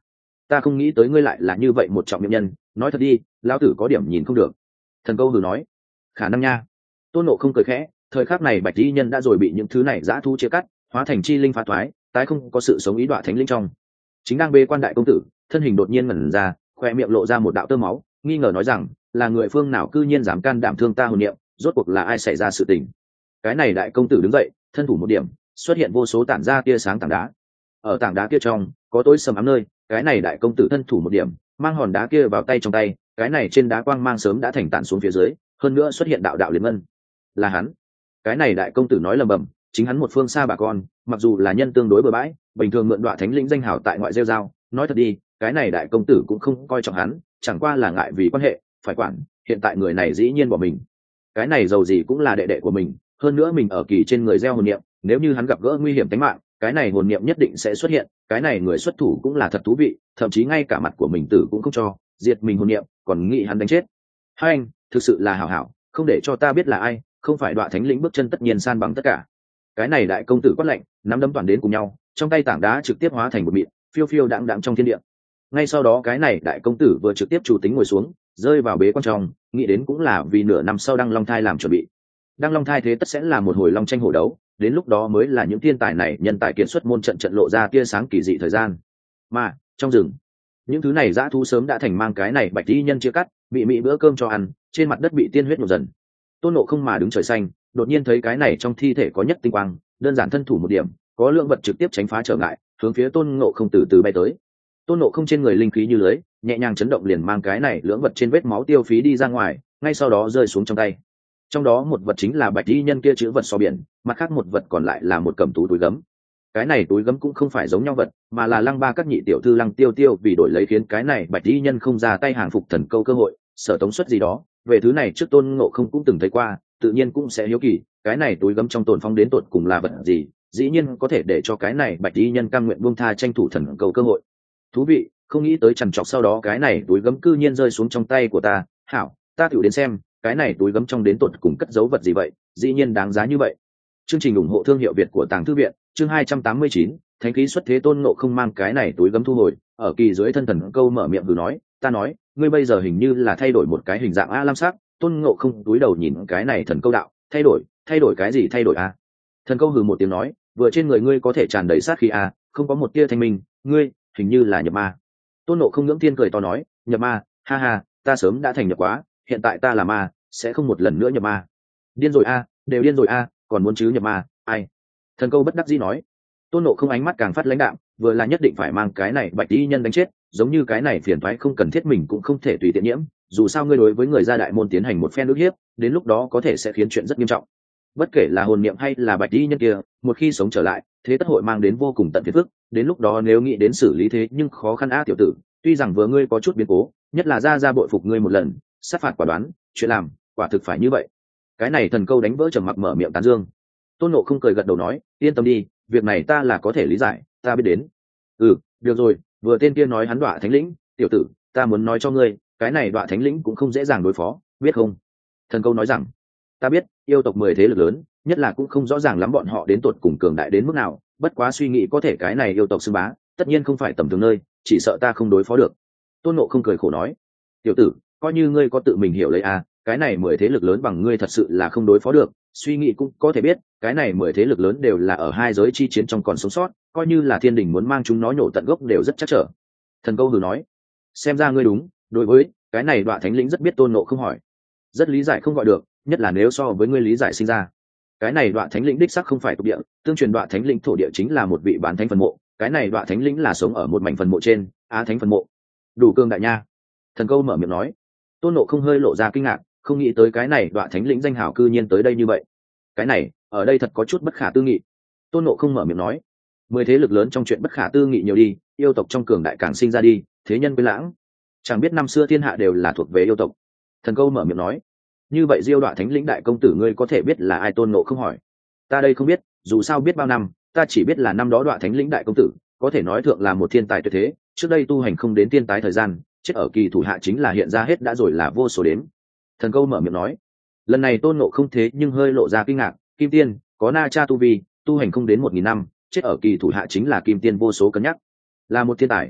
ta không nghĩ tới ngươi lại là như vậy một trọng nhiệm nhân, nói thật đi, lão tử có điểm nhìn không được. Thần câu hừ nói. Khả năng nha. Tôn Ngộ không cười khẽ, thời khắc này bạch y nhân đã rồi bị những thứ này dã thu chia cắt, hóa thành chi linh phá thoái, tái không có sự sống ý đọa thánh linh trong. Chính đang bê quan đại công tử, thân hình đột nhiên ngẩn ra, khoe miệng lộ ra một đạo tơ máu, nghi ngờ nói rằng, là người phương nào cư nhiên dám can đảm thương ta hồn niệm, rốt cuộc là ai xảy ra sự tình. Cái này đại công tử đứng dậy, thân thủ một điểm, xuất hiện vô số tản ra tia sáng tảng đá. Ở tảng đá kia trong, có tối sầm ám nơi, cái này đại công tử thân thủ một điểm, mang hòn đá kia vào tay trong tay, cái này trên đá quang mang sớm đã thành tản xuống phía dưới, hơn nữa xuất hiện đạo đạo liên ngân. Là hắn. Cái này đại công tử nói lầm bầm, chính hắn một phương xa bà con, mặc dù là nhân tương đối bừa bãi, bình thường mượn đọa thánh lĩnh danh hào tại ngoại rêu giao, nói thật đi, cái này đại công tử cũng không coi trọng hắn, chẳng qua là ngại vì quan hệ, phải quản, hiện tại người này dĩ nhiên bỏ mình. Cái này giàu gì cũng là đệ đệ của mình, hơn nữa mình ở kỳ trên người gieo hồn niệm, nếu như hắn gặp gỡ nguy hiểm tính mạng, cái này hồn niệm nhất định sẽ xuất hiện, cái này người xuất thủ cũng là thật thú vị, thậm chí ngay cả mặt của mình tử cũng không cho, diệt mình hồn niệm, còn nghĩ hắn đánh chết. Hai anh, thực sự là hảo hảo, không để cho ta biết là ai, không phải đọa thánh lĩnh bước chân tất nhiên san bằng tất cả. Cái này đại công tử quát lạnh, nắm đấm toàn đến cùng nhau, trong tay tảng đá trực tiếp hóa thành một mịn, phiêu phiêu đãng đãng trong thiên địa. Ngay sau đó cái này đại công tử vừa trực tiếp chủ tính ngồi xuống, rơi vào bế quan trong, nghĩ đến cũng là vì nửa năm sau đăng long thai làm chuẩn bị. Đăng long thai thế tất sẽ là một hồi long tranh hổ đấu, đến lúc đó mới là những thiên tài này nhân tài kiệt xuất môn trận trận lộ ra tia sáng kỳ dị thời gian. Mà trong rừng, những thứ này dã thú sớm đã thành mang cái này bạch y nhân chia cắt, bị mị bữa cơm cho ăn, trên mặt đất bị tiên huyết nhộn dần. Tôn Ngộ không mà đứng trời xanh, đột nhiên thấy cái này trong thi thể có nhất tinh quang, đơn giản thân thủ một điểm, có lượng vật trực tiếp tránh phá trở ngại, hướng phía Tôn Ngộ không từ từ bay tới. Tôn Ngộ không trên người linh khí như lưới, nhẹ nhàng chấn động liền mang cái này lưỡng vật trên vết máu tiêu phí đi ra ngoài, ngay sau đó rơi xuống trong tay. Trong đó một vật chính là bạch y nhân kia chữ vật so biển, mặt khác một vật còn lại là một cầm túi gấm. Cái này túi gấm cũng không phải giống nhau vật, mà là Lăng Ba các nhị tiểu thư Lăng Tiêu Tiêu vì đổi lấy khiến cái này bạch y nhân không ra tay hàng phục thần câu cơ hội, sở tống xuất gì đó. Về thứ này trước Tôn Ngộ không cũng từng thấy qua, tự nhiên cũng sẽ hiếu kỳ, cái này túi gấm trong tồn phong đến tột cùng là vật gì, dĩ nhiên có thể để cho cái này bạch y nhân cam nguyện buông tha tranh thủ thần câu cơ hội. Thú vị, không nghĩ tới chằn trọc sau đó cái này túi gấm cư nhiên rơi xuống trong tay của ta. Hảo, ta tự đến xem cái này túi gấm trong đến tột cùng cất giấu vật gì vậy, dĩ nhiên đáng giá như vậy. Chương trình ủng hộ thương hiệu Việt của Tàng Thư Viện, chương 289, thánh khí xuất thế. Tôn Ngộ không mang cái này túi gấm thu hồi, ở kỳ dưới thân thần câu mở miệng hừ nói, ta nói, ngươi bây giờ hình như là thay đổi một cái hình dạng a lam sắc. Tôn Ngộ không túi đầu nhìn cái này thần câu đạo, thay đổi cái gì thay đổi a? Thần câu hừ một tiếng nói, vừa trên người ngươi có thể tràn đầy sát khí a, không có một tia thanh minh, ngươi hình như là nhập ma. Tôn Ngộ không ngưỡng thiên cười to nói, nhập ma, ha ha, ta sớm đã thành nhập quá, hiện tại ta là ma, sẽ không một lần nữa nhập ma. Điên rồi a, đều điên rồi a, còn muốn chứ nhập ma, ai? Thần câu bất đắc dĩ nói. Tôn Ngộ không ánh mắt càng phát lãnh đạm, vừa là nhất định phải mang cái này bạch y nhân đánh chết, giống như cái này phiền toái không cần thiết mình cũng không thể tùy tiện nhiễm, dù sao ngươi đối với người gia đại môn tiến hành một phen ức hiếp, đến lúc đó có thể sẽ khiến chuyện rất nghiêm trọng. Bất kể là hồn niệm hay là bạch y nhân kia, một khi sống trở lại, thế tất hội mang đến vô cùng tận phiền phức, đến lúc đó nếu nghĩ đến xử lý thế nhưng khó khăn a tiểu tử, tuy rằng vừa ngươi có chút biến cố, nhất là ra bội phục ngươi một lần, sát phạt quả đoán, chuyện làm, quả thực phải như vậy. Cái này thần câu đánh vỡ trầm mặc mở miệng tán dương. Tôn Ngộ không cười gật đầu nói, yên tâm đi, việc này ta là có thể lý giải, ta biết đến. Được rồi, vừa tên kia nói hắn đọa thánh lĩnh, tiểu tử, ta muốn nói cho ngươi, cái này đọa thánh lĩnh cũng không dễ dàng đối phó, biết không? Thần câu nói rằng, ta biết, yêu tộc 10 thế lực lớn, nhất là cũng không rõ ràng lắm bọn họ đến tột cùng cường đại đến mức nào, bất quá suy nghĩ có thể cái này yêu tộc xưng bá, tất nhiên không phải tầm thường nơi, chỉ sợ ta không đối phó được. Tôn Ngộ không cười khổ nói, tiểu tử, coi như ngươi có tự mình hiểu lấy a, cái này 10 thế lực lớn bằng ngươi thật sự là không đối phó được, suy nghĩ cũng có thể biết, cái này 10 thế lực lớn đều là ở hai giới chi chiến trong còn sống sót, coi như là thiên đình muốn mang chúng nó nhổ tận gốc đều rất chắc trở. Thần câu hừ nói, xem ra ngươi đúng, đối với cái này đọa thánh lĩnh rất biết. Tôn Ngộ không hỏi, rất lý giải không gọi được, nhất là nếu so với ngươi lý giải sinh ra. Cái này đọa thánh lĩnh đích sắc không phải tục địa, tương truyền đọa thánh lĩnh thổ địa chính là một vị bán thánh phần mộ, cái này đọa thánh lĩnh là sống ở một mảnh phần mộ trên, á thánh phần mộ. Đủ cương đại nha. Thần câu mở miệng nói. Tôn Ngộ không hơi lộ ra kinh ngạc, không nghĩ tới cái này đọa thánh lĩnh danh hào cư nhiên tới đây như vậy. Cái này ở đây thật có chút bất khả tư nghị. Tôn Ngộ không mở miệng nói, 10 thế lực lớn trong chuyện bất khả tư nghị nhiều đi, yêu tộc trong cường đại càng sinh ra đi, thế nhân quên lãng, chẳng biết năm xưa thiên hạ đều là thuộc về yêu tộc. Thần câu mở miệng nói, như vậy diêu đọa thánh lĩnh đại công tử ngươi có thể biết là ai? Tôn Ngộ không hỏi. Ta đây không biết, dù sao biết bao năm, ta chỉ biết là năm đó đọa thánh lĩnh đại công tử có thể nói thượng là một thiên tài tuyệt thế, trước đây tu hành không đến tiên tái thời gian, chết ở kỳ thủ hạ chính là hiện ra hết đã rồi là vô số đếm. Thần câu mở miệng nói. Lần này Tôn Ngộ không thế nhưng hơi lộ ra kinh ngạc, kim tiên có na cha tu vi, tu hành không đến 1000 năm, chết ở kỳ thủ hạ chính là kim tiên vô số, cân nhắc là một thiên tài.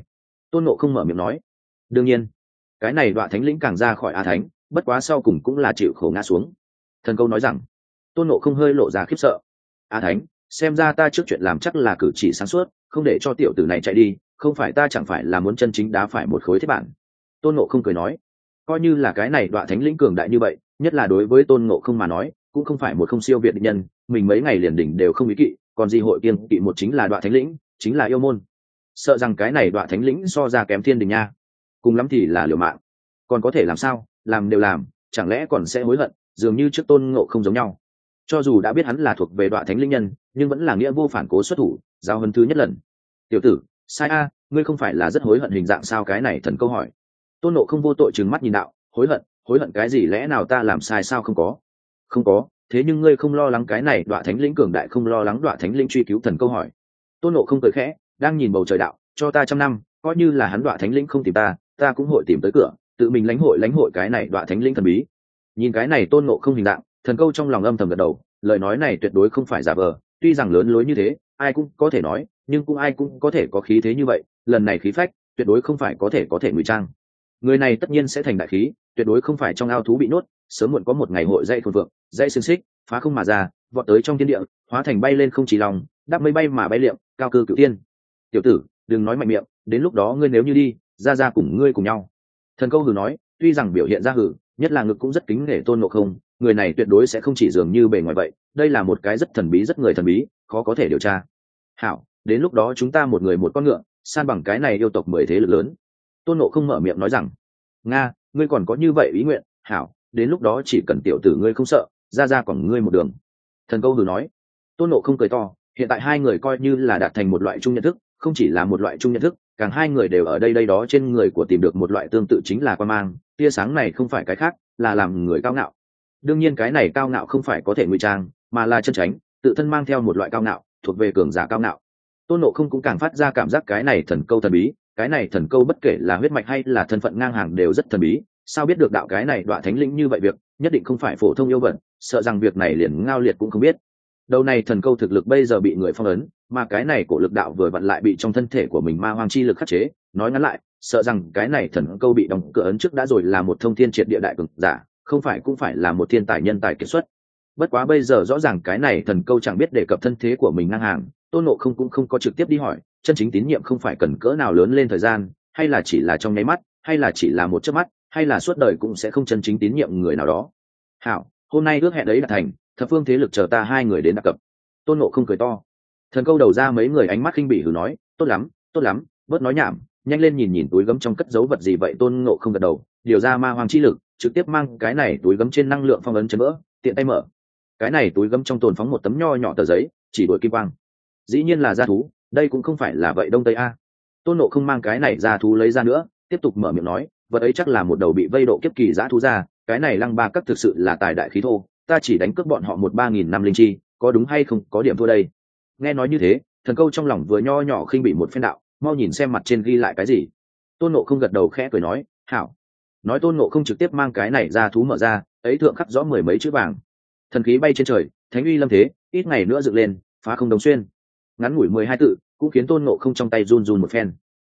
Tôn Ngộ không mở miệng nói. Đương nhiên, cái này Đoạ Thánh lĩnh càng ra khỏi A Thánh, bất quá sau cùng cũng là chịu khổ ngã xuống. Thần Câu nói rằng. Tôn Ngộ không hơi lộ ra khiếp sợ. A Thánh, xem ra ta trước chuyện làm chắc là cử chỉ sáng suốt, không để cho tiểu tử này chạy đi, không phải ta chẳng phải là muốn chân chính đá phải một khối thiết bản. Tôn Ngộ không cười nói, coi như là cái này Đoạ Thánh lĩnh cường đại như vậy, nhất là đối với Tôn Ngộ không mà nói, cũng không phải một không siêu việt địch nhân, mình mấy ngày liền đỉnh đều không ý kỵ, còn gì hội kiêng kỵ một chính là Đoạ Thánh lĩnh, chính là yêu môn. Sợ rằng cái này Đoạ Thánh lĩnh so ra kém Thiên Đình nha, cùng lắm thì là liều mạng, còn có thể làm sao, làm đều làm, chẳng lẽ còn sẽ hối hận, dường như trước Tôn Ngộ không giống nhau. Cho dù đã biết hắn là thuộc về Đoạ Thánh lĩnh nhân, nhưng vẫn là nghĩa vô phản cố xuất thủ, giao hơn thứ nhất lần. Tiểu tử, sai a, ngươi không phải là rất hối hận hình dạng sao? Cái này Thần Câu hỏi. Tôn Ngộ không vô tội trừng mắt nhìn đạo, hối hận cái gì? Lẽ nào ta làm sai sao? Không có, thế nhưng ngươi không lo lắng cái này Đoạ Thánh lĩnh cường đại, không lo lắng Đoạ Thánh lĩnh truy cứu? Thần Câu hỏi. Tôn Ngộ không cười khẽ, đang nhìn bầu trời đạo, cho ta 100 năm, coi như là hắn Đoạ Thánh lĩnh không tìm ta, ta cũng hội tìm tới cửa, tự mình lãnh hội cái này Đoạ Thánh lĩnh thần bí. Nhìn cái này Tôn Ngộ không hình dạng, Thần Câu trong lòng âm thầm gật đầu, lời nói này tuyệt đối không phải giả vờ, tuy rằng lớn lối như thế, ai cũng có thể nói, nhưng cũng ai cũng có thể có khí thế như vậy, lần này khí phách tuyệt đối không phải có thể ngụy trang. Người này tất nhiên sẽ thành đại khí, tuyệt đối không phải trong ao thú bị nuốt, sớm muộn có một ngày hội dậy phồn vượng, dậy xương xích, phá không mà ra, vọt tới trong thiên địa, hóa thành bay lên không chỉ lòng, đáp mây bay mà bay liệm, cao cư cửu tiên. Tiểu tử, đừng nói mạnh miệng, đến lúc đó ngươi nếu như đi, ra cùng ngươi cùng nhau. Thần Câu hừ nói, tuy rằng biểu hiện ra hừ, nhất là ngực cũng rất kính nể Tôn Ngộ không, người này tuyệt đối sẽ không chỉ dường như bề ngoài vậy, đây là một cái rất thần bí, rất người thần bí, khó có thể điều tra. Hảo, đến lúc đó chúng ta một người một con ngựa, san bằng cái này yêu tộc 10 thế lực lớn. Tôn Ngộ không mở miệng nói rằng, nga, ngươi còn có như vậy ý nguyện? Hảo, đến lúc đó chỉ cần tiểu tử ngươi không sợ, ra còn ngươi một đường. Thần Câu hừ nói. Tôn Ngộ không cười to, hiện tại hai người coi như là đạt thành một loại chung nhận thức, không chỉ là một loại chung nhận thức, càng hai người đều ở đây đó trên người của tìm được một loại tương tự, chính là quan mang, tia sáng này không phải cái khác, là làm người cao ngạo. Đương nhiên cái này cao ngạo không phải có thể ngụy trang, mà là chân tránh, tự thân mang theo một loại cao ngạo, thuộc về cường giả cao ngạo. Tôn Ngộ không cũng càng phát ra cảm giác cái này Thần Câu thần bí, cái này Thần Câu bất kể là huyết mạch hay là thân phận ngang hàng đều rất thần bí, sao biết được đạo cái này Đoạ Thánh lĩnh như vậy việc, nhất định không phải phổ thông yêu vật, sợ rằng việc này liền Ngao Liệt cũng không biết. Đầu này Thần Câu thực lực bây giờ bị người phong ấn, mà cái này cổ lực đạo vừa vặn lại bị trong thân thể của mình ma hoang chi lực khắc chế, nói ngắn lại, sợ rằng cái này Thần Câu bị đóng cửa ấn trước đã rồi là một thông thiên triệt địa đại cường giả, không phải cũng phải là một thiên tài nhân tài kiệt xuất. Bất quá bây giờ rõ ràng cái này Thần Câu chẳng biết đề cập thân thế của mình ngang hàng, Tôn Ngộ không cũng không có trực tiếp đi hỏi, chân chính tín nhiệm không phải cần cỡ nào lớn lên thời gian, hay là chỉ là trong nháy mắt, hay là chỉ là một chớp mắt, hay là suốt đời cũng sẽ không chân chính tín nhiệm người nào đó. Hảo, hôm nay ước hẹn ấy đã thành, thập phương thế lực chờ ta hai người đến đặc cập. Tôn Ngộ không cười to. Thần Câu đầu ra mấy người ánh mắt khinh bỉ hừ nói, tốt lắm, bớt nói nhảm, nhanh lên nhìn túi gấm trong cất giấu vật gì vậy. Tôn Ngộ không gật đầu, điều ra ma hoàng chi lực, trực tiếp mang cái này túi gấm trên năng lượng phong ấn chấn vỡ, tiện tay mở. Cái này túi gấm trong tồn phóng một tấm nho nhỏ tờ giấy, chỉ đuổi kim quang. Dĩ nhiên là gia thú, đây cũng không phải là vậy Đông Tây a. Tôn Ngộ không mang cái này gia thú lấy ra nữa, tiếp tục mở miệng nói, vật ấy chắc là một đầu bị vây độ kiếp kỳ dã thú ra, cái này Lăng Ba Các thực sự là tài đại khí thô, ta chỉ đánh cướp bọn họ 13.000 năm linh chi, có đúng hay không, có điểm thua đây. Nghe nói như thế, Thần Câu trong lòng vừa nho nhỏ khinh bị một phen đạo, mau nhìn xem mặt trên ghi lại cái gì. Tôn Ngộ không gật đầu khẽ cười nói, hảo. Nói Tôn Ngộ không trực tiếp mang cái này ra thú mở ra, ấy thượng khắc rõ 10 mấy chữ vàng. Thần khí bay trên trời, thánh uy lâm thế, ít ngày nữa dựng lên, phá không đồng xuyên. Ngắn ngủi 12 tự, cũng khiến Tôn Ngộ không trong tay run run một phen.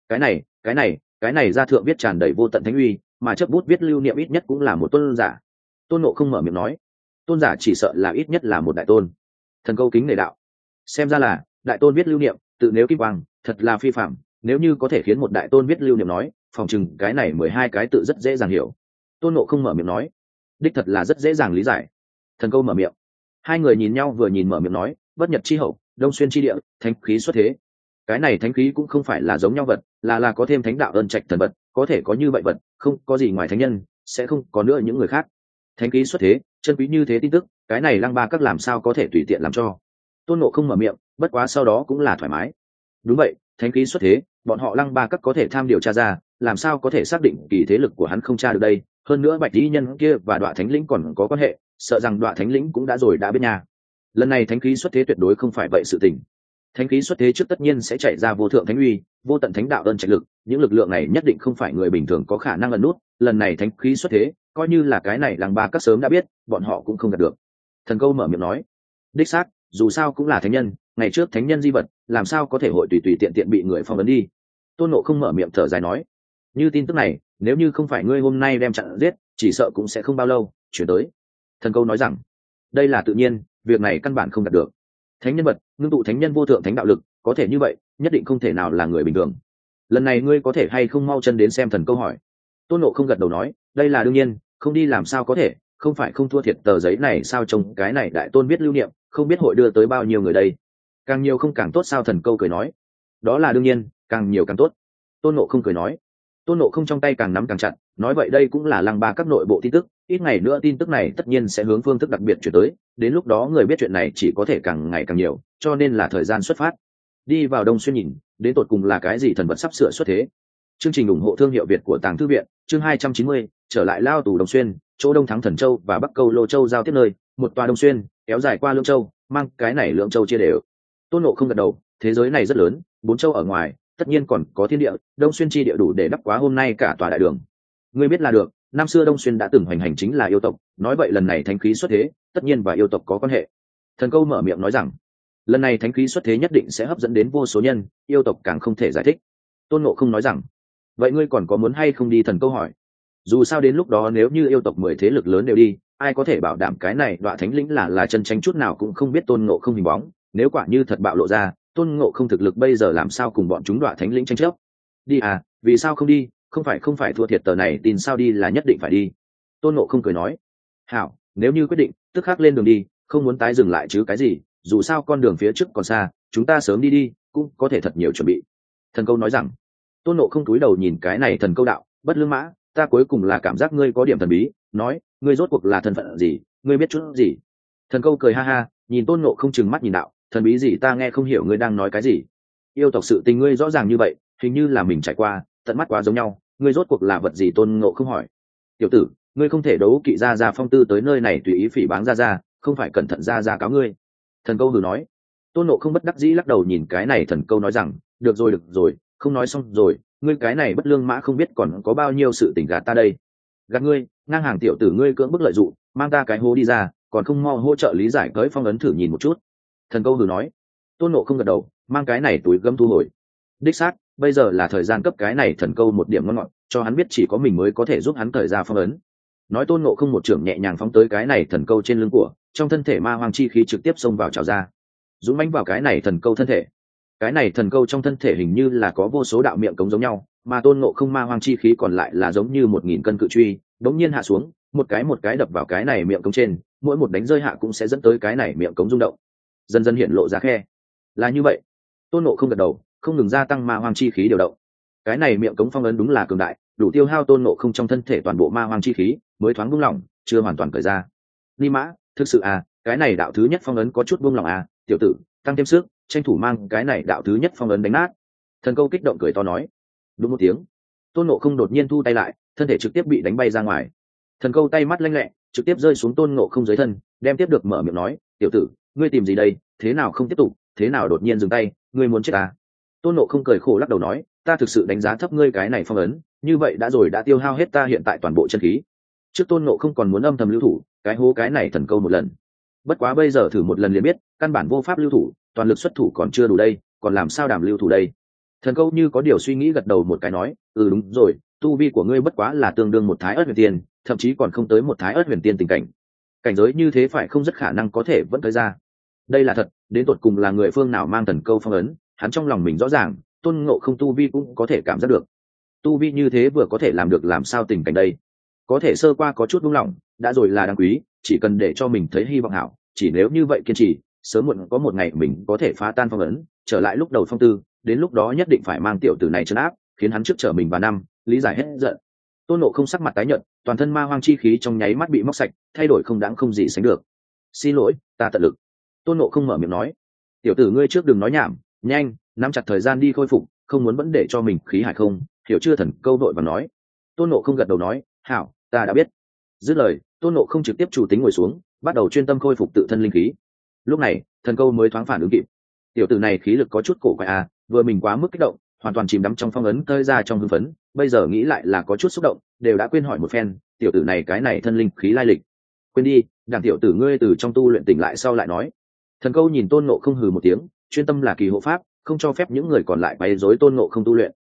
Cái này ra thượng viết tràn đầy vô tận thánh uy, mà chấp bút viết lưu niệm ít nhất cũng là một tôn giả. Tôn Ngộ không mở miệng nói, tôn giả chỉ sợ là ít nhất là một đại tôn. Thần Câu kính nể đạo, xem ra là đại tôn viết lưu niệm, tự nếu kim quang, thật là phi phạm, nếu như có thể khiến một đại tôn viết lưu niệm nói, phòng chừng cái này 12 cái tự rất dễ dàng hiểu. Tôn Ngộ không mở miệng nói, đích thật là rất dễ dàng lý giải. Thần Câu mở miệng, hai người nhìn nhau vừa nhìn mở miệng nói, bất nhật chi hậu, đông xuyên chi địa, thánh khí xuất thế. Cái này thánh khí cũng không phải là giống nhau vật, là có thêm thánh đạo ơn trạch thần vật, có thể có như vậy vật, không có gì ngoài thánh nhân, sẽ không có nữa những người khác. Thánh khí xuất thế, chân quý như thế tin tức, cái này Lăng Ba Các làm sao có thể tùy tiện làm cho. Tôn Ngộ không mở miệng, bất quá sau đó cũng là thoải mái. Đúng vậy, thánh khí xuất thế, bọn họ Lăng Ba Các có thể tham điều tra ra, làm sao có thể xác định kỳ thế lực của hắn không tra được đây. Hơn nữa Bạch Tỷ Nhân kia và Đoạ Thánh lĩnh còn có quan hệ, sợ rằng Đoạ Thánh lĩnh cũng đã biết nhà. Lần này thánh khí xuất thế tuyệt đối không phải vậy sự tình. Thánh khí xuất thế trước tất nhiên sẽ chạy ra vô thượng thánh uy, vô tận thánh đạo ơn trạch lực, những lực lượng này nhất định không phải người bình thường có khả năng ẩn nút. Lần này thánh khí xuất thế, coi như là cái này Lăng Ba Các sớm đã biết, bọn họ cũng không gạt được. Thần Câu mở miệng nói, đích xác, dù sao cũng là thánh nhân, ngày trước thánh nhân di vật, làm sao có thể hội tùy tiện bị người phong ấn đi. Tôn Ngộ không mở miệng thở dài nói, như tin tức này nếu như không phải ngươi hôm nay đem chặn giết, chỉ sợ cũng sẽ không bao lâu chuyển tới. Thần câu nói rằng, đây là tự nhiên, việc này căn bản không đạt được. Thánh nhân vật ngưng tụ thánh nhân vô thượng thánh đạo lực, có thể như vậy nhất định không thể nào là người bình thường. Lần này ngươi có thể hay không mau chân đến xem? Thần câu hỏi. Tôn Ngộ không gật đầu nói, đây là đương nhiên, không đi làm sao có thể, không phải không thua thiệt tờ giấy này sao? Trông cái này đại tôn biết lưu niệm, không biết hội đưa tới bao nhiêu người đây. Càng nhiều không càng tốt sao? Thần câu cười nói, đó là đương nhiên, càng nhiều càng tốt. Tôn Ngộ không cười nói. Tôn Ngộ không trong tay càng nắm càng chặt, nói vậy đây cũng là Lăng Ba các nội bộ tin tức, ít ngày nữa tin tức này tất nhiên sẽ hướng phương thức đặc biệt chuyển tới, đến lúc đó người biết chuyện này chỉ có thể càng ngày càng nhiều, cho nên là thời gian xuất phát. Đi vào Đông Xuyên nhìn, đến tột cùng là cái gì thần vật sắp sửa xuất thế. Chương trình ủng hộ thương hiệu Việt của Tàng Thư viện, chương 290, trở lại lao tù Đông Xuyên, chỗ Đông Thắng Thần Châu và Bắc Câu Lô Châu giao tiếp nơi, một tòa Đông Xuyên kéo dài qua Lương Châu, mang cái này Lương Châu chia đều. Tôn Ngộ không gật đầu, thế giới này rất lớn, 4 châu ở ngoài, tất nhiên còn có thiên địa, Đông Xuyên chi địa đủ để đắp quá hôm nay cả tòa đại đường. Ngươi biết là được, năm xưa Đông Xuyên đã từng hoành hành chính là yêu tộc, nói vậy lần này thánh khí xuất thế, tất nhiên và yêu tộc có quan hệ. Thần câu mở miệng nói rằng, lần này thánh khí xuất thế nhất định sẽ hấp dẫn đến vô số nhân, yêu tộc càng không thể giải thích. Tôn Ngộ không nói rằng, vậy ngươi còn có muốn hay không đi? Thần câu hỏi. Dù sao đến lúc đó nếu như yêu tộc 10 thế lực lớn đều đi, ai có thể bảo đảm cái này Đoạ Thánh lĩnh là chân tranh chút nào cũng không biết Tôn Ngộ không hình bóng, nếu quả như thật bạo lộ ra, Tôn Ngộ không thực lực bây giờ làm sao cùng bọn chúng Đoạ Thánh lĩnh tranh chấp. Đi à, vì sao không đi? Không phải thua thiệt tờ này tin sao? Đi là nhất định phải đi. Tôn Ngộ không cười nói, hảo, nếu như quyết định, tức khắc lên đường đi, không muốn tái dừng lại chứ cái gì, dù sao con đường phía trước còn xa, chúng ta sớm đi cũng có thể thật nhiều chuẩn bị. Thần câu nói rằng. Tôn Ngộ không cúi đầu nhìn cái này thần câu đạo, bất lương mã, ta cuối cùng là cảm giác ngươi có điểm thần bí, nói, ngươi rốt cuộc là thân phận gì, ngươi biết chút gì? Thần câu cười ha ha, nhìn Tôn Ngộ không trừng mắt nhìn đạo, thần bí gì? Ta nghe không hiểu ngươi đang nói cái gì. Yêu tộc sự tình ngươi rõ ràng như vậy, hình như là mình trải qua, tận mắt quá giống nhau, ngươi rốt cuộc là vật gì? Tôn Ngộ không hỏi. Tiểu tử, ngươi không thể đấu kỵ ra phong tư tới nơi này tùy ý phỉ báng ra, không phải cẩn thận ra cáo ngươi. Thần câu hừ nói. Tôn Ngộ không bất đắc dĩ lắc đầu nhìn cái này thần câu nói rằng, được rồi, không nói xong rồi, ngươi cái này bất lương mã không biết còn có bao nhiêu sự tình gạt ta đây. Gạt ngươi, ngang hàng tiểu tử ngươi cưỡng bức lợi dụng, mang ta cái hố đi ra, còn không mau hỗ trợ lý giải tới phong ấn thử nhìn một chút. Thần câu hừ nói. Tôn Ngộ không gật đầu, mang cái này túi gấm thu hồi. Đích xác, bây giờ là thời gian cấp cái này thần câu một điểm ngon ngọt, cho hắn biết chỉ có mình mới có thể giúp hắn cởi ra phong ấn. Nói Tôn Ngộ không một trưởng nhẹ nhàng phóng tới cái này thần câu trên lưng của, trong thân thể ma hoang chi khí trực tiếp xông vào trào ra, dũng mãnh vào cái này thần câu thân thể. Cái này thần câu trong thân thể hình như là có vô số đạo miệng cống giống nhau, mà Tôn Ngộ không ma hoang chi khí còn lại là giống như 1000 cân cự truy, đống nhiên hạ xuống, một cái đập vào cái này miệng cống trên, mỗi một đánh rơi hạ cũng sẽ dẫn tới cái này miệng cống rung động, dần dần hiện lộ ra khe. Là như vậy. Tôn Ngộ không gật đầu, không ngừng gia tăng ma hoang chi khí điều động. Cái này miệng cống phong ấn đúng là cường đại, đủ tiêu hao Tôn Ngộ không trong thân thể toàn bộ ma hoang chi khí, mới thoáng buông lỏng, chưa hoàn toàn cởi ra. Ni mã, thực sự à, cái này đạo thứ nhất phong ấn có chút buông lỏng à, tiểu tử, tăng thêm sức, tranh thủ mang cái này đạo thứ nhất phong ấn đánh nát. Thần câu kích động cười to nói. Đúng một tiếng, Tôn Ngộ không đột nhiên thu tay lại, thân thể trực tiếp bị đánh bay ra ngoài. Thần câu tay mắt lanh lẹ, trực tiếp rơi xuống Tôn Ngộ không dưới thân, đem tiếp được mở miệng nói, tiểu tử, ngươi tìm gì đây, thế nào không tiếp tục, thế nào đột nhiên dừng tay, ngươi muốn chết à? Tôn Ngộ không cười khổ lắc đầu nói, ta thực sự đánh giá thấp ngươi cái này phong ấn, như vậy đã tiêu hao hết ta hiện tại toàn bộ chân khí. Trước Tôn Ngộ không còn muốn âm thầm lưu thủ, cái hố cái này thần câu một lần, bất quá bây giờ thử một lần liền biết, căn bản vô pháp lưu thủ, toàn lực xuất thủ còn chưa đủ đây, còn làm sao đảm lưu thủ đây? Thần câu như có điều suy nghĩ gật đầu một cái nói, đúng rồi, tu vi của ngươi bất quá là tương đương một thái ớt huyền tiên, thậm chí còn không tới một thái ớt huyền tiên tình cảnh. Cảnh giới như thế phải không rất khả năng có thể vẫn tới ra. Đây là thật, đến tột cùng là người phương nào mang thần câu phong ấn, hắn trong lòng mình rõ ràng, Tôn Ngộ không tu vi cũng có thể cảm giác được. Tu vi như thế vừa có thể làm được làm sao tình cảnh đây? Có thể sơ qua có chút buông lỏng, đã rồi là đáng quý, chỉ cần để cho mình thấy hy vọng hảo, chỉ nếu như vậy kiên trì, sớm muộn có một ngày mình có thể phá tan phong ấn, trở lại lúc đầu phong tư, đến lúc đó nhất định phải mang tiểu tử này trấn áp, khiến hắn trước trở mình và năm, lý giải hết giận. Tôn Ngộ không sắc mặt tái nhợt, toàn thân ma hoang chi khí trong nháy mắt bị móc sạch, thay đổi không đáng không gì sánh được. Xin lỗi, ta tận lực. Tôn Ngộ không mở miệng nói, tiểu tử ngươi trước đừng nói nhảm, nhanh, nắm chặt thời gian đi khôi phục, không muốn vẫn để cho mình khí hải không, hiểu chưa? Thần câu vội và nói. Tôn Ngộ không gật đầu nói, hảo, ta đã biết. Dứt lời, Tôn Ngộ không trực tiếp chủ tính ngồi xuống, bắt đầu chuyên tâm khôi phục tự thân linh khí. Lúc này, thần câu mới thoáng phản ứng kịp. Tiểu tử này khí lực có chút cổ quái à, vừa mình quá mức kích động, hoàn toàn chìm đắm trong phong ấn tơi ra trong hưng phấn, bây giờ nghĩ lại là có chút xúc động, đều đã quên hỏi một phen, tiểu tử này cái này thân linh khí lai lịch. Quên đi, đảng tiểu tử ngươi từ trong tu luyện tỉnh lại sau lại nói. Thần câu nhìn Tôn Ngộ không hừ một tiếng, chuyên tâm là kỳ hộ pháp, không cho phép những người còn lại quấy rối Tôn Ngộ không tu luyện.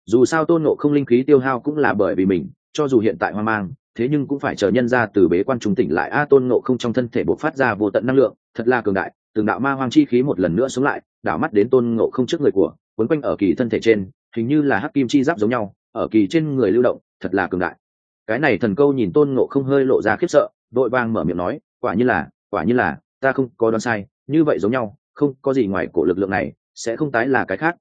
Dù sao tôn ngộ không linh khí tiêu hao cũng là bởi vì mình, cho dù hiện tại hoang mang, thế nhưng cũng phải chờ nhân ra từ bế quan trùng tỉnh lại. Tôn ngộ không trong thân thể bộc phát ra vô tận năng lượng, thật là cường đại. Từng đạo ma hoang chi khí một lần nữa sống lại, đảo mắt đến tôn ngộ không trước người của, quấn quanh ở kỳ thân thể trên, hình như là hắc kim chi giáp giống nhau, ở kỳ trên người lưu động, thật là cường đại. Cái này thần câu nhìn tôn ngộ không hơi lộ ra khiếp sợ, vội vàng mở miệng nói, quả như là ta không có đoán sai, như vậy giống nhau, không có gì ngoài cổ lực lượng này, sẽ không tái là cái khác.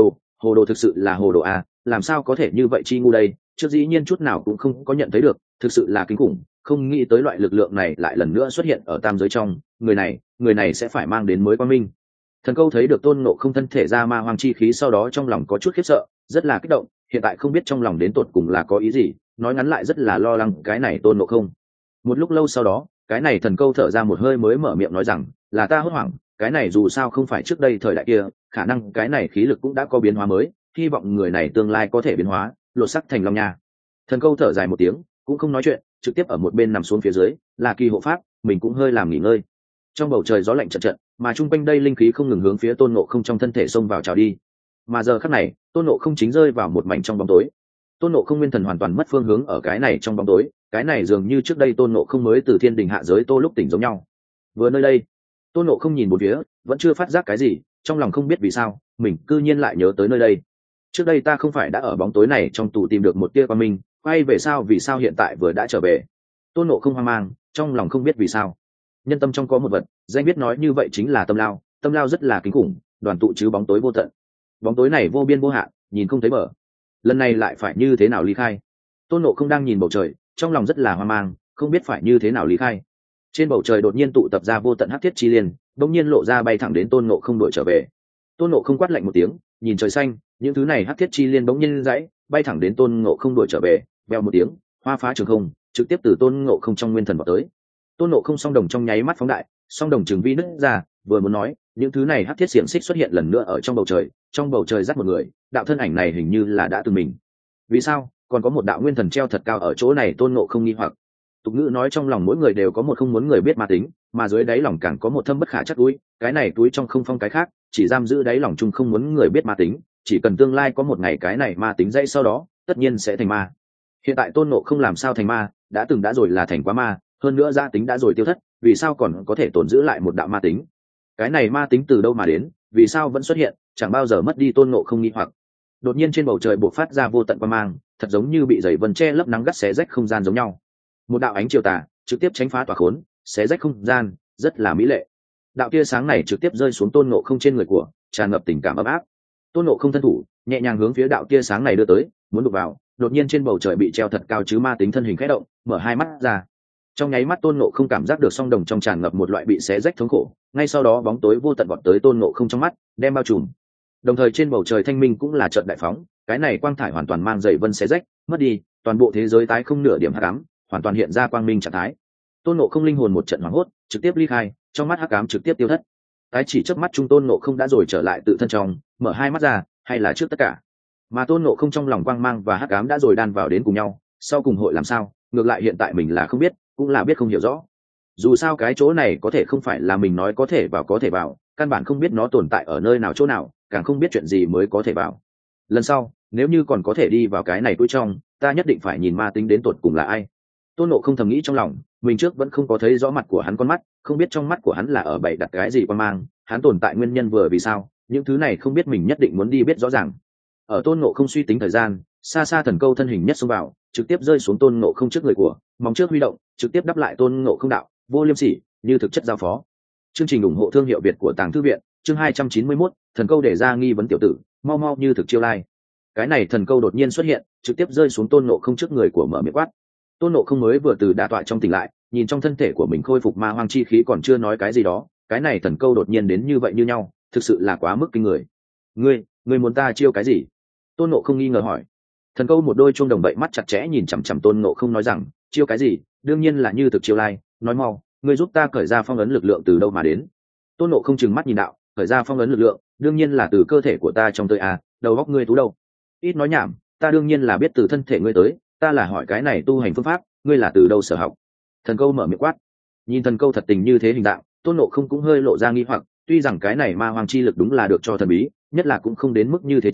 Hồ đồ thực sự là hồ đồ à, làm sao có thể như vậy chi ngu đây, trước dĩ nhiên chút nào cũng không có nhận thấy được, thực sự là kinh khủng, không nghĩ tới loại lực lượng này lại lần nữa xuất hiện ở tam giới trong, người này sẽ phải mang đến mới quang minh. Thần câu thấy được tôn ngộ không thân thể ra ma hoang chi khí, sau đó trong lòng có chút khiếp sợ, rất là kích động, hiện tại không biết trong lòng đến tột cùng là có ý gì, nói ngắn lại rất là lo lắng cái này tôn ngộ không. Một lúc lâu sau đó, cái này thần câu thở ra một hơi mới mở miệng nói rằng, là ta hốt hoảng, cái này dù sao không phải trước đây thời đại kia, khả năng cái này khí lực cũng đã có biến hóa mới, hy vọng người này tương lai có thể biến hóa, lột sắc thành long nha. Thần câu thở dài một tiếng, cũng không nói chuyện, trực tiếp ở một bên nằm xuống phía dưới, là kỳ hộ pháp, mình cũng hơi làm nghỉ ngơi. Trong bầu trời gió lạnh trận trận, mà trung quanh đây linh khí không ngừng hướng phía tôn ngộ không trong thân thể xông vào trào đi. Mà giờ khắc này, tôn ngộ không chính rơi vào một mảnh trong bóng tối. Tôn ngộ không nguyên thần hoàn toàn mất phương hướng ở cái này trong bóng tối, cái này dường như trước đây tôn ngộ không mới từ thiên đình hạ giới tô lúc tỉnh giống nhau. Vừa nơi đây, tôn ngộ không nhìn một phía, vẫn chưa phát giác cái gì, trong lòng không biết vì sao mình cư nhiên lại nhớ tới nơi đây. Trước đây ta không phải đã ở bóng tối này trong tù tìm được một tia quang minh, quay về sao vì sao hiện tại vừa đã trở về. Tôn ngộ không hoang mang, trong lòng không biết vì sao. Nhân tâm trong có một vật, danh biết nói như vậy chính là tâm lao rất là kinh khủng, đoàn tụ chứ bóng tối vô tận. Bóng tối này vô biên vô hạn, nhìn không thấy bờ. Lần này lại phải như thế nào ly khai? Tôn ngộ không đang nhìn bầu trời, trong lòng rất là hoang mang, không biết phải như thế nào ly khai. Trên bầu trời đột nhiên tụ tập ra vô tận hắc thiết chi liên, đột nhiên lộ ra bay thẳng đến tôn ngộ không đuổi trở về. Tôn ngộ không quát lạnh một tiếng, nhìn trời xanh, những thứ này hắc thiết chi liên bỗng nhiên dãy, bay thẳng đến tôn ngộ không đuổi trở về, vèo một tiếng, hoa phá trường không, trực tiếp từ tôn ngộ không trong nguyên thần vào tới. Tôn ngộ không song đồng trong nháy mắt phóng đại, song đồng trường vi nứt ra, vừa muốn nói, những thứ này hắc thiết xiềng xích xuất hiện lần nữa ở trong bầu trời dắt một người, đạo thân ảnh này hình như là đã từng mình. Vì sao còn có một đạo nguyên thần treo thật cao ở chỗ này? Tôn ngộ không nghi hoặc. Tục ngữ nói trong lòng mỗi người đều có một không muốn người biết ma tính, mà dưới đáy lòng càng có một thâm bất khả chắc túi, cái này túi trong không phong cái khác, chỉ giam giữ đáy lòng chung không muốn người biết ma tính, chỉ cần tương lai có một ngày cái này ma tính dậy sau đó tất nhiên sẽ thành ma. Hiện tại tôn ngộ không làm sao thành ma, đã từng đã rồi là thành quá ma, hơn nữa gia tính đã rồi tiêu thất, vì sao còn có thể tồn giữ lại một đạo ma tính? Cái này ma tính từ đâu mà đến, vì sao vẫn xuất hiện, chẳng bao giờ mất đi? Tôn ngộ không nghi hoặc. Đột nhiên trên bầu trời bộc phát ra vô tận quang mang, thật giống như bị dày vân che lấp nắng gắt xé rách không gian giống nhau. Một đạo ánh chiều tà trực tiếp tránh phá tỏa khốn, xé rách không gian, rất là mỹ lệ. Đạo tia sáng này trực tiếp rơi xuống tôn ngộ không trên người của, tràn ngập tình cảm ấm áp. Tôn ngộ không thân thủ nhẹ nhàng hướng phía đạo tia sáng này đưa tới, muốn đụng vào, đột nhiên trên bầu trời bị treo thật cao chứ ma tính thân hình khẽ động, mở hai mắt ra. Trong nháy mắt tôn ngộ không cảm giác được song đồng trong tràn ngập một loại bị xé rách thống khổ, ngay sau đó bóng tối vô tận vọt tới tôn ngộ không trong mắt, đem bao trùm. Đồng thời trên bầu trời thanh minh cũng là trận đại phóng, cái này quang thải hoàn toàn mang dày vân xé rách, mất đi, toàn bộ thế giới tái không nửa điểm hắc ám, hoàn toàn hiện ra quang minh trạng thái. Tôn ngộ không linh hồn một trận hoảng hốt, trực tiếp ly khai, trong mắt hắc ám trực tiếp tiêu thất. Tái chỉ chớp mắt trung tôn ngộ không đã rồi trở lại tự thân trong, mở hai mắt ra, hay là trước tất cả. Mà tôn ngộ không trong lòng quang mang và hắc ám đã rồi đan vào đến cùng nhau, sau cùng hội làm sao, ngược lại hiện tại mình là không biết, cũng là biết không hiểu rõ. Dù sao cái chỗ này có thể không phải là mình nói có thể vào, căn bản không biết nó tồn tại ở nơi nào chỗ nào, càng không biết chuyện gì mới có thể vào. Lần sau nếu như còn có thể đi vào cái này túi trong, ta nhất định phải nhìn ma tính đến tột cùng là ai. Tôn ngộ không thầm nghĩ trong lòng, mình trước vẫn không có thấy rõ mặt của hắn con mắt, không biết trong mắt của hắn là ở bày đặt cái gì quan mang, hắn tồn tại nguyên nhân vừa vì sao, những thứ này không biết, mình nhất định muốn đi biết rõ ràng. Ở tôn ngộ không suy tính thời gian, xa xa thần câu thân hình nhất xông vào, trực tiếp rơi xuống tôn ngộ không trước người của, móng trước huy động, trực tiếp đắp lại tôn ngộ không đạo vô liêm sỉ như thực chất giao phó. Chương trình ủng hộ thương hiệu Việt của Tàng Thư Viện, chương 291, thần câu để ra nghi vấn tiểu tử, mau mau như thực chiêu lai. Cái này thần câu đột nhiên xuất hiện, trực tiếp rơi xuống tôn ngộ không trước người của, mở miệng quát. Tôn ngộ không mới vừa từ đả tọa trong tỉnh lại, nhìn trong thân thể của mình khôi phục ma hoang chi khí, còn chưa nói cái gì đó, cái này thần câu đột nhiên đến như vậy như nhau, thực sự là quá mức kinh người. Ngươi muốn ta chiêu cái gì? Tôn ngộ không nghi ngờ hỏi. Thần câu một đôi chuông đồng bậy mắt chặt chẽ nhìn chằm chằm tôn ngộ không, nói rằng, chiêu cái gì, đương nhiên là như thực chiêu lai, nói mau, ngươi giúp ta cởi ra phong ấn lực lượng từ đâu mà đến? Tôn ngộ không trừng mắt nhìn đạo, cởi ra phong ấn lực lượng, đương nhiên là từ cơ thể của ta trong tới à, đầu óc ngươi tú đâu? Ít nói nhảm, ta đương nhiên là biết từ thân thể ngươi tới, ta là hỏi cái này tu hành phương pháp, ngươi là từ đâu sở học? Thần câu mở miệng quát. Nhìn thần câu thật tình như thế hình dạng, tôn ngộ không cũng hơi lộ ra nghi hoặc, tuy rằng cái này ma hoang chi lực đúng là được cho thần bí, nhất là cũng không đến mức như thế chứ,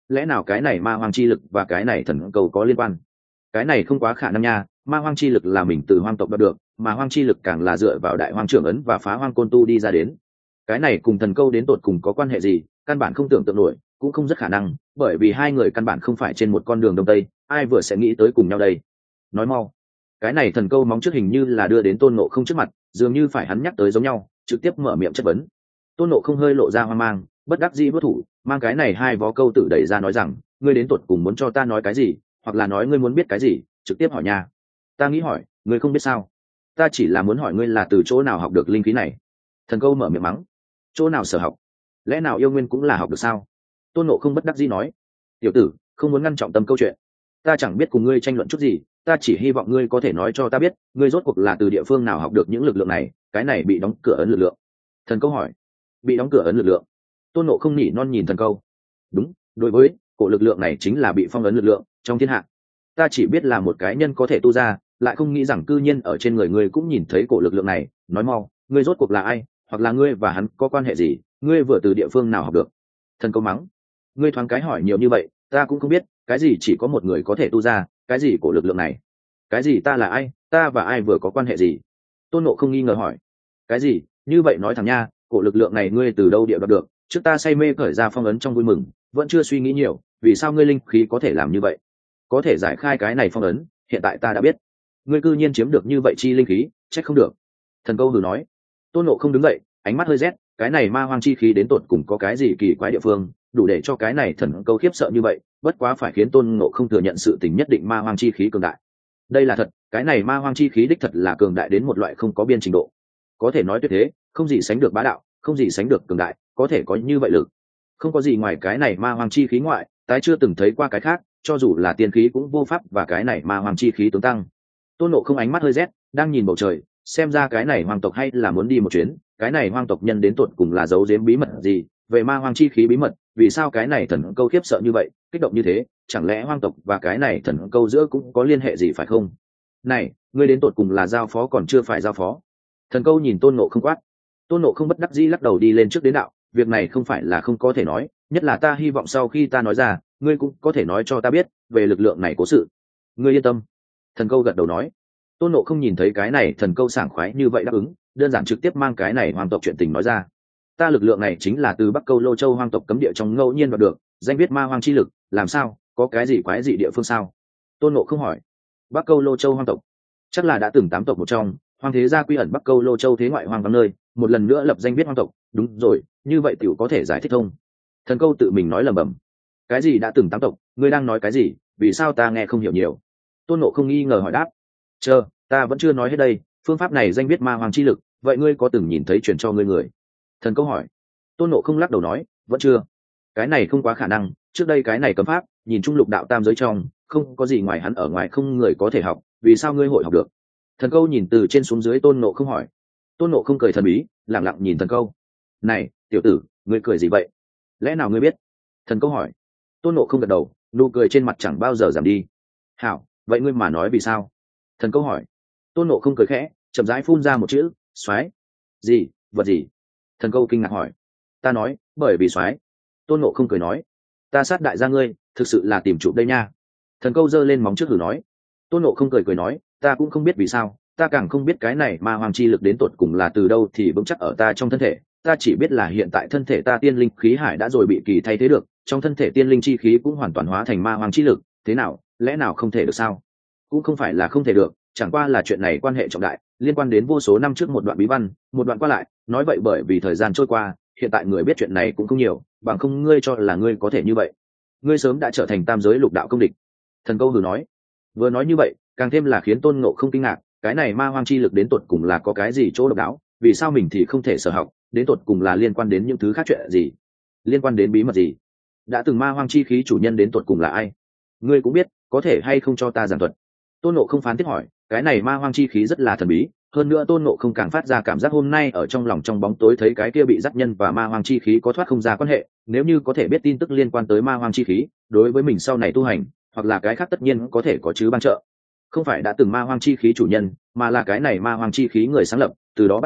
lẽ nào cái này ma hoang chi lực và cái này thần câu có liên quan? Cái này không quá khả năng nha, ma hoang chi lực là mình từ hoang tộc đoạt được, mà hoang chi lực càng là dựa vào đại hoang trưởng ấn và phá hoang côn tu đi ra đến. Cái này cùng thần câu đến tột cùng có quan hệ gì, căn bản không tưởng tượng nổi, cũng không rất khả năng, bởi vì hai người căn bản không phải trên một con đường đông tây, ai vừa sẽ nghĩ tới cùng nhau đây. Nói mau. Cái này thần câu móng trước hình như là đưa đến Tôn Ngộ Không trước mặt, dường như phải hắn nhắc tới giống nhau, trực tiếp mở miệng chất vấn. Tôn Ngộ Không hơi lộ ra hoang mang, bất đắc dĩ bất thủ, mang cái này hai vó câu tử đẩy ra nói rằng, ngươi đến tột cùng muốn cho ta nói cái gì, hoặc là nói ngươi muốn biết cái gì, trực tiếp hỏi nha. Ta nghĩ hỏi, ngươi không biết sao? Ta chỉ là muốn hỏi ngươi là từ chỗ nào học được linh khí này. Thần câu mở miệng mắng. Chỗ nào sở học? Lẽ nào yêu nguyên cũng là học được sao? Tôn Ngộ Không bất đắc dĩ nói. Tiểu tử, không muốn ngăn trọng tâm câu chuyện. Ta chẳng biết cùng ngươi tranh luận chút gì, ta chỉ hy vọng ngươi có thể nói cho ta biết, ngươi rốt cuộc là từ địa phương nào học được những lực lượng này, cái này bị đóng cửa ấn lực lượng. Thần câu hỏi. Bị đóng cửa ấn lực lượng? Tôn Ngộ Không nhỉ non nhìn thần câu. Đúng, đối với cổ lực lượng này chính là bị phong ấn lực lượng trong thiên hạ. Ta chỉ biết là một cái nhân có thể tu ra, lại không nghĩ rằng cư nhiên ở trên người ngươi cũng nhìn thấy cổ lực lượng này. Nói mau, ngươi rốt cuộc là ai, hoặc là ngươi và hắn có quan hệ gì, ngươi vừa từ địa phương nào học được? Thần câu mắng. Ngươi thoáng cái hỏi nhiều như vậy, ta cũng không biết, cái gì chỉ có một người có thể tu ra, cái gì cổ lực lượng này, cái gì ta là ai, ta và ai vừa có quan hệ gì? Tôn Ngộ Không nghi ngờ hỏi. Cái gì? Như vậy nói thẳng nha, cổ lực lượng này ngươi từ đâu địa đoạt được? Trước ta say mê cởi ra phong ấn trong vui mừng, vẫn chưa suy nghĩ nhiều, vì sao ngươi linh khí có thể làm như vậy, có thể giải khai cái này phong ấn, hiện tại ta đã biết. Ngươi cư nhiên chiếm được như vậy chi linh khí, trách không được. Thần câu hừ nói. Tôn Ngộ Không đứng dậy, ánh mắt hơi rét, cái này ma hoang chi khí đến tột cùng có cái gì kỳ quái địa phương, đủ để cho cái này thần câu khiếp sợ như vậy, bất quá phải khiến Tôn Ngộ Không thừa nhận sự tình nhất định ma hoang chi khí cường đại. Đây là thật, cái này ma hoang chi khí đích thật là cường đại đến một loại không có biên trình độ, có thể nói tuyệt thế, không gì sánh được bá đạo, không gì sánh được cường đại, có thể có như vậy lực, không có gì ngoài cái này ma hoang chi khí ngoại, tái chưa từng thấy qua cái khác, cho dù là tiên khí cũng vô pháp và cái này ma hoang chi khí tướng tăng. Tôn Ngộ Không ánh mắt hơi rét, đang nhìn bầu trời, xem ra cái này hoàng tộc hay là muốn đi một chuyến, cái này hoàng tộc nhân đến tột cùng là giấu giếm bí mật gì về ma hoang chi khí bí mật, vì sao cái này thần câu khiếp sợ như vậy, kích động như thế, chẳng lẽ hoàng tộc và cái này thần câu giữa cũng có liên hệ gì phải không? Này, ngươi đến tột cùng là giao phó còn chưa phải giao phó? Thần câu nhìn Tôn Ngộ Không quát. Tôn Ngộ Không bất đắc dĩ lắc đầu đi lên trước đến đạo, việc này không phải là không có thể nói, nhất là ta hy vọng sau khi ta nói ra, ngươi cũng có thể nói cho ta biết về lực lượng này cố sự. Ngươi yên tâm. Thần câu gật đầu nói. Tôn Ngộ Không nhìn thấy cái này thần câu sảng khoái như vậy đáp ứng, đơn giản trực tiếp mang cái này hoàng tộc chuyện tình nói ra. Ta lực lượng này chính là từ Bắc Câu Lô Châu hoàng tộc cấm địa trong ngẫu nhiên đoạt được, danh viết ma hoang chi lực, làm sao, có cái gì quái dị địa phương sao? Tôn Ngộ Không hỏi. Bắc Câu Lô Châu hoàng tộc, chắc là đã từng tám tộc một trong, hoàng thế gia quy ẩn Bắc Câu Lô Châu thế ngoại hoàng vắng nơi, một lần nữa lập danh viết hoàng tộc, đúng rồi, như vậy tiểu có thể giải thích thông. Thần câu tự mình nói lẩm bẩm. Cái gì đã từng tám tộc, ngươi đang nói cái gì, vì sao ta nghe không hiểu nhiều? Tôn Ngộ Không nghi ngờ hỏi đáp. Chờ, ta vẫn chưa nói hết đây, phương pháp này danh viết ma hoàng chi lực, vậy ngươi có từng nhìn thấy truyền cho ngươi người? Thần câu hỏi. Tôn Ngộ Không lắc đầu nói, vẫn chưa. Cái này không quá khả năng, trước đây cái này cấm pháp, nhìn trung lục đạo tam giới trong, không có gì ngoài hắn ở ngoài không người có thể học, vì sao ngươi hội học được? Thần câu nhìn từ trên xuống dưới Tôn Ngộ Không hỏi. Tôn Ngộ Không cười thần bí, lặng lặng nhìn thần câu. Này, tiểu tử, ngươi cười gì vậy? Lẽ nào ngươi biết? Thần câu hỏi. Tôn Ngộ Không gật đầu, nụ cười trên mặt chẳng bao giờ giảm đi. Hảo, vậy ngươi mà nói vì sao? Thần câu hỏi. Tôn Ngộ Không cười khẽ, chậm rãi phun ra một chữ, soái. Gì, vật gì? Thần câu kinh ngạc hỏi. Ta nói, bởi vì soái. Tôn Ngộ Không cười nói. Ta sát đại gia ngươi, thực sự là tìm chụp đây nha. Thần câu giơ lên móng trước hử nói. Tôn Ngộ Không cười nói, ta cũng không biết vì sao, ta càng không biết cái này ma hoàng chi lực đến tột cùng là từ đâu thì vững chắc ở ta trong thân thể, ta chỉ biết là hiện tại thân thể ta tiên linh khí hải đã rồi bị kỳ thay thế được, trong thân thể tiên linh chi khí cũng hoàn toàn hóa thành ma hoàng chi lực, thế nào, lẽ nào không thể được sao? Cũng không phải là không thể được, chẳng qua là chuyện này quan hệ trọng đại, liên quan đến vô số năm trước một đoạn bí văn, một đoạn qua lại, nói vậy bởi vì thời gian trôi qua, hiện tại người biết chuyện này cũng không nhiều, bằng không ngươi cho là ngươi có thể như vậy, ngươi sớm đã trở thành tam giới lục đạo công địch. Thần câu hừ nói. Vừa nói như vậy, càng thêm là khiến Tôn Ngộ Không kinh ngạc, cái này ma hoang chi lực đến tột cùng là có cái gì chỗ độc đáo, vì sao mình thì không thể sở học, đến tột cùng là liên quan đến những thứ khác chuyện gì, liên quan đến bí mật gì? Đã từng ma hoang chi khí chủ nhân đến tột cùng là ai? Ngươi cũng biết, có thể hay không cho ta giảng thuật? Tôn Ngộ Không phán tiếp hỏi, cái này ma hoang chi khí rất là thần bí, hơn nữa Tôn Ngộ Không càng phát ra cảm giác hôm nay ở trong lòng trong bóng tối thấy cái kia bị dắt nhân và ma hoang chi khí có thoát không ra quan hệ, nếu như có thể biết tin tức liên quan tới ma hoang chi khí, đối với mình sau này tu hành, hoặc là cái khác tất nhiên có thể có chứ ban trợ. Không phải đã từng ma hoang chi khí chủ nhân, mà là cái này ma hoang chi khí người sáng lập, từ đó bắt đầu,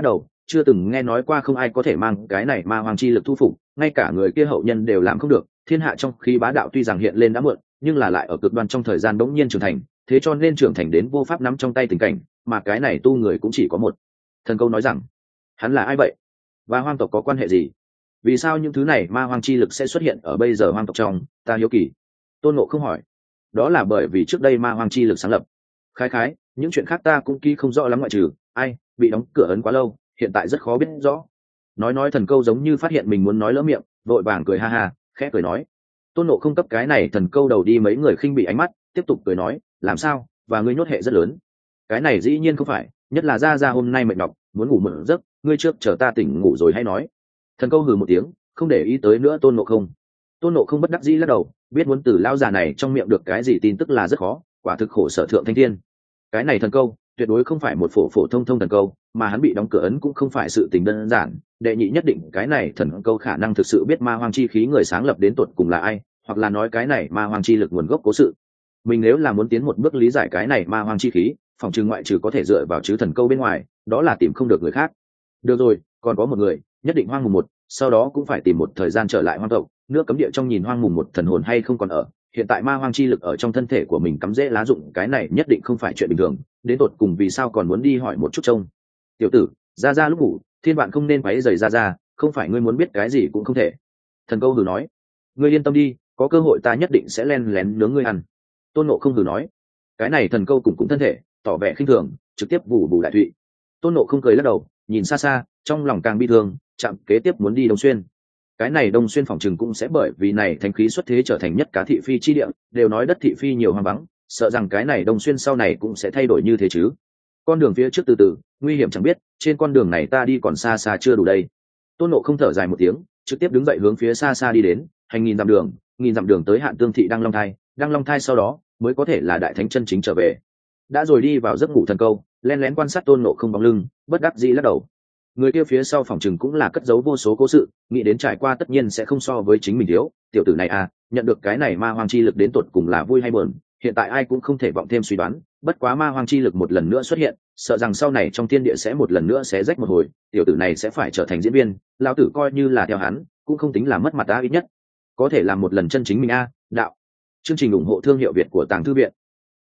chưa từng nghe nói qua không ai có thể mang cái này ma hoàng chi lực thu phục, ngay cả người kia hậu nhân đều làm không được. Thiên hạ trong khí bá đạo tuy rằng hiện lên đã muộn, nhưng là lại ở cực đoan trong thời gian bỗng nhiên trưởng thành, thế cho nên trưởng thành đến vô pháp nắm trong tay tình cảnh, mà cái này tu người cũng chỉ có một. Thần Câu nói rằng, hắn là ai vậy, và hoang tộc có quan hệ gì? Vì sao những thứ này ma hoang chi lực sẽ xuất hiện ở bây giờ hoang tộc trong? Ta hiếu kỳ. Tôn Ngộ không hỏi. Đó là bởi vì trước đây ma hoang chi lực sáng lập. Khái những chuyện khác ta cũng kỹ không rõ lắm, ngoại trừ ai bị đóng cửa ấn quá lâu, hiện tại rất khó biết rõ. Nói Thần Câu giống như phát hiện mình muốn nói lỡ miệng, vội vàng cười ha ha, khẽ cười nói. Tôn Ngộ không cấp cái này Thần Câu đầu đi mấy người khinh bị ánh mắt, tiếp tục cười nói, làm sao, và ngươi nhốt hệ rất lớn. Cái này dĩ nhiên không phải, nhất là ra hôm nay mệt nhọc, muốn ngủ một giấc, ngươi trước chờ ta tỉnh ngủ rồi hay nói. Thần Câu hừ một tiếng, không để ý tới nữa Tôn Ngộ không. Tôn Ngộ không bất đắc dĩ lắc đầu, biết muốn từ lão già này trong miệng được cái gì tin tức là rất khó, quả thực khổ sở thượng thanh thiên. Cái này Thần Câu tuyệt đối không phải một phổ thông thần câu, mà hắn bị đóng cửa ấn cũng không phải sự tình đơn giản. Đệ nhị nhất định cái này thần câu khả năng thực sự biết ma hoang chi khí người sáng lập đến tột cùng là ai, hoặc là nói cái này ma hoang chi lực nguồn gốc cố sự. Mình nếu là muốn tiến một bước lý giải cái này ma hoang chi khí, phòng trừ ngoại trừ có thể dựa vào chứ thần câu bên ngoài, đó là tìm không được người khác. Được rồi, còn có một người, nhất định hoang mùng một, sau đó cũng phải tìm một thời gian trở lại hoang tộc, nước cấm địa trong nhìn hoang mùng một thần hồn hay không còn ở. Hiện tại ma hoang chi lực ở trong thân thể của mình cắm rễ lá dụng, cái này nhất định không phải chuyện bình thường, đến tột cùng vì sao còn muốn đi hỏi một chút trông. Tiểu tử, ra lúc ngủ, thiên bạn không nên quấy rầy ra, không phải ngươi muốn biết cái gì cũng không thể. Thần Câu hừ nói. Ngươi yên tâm đi, có cơ hội ta nhất định sẽ len lén nướng ngươi ăn. Tôn Ngộ không hừ nói. Cái này Thần Câu cũng thân thể tỏ vẻ khinh thường, trực tiếp bù đại thụy. Tôn Ngộ không cười lắc đầu, nhìn xa xa, trong lòng càng bi thương, chạm kế tiếp muốn đi Đông Xuyên. Cái này Đông Xuyên phòng chừng cũng sẽ bởi vì này thánh khí xuất thế trở thành nhất cá thị phi chi địa, đều nói đất thị phi nhiều hoang vắng, sợ rằng cái này Đông Xuyên sau này cũng sẽ thay đổi như thế chứ. Con đường phía trước từ từ, nguy hiểm chẳng biết, trên con đường này ta đi còn xa chưa đủ đây. Tôn Ngộ không thở dài một tiếng, trực tiếp đứng dậy hướng phía xa đi đến, hành nghìn dặm đường tới Hạn Tương thị Đăng Long Thai sau đó mới có thể là đại thánh chân chính trở về. Đã rồi đi vào giấc ngủ Thần Câu lén lén quan sát Tôn Ngộ không bóng lưng, bất đắc dĩ lắc đầu. Người kia phía sau phòng chừng cũng là cất giấu vô số cố sự, nghĩ đến trải qua tất nhiên sẽ không so với chính mình thiếu. Tiểu tử này à, nhận được cái này ma hoang chi lực đến tột cùng là vui hay buồn, hiện tại ai cũng không thể vọng thêm suy đoán. Bất quá ma hoang chi lực một lần nữa xuất hiện, sợ rằng sau này trong thiên địa sẽ một lần nữa xé rách một hồi, tiểu tử này sẽ phải trở thành diễn viên. Lão tử coi như là theo hắn, cũng không tính là mất mặt ta, ít nhất có thể làm một lần chân chính mình a. Đạo. Chương trình ủng hộ thương hiệu Việt của Tàng Thư Viện.